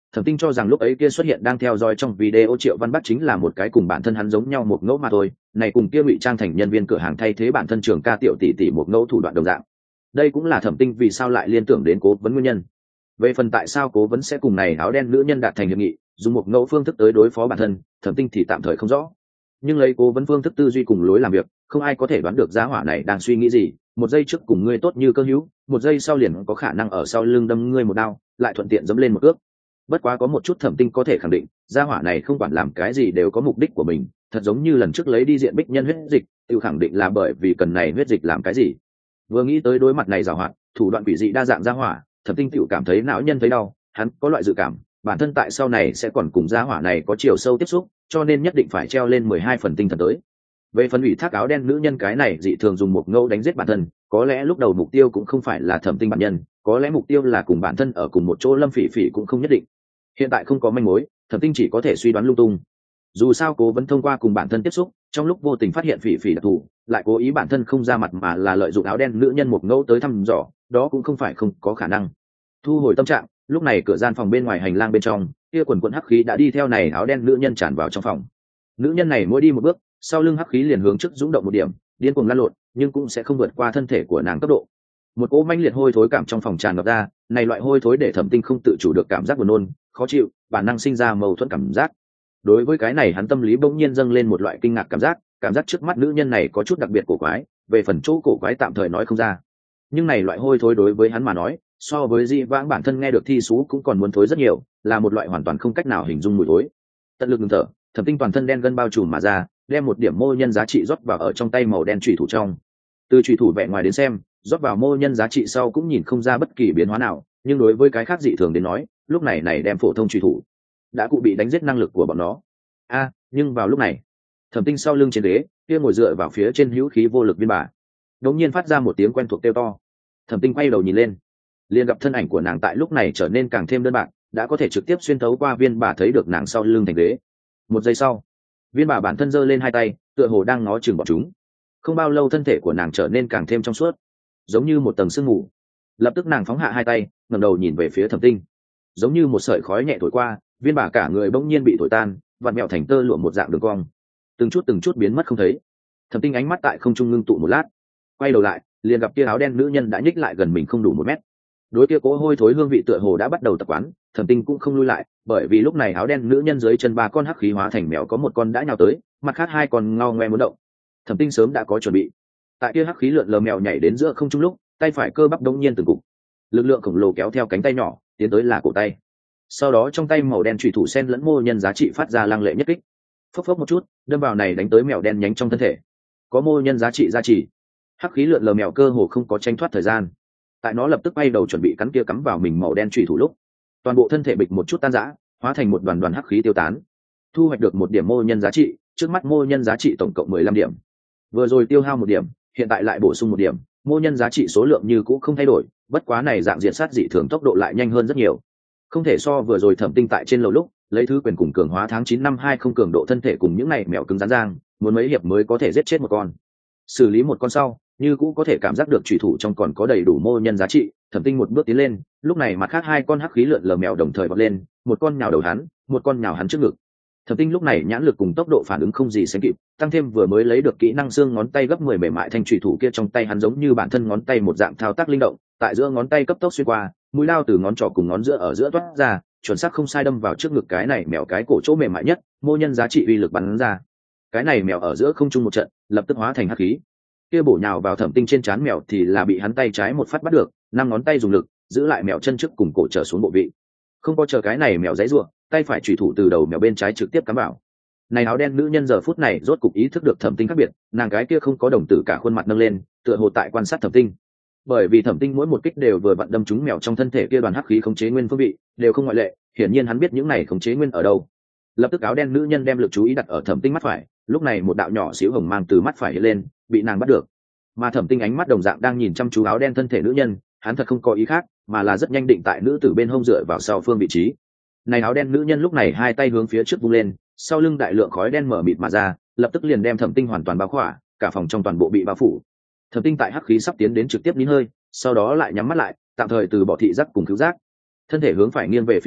Thẩm Tinh cho rằng lúc ấy kia xuất hiện đang theo dõi trong video Triệu Văn Bắc chính là một cái cùng bản thân hắn giống nhau một ngẫu mà thôi, này cùng kia ngụy trang thành nhân viên cửa hàng thay thế bản thân Trường Ca tiểu tỷ tỷ một ngẫu thủ đoạn đồng dạng. Đây cũng là Thẩm Tinh vì sao lại liên tưởng đến Cố Vấn nguyên nhân. Về phần tại sao Cố Vấn sẽ cùng này áo đen nữ nhân đạt thành hiệp nghị, dùng một ngẫu phương thức tới đối phó bản thân, Thẩm Tinh thì tạm thời không rõ. Nhưng lấy Cố Vấn phương thức tư duy cùng lối làm việc, không ai có thể đoán được giá hỏa này đang suy nghĩ gì, một giây trước cùng ngươi tốt như cơ hữu, một giây sau liền có khả năng ở sau lưng đâm ngươi một đao, lại thuận tiện dẫm lên một ước. Bất quá có một chút Thẩm Tinh có thể khẳng định, gia hỏa này không quản làm cái gì đều có mục đích của mình, thật giống như lần trước lấy đi diện Bích Nhân huyết dịch, tự khẳng định là bởi vì cần này huyết dịch làm cái gì. Vừa nghĩ tới đối mặt này giàu hoạt, thủ đoạn quỷ dị đa dạng gia hỏa, Thẩm Tinh tự cảm thấy não nhân thấy đau, hắn có loại dự cảm, bản thân tại sau này sẽ còn cùng gia hỏa này có chiều sâu tiếp xúc, cho nên nhất định phải treo lên mười hai phần tinh thần tới. Về phần ủy thác áo đen nữ nhân cái này dị thường dùng một ngẫu đánh giết bản thân, có lẽ lúc đầu mục tiêu cũng không phải là Thẩm Tinh bản nhân, có lẽ mục tiêu là cùng bản thân ở cùng một chỗ Lâm Phỉ Phỉ cũng không nhất định. Hiện tại không có manh mối, Thẩm Tinh chỉ có thể suy đoán lung tung. Dù sao Cố Vấn thông qua cùng bản thân tiếp xúc, trong lúc vô tình phát hiện Phỉ Phỉ đặc thù, lại cố ý bản thân không ra mặt mà là lợi dụng áo đen nữ nhân một ngẫu tới thăm dò, đó cũng không phải không có khả năng. Thu hồi tâm trạng, lúc này cửa gian phòng bên ngoài hành lang bên trong, kia quần quần hắc khí đã đi theo này áo đen nữ nhân tràn vào trong phòng. Nữ nhân này mỗi đi một bước, sau lưng hắc khí liền hướng trước dũng động một điểm, điên cuồng lăn lộn, nhưng cũng sẽ không vượt qua thân thể của nàng tốc độ. Một cỗ manh liệt hôi thối cảm trong phòng tràn ngập ra, này loại hôi thối để Thẩm Tinh không tự chủ được cảm giác buồn nôn, khó chịu, bản năng sinh ra mâu thuẫn cảm giác. Đối với cái này hắn tâm lý bỗng nhiên dâng lên một loại kinh ngạc cảm giác, cảm giác trước mắt nữ nhân này có chút đặc biệt cổ quái, về phần chỗ cổ quái tạm thời nói không ra. Nhưng này loại hôi thối đối với hắn mà nói, so với dị vãng bản thân nghe được thi sú cũng còn muốn thối rất nhiều, là một loại hoàn toàn không cách nào hình dung mùi thối. Tận lực ngừng thở, Thẩm Tinh toàn thân đen gân bao trùm mà ra, đem một điểm mô nhân giá trị rót vào ở trong tay màu đen chủy thủ trong. Từ chủy thủ vẻ ngoài đến xem, rót vào mô nhân giá trị sau cũng nhìn không ra bất kỳ biến hóa nào, nhưng đối với cái khác dị thường đến nói, lúc này này đem phổ thông chủy thủ đã cụ bị đánh giết năng lực của bọn nó. A, à, nhưng vào lúc này, Thẩm Tinh sau lưng trên ghế, kia ngồi dựa vào phía trên hữu khí vô lực viên bà, đột nhiên phát ra một tiếng quen thuộc kêu to. Thẩm Tinh quay đầu nhìn lên, liền gặp thân ảnh của nàng tại lúc này trở nên càng thêm đơn bạc, đã có thể trực tiếp xuyên thấu qua viên bà thấy được nàng sau lưng thành ghế. Một giây sau, viên bà bản thân giơ lên hai tay, tựa hồ đang ngó chừng bọn chúng. Không bao lâu thân thể của nàng trở nên càng thêm trong suốt, giống như một tầng sương mù. Lập tức nàng phóng hạ hai tay, ngẩng đầu nhìn về phía Thẩm Tinh, giống như một sợi khói nhẹ thổi qua, viên bà cả người bỗng nhiên bị thổi tan, vặn mèo thành tơ lụa một dạng đường cong, từng chút từng chút biến mất không thấy. Thẩm Tinh ánh mắt tại không trung ngưng tụ một lát, quay đầu lại, liền gặp kia áo đen nữ nhân đã nhích lại gần mình không đủ một mét. Đối kia cố hôi thối hương vị tựa hồ đã bắt đầu tập quán, Thẩm Tinh cũng không lui lại, bởi vì lúc này áo đen nữ nhân dưới chân ba con hắc khí hóa thành mèo có một con đã nhào tới, mặt khác hai con ngao ngoe muốn động. Thẩm Tinh sớm đã có chuẩn bị, tại kia hắc khí lượn lờ mèo nhảy đến giữa không trung lúc, tay phải cơ bắp đống nhiên từng cục, lực lượng khổng lồ kéo theo cánh tay nhỏ tiến tới là cổ tay. Sau đó trong tay màu đen chủy thủ sen lẫn mô nhân giá trị phát ra lăng lệ nhất kích, phốc phốc một chút, đâm vào này đánh tới mèo đen nhánh trong thân thể. Có mô nhân giá trị gia trì, hắc khí lượn lờ mèo cơ hồ không có tranh thoát thời gian. Tại nó lập tức bay đầu chuẩn bị cắn kia cắm vào mình màu đen chủy thủ lúc, toàn bộ thân thể bịch một chút tan rã, hóa thành một đoàn đoàn hắc khí tiêu tán. Thu hoạch được một điểm mô nhân giá trị, trước mắt mô nhân giá trị tổng cộng mười lăm điểm. Vừa rồi tiêu hao một điểm, hiện tại lại bổ sung một điểm, mô nhân giá trị số lượng như cũ không thay đổi, bất quá này dạng diện sát dị thường tốc độ lại nhanh hơn rất nhiều. Không thể so vừa rồi Thẩm Tinh tại trên lầu lúc, lấy thứ quyền cùng cường hóa tháng chín năm hai không cường độ thân thể cùng những này mèo cứng rắn giang, muốn mấy hiệp mới có thể giết chết một con. Xử lý một con sau, như cũ có thể cảm giác được chủy thủ trong còn có đầy đủ mô nhân giá trị, Thẩm Tinh một bước tiến lên, lúc này mặt khác hai con hắc khí lượn lờ mèo đồng thời vọt lên, một con nhào đầu hắn, một con nhào hắn trước ngực. Thẩm Tinh lúc này nhãn lực cùng tốc độ phản ứng không gì sánh kịp, tăng thêm vừa mới lấy được kỹ năng xương ngón tay gấp mười mềm mại thanh chủy thủ kia trong tay hắn giống như bản thân ngón tay một dạng thao tác linh động, tại giữa ngón tay cấp tốc xuyên qua, mũi lao từ ngón trỏ cùng ngón giữa ở giữa toát ra, chuẩn xác không sai đâm vào trước ngực cái này mèo cái cổ chỗ mềm mại nhất, mô nhân giá trị uy lực bắn ra. Cái này mèo ở giữa không trung một trận, lập tức hóa thành hắc khí. Kia bổ nhào vào Thẩm Tinh trên trán mèo thì là bị hắn tay trái một phát bắt được, năm ngón tay dùng lực giữ lại mèo chân trước cùng cổ trở xuống bộ vị. Không có chờ cái này mèo giãy giụa, tay phải chủy thủ từ đầu mèo bên trái trực tiếp cắm vào. Này áo đen nữ nhân giờ phút này rốt cục ý thức được Thẩm Tinh khác biệt, nàng cái kia không có đồng tử cả khuôn mặt nâng lên, tựa hồ tại quan sát Thẩm Tinh. Bởi vì Thẩm Tinh mỗi một kích đều vừa vặn đâm trúng mèo trong thân thể kia đoàn hắc khí khống chế nguyên phương vị, đều không ngoại lệ, hiển nhiên hắn biết những này khống chế nguyên ở đâu. Lập tức áo đen nữ nhân đem lực chú ý đặt ở Thẩm Tinh mắt phải, lúc này một đạo nhỏ xíu hồng mang từ mắt phải hiện lên, bị nàng bắt được. Mà Thẩm Tinh ánh mắt đồng dạng đang nhìn chăm chú áo đen thân thể nữ nhân, hắn thật không có ý khác, mà là rất nhanh định tại nữ tử bên hông dựa vào sau phương vị trí. Này áo đen nữ nhân lúc này hai tay hướng phía trước vung lên, sau lưng đại lượng khói đen mở mịt mà ra, lập tức liền đem Thẩm Tinh hoàn toàn bao khỏa, cả phòng trong toàn bộ bị bao phủ. Thẩm Tinh tại hắc khí sắp tiến đến trực tiếp nín hơi, sau đó lại nhắm mắt lại, tạm thời từ bỏ thị giác cùng cứu giác, thân thể hướng phải nghiêng về phía trước,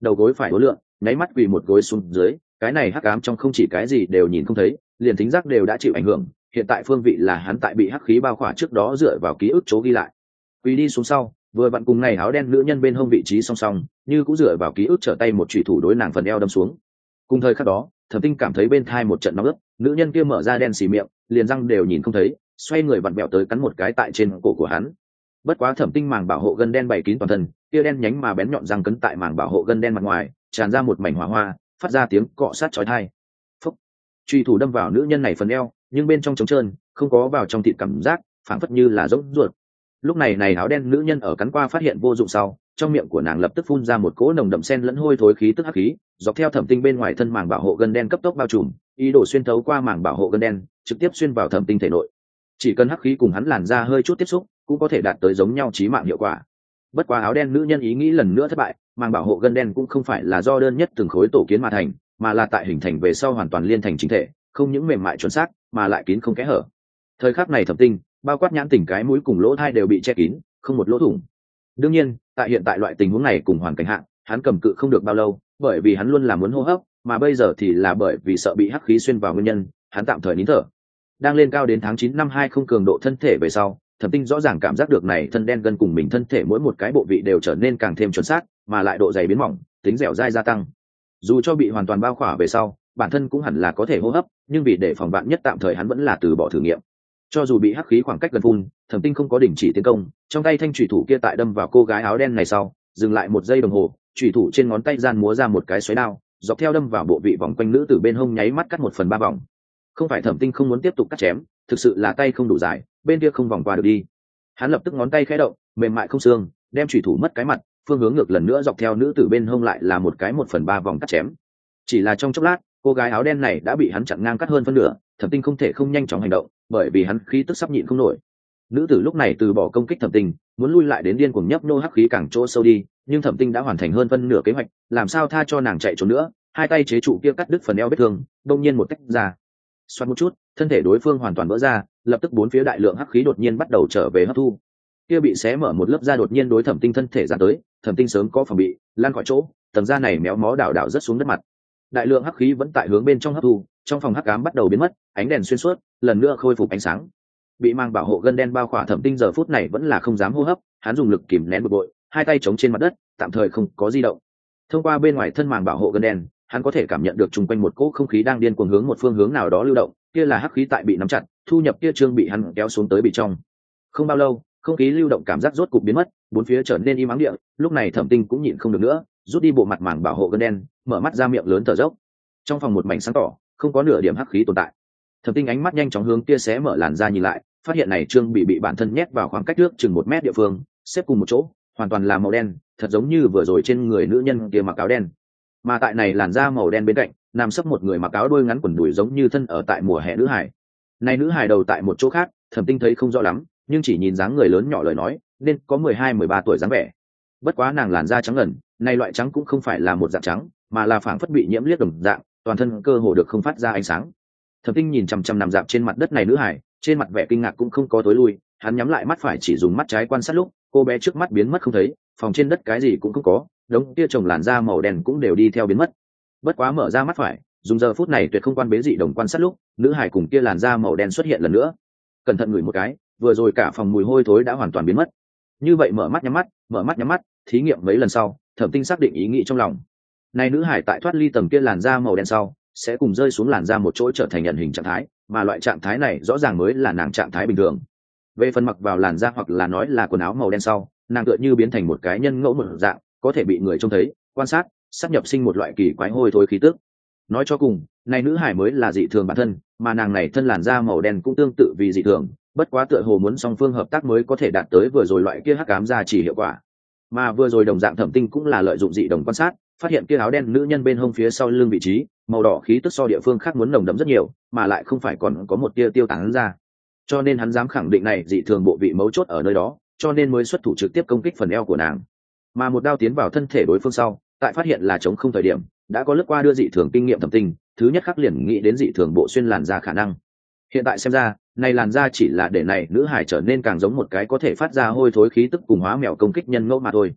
đầu gối phải hối lượng, nháy mắt quỳ một gối xuống dưới. Cái này hắc ám trong không chỉ cái gì đều nhìn không thấy, liền thính giác đều đã chịu ảnh hưởng. Hiện tại phương vị là hắn tại bị hắc khí bao khỏa trước đó dựa vào ký ức chỗ ghi lại. Quỳ đi xuống sau, vừa vặn cùng này áo đen nữ nhân bên hông vị trí song song, như cũng dựa vào ký ức trở tay một chủy thủ đối nàng phần eo đâm xuống. Cùng thời khắc đó, Thẩm Tinh cảm thấy bên thai một trận nóng ướt, nữ nhân kia mở ra đen xì miệng, liền răng đều nhìn không thấy, xoay người vặn bẹo tới cắn một cái tại trên cổ của hắn. Bất quá Thẩm Tinh màng bảo hộ gân đen bày kín toàn thân, kia đen nhánh mà bén nhọn răng cấn tại màng bảo hộ gân đen mặt ngoài, tràn ra một mảnh hỏa hoa, phát ra tiếng cọ sát chói tai. Phốc. Truy thủ đâm vào nữ nhân này phần eo, nhưng bên trong trống trơn, không có vào trong thịt cảm giác, phảng phất như là rỗng ruột. Lúc này này áo đen nữ nhân ở cắn qua phát hiện vô dụng sau, trong miệng của nàng lập tức phun ra một cỗ nồng đậm sen lẫn hôi thối khí tức hắc khí, dọc theo Thẩm Tinh bên ngoài thân màng bảo hộ gân đen cấp tốc bao trùm, ý đồ xuyên thấu qua màng bảo hộ gân đen, trực tiếp xuyên vào Thẩm Tinh thể nội. Chỉ cần hắc khí cùng hắn làn da hơi chút tiếp xúc, cũng có thể đạt tới giống nhau chí mạng hiệu quả. Bất quá áo đen nữ nhân ý nghĩ lần nữa thất bại, màng bảo hộ gân đen cũng không phải là do đơn nhất từng khối tổ kiến mà thành, mà là tại hình thành về sau hoàn toàn liên thành chính thể, không những mềm mại chuẩn xác, mà lại kín không kẽ hở. Thời khắc này Thẩm Tinh, bao quát nhãn tỉnh cái mũi cùng lỗ tai đều bị che kín, không một lỗ thủng. Đương nhiên, tại hiện tại loại tình huống này cùng hoàn cảnh hạn, hắn cầm cự không được bao lâu, bởi vì hắn luôn là muốn hô hấp, mà bây giờ thì là bởi vì sợ bị hắc khí xuyên vào nguyên nhân, hắn tạm thời nín thở. Đang lên cao đến tháng chín năm hai không cường độ thân thể về sau, Thẩm Tinh rõ ràng cảm giác được này thân đen gân cùng mình thân thể mỗi một cái bộ vị đều trở nên càng thêm chuẩn xác, mà lại độ dày biến mỏng, tính dẻo dai gia tăng. Dù cho bị hoàn toàn bao khỏa về sau, bản thân cũng hẳn là có thể hô hấp, nhưng vì để phòng bạn nhất tạm thời hắn vẫn là từ bỏ thử nghiệm. Cho dù bị hắc khí khoảng cách gần phun, Thẩm Tinh không có đình chỉ tiến công, trong tay thanh chủy thủ kia tại đâm vào cô gái áo đen này sau, dừng lại một giây đồng hồ, chủy thủ trên ngón tay gian múa ra một cái xoáy đao, dọc theo đâm vào bộ vị vòng quanh nữ tử bên hông nháy mắt cắt một phần ba vòng. Không phải Thẩm Tinh không muốn tiếp tục cắt chém, thực sự là tay không đủ dài, bên kia không vòng qua được đi. Hắn lập tức ngón tay khẽ động, mềm mại không xương, đem chủy thủ mất cái mặt, phương hướng ngược lần nữa dọc theo nữ tử bên hông lại là một cái một phần ba vòng cắt chém. Chỉ là trong chốc lát, cô gái áo đen này đã bị hắn chặn ngang cắt hơn phân nửa, Thẩm Tinh không thể không nhanh chóng hành động, bởi vì hắn khí tức sắp nhịn không nổi. Nữ tử lúc này từ bỏ công kích Thẩm Tinh, muốn lui lại đến điên cuồng nhấp nô hắc khí càng chỗ sâu đi, nhưng Thẩm Tinh đã hoàn thành hơn phân nửa kế hoạch, làm sao tha cho nàng chạy trốn nữa, hai tay chế trụ kia cắt đứt phần eo vết thương, đột nhiên một tách ra. Xoát một chút, thân thể đối phương hoàn toàn vỡ ra, lập tức bốn phía đại lượng hắc khí đột nhiên bắt đầu trở về hấp thu. Kia bị xé mở một lớp da đột nhiên đối Thẩm Tinh thân thể ra tới, Thẩm Tinh sớm có phòng bị, lan khỏi chỗ, tầng da này méo mó đảo đảo rất xuống đất mặt. Đại lượng hắc khí vẫn tại hướng bên trong hấp thu, trong phòng hắc ám bắt đầu biến mất, ánh đèn xuyên suốt, lần nữa khôi phục ánh sáng. Bị mang bảo hộ gân đen bao khỏa Thẩm Tinh giờ phút này vẫn là không dám hô hấp, hắn dùng lực kìm nén bực bội, hai tay chống trên mặt đất, tạm thời không có di động. Thông qua bên ngoài thân màng bảo hộ gân đen, hắn có thể cảm nhận được chung quanh một cỗ không khí đang điên cuồng hướng một phương hướng nào đó lưu động, kia là hắc khí tại bị nắm chặt, thu nhập kia trương bị hắn kéo xuống tới bị trong. Không bao lâu, không khí lưu động cảm giác rốt cục biến mất, bốn phía trở nên im ắng địa, lúc này Thẩm Tinh cũng nhịn không được nữa, rút đi bộ mặt màng bảo hộ gân đen, mở mắt ra miệng lớn thở dốc. Trong phòng một mảnh sáng tỏ, không có nửa điểm hắc khí tồn tại. Thẩm Tinh ánh mắt nhanh chóng hướng kia xé mở làn ra nhìn lại, phát hiện này trương bị bị bản thân nhét vào khoảng cách trước chừng một mét địa phương, xếp cùng một chỗ, hoàn toàn là màu đen, thật giống như vừa rồi trên người nữ nhân kia mặc áo đen. Mà tại này làn da màu đen bên cạnh, nằm sấp một người mặc áo đôi ngắn quần đùi giống như thân ở tại mùa hè nữ hải. Này nữ hải đầu tại một chỗ khác, Thẩm Tinh thấy không rõ lắm, nhưng chỉ nhìn dáng người lớn nhỏ lời nói, nên có mười hai mười ba tuổi dáng vẻ. Bất quá nàng làn da trắng ngần, này loại trắng cũng không phải là một dạng trắng, mà là phảng phất bị nhiễm liếc đồng dạng, toàn thân cơ hồ được không phát ra ánh sáng. Thẩm Tinh nhìn chằm chằm nằm dạp trên mặt đất này nữ hải, trên mặt vẻ kinh ngạc cũng không có tối lui, hắn nhắm lại mắt phải chỉ dùng mắt trái quan sát lúc, cô bé trước mắt biến mất không thấy, phòng trên đất cái gì cũng không có, đống kia chồng làn da màu đen cũng đều đi theo biến mất. Bất quá mở ra mắt phải, dùng giờ phút này tuyệt không quan bế dị đồng quan sát lúc, nữ hải cùng kia làn da màu đen xuất hiện lần nữa. Cẩn thận ngửi một cái, vừa rồi cả phòng mùi hôi thối đã hoàn toàn biến mất. Như vậy mở mắt nhắm mắt, mở mắt nhắm mắt, thí nghiệm mấy lần sau, Thẩm Tinh xác định ý nghĩ trong lòng. Này nữ hải tại thoát ly tầng kia làn da màu đen sau, sẽ cùng rơi xuống làn da một chỗ trở thành nhận hình trạng thái, mà loại trạng thái này rõ ràng mới là nàng trạng thái bình thường. Về phần mặc vào làn da hoặc là nói là quần áo màu đen sau, nàng tựa như biến thành một cái nhân ngẫu một dạng, có thể bị người trông thấy, quan sát, sắp nhập sinh một loại kỳ quái hôi thối khí tức. Nói cho cùng, này nữ hải mới là dị thường bản thân, mà nàng này thân làn da màu đen cũng tương tự vì dị thường, bất quá tựa hồ muốn song phương hợp tác mới có thể đạt tới vừa rồi loại kia hắc ám ra chỉ hiệu quả. Mà vừa rồi đồng dạng Thẩm Tinh cũng là lợi dụng dị đồng quan sát, phát hiện kia áo đen nữ nhân bên hông phía sau lưng vị trí, màu đỏ khí tức so địa phương khác muốn nồng đậm rất nhiều, mà lại không phải còn có một tia tiêu tán ra. Cho nên hắn dám khẳng định này dị thường bộ vị mấu chốt ở nơi đó, cho nên mới xuất thủ trực tiếp công kích phần eo của nàng. Mà một đao tiến vào thân thể đối phương sau, tại phát hiện là chống không thời điểm, đã có lướt qua đưa dị thường kinh nghiệm Thẩm Tinh, thứ nhất khắc liền nghĩ đến dị thường bộ xuyên làn da khả năng. Hiện tại xem ra, này làn da chỉ là để này nữ hải trở nên càng giống một cái có thể phát ra hôi thối khí tức cùng hóa mèo công kích nhân ngẫu mà thôi.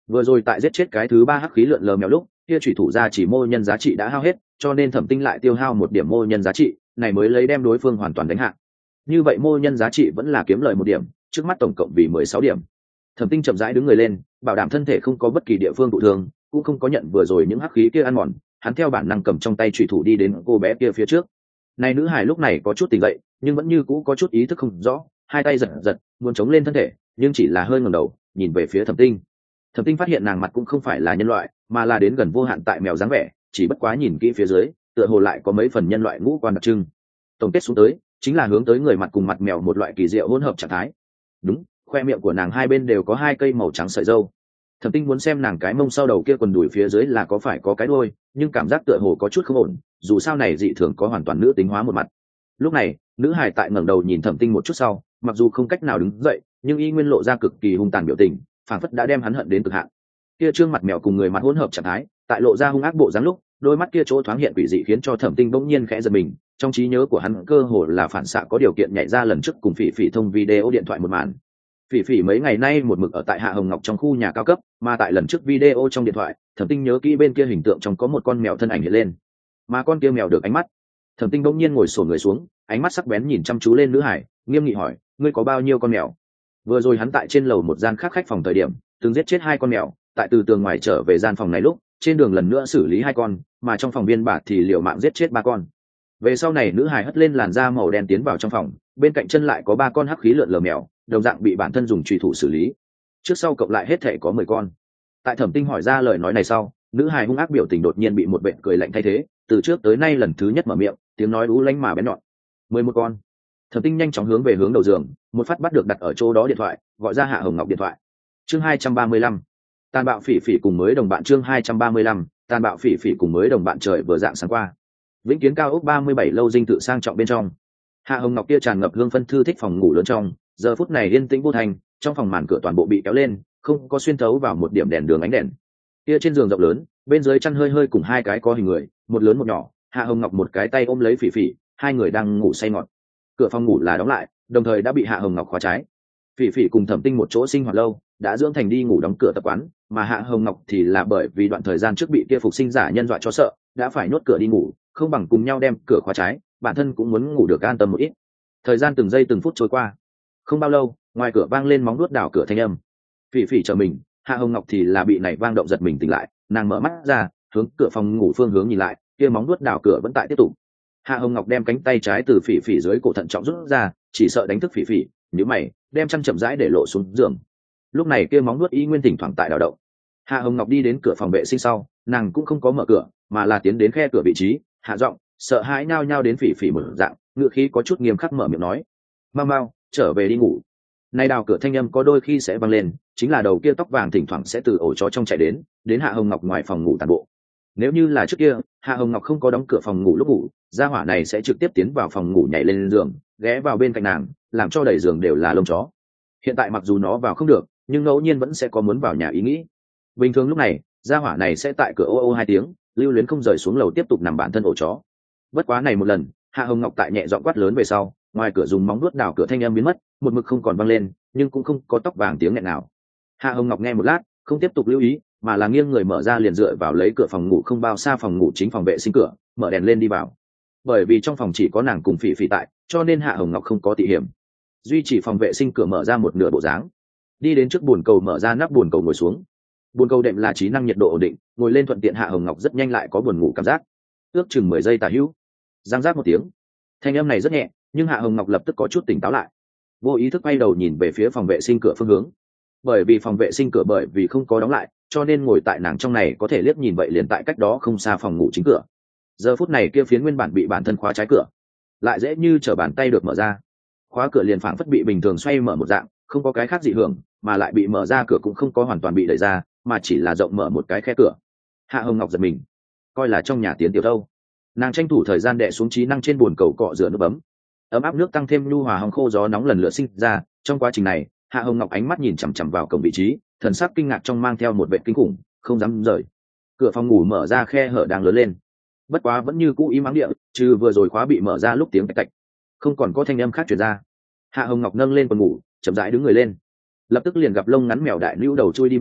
vừa rồi tại giết chết cái thứ ba hắc khí lượn lờ mèo lúc kia thủy thủ ra chỉ mô nhân giá trị đã hao hết, cho nên Thẩm Tinh lại tiêu hao một điểm mô nhân giá trị này mới lấy đem đối phương hoàn toàn đánh hạ. Như vậy mô nhân giá trị vẫn là kiếm lời một điểm, trước mắt tổng cộng vì mười sáu điểm. Thẩm Tinh chậm rãi đứng người lên, bảo đảm thân thể không có bất kỳ địa phương thụ thương, cũng không có nhận vừa rồi những hắc khí kia ăn mòn. Hắn theo bản năng cầm trong tay chủy thủ đi đến cô bé kia phía trước. Này nữ hải lúc này có chút tỉnh dậy, nhưng vẫn như cũ có chút ý thức không rõ, hai tay giật giật, muốn chống lên thân thể, nhưng chỉ là hơi ngẩng đầu, nhìn về phía Thẩm Tinh. Thẩm Tinh phát hiện nàng mặt cũng không phải là nhân loại, mà là đến gần vô hạn tại mèo dáng vẻ, chỉ bất quá nhìn kỹ phía dưới, tựa hồ lại có mấy phần nhân loại ngũ quan đặc trưng. Tổng kết xuống tới, chính là hướng tới người mặt cùng mặt mèo một loại kỳ diệu hỗn hợp trạng thái. Đúng, khoe miệng của nàng hai bên đều có hai cây màu trắng sợi râu. Thẩm Tinh muốn xem nàng cái mông sau đầu kia quần đùi phía dưới là có phải có cái đuôi, nhưng cảm giác tựa hồ có chút không ổn, dù sao này dị thường có hoàn toàn nữ tính hóa một mặt. Lúc này, nữ hài tại ngẩng đầu nhìn Thẩm Tinh một chút sau, mặc dù không cách nào đứng dậy, nhưng y nguyên lộ ra cực kỳ hung tàn biểu tình, phảng phất đã đem hắn hận đến cực hạn. Kia trương mặt mèo cùng người mặt hỗn hợp trạng thái, tại lộ ra hung ác bộ dáng lúc, đôi mắt kia chỗ thoáng hiện quỷ dị khiến cho Thẩm Tinh bỗng nhiên khẽ giật mình, trong trí nhớ của hắn cơ hồ là phản xạ có điều kiện nhảy ra lần trước cùng Phỉ Phỉ thông video điện thoại một màn. Phỉ Phỉ mấy ngày nay một mực ở tại Hạ Hồng Ngọc trong khu nhà cao cấp, mà tại lần trước video trong điện thoại, Thẩm Tinh nhớ kỹ bên kia hình tượng trong có một con mèo thân ảnh hiện lên, mà con kia mèo được ánh mắt. Thẩm Tinh bỗng nhiên ngồi xổm người xuống, ánh mắt sắc bén nhìn chăm chú lên nữ hải, nghiêm nghị hỏi, ngươi có bao nhiêu con mèo? Vừa rồi hắn tại trên lầu một gian khác khách phòng thời điểm, từng giết chết hai con mèo, tại từ tường ngoài trở về gian phòng này lúc, trên đường lần nữa xử lý hai con, mà trong phòng biên bản thì liều mạng giết chết ba con. Về sau này nữ hải hất lên làn da màu đen tiến vào trong phòng, bên cạnh chân lại có ba con hắc khí lượn lờ mèo, đồng dạng bị bản thân dùng chùy thủ xử lý. Trước sau cộng lại hết thể có mười con. Tại Thẩm Tinh hỏi ra lời nói này sau, nữ hải hung ác biểu tình đột nhiên bị một bệnh cười lạnh thay thế, từ trước tới nay lần thứ nhất mở miệng, tiếng nói ú lánh mà bén nhọn. Mười một con. Thẩm Tinh nhanh chóng hướng về hướng đầu giường, một phát bắt được đặt ở chỗ đó điện thoại, gọi ra Hạ Hồng Ngọc điện thoại. Chương hai trăm ba mươi lăm. Tàn bạo Phỉ Phỉ cùng mới đồng bạn chương hai trăm ba mươi lăm, tàn bạo Phỉ Phỉ cùng mới đồng bạn trời vừa dạng sáng qua. Vĩnh Kiến cao ốc ba mươi bảy lâu dinh tự sang trọng bên trong. Hạ Hồng Ngọc kia tràn ngập hương phân thư thích phòng ngủ lớn trong, giờ phút này yên tĩnh vô thành, trong phòng màn cửa toàn bộ bị kéo lên, không có xuyên thấu vào một điểm đèn đường ánh đèn. Kia trên giường rộng lớn, bên dưới chăn hơi hơi cùng hai cái có hình người, một lớn một nhỏ, Hạ Hồng Ngọc một cái tay ôm lấy Phỉ Phỉ, hai người đang ngủ say ngọt. Cửa phòng ngủ là đóng lại, đồng thời đã bị Hạ Hồng Ngọc khóa trái. Phỉ Phỉ cùng Thẩm Tinh một chỗ sinh hoạt lâu, đã dưỡng thành đi ngủ đóng cửa tập quán, mà Hạ Hồng Ngọc thì là bởi vì đoạn thời gian trước bị kia phục sinh giả nhân dọa cho sợ, đã phải nhốt cửa đi ngủ, không bằng cùng nhau đem cửa khóa trái, bản thân cũng muốn ngủ được an tâm một ít. Thời gian từng giây từng phút trôi qua, không bao lâu, ngoài cửa vang lên móng vuốt đảo cửa thanh âm. Phỉ Phỉ chờ mình, Hạ Hồng Ngọc thì là bị này vang động giật mình tỉnh lại, nàng mở mắt ra, hướng cửa phòng ngủ phương hướng nhìn lại, kia móng vuốt đảo cửa vẫn tại tiếp tục. Hạ Hồng Ngọc đem cánh tay trái từ Phỉ Phỉ dưới cổ thận trọng rút ra, chỉ sợ đánh thức Phỉ Phỉ, nhíu mày, đem chăn chậm rãi để lộ xuống giường. Lúc này kia móng vuốt y nguyên thỉnh thoảng tại đảo động. Hạ Hồng Ngọc đi đến cửa phòng vệ sinh sau, nàng cũng không có mở cửa, mà là tiến đến khe cửa vị trí, hạ giọng, sợ hãi nhao nhao đến Phỉ Phỉ mở dạng, ngựa khí có chút nghiêm khắc mở miệng nói, mau mau trở về đi ngủ. Nay đào cửa thanh âm có đôi khi sẽ vang lên, chính là đầu kia tóc vàng thỉnh thoảng sẽ từ ổ chó trong chạy đến, đến Hạ Hồng Ngọc ngoài phòng ngủ tàn bộ. Nếu như là trước kia, Hạ Hồng Ngọc không có đóng cửa phòng ngủ lúc ngủ, gia hỏa này sẽ trực tiếp tiến vào phòng ngủ nhảy lên giường, ghé vào bên cạnh nàng, làm cho đầy giường đều là lông chó. Hiện tại mặc dù nó vào không được, nhưng ngẫu nhiên vẫn sẽ có muốn vào nhà ý nghĩ. Bình thường lúc này, gia hỏa này sẽ tại cửa ô ô hai tiếng, lưu luyến không rời xuống lầu tiếp tục nằm bản thân ổ chó. Bất quá này một lần, Hạ Hồng Ngọc tại nhẹ giọng quát lớn về sau, ngoài cửa dùng móng vuốt đào cửa thanh âm biến mất, một mực không còn vang lên, nhưng cũng không có tóc vàng tiếng nghẹn nào. Hạ Hồng Ngọc nghe một lát, không tiếp tục lưu ý, mà là nghiêng người mở ra liền dựa vào lấy cửa phòng ngủ không bao xa phòng ngủ chính phòng vệ sinh cửa, mở đèn lên đi vào. Bởi vì trong phòng chỉ có nàng cùng Phỉ Phỉ tại, cho nên Hạ Hồng Ngọc không có tị hiểm. Duy chỉ phòng vệ sinh cửa mở ra một nửa bộ dáng, đi đến trước bồn cầu mở ra nắp bồn cầu ngồi xuống. Bồn cầu đệm là trí năng nhiệt độ ổn định, ngồi lên thuận tiện. Hạ Hồng Ngọc rất nhanh lại có buồn ngủ cảm giác, ước chừng mười giây tả hữu, giang giác một tiếng, thanh âm này rất nhẹ, nhưng Hạ Hồng Ngọc lập tức có chút tỉnh táo lại, vô ý thức quay đầu nhìn về phía phòng vệ sinh cửa phương hướng. Bởi vì phòng vệ sinh cửa bởi vì không có đóng lại, cho nên ngồi tại nàng trong này có thể liếc nhìn vậy liền tại cách đó không xa phòng ngủ chính cửa. Giờ phút này kia phiến nguyên bản bị bản thân khóa trái cửa, lại dễ như trở bàn tay được mở ra. Khóa cửa liền phảng phất bị bình thường xoay mở một dạng, không có cái khác dị hưởng, mà lại bị mở ra cửa cũng không có hoàn toàn bị đẩy ra, mà chỉ là rộng mở một cái khe cửa. Hạ Hồng Ngọc giật mình, coi là trong nhà tiến tiểu thâu. Nàng tranh thủ thời gian đè xuống trí năng trên bồn cầu cọ rửa nước bấm, ấm áp nước tăng thêm nhu hòa hong khô, gió nóng lần lượt sinh ra. Trong quá trình này, Hạ Hồng Ngọc ánh mắt nhìn chằm chằm vào cổng vị trí, thần sắc kinh ngạc trong mang theo một vẻ kinh khủng, không dám rời. Cửa phòng ngủ mở ra, khe hở đang lớn lên, bất quá vẫn như cũ im ắng địa, trừ vừa rồi khóa bị mở ra lúc tiếng tạch tạch, không còn có thanh âm khác truyền ra. Hạ Hồng Ngọc nâng lên quần ngủ, chậm rãi đứng người lên, lập tức liền gặp lông ngắn mèo đại nữu đầu chui đi vào,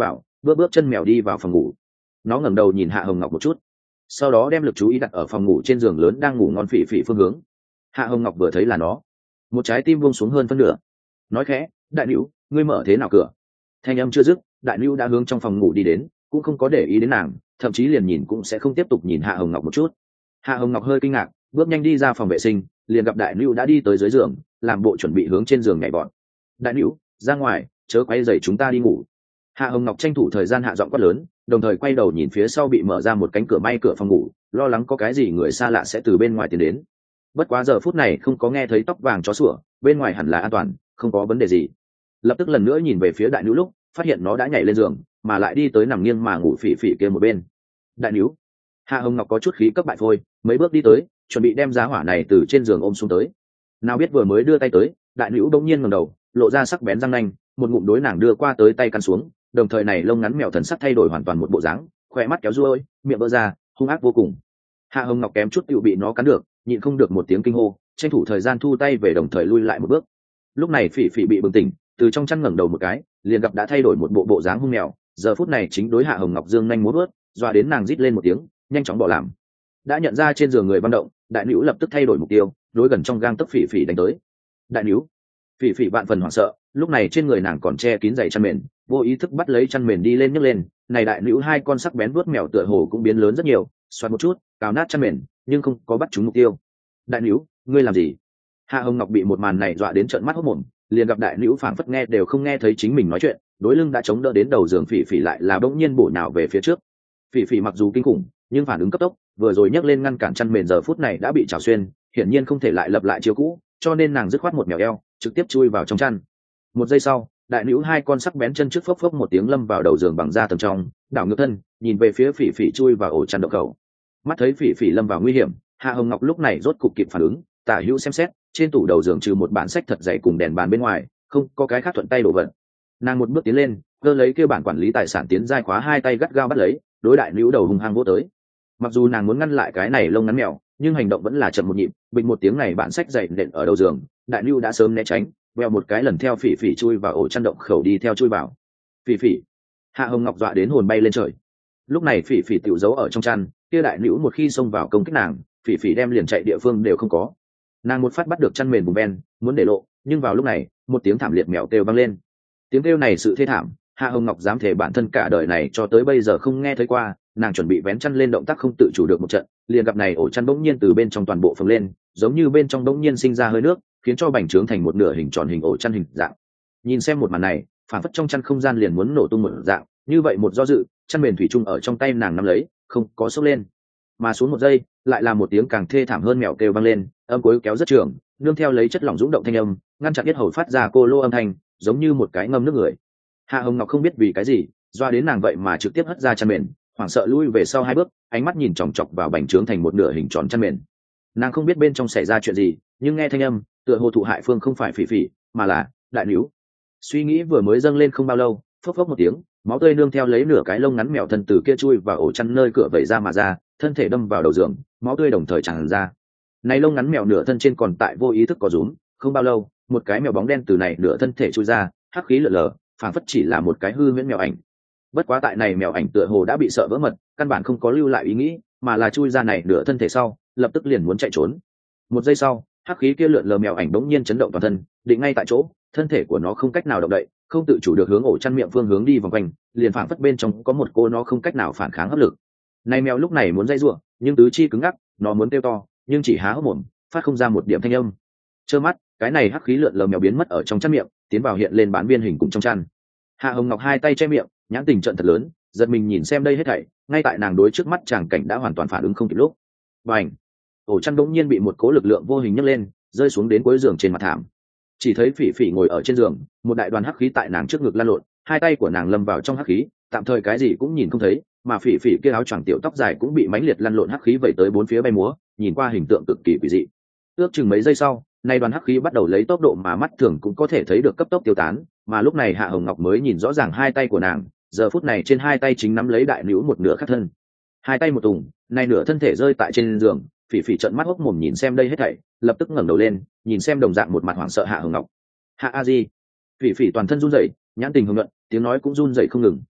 bước bước chân mèo đi vào phòng ngủ. Nó ngẩng đầu nhìn Hạ Hồng Ngọc một chút, sau đó đem lực chú ý đặt ở phòng ngủ trên giường lớn đang ngủ ngon phỉ phỉ phương hướng. Hạ Hồng Ngọc vừa thấy là nó, một trái tim buông xuống hơn phân nửa, nói khẽ, đại nữ, ngươi mở thế nào cửa? Thanh âm chưa dứt, đại nữ đã hướng trong phòng ngủ đi đến, cũng không có để ý đến nàng, thậm chí liền nhìn cũng sẽ không tiếp tục nhìn Hạ Hồng Ngọc một chút. Hạ Hồng Ngọc hơi kinh ngạc, bước nhanh đi ra phòng vệ sinh, liền gặp đại nữ đã đi tới dưới giường, làm bộ chuẩn bị hướng trên giường nhảy vọt. Đại nữ, ra ngoài, chớ quay dậy chúng ta đi ngủ. Hạ Hồng Ngọc tranh thủ thời gian hạ giọng quát lớn, đồng thời quay đầu nhìn phía sau bị mở ra một cánh cửa may cửa phòng ngủ, lo lắng có cái gì người xa lạ sẽ từ bên ngoài tiến đến. Bất quá giờ phút này không có nghe thấy tóc vàng chó sủa, bên ngoài hẳn là an toàn, không có vấn đề gì. Lập tức lần nữa nhìn về phía đại nữ lúc, phát hiện nó đã nhảy lên giường, mà lại đi tới nằm nghiêng mà ngủ phỉ phỉ kia một bên. Đại nữ, Hạ Hồng Ngọc có chút khí cấp bại phôi, mấy bước đi tới, chuẩn bị đem giá hỏa này từ trên giường ôm xuống tới. Nào biết vừa mới đưa tay tới, đại nữ bỗng nhiên ngẩng đầu, lộ ra sắc bén răng nanh, một ngụm đối nàng đưa qua tới tay căn xuống, đồng thời này lông ngắn mèo thần sắc thay đổi hoàn toàn một bộ dáng, khỏe mắt kéo ruôi, miệng vỡ ra, hung ác vô cùng. Hạ Hồng Ngọc kém chút tựu bị nó cắn được, nhịn không được một tiếng kinh hô, tranh thủ thời gian thu tay về, đồng thời lui lại một bước. Lúc này phỉ phỉ bị bừng tỉnh, từ trong chăn ngẩng đầu một cái, liền gặp đã thay đổi một bộ bộ dáng hung mèo, giờ phút này chính đối Hạ Hồng Ngọc dương nhanh múa vớt, dọa đến nàng rít lên một tiếng, nhanh chóng bỏ làm. Đã nhận ra trên giường người văn động, đại nữ lập tức thay đổi mục tiêu, đối gần trong gang tấc phỉ phỉ đánh tới. Đại nữ, phỉ phỉ vạn phần hoảng sợ, lúc này trên người nàng còn che kín dày chăn mền, vô ý thức bắt lấy chăn mền đi lên nhấc lên. Này đại nữ hai con sắc bén vuốt mèo tựa hồ cũng biến lớn rất nhiều, xoát một chút, cào nát chăn mền, nhưng không có bắt trúng mục tiêu. Đại nữ, ngươi làm gì? Hạ Hồng Ngọc bị một màn này dọa đến trợn mắt hốt mồm, liền gặp đại nữ phảng phất nghe đều không nghe thấy chính mình nói chuyện, đối lưng đã chống đỡ đến đầu giường phỉ phỉ lại là bỗng nhiên bổ nhào về phía trước. Phỉ phỉ mặc dù kinh khủng, nhưng phản ứng cấp tốc, vừa rồi nhấc lên ngăn cản chăn mền giờ phút này đã bị trào xuyên, hiển nhiên không thể lại lập lại chiêu cũ, cho nên nàng dứt khoát một mèo eo, trực tiếp chui vào trong chăn. Một giây sau, đại nữ hai con sắc bén chân trước phốc phốc một tiếng lâm vào đầu giường bằng da tầng trong, đảo ngược thân, nhìn về phía phỉ phỉ chui vào ổ chăn động khẩu. Mắt thấy phỉ phỉ lâm vào nguy hiểm, Hạ Hồng Ngọc lúc này rốt cục kịp phản ứng, tả hữu xem xét, trên tủ đầu giường trừ một bản sách thật dày cùng đèn bàn bên ngoài, không có cái khác thuận tay đổ vật. Nàng một bước tiến lên, cơ lấy kia bản quản lý tài sản tiến giai khóa hai tay gắt gao bắt lấy, đối đại nữ đầu hung hăng vỗ tới. Mặc dù nàng muốn ngăn lại cái này lông ngắn mèo, nhưng hành động vẫn là chậm một nhịp, bình một tiếng này bản sách dày nện ở đầu giường, đại nữ đã sớm né tránh, veo một cái lần theo phỉ phỉ chui vào ổ chăn động khẩu đi theo chui vào. Phỉ phỉ, Hạ Hồng Ngọc dọa đến hồn bay lên trời. Lúc này phỉ phỉ tiểu giấu ở trong chăn, kia đại nữ một khi xông vào công kích nàng, phỉ phỉ đem liền chạy địa phương đều không có. Nàng một phát bắt được chăn mền bùm ben, muốn để lộ, nhưng vào lúc này, một tiếng thảm liệt mèo kêu vang lên. Tiếng kêu này sự thê thảm, Hạ Hồng Ngọc dám thể bản thân cả đời này cho tới bây giờ không nghe thấy qua. Nàng chuẩn bị vén chăn lên động tác không tự chủ được một trận, liền gặp này ổ chăn bỗng nhiên từ bên trong toàn bộ phồng lên, giống như bên trong bỗng nhiên sinh ra hơi nước, khiến cho bành trướng thành một nửa hình tròn hình ổ chăn hình dạng. Nhìn xem một màn này, phản phất trong chăn không gian liền muốn nổ tung một dạng, như vậy một do dự, chăn mền thủy chung ở trong tay nàng nắm lấy, không có sốc lên. Mà xuống một giây, lại là một tiếng càng thê thảm hơn mèo kêu vang lên, âm cuối kéo rất trường, nương theo lấy chất lỏng dũng động thanh âm, ngăn chặn yết hầu phát ra cô lô âm thanh, giống như một cái ngâm nước người. Hạ Hồng Ngọc không biết vì cái gì, doa đến nàng vậy mà trực tiếp hất ra chăn mền, hoảng sợ lui về sau hai bước, ánh mắt nhìn chòng chọc vào bành trướng thành một nửa hình tròn chăn mền. Nàng không biết bên trong xảy ra chuyện gì, nhưng nghe thanh âm, tựa hồ thụ hại phương không phải phỉ phỉ, mà là đại níu. Suy nghĩ vừa mới dâng lên không bao lâu, phốc phốc một tiếng, máu tươi nương theo lấy nửa cái lông ngắn mèo thân từ kia chui vào ổ chăn nơi cửa vẩy ra mà ra, thân thể đâm vào đầu giường, máu tươi đồng thời tràn ra. Này lông ngắn mèo nửa thân trên còn tại vô ý thức có rúm, không bao lâu, một cái mèo bóng đen từ này nửa thân thể chui ra, hắc khí lờ lờ, phảng phất chỉ là một cái hư huyễn mèo ảnh. Bất quá tại này mèo ảnh tựa hồ đã bị sợ vỡ mật, căn bản không có lưu lại ý nghĩ, mà là chui ra này nửa thân thể sau, lập tức liền muốn chạy trốn. Một giây sau, hắc khí kia lượn lờ mèo ảnh đống nhiên chấn động toàn thân, định ngay tại chỗ, thân thể của nó không cách nào động đậy, không tự chủ được hướng ổ chăn miệng phương hướng đi vòng quanh, liền phảng phất bên trong có một cô nó không cách nào phản kháng hấp lực. Này mèo lúc này muốn dây rủa, nhưng tứ chi cứng ngắc, nó muốn kêu to, nhưng chỉ há hốc mồm, phát không ra một điểm thanh âm. Trơ mắt, cái này hắc khí lượn lờ mèo biến mất ở trong chăn miệng, tiến vào hiện lên bán viên hình cùng trong chăn. Hạ Hồng Ngọc hai tay che miệng, nhãn tình trận thật lớn, giật mình nhìn xem đây hết thảy, ngay tại nàng đối trước mắt chàng cảnh đã hoàn toàn phản ứng không kịp lúc. Bành! Ổ chăn bỗng nhiên bị một cố lực lượng vô hình nhấc lên, rơi xuống đến cuối giường trên mặt thảm. Chỉ thấy Phỉ Phỉ ngồi ở trên giường, một đại đoàn hắc khí tại nàng trước ngực lan lộn, hai tay của nàng lâm vào trong hắc khí, tạm thời cái gì cũng nhìn không thấy, mà Phỉ Phỉ kia áo choàng tiểu tóc dài cũng bị mãnh liệt lăn lộn hắc khí vẩy tới bốn phía bay múa, nhìn qua hình tượng cực kỳ quỷ dị. Ước chừng mấy giây sau, nay đoàn hắc khí bắt đầu lấy tốc độ mà mắt thường cũng có thể thấy được cấp tốc tiêu tán, mà lúc này Hạ Hồng Ngọc mới nhìn rõ ràng hai tay của nàng, giờ phút này trên hai tay chính nắm lấy đại nữu một nửa khắc thân, hai tay một tùng, nay nửa thân thể rơi tại trên giường. Phỉ Phỉ trợn mắt hốc mồm nhìn xem đây hết thảy, lập tức ngẩng đầu lên, nhìn xem đồng dạng một mặt hoảng sợ Hạ Hồng Ngọc. Hạ a di. Phỉ Phỉ toàn thân run rẩy, nhãn tình hồng nhuận, tiếng nói cũng run rẩy không ngừng.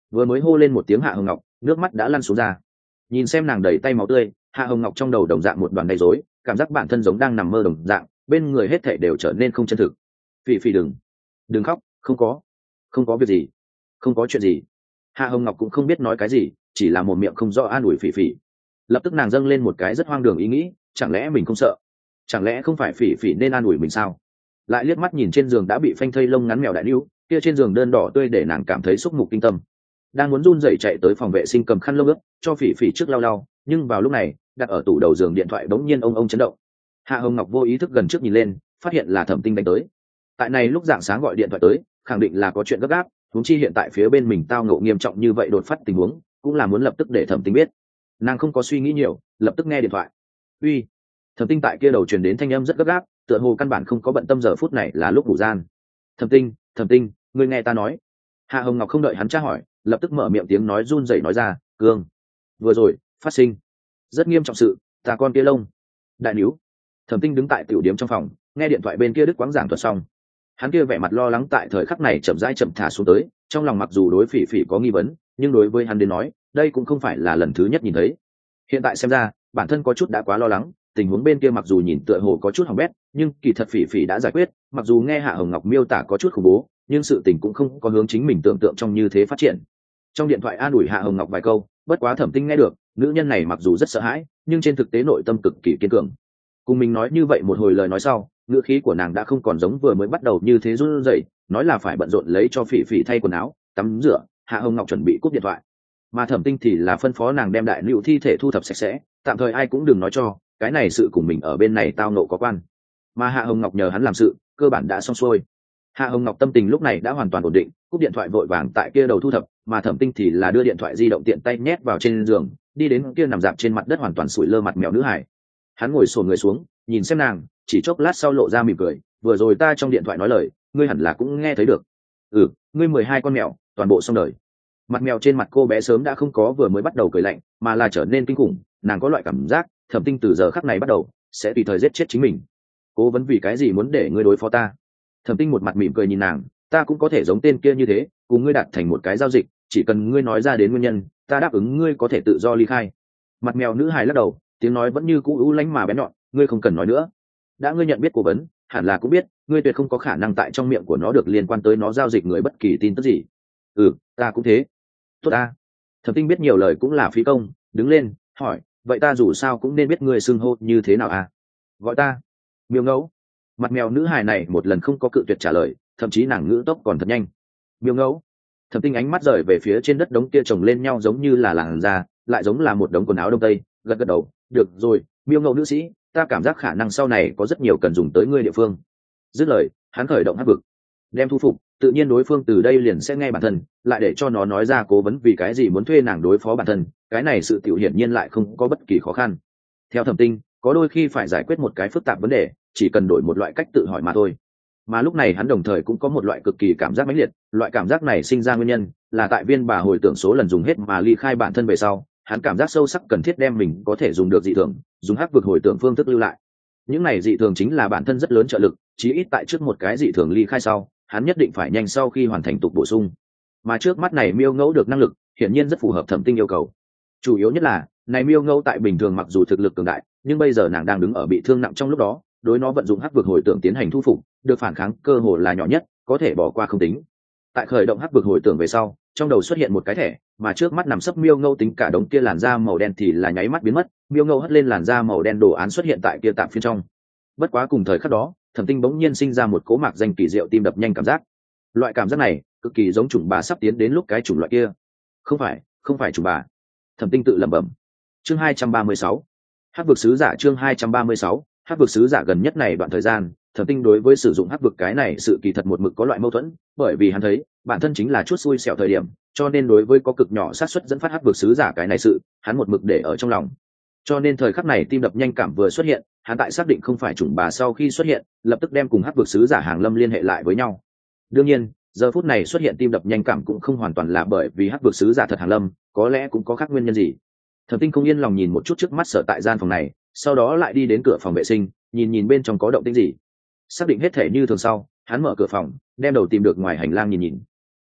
vừa mới hô lên một tiếng Hạ Hồng Ngọc, nước mắt đã lăn xuống ra. Nhìn xem nàng đầy tay máu tươi, Hạ Hồng Ngọc trong đầu đồng dạng một đoàn đầy rối, cảm giác bản thân giống đang nằm mơ đồng dạng, bên người hết thảy đều trở nên không chân thực. Phỉ Phỉ đừng, đừng khóc, không có, không có việc gì, không có chuyện gì. Hạ Hồng Ngọc cũng không biết nói cái gì, chỉ là một miệng không rõ an ủi Phỉ Phỉ. Lập tức nàng dâng lên một cái rất hoang đường ý nghĩ, chẳng lẽ mình không sợ? Chẳng lẽ không phải Phỉ Phỉ nên an ủi mình sao? Lại liếc mắt nhìn trên giường đã bị phanh thây lông ngắn mèo đại lưu, kia trên giường đơn đỏ tươi để nàng cảm thấy xúc mục kinh tâm. Đang muốn run rẩy chạy tới phòng vệ sinh cầm khăn lông ướt cho Phỉ Phỉ trước lau lau, nhưng vào lúc này, đặt ở tủ đầu giường điện thoại bỗng nhiên ông ông chấn động. Hạ Hồng Ngọc vô ý thức gần trước nhìn lên, phát hiện là Thẩm Tinh đánh tới. Tại này lúc dạng sáng gọi điện thoại tới, khẳng định là có chuyện gấp gáp, huống chi hiện tại phía bên mình tao ngộ nghiêm trọng như vậy đột phát tình huống, cũng là muốn lập tức để Thẩm Tinh biết. Nàng không có suy nghĩ nhiều, lập tức nghe điện thoại. Uy. Thẩm Tinh tại kia đầu truyền đến thanh âm rất gấp gáp, tựa hồ căn bản không có bận tâm giờ phút này là lúc ngủ gian. Thẩm Tinh, Thẩm Tinh, ngươi nghe ta nói. Hạ Hồng Ngọc không đợi hắn tra hỏi, lập tức mở miệng tiếng nói run rẩy nói ra, cương, vừa rồi phát sinh rất nghiêm trọng sự, ta con kia lông đại níu. Thẩm Tinh đứng tại tiểu điếm trong phòng, nghe điện thoại bên kia đứt quãng giảng thuật xong, hắn kia vẻ mặt lo lắng tại thời khắc này chậm rãi chậm thả xuống tới, trong lòng mặc dù đối Phỉ Phỉ có nghi vấn, nhưng đối với hắn đến nói, đây cũng không phải là lần thứ nhất nhìn thấy. Hiện tại xem ra, bản thân có chút đã quá lo lắng, tình huống bên kia mặc dù nhìn tựa hồ có chút hỏng bét, nhưng kỳ thật Phỉ Phỉ đã giải quyết, mặc dù nghe Hạ Hồng Ngọc miêu tả có chút khủng bố, nhưng sự tình cũng không có hướng chính mình tưởng tượng trong như thế phát triển. Trong điện thoại an ủi Hạ Hồng Ngọc vài câu, bất quá Thẩm Tinh nghe được, nữ nhân này mặc dù rất sợ hãi, nhưng trên thực tế nội tâm cực kỳ kiên cường. Cùng mình nói như vậy một hồi lời nói sau, ngữ khí của nàng đã không còn giống vừa mới bắt đầu như thế run rẩy, nói là phải bận rộn lấy cho Phỉ Phỉ thay quần áo, tắm rửa. Hạ Hồng Ngọc chuẩn bị cúp điện thoại, mà Thẩm Tinh thì là phân phó nàng đem đại lưu thi thể thu thập sạch sẽ, tạm thời ai cũng đừng nói cho, cái này sự cùng mình ở bên này tao nộ có quan. Mà Hạ Hồng Ngọc nhờ hắn làm sự, cơ bản đã xong xuôi. Hạ Hồng Ngọc tâm tình lúc này đã hoàn toàn ổn định, cúp điện thoại vội vàng tại kia đầu thu thập, mà Thẩm Tinh thì là đưa điện thoại di động tiện tay nhét vào trên giường, đi đến kia nằm dạp trên mặt đất hoàn toàn sủi lơ mặt mèo nữ hải. Hắn ngồi xổm người xuống, nhìn xem nàng, chỉ chốc lát sau lộ ra mỉm cười, vừa rồi ta trong điện thoại nói lời, ngươi hẳn là cũng nghe thấy được. Ừ, ngươi mười hai con mèo, toàn bộ xong đời. Mặt mèo trên mặt cô bé sớm đã không có vừa mới bắt đầu cười lạnh, mà là trở nên kinh khủng, nàng có loại cảm giác, Thẩm Tinh từ giờ khắc này bắt đầu sẽ tùy thời giết chết chính mình. Cố vấn vì cái gì muốn để ngươi đối phó ta? Thẩm Tinh một mặt mỉm cười nhìn nàng, ta cũng có thể giống tên kia như thế, cùng ngươi đạt thành một cái giao dịch, chỉ cần ngươi nói ra đến nguyên nhân, ta đáp ứng ngươi có thể tự do ly khai. Mặt mèo nữ hài lắc đầu, tiếng nói vẫn như cũ u lãnh mà bén nhọn, ngươi không cần nói nữa. Đã ngươi nhận biết cố vấn, hẳn là cũng biết, ngươi tuyệt không có khả năng tại trong miệng của nó được liên quan tới nó giao dịch người bất kỳ tin tức gì. Ừ, ta cũng thế. Tốt ta. Thẩm Tinh biết nhiều lời cũng là phí công, đứng lên, hỏi, vậy ta dù sao cũng nên biết ngươi xưng hô như thế nào à? Gọi ta Miêu Ngẫu. Mặt mèo nữ hài này một lần không có cự tuyệt trả lời, thậm chí nàng ngữ tốc còn thật nhanh. Miêu Ngẫu. Thẩm Tinh ánh mắt rời về phía trên đất đống kia chồng lên nhau giống như là làn da, lại giống là một đống quần áo đông tây, gật gật đầu, được rồi, Miêu Ngẫu nữ sĩ, ta cảm giác khả năng sau này có rất nhiều cần dùng tới ngươi địa phương. Dứt lời, hắn khởi động hắc vực, đem thu phục, tự nhiên đối phương từ đây liền sẽ nghe bản thân, lại để cho nó nói ra cố vấn vì cái gì muốn thuê nàng đối phó bản thân, cái này sự tiểu hiển nhiên lại không có bất kỳ khó khăn. Theo Thẩm Tinh, có đôi khi phải giải quyết một cái phức tạp vấn đề, chỉ cần đổi một loại cách tự hỏi mà thôi. Mà lúc này hắn đồng thời cũng có một loại cực kỳ cảm giác mãnh liệt, loại cảm giác này sinh ra nguyên nhân là tại viên bà hồi tưởng số lần dùng hết mà ly khai bản thân về sau, hắn cảm giác sâu sắc cần thiết đem mình có thể dùng được dị thường, dùng hắc vực hồi tưởng phương thức lưu lại. Những này dị thường chính là bản thân rất lớn trợ lực, chí ít tại trước một cái dị thường ly khai sau, hắn nhất định phải nhanh sau khi hoàn thành tục bổ sung. Mà trước mắt này Miêu Ngẫu được năng lực, hiển nhiên rất phù hợp Thẩm Tinh yêu cầu. Chủ yếu nhất là, này Miêu Ngẫu tại bình thường mặc dù thực lực cường đại, nhưng bây giờ nàng đang đứng ở bị thương nặng trong lúc đó, đối nó vận dụng hắc vực hồi tưởng tiến hành thu phục, được phản kháng cơ hội là nhỏ nhất, có thể bỏ qua không tính. Tại khởi động hắc vực hồi tưởng về sau, trong đầu xuất hiện một cái thẻ, mà trước mắt nằm sấp Miêu Ngẫu tính cả đống kia làn da màu đen thì là nháy mắt biến mất, Miêu Ngẫu hất lên làn da màu đen đồ án xuất hiện tại kia tạm phiên trong. Bất quá cùng thời khắc đó, Thẩm Tinh bỗng nhiên sinh ra một cố mạc danh kỳ diệu tim đập nhanh cảm giác. Loại cảm giác này cực kỳ giống chủng bà sắp tiến đến lúc cái chủng loại kia. Không phải, không phải chủng bà. Thẩm Tinh tự lẩm bẩm. Chương hai trăm ba mươi sáu, Hắc vực sứ giả. Chương hai trăm ba mươi sáu, Hắc vực sứ giả. Gần nhất này đoạn thời gian, Thẩm Tinh đối với sử dụng hắc vực cái này sự kỳ thật một mực có loại mâu thuẫn, bởi vì hắn thấy bản thân chính là chút xui xẻo thời điểm, cho nên đối với có cực nhỏ xác suất dẫn phát hắc vực sứ giả cái này sự, hắn một mực để ở trong lòng. Cho nên thời khắc này tim đập nhanh cảm vừa xuất hiện, hắn tại xác định không phải chủng bà sau khi xuất hiện, lập tức đem cùng hắc vực sứ giả Hàng Lâm liên hệ lại với nhau. Đương nhiên, giờ phút này xuất hiện tim đập nhanh cảm cũng không hoàn toàn là bởi vì hắc vực sứ giả thật Hàng Lâm, có lẽ cũng có khác nguyên nhân gì. Thẩm Tinh không yên lòng nhìn một chút trước mắt sở tại gian phòng này, sau đó lại đi đến cửa phòng vệ sinh, nhìn nhìn bên trong có động tĩnh gì. Xác định hết thể như thường sau, hắn mở cửa phòng, đem đầu tìm được ngoài hành lang nhìn nhìn.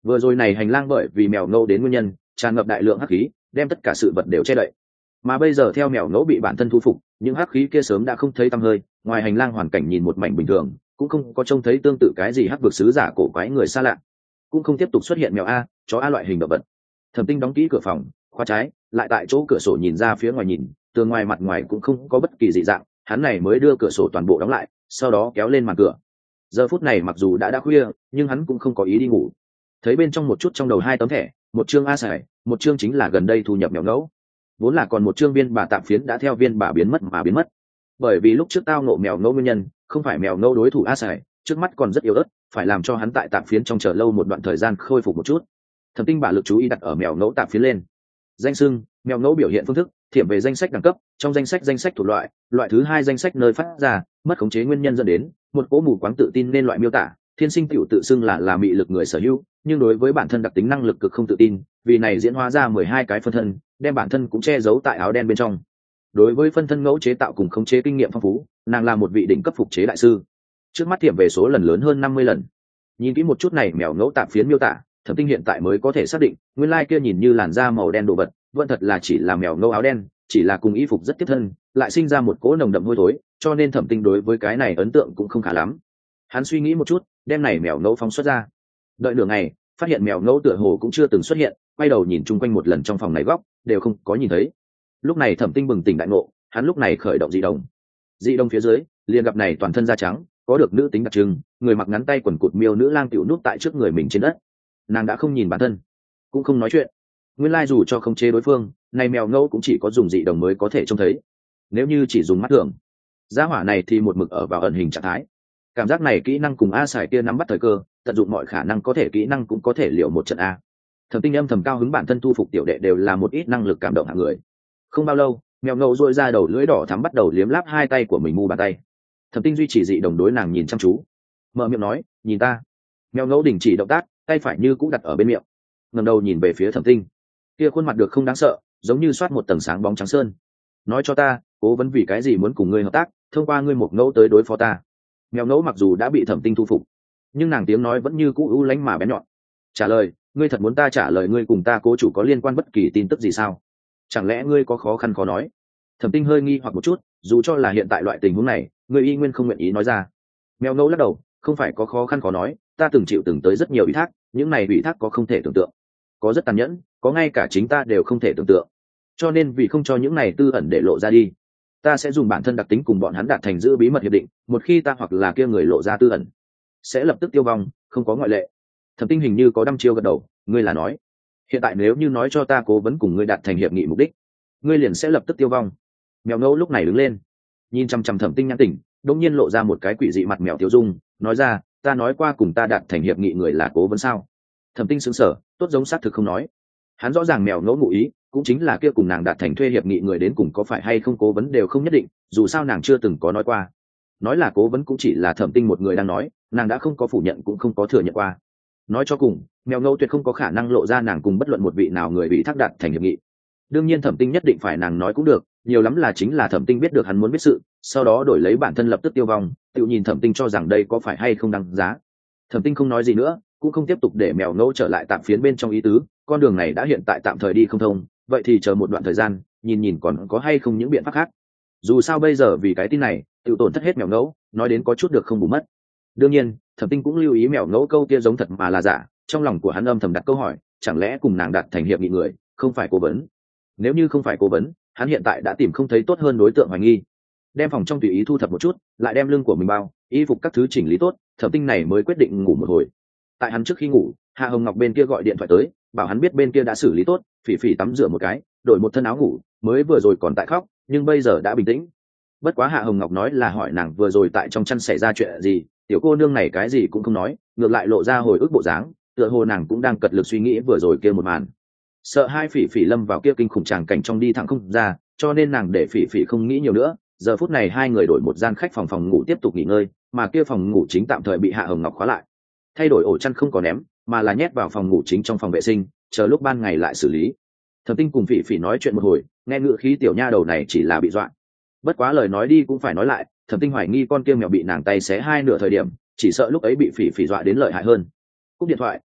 vừa rồi này hành lang bởi vì mèo ngẫu đến nguyên nhân tràn ngập đại lượng hắc khí, đem tất cả sự vật đều che đậy, mà bây giờ theo mèo ngẫu bị bản thân thu phục, những hắc khí kia sớm đã không thấy tăm hơi. Ngoài hành lang hoàn cảnh nhìn một mảnh bình thường, cũng không có trông thấy tương tự cái gì hắc vực sứ giả cổ quái người xa lạ, cũng không tiếp tục xuất hiện mèo a chó a loại hình động vật. Thẩm Tinh đóng kỹ cửa phòng, khóa trái, lại tại chỗ cửa sổ nhìn ra phía ngoài nhìn, tường ngoài mặt ngoài cũng không có bất kỳ dị dạng, hắn này mới đưa cửa sổ toàn bộ đóng lại, sau đó kéo lên màn cửa. Giờ phút này mặc dù đã đã khuya, nhưng hắn cũng không có ý đi ngủ. Thấy bên trong một chút trong đầu hai tấm thẻ, một chương a sải, một chương chính là gần đây thu nhập mèo ngẫu. Vốn là còn một chương viên bà tạm phiến đã theo viên bà biến mất mà biến mất. Bởi vì lúc trước tao nộ mèo ngẫu nguyên nhân, không phải mèo ngẫu đối thủ a sải, trước mắt còn rất yếu ớt, phải làm cho hắn tại tạm phiến trong chờ lâu một đoạn thời gian khôi phục một chút. Thẩm Tinh把lực chú ý đặt ở mèo ngẫu tạm phiến lên. Danh xưng, mèo ngẫu biểu hiện phương thức, thiểm về danh sách đẳng cấp, trong danh sách danh sách thuộc loại, loại thứ hai danh sách nơi phát ra, mất khống chế nguyên nhân dẫn đến, một cố mù quáng tự tin nên loại miêu tả, thiên sinh tiểu tự xưng là là mị lực người sở hữu, nhưng đối với bản thân đặc tính năng lực cực không tự tin, vì này diễn hóa ra mười hai cái phân thân, đem bản thân cũng che giấu tại áo đen bên trong. Đối với phân thân ngẫu chế tạo cùng khống chế kinh nghiệm phong phú, nàng là một vị đỉnh cấp phục chế đại sư. Trước mắt thiểm về số lần lớn hơn năm mươi lần. Nhìn kỹ một chút này mèo ngẫu tạm phiến miêu tả, Thẩm Tinh hiện tại mới có thể xác định, nguyên lai kia nhìn như làn da màu đen đồ vật, vẫn thật là chỉ là mèo ngẫu áo đen, chỉ là cùng y phục rất tiếp thân, lại sinh ra một cỗ nồng đậm hôi thối, cho nên Thẩm Tinh đối với cái này ấn tượng cũng không khá lắm. Hắn suy nghĩ một chút, đem này mèo ngẫu phóng xuất ra. Đợi nửa ngày, phát hiện mèo ngẫu tựa hồ cũng chưa từng xuất hiện, quay đầu nhìn chung quanh một lần trong phòng này góc, đều không có nhìn thấy. Lúc này Thẩm Tinh bừng tỉnh đại ngộ, hắn lúc này khởi động dị đồng. Dị đồng phía dưới, liền gặp này toàn thân da trắng, có được nữ tính đặc trưng, người mặc ngắn tay quần cụt miêu nữ lang tiểu nút tại trước người mình trên đất. Nàng đã không nhìn bản thân, cũng không nói chuyện. Nguyên lai dù cho không chế đối phương, này mèo ngẫu cũng chỉ có dùng dị đồng mới có thể trông thấy. Nếu như chỉ dùng mắt thường, gia hỏa này thì một mực ở vào ẩn hình trạng thái. Cảm giác này kỹ năng cùng a sải kia nắm bắt thời cơ, tận dụng mọi khả năng có thể kỹ năng cũng có thể liệu một trận a. Thẩm Tinh âm thầm cao hứng bản thân thu phục tiểu đệ đều là một ít năng lực cảm động hạng người. Không bao lâu, mèo ngẫu duỗi ra đầu lưỡi đỏ thắm bắt đầu liếm láp hai tay của mình mu bàn tay. Thẩm Tinh duy trì dị đồng đối nàng nhìn chăm chú, mở miệng nói, nhìn ta. Mèo ngẫu đình chỉ động tác, tay phải như cũng đặt ở bên miệng, ngẩng đầu nhìn về phía Thẩm Tinh, kia khuôn mặt được không đáng sợ, giống như soát một tầng sáng bóng trắng sơn. Nói cho ta, cố vấn vì cái gì muốn cùng ngươi hợp tác, thông qua ngươi một ngẫu tới đối phó ta. Mèo ngẫu mặc dù đã bị Thẩm Tinh thu phục, nhưng nàng tiếng nói vẫn như cũ u lãnh mà bén nhọn. Trả lời, ngươi thật muốn ta trả lời ngươi cùng ta cố chủ có liên quan bất kỳ tin tức gì sao? Chẳng lẽ ngươi có khó khăn khó nói? Thẩm Tinh hơi nghi hoặc một chút, dù cho là hiện tại loại tình huống này, ngươi y nguyên không nguyện ý nói ra. Mèo ngẫu lắc đầu, không phải có khó khăn khó nói, ta từng chịu từng tới rất nhiều ủy thác, những này ủy thác có không thể tưởng tượng, có rất tàn nhẫn, có ngay cả chính ta đều không thể tưởng tượng. Cho nên vì không cho những này tư ẩn để lộ ra đi, ta sẽ dùng bản thân đặc tính cùng bọn hắn đạt thành giữ bí mật hiệp định, một khi ta hoặc là kia người lộ ra tư ẩn, sẽ lập tức tiêu vong, không có ngoại lệ. Thẩm Tinh hình như có đăm chiêu gật đầu, ngươi là nói, hiện tại nếu như nói cho ta cố vấn cùng ngươi đạt thành hiệp nghị mục đích, ngươi liền sẽ lập tức tiêu vong. Mèo ngẫu lúc này đứng lên, nhìn chăm chăm Thẩm Tinh nhãn tỉnh, đột nhiên lộ ra một cái quỷ dị mặt mèo tiêu dung, nói ra, ta nói qua cùng ta đạt thành hiệp nghị người là cố vấn sao? Thẩm Tinh sững sờ, tốt giống xác thực không nói. Hắn rõ ràng mèo ngẫu ngụ ý, cũng chính là kia cùng nàng đạt thành thuê hiệp nghị người đến cùng có phải hay không cố vấn đều không nhất định, dù sao nàng chưa từng có nói qua. Nói là cố vấn cũng chỉ là Thẩm Tinh một người đang nói, nàng đã không có phủ nhận cũng không có thừa nhận qua. Nói cho cùng, mèo ngẫu tuyệt không có khả năng lộ ra nàng cùng bất luận một vị nào người bị thác đạt thành hiệp nghị. Đương nhiên Thẩm Tinh nhất định phải nàng nói cũng được, nhiều lắm là chính là Thẩm Tinh biết được hắn muốn biết sự, sau đó đổi lấy bản thân lập tức tiêu vong, tự nhìn Thẩm Tinh cho rằng đây có phải hay không đáng giá. Thẩm Tinh không nói gì nữa, cũng không tiếp tục để mèo ngẫu trở lại tạm phiến bên trong ý tứ, con đường này đã hiện tại tạm thời đi không thông, vậy thì chờ một đoạn thời gian, nhìn nhìn còn có hay không những biện pháp khác. Dù sao bây giờ vì cái tin này, tự tổn thất hết mèo ngẫu, nói đến có chút được không bù mất. Đương nhiên, Thẩm Tinh cũng lưu ý mèo ngẫu câu kia giống thật mà là giả, trong lòng của hắn âm thầm đặt câu hỏi, chẳng lẽ cùng nàng đạt thành hiệp nghị người, không phải cố vấn? Nếu như không phải cố vấn, hắn hiện tại đã tìm không thấy tốt hơn đối tượng hoài nghi. Đem phòng trong tùy ý thu thập một chút, lại đem lưng của mình bao, y phục các thứ chỉnh lý tốt, Thẩm Tinh này mới quyết định ngủ một hồi. Tại hắn trước khi ngủ, Hạ Hồng Ngọc bên kia gọi điện thoại tới, bảo hắn biết bên kia đã xử lý tốt, Phỉ Phỉ tắm rửa một cái, đổi một thân áo ngủ, mới vừa rồi còn tại khóc, nhưng bây giờ đã bình tĩnh. Bất quá Hạ Hồng Ngọc nói là hỏi nàng vừa rồi tại trong chăn xảy ra chuyện gì, tiểu cô nương này cái gì cũng không nói, ngược lại lộ ra hồi ức bộ dáng, tựa hồ nàng cũng đang cật lực suy nghĩ vừa rồi kia một màn. Sợ hai Phỉ Phỉ lâm vào kia kinh khủng tràng cảnh trong đi thẳng không ra, cho nên nàng để Phỉ Phỉ không nghĩ nhiều nữa. Giờ phút này hai người đổi một gian khách phòng phòng ngủ tiếp tục nghỉ ngơi, mà kia phòng ngủ chính tạm thời bị Hạ Hồng Ngọc khóa lại. Thay đổi ổ chăn không có ném, mà là nhét vào phòng ngủ chính trong phòng vệ sinh, chờ lúc ban ngày lại xử lý. Thẩm Tinh cùng Phỉ Phỉ nói chuyện một hồi, nghe ngựa khí tiểu nha đầu này chỉ là bị dọa. Bất quá lời nói đi cũng phải nói lại, Thẩm Tinh hoài nghi con kia mèo bị nàng tay xé hai nửa thời điểm, chỉ sợ lúc ấy bị Phỉ Phỉ dọa đến lợi hại hơn. Cúp điện thoại,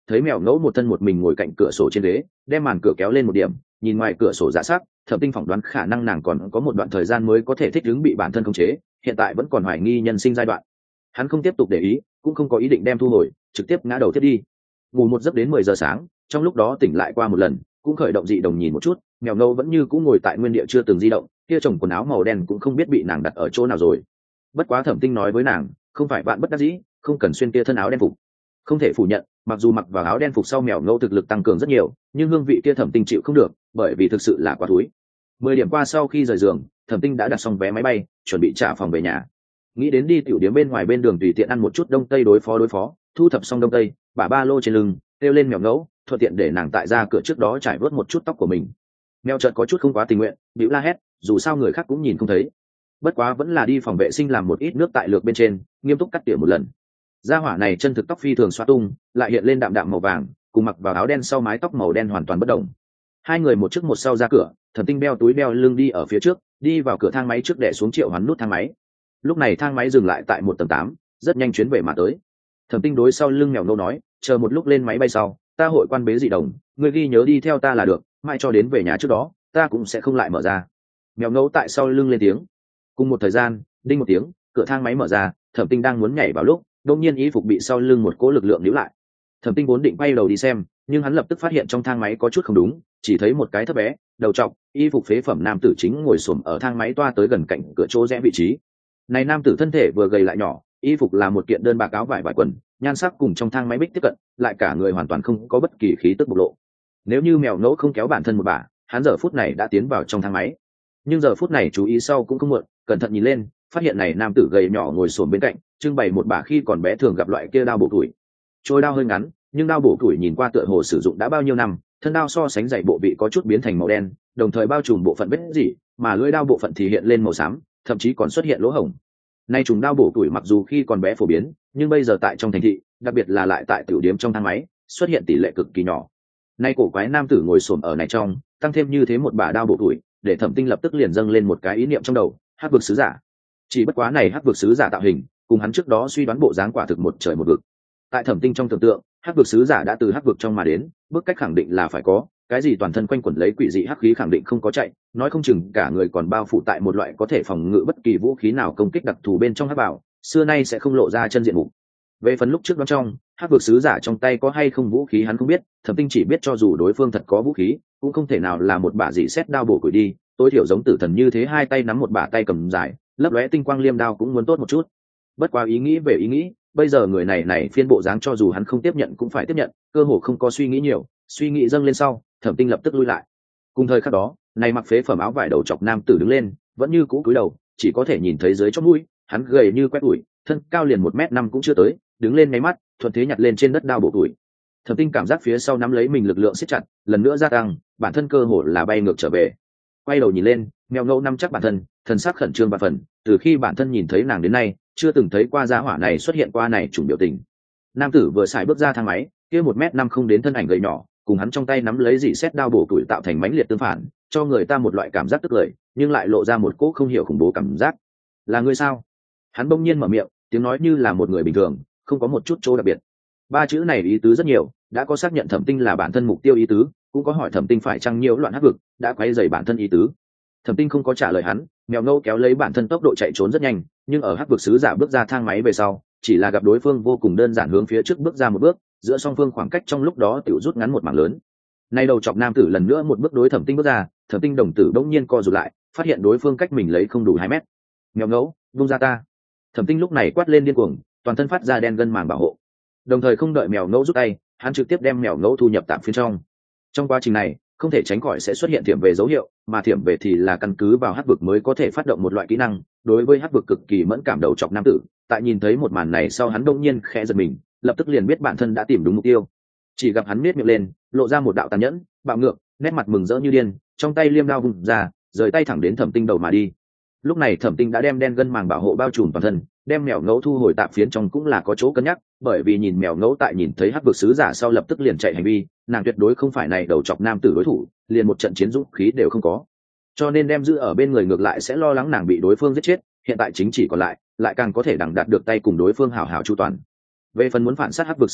thấy mèo ngẫu một thân một mình ngồi cạnh cửa sổ trên ghế, đem màn cửa kéo lên một điểm, nhìn ngoài cửa sổ dạ sắc, Thẩm Tinh phỏng đoán khả năng nàng còn có một đoạn thời gian mới có thể thích ứng bị bản thân khống chế, hiện tại vẫn còn hoài nghi nhân sinh giai đoạn. Hắn không tiếp tục để ý, cũng không có ý định đem thu hồi, trực tiếp ngã đầu tiếp đi. Ngủ một giấc đến mười giờ sáng, trong lúc đó tỉnh lại qua một lần, cũng khởi động dị đồng nhìn một chút, mèo ngẫu vẫn như cũng ngồi tại nguyên địa chưa từng di động, kia chồng quần áo màu đen cũng không biết bị nàng đặt ở chỗ nào rồi. Bất quá Thẩm Tinh nói với nàng, không phải bạn bất đắc dĩ, không cần xuyên kia thân áo đen phục. Không thể phủ nhận, mặc dù mặc vào áo đen phục sau mèo ngẫu thực lực tăng cường rất nhiều, nhưng hương vị kia Thẩm Tinh chịu không được, bởi vì thực sự là quá thúi. Mười điểm qua sau khi rời giường, Thẩm Tinh đã đặt xong vé máy bay, chuẩn bị trả phòng về nhà. Nghĩ đến đi tiểu điếm bên ngoài bên đường tùy tiện ăn một chút đông tây đối phó đối phó, thu thập xong đông tây, bả ba lô trên lưng, kêu lên mèo ngẫu, thuận tiện để nàng tại ra cửa trước đó trải vớt một chút tóc của mình. Mèo chợt có chút không quá tình nguyện, bĩu la hét, dù sao người khác cũng nhìn không thấy. Bất quá vẫn là đi phòng vệ sinh làm một ít nước tại lược bên trên, nghiêm túc cắt tỉa một lần. Gia hỏa này chân thực tóc phi thường xoa tung, lại hiện lên đạm đạm màu vàng, cùng mặc vào áo đen sau mái tóc màu đen hoàn toàn bất động. Hai người một trước một sau ra cửa, Thẩm Tinh đeo túi đeo lưng đi ở phía trước, đi vào cửa thang máy trước để xuống Triệu Hoán nút thang máy. Lúc này thang máy dừng lại tại một tầng tám, rất nhanh chuyến về mà tới. Thẩm Tinh đối sau lưng mèo nâu nói, chờ một lúc lên máy bay sau, ta hội quan bế dị đồng, ngươi ghi nhớ đi theo ta là được, mãi cho đến về nhà trước đó, ta cũng sẽ không lại mở ra. Mèo nâu tại sau lưng lên tiếng. Cùng một thời gian, đinh một tiếng, cửa thang máy mở ra, Thẩm Tinh đang muốn nhảy vào lúc, đột nhiên y phục bị sau lưng một cỗ lực lượng níu lại. Thẩm Tinh vốn định quay đầu đi xem, nhưng hắn lập tức phát hiện trong thang máy có chút không đúng, chỉ thấy một cái thấp bé, đầu trọc, y phục phế phẩm nam tử chính ngồi xổm ở thang máy toa tới gần cạnh cửa chỗ rẽ vị trí. Này nam tử thân thể vừa gầy lại nhỏ, y phục là một kiện đơn bạc áo vải vải quần, nhan sắc cùng trong thang máy bích tiếp cận, lại cả người hoàn toàn không có bất kỳ khí tức bộc lộ. Nếu như mèo nỗ không kéo bản thân một bả, hắn giờ phút này đã tiến vào trong thang máy. Nhưng giờ phút này chú ý sau cũng không muộn, cẩn thận nhìn lên, phát hiện này nam tử gầy nhỏ ngồi xổm bên cạnh, trưng bày một bả khi còn bé thường gặp loại kia đao bổ tuổi. Trôi đao hơi ngắn, nhưng đao bổ tuổi nhìn qua tựa hồ sử dụng đã bao nhiêu năm, thân đao so sánh dày bộ vị có chút biến thành màu đen, đồng thời bao trùm bộ phận vết rỉ, mà lưỡi đao bộ phận thì hiện lên màu xám, thậm chí còn xuất hiện lỗ hổng. Nay trùng đao bổ tuổi mặc dù khi còn bé phổ biến, nhưng bây giờ tại trong thành thị, đặc biệt là lại tại tiểu điếm trong thang máy, xuất hiện tỷ lệ cực kỳ nhỏ. Nay cổ quái nam tử ngồi xổm ở này trong, tăng thêm như thế một bả đao bổ tuổi, để Thẩm Tinh lập tức liền dâng lên một cái ý niệm trong đầu, hắc vực sứ giả. Chỉ bất quá này hắc vực sứ giả tạo hình, cùng hắn trước đó suy đoán bộ dáng quả thực một trời một vực. Tại Thẩm Tinh trong tưởng tượng, hắc vực sứ giả đã từ hắc vực trong mà đến, bước cách khẳng định là phải có, cái gì toàn thân quanh quẩn lấy quỷ dị hắc khí khẳng định không có chạy, nói không chừng cả người còn bao phủ tại một loại có thể phòng ngự bất kỳ vũ khí nào công kích đặc thù bên trong hắc bảo, xưa nay sẽ không lộ ra chân diện mục. Về phần lúc trước đó trong, hắc vực sứ giả trong tay có hay không vũ khí hắn không biết, Thẩm Tinh chỉ biết cho dù đối phương thật có vũ khí, cũng không thể nào là một bả dị xét đao bổ củi đi, tối thiểu giống tử thần như thế hai tay nắm một bả tay cầm dài, lấp lóe tinh quang liêm đao cũng muốn tốt một chút. Bất quá ý nghĩ về ý nghĩ, bây giờ người này này phiên bộ dáng cho dù hắn không tiếp nhận cũng phải tiếp nhận, cơ hồ không có suy nghĩ nhiều, suy nghĩ dâng lên sau, Thẩm Tinh lập tức lui lại. Cùng thời khắc đó, này mặc phế phẩm áo vải đầu chọc nam tử đứng lên, vẫn như cũ cúi đầu, chỉ có thể nhìn thấy dưới chóp mũi, hắn gầy như quét ủi, thân cao liền một mét năm cũng chưa tới, đứng lên ngay mắt, thuận thế nhặt lên trên đất đao bổ tuổi. Thẩm Tinh cảm giác phía sau nắm lấy mình lực lượng siết chặt, lần nữa gia tăng, bản thân cơ hồ là bay ngược trở về. Quay đầu nhìn lên, mèo ngẫu nắm chắc bản thân, thần sắc khẩn trương và phần, từ khi bản thân nhìn thấy nàng đến nay, chưa từng thấy qua gia hỏa này xuất hiện qua này chủng biểu tình. Nam tử vừa xài bước ra thang máy, kia một mét năm không đến thân ảnh gầy nhỏ, cùng hắn trong tay nắm lấy dị xét đao bổ tuổi tạo thành mãnh liệt tương phản, cho người ta một loại cảm giác tức cười, nhưng lại lộ ra một cỗ không hiểu khủng bố cảm giác. Là ngươi sao? Hắn bỗng nhiên mở miệng, tiếng nói như là một người bình thường, không có một chút chỗ đặc biệt. Ba chữ này ý tứ rất nhiều, đã có xác nhận Thẩm Tinh là bản thân mục tiêu ý tứ, cũng có hỏi Thẩm Tinh phải chăng nhiễu loạn hắc vực, đã quấy rầy bản thân ý tứ. Thẩm Tinh không có trả lời hắn, mèo nâu kéo lấy bản thân tốc độ chạy trốn rất nhanh, nhưng ở hắc vực sứ giả bước ra thang máy về sau, chỉ là gặp đối phương vô cùng đơn giản hướng phía trước bước ra một bước, giữa song phương khoảng cách trong lúc đó tiểu rút ngắn một mảng lớn. Nay đầu chọc nam tử lần nữa một bước đối Thẩm Tinh bước ra, Thẩm Tinh đồng tử đống nhiên co rụt lại, phát hiện đối phương cách mình lấy không đủ hai mét. Mèo ngấu, vung ra ta! Thẩm Tinh lúc này quát lên điên cuồng, toàn thân phát ra đen gân màng bảo hộ. Đồng thời không đợi mèo ngấu rút tay, hắn trực tiếp đem mèo ngấu thu nhập tạm phiến trong. Trong quá trình này, không thể tránh khỏi sẽ xuất hiện thiểm về dấu hiệu, mà thiểm về thì là căn cứ vào hắc vực mới có thể phát động một loại kỹ năng. Đối với hắc vực cực kỳ mẫn cảm đầu chọc nam tử, tại nhìn thấy một màn này sau hắn đông nhiên khẽ giật mình, lập tức liền biết bản thân đã tìm đúng mục tiêu. Chỉ gặp hắn miết miệng lên, lộ ra một đạo tàn nhẫn, bạo ngược, nét mặt mừng rỡ như điên, trong tay liêm đao vung ra, rời tay thẳng đến Thẩm Tinh đầu mà đi. Lúc này Thẩm Tinh đã đem đen gân màng bảo hộ bao trùm toàn thân, đem mèo ngấu thu hồi tạm phiến trong cũng là có chỗ cân nhắc, bởi vì nhìn mèo ngấu tại nhìn thấy hắc vực sứ giả sau lập tức liền chạy hành vi, nàng tuyệt đối không phải này đầu chọc nam tử đối thủ, liền một trận chiến dũng khí đều không có, cho nên đem giữ ở bên người ngược lại sẽ lo lắng nàng bị đối phương giết chết. Hiện tại chính chỉ còn lại, lại càng có thể đằng đạt được tay cùng đối phương hảo hảo chu toàn. Về phần muốn phản sát hắc vực sứ giả,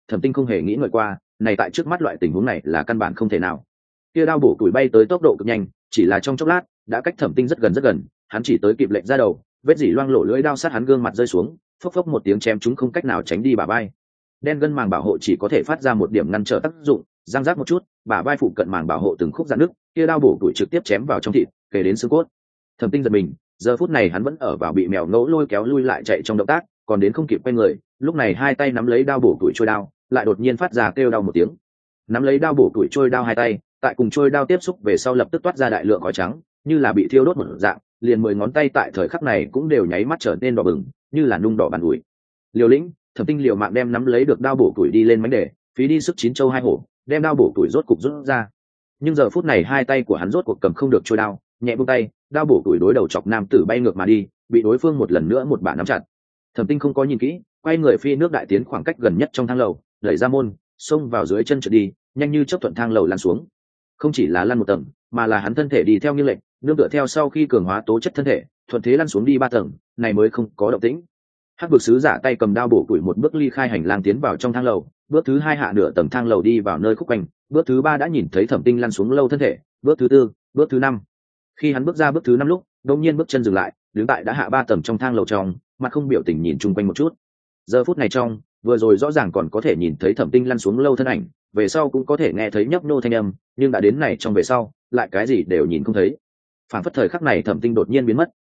thẩm tinh không hề nghĩ ngợi qua, này tại trước mắt loại tình huống này là căn bản không thể nào. Kia đao bổ củi bay tới tốc độ cực nhanh, chỉ là trong chốc lát đã cách thẩm tinh rất gần rất gần, hắn chỉ tới kịp lệnh ra đầu, vết dỉ loang lổ lưỡi đao sát hắn gương mặt rơi xuống, phốc phốc một tiếng chém chúng không cách nào tránh đi bả vai. Đen gân màng bảo hộ chỉ có thể phát ra một điểm ngăn trở tác dụng, răng rác một chút, bả vai phụ cận màng bảo hộ từng khúc rạn nứt, kia đao bổ củi trực tiếp chém vào trong thịt, kề đến xương cốt. Thẩm tinh giật mình, giờ phút này hắn vẫn ở vào bị mèo ngẫu lôi kéo lui lại chạy trong động tác, còn đến không kịp quay người, lúc này hai tay nắm lấy đao bổ củi trôi đao, lại đột nhiên phát ra kêu đau một tiếng. Nắm lấy đao bổ củi trôi đao hai tay, tại cùng trôi đao tiếp xúc về sau lập tức toát ra đại lượng khói trắng, như là bị thiêu đốt một dạng, liền mười ngón tay tại thời khắc này cũng đều nháy mắt trở nên đỏ bừng, như là nung đỏ bàn ủi. Liều lĩnh, thẩm tinh liều mạng đem nắm lấy được đao bổ củi đi lên mánh để, phí đi sức chín châu hai hổ, đem đao bổ củi rốt cục rút ra. Nhưng giờ phút này hai tay của hắn rốt cuộc cầm không được trôi đao, nhẹ buông tay, đao bổ củi đối đầu chọc nam tử bay ngược mà đi, bị đối phương một lần nữa một bả nắm chặt. Thẩm tinh không có nhìn kỹ, quay người phi nước đại tiến khoảng cách gần nhất trong thang lầu, đẩy ra môn, xông vào dưới chân trượt đi, nhanh như chớp thuận thang lầu lăn xuống. Không chỉ là lăn một tầng, mà là hắn thân thể đi theo nghiêng lệch, nương tựa theo sau khi cường hóa tố chất thân thể, thuận thế lăn xuống đi ba tầng, này mới không có động tĩnh. Hắc vực sứ giả tay cầm đao bổ củi một bước ly khai hành lang tiến vào trong thang lầu, bước thứ hai hạ nửa tầng thang lầu đi vào nơi khúc quanh, bước thứ ba đã nhìn thấy thẩm tinh lăn xuống lâu thân thể, bước thứ tư, bước thứ năm. Khi hắn bước ra bước thứ năm lúc, đột nhiên bước chân dừng lại, đứng tại đã hạ ba tầng trong thang lầu trong, mặt không biểu tình nhìn chung quanh một chút. Giờ phút này trong, vừa rồi rõ ràng còn có thể nhìn thấy thẩm tinh lăn xuống lâu thân ảnh, về sau cũng có thể nghe thấy nhấp nô thanh âm, nhưng đã đến này trong về sau, lại cái gì đều nhìn không thấy. Phản phất thời khắc này thẩm tinh đột nhiên biến mất.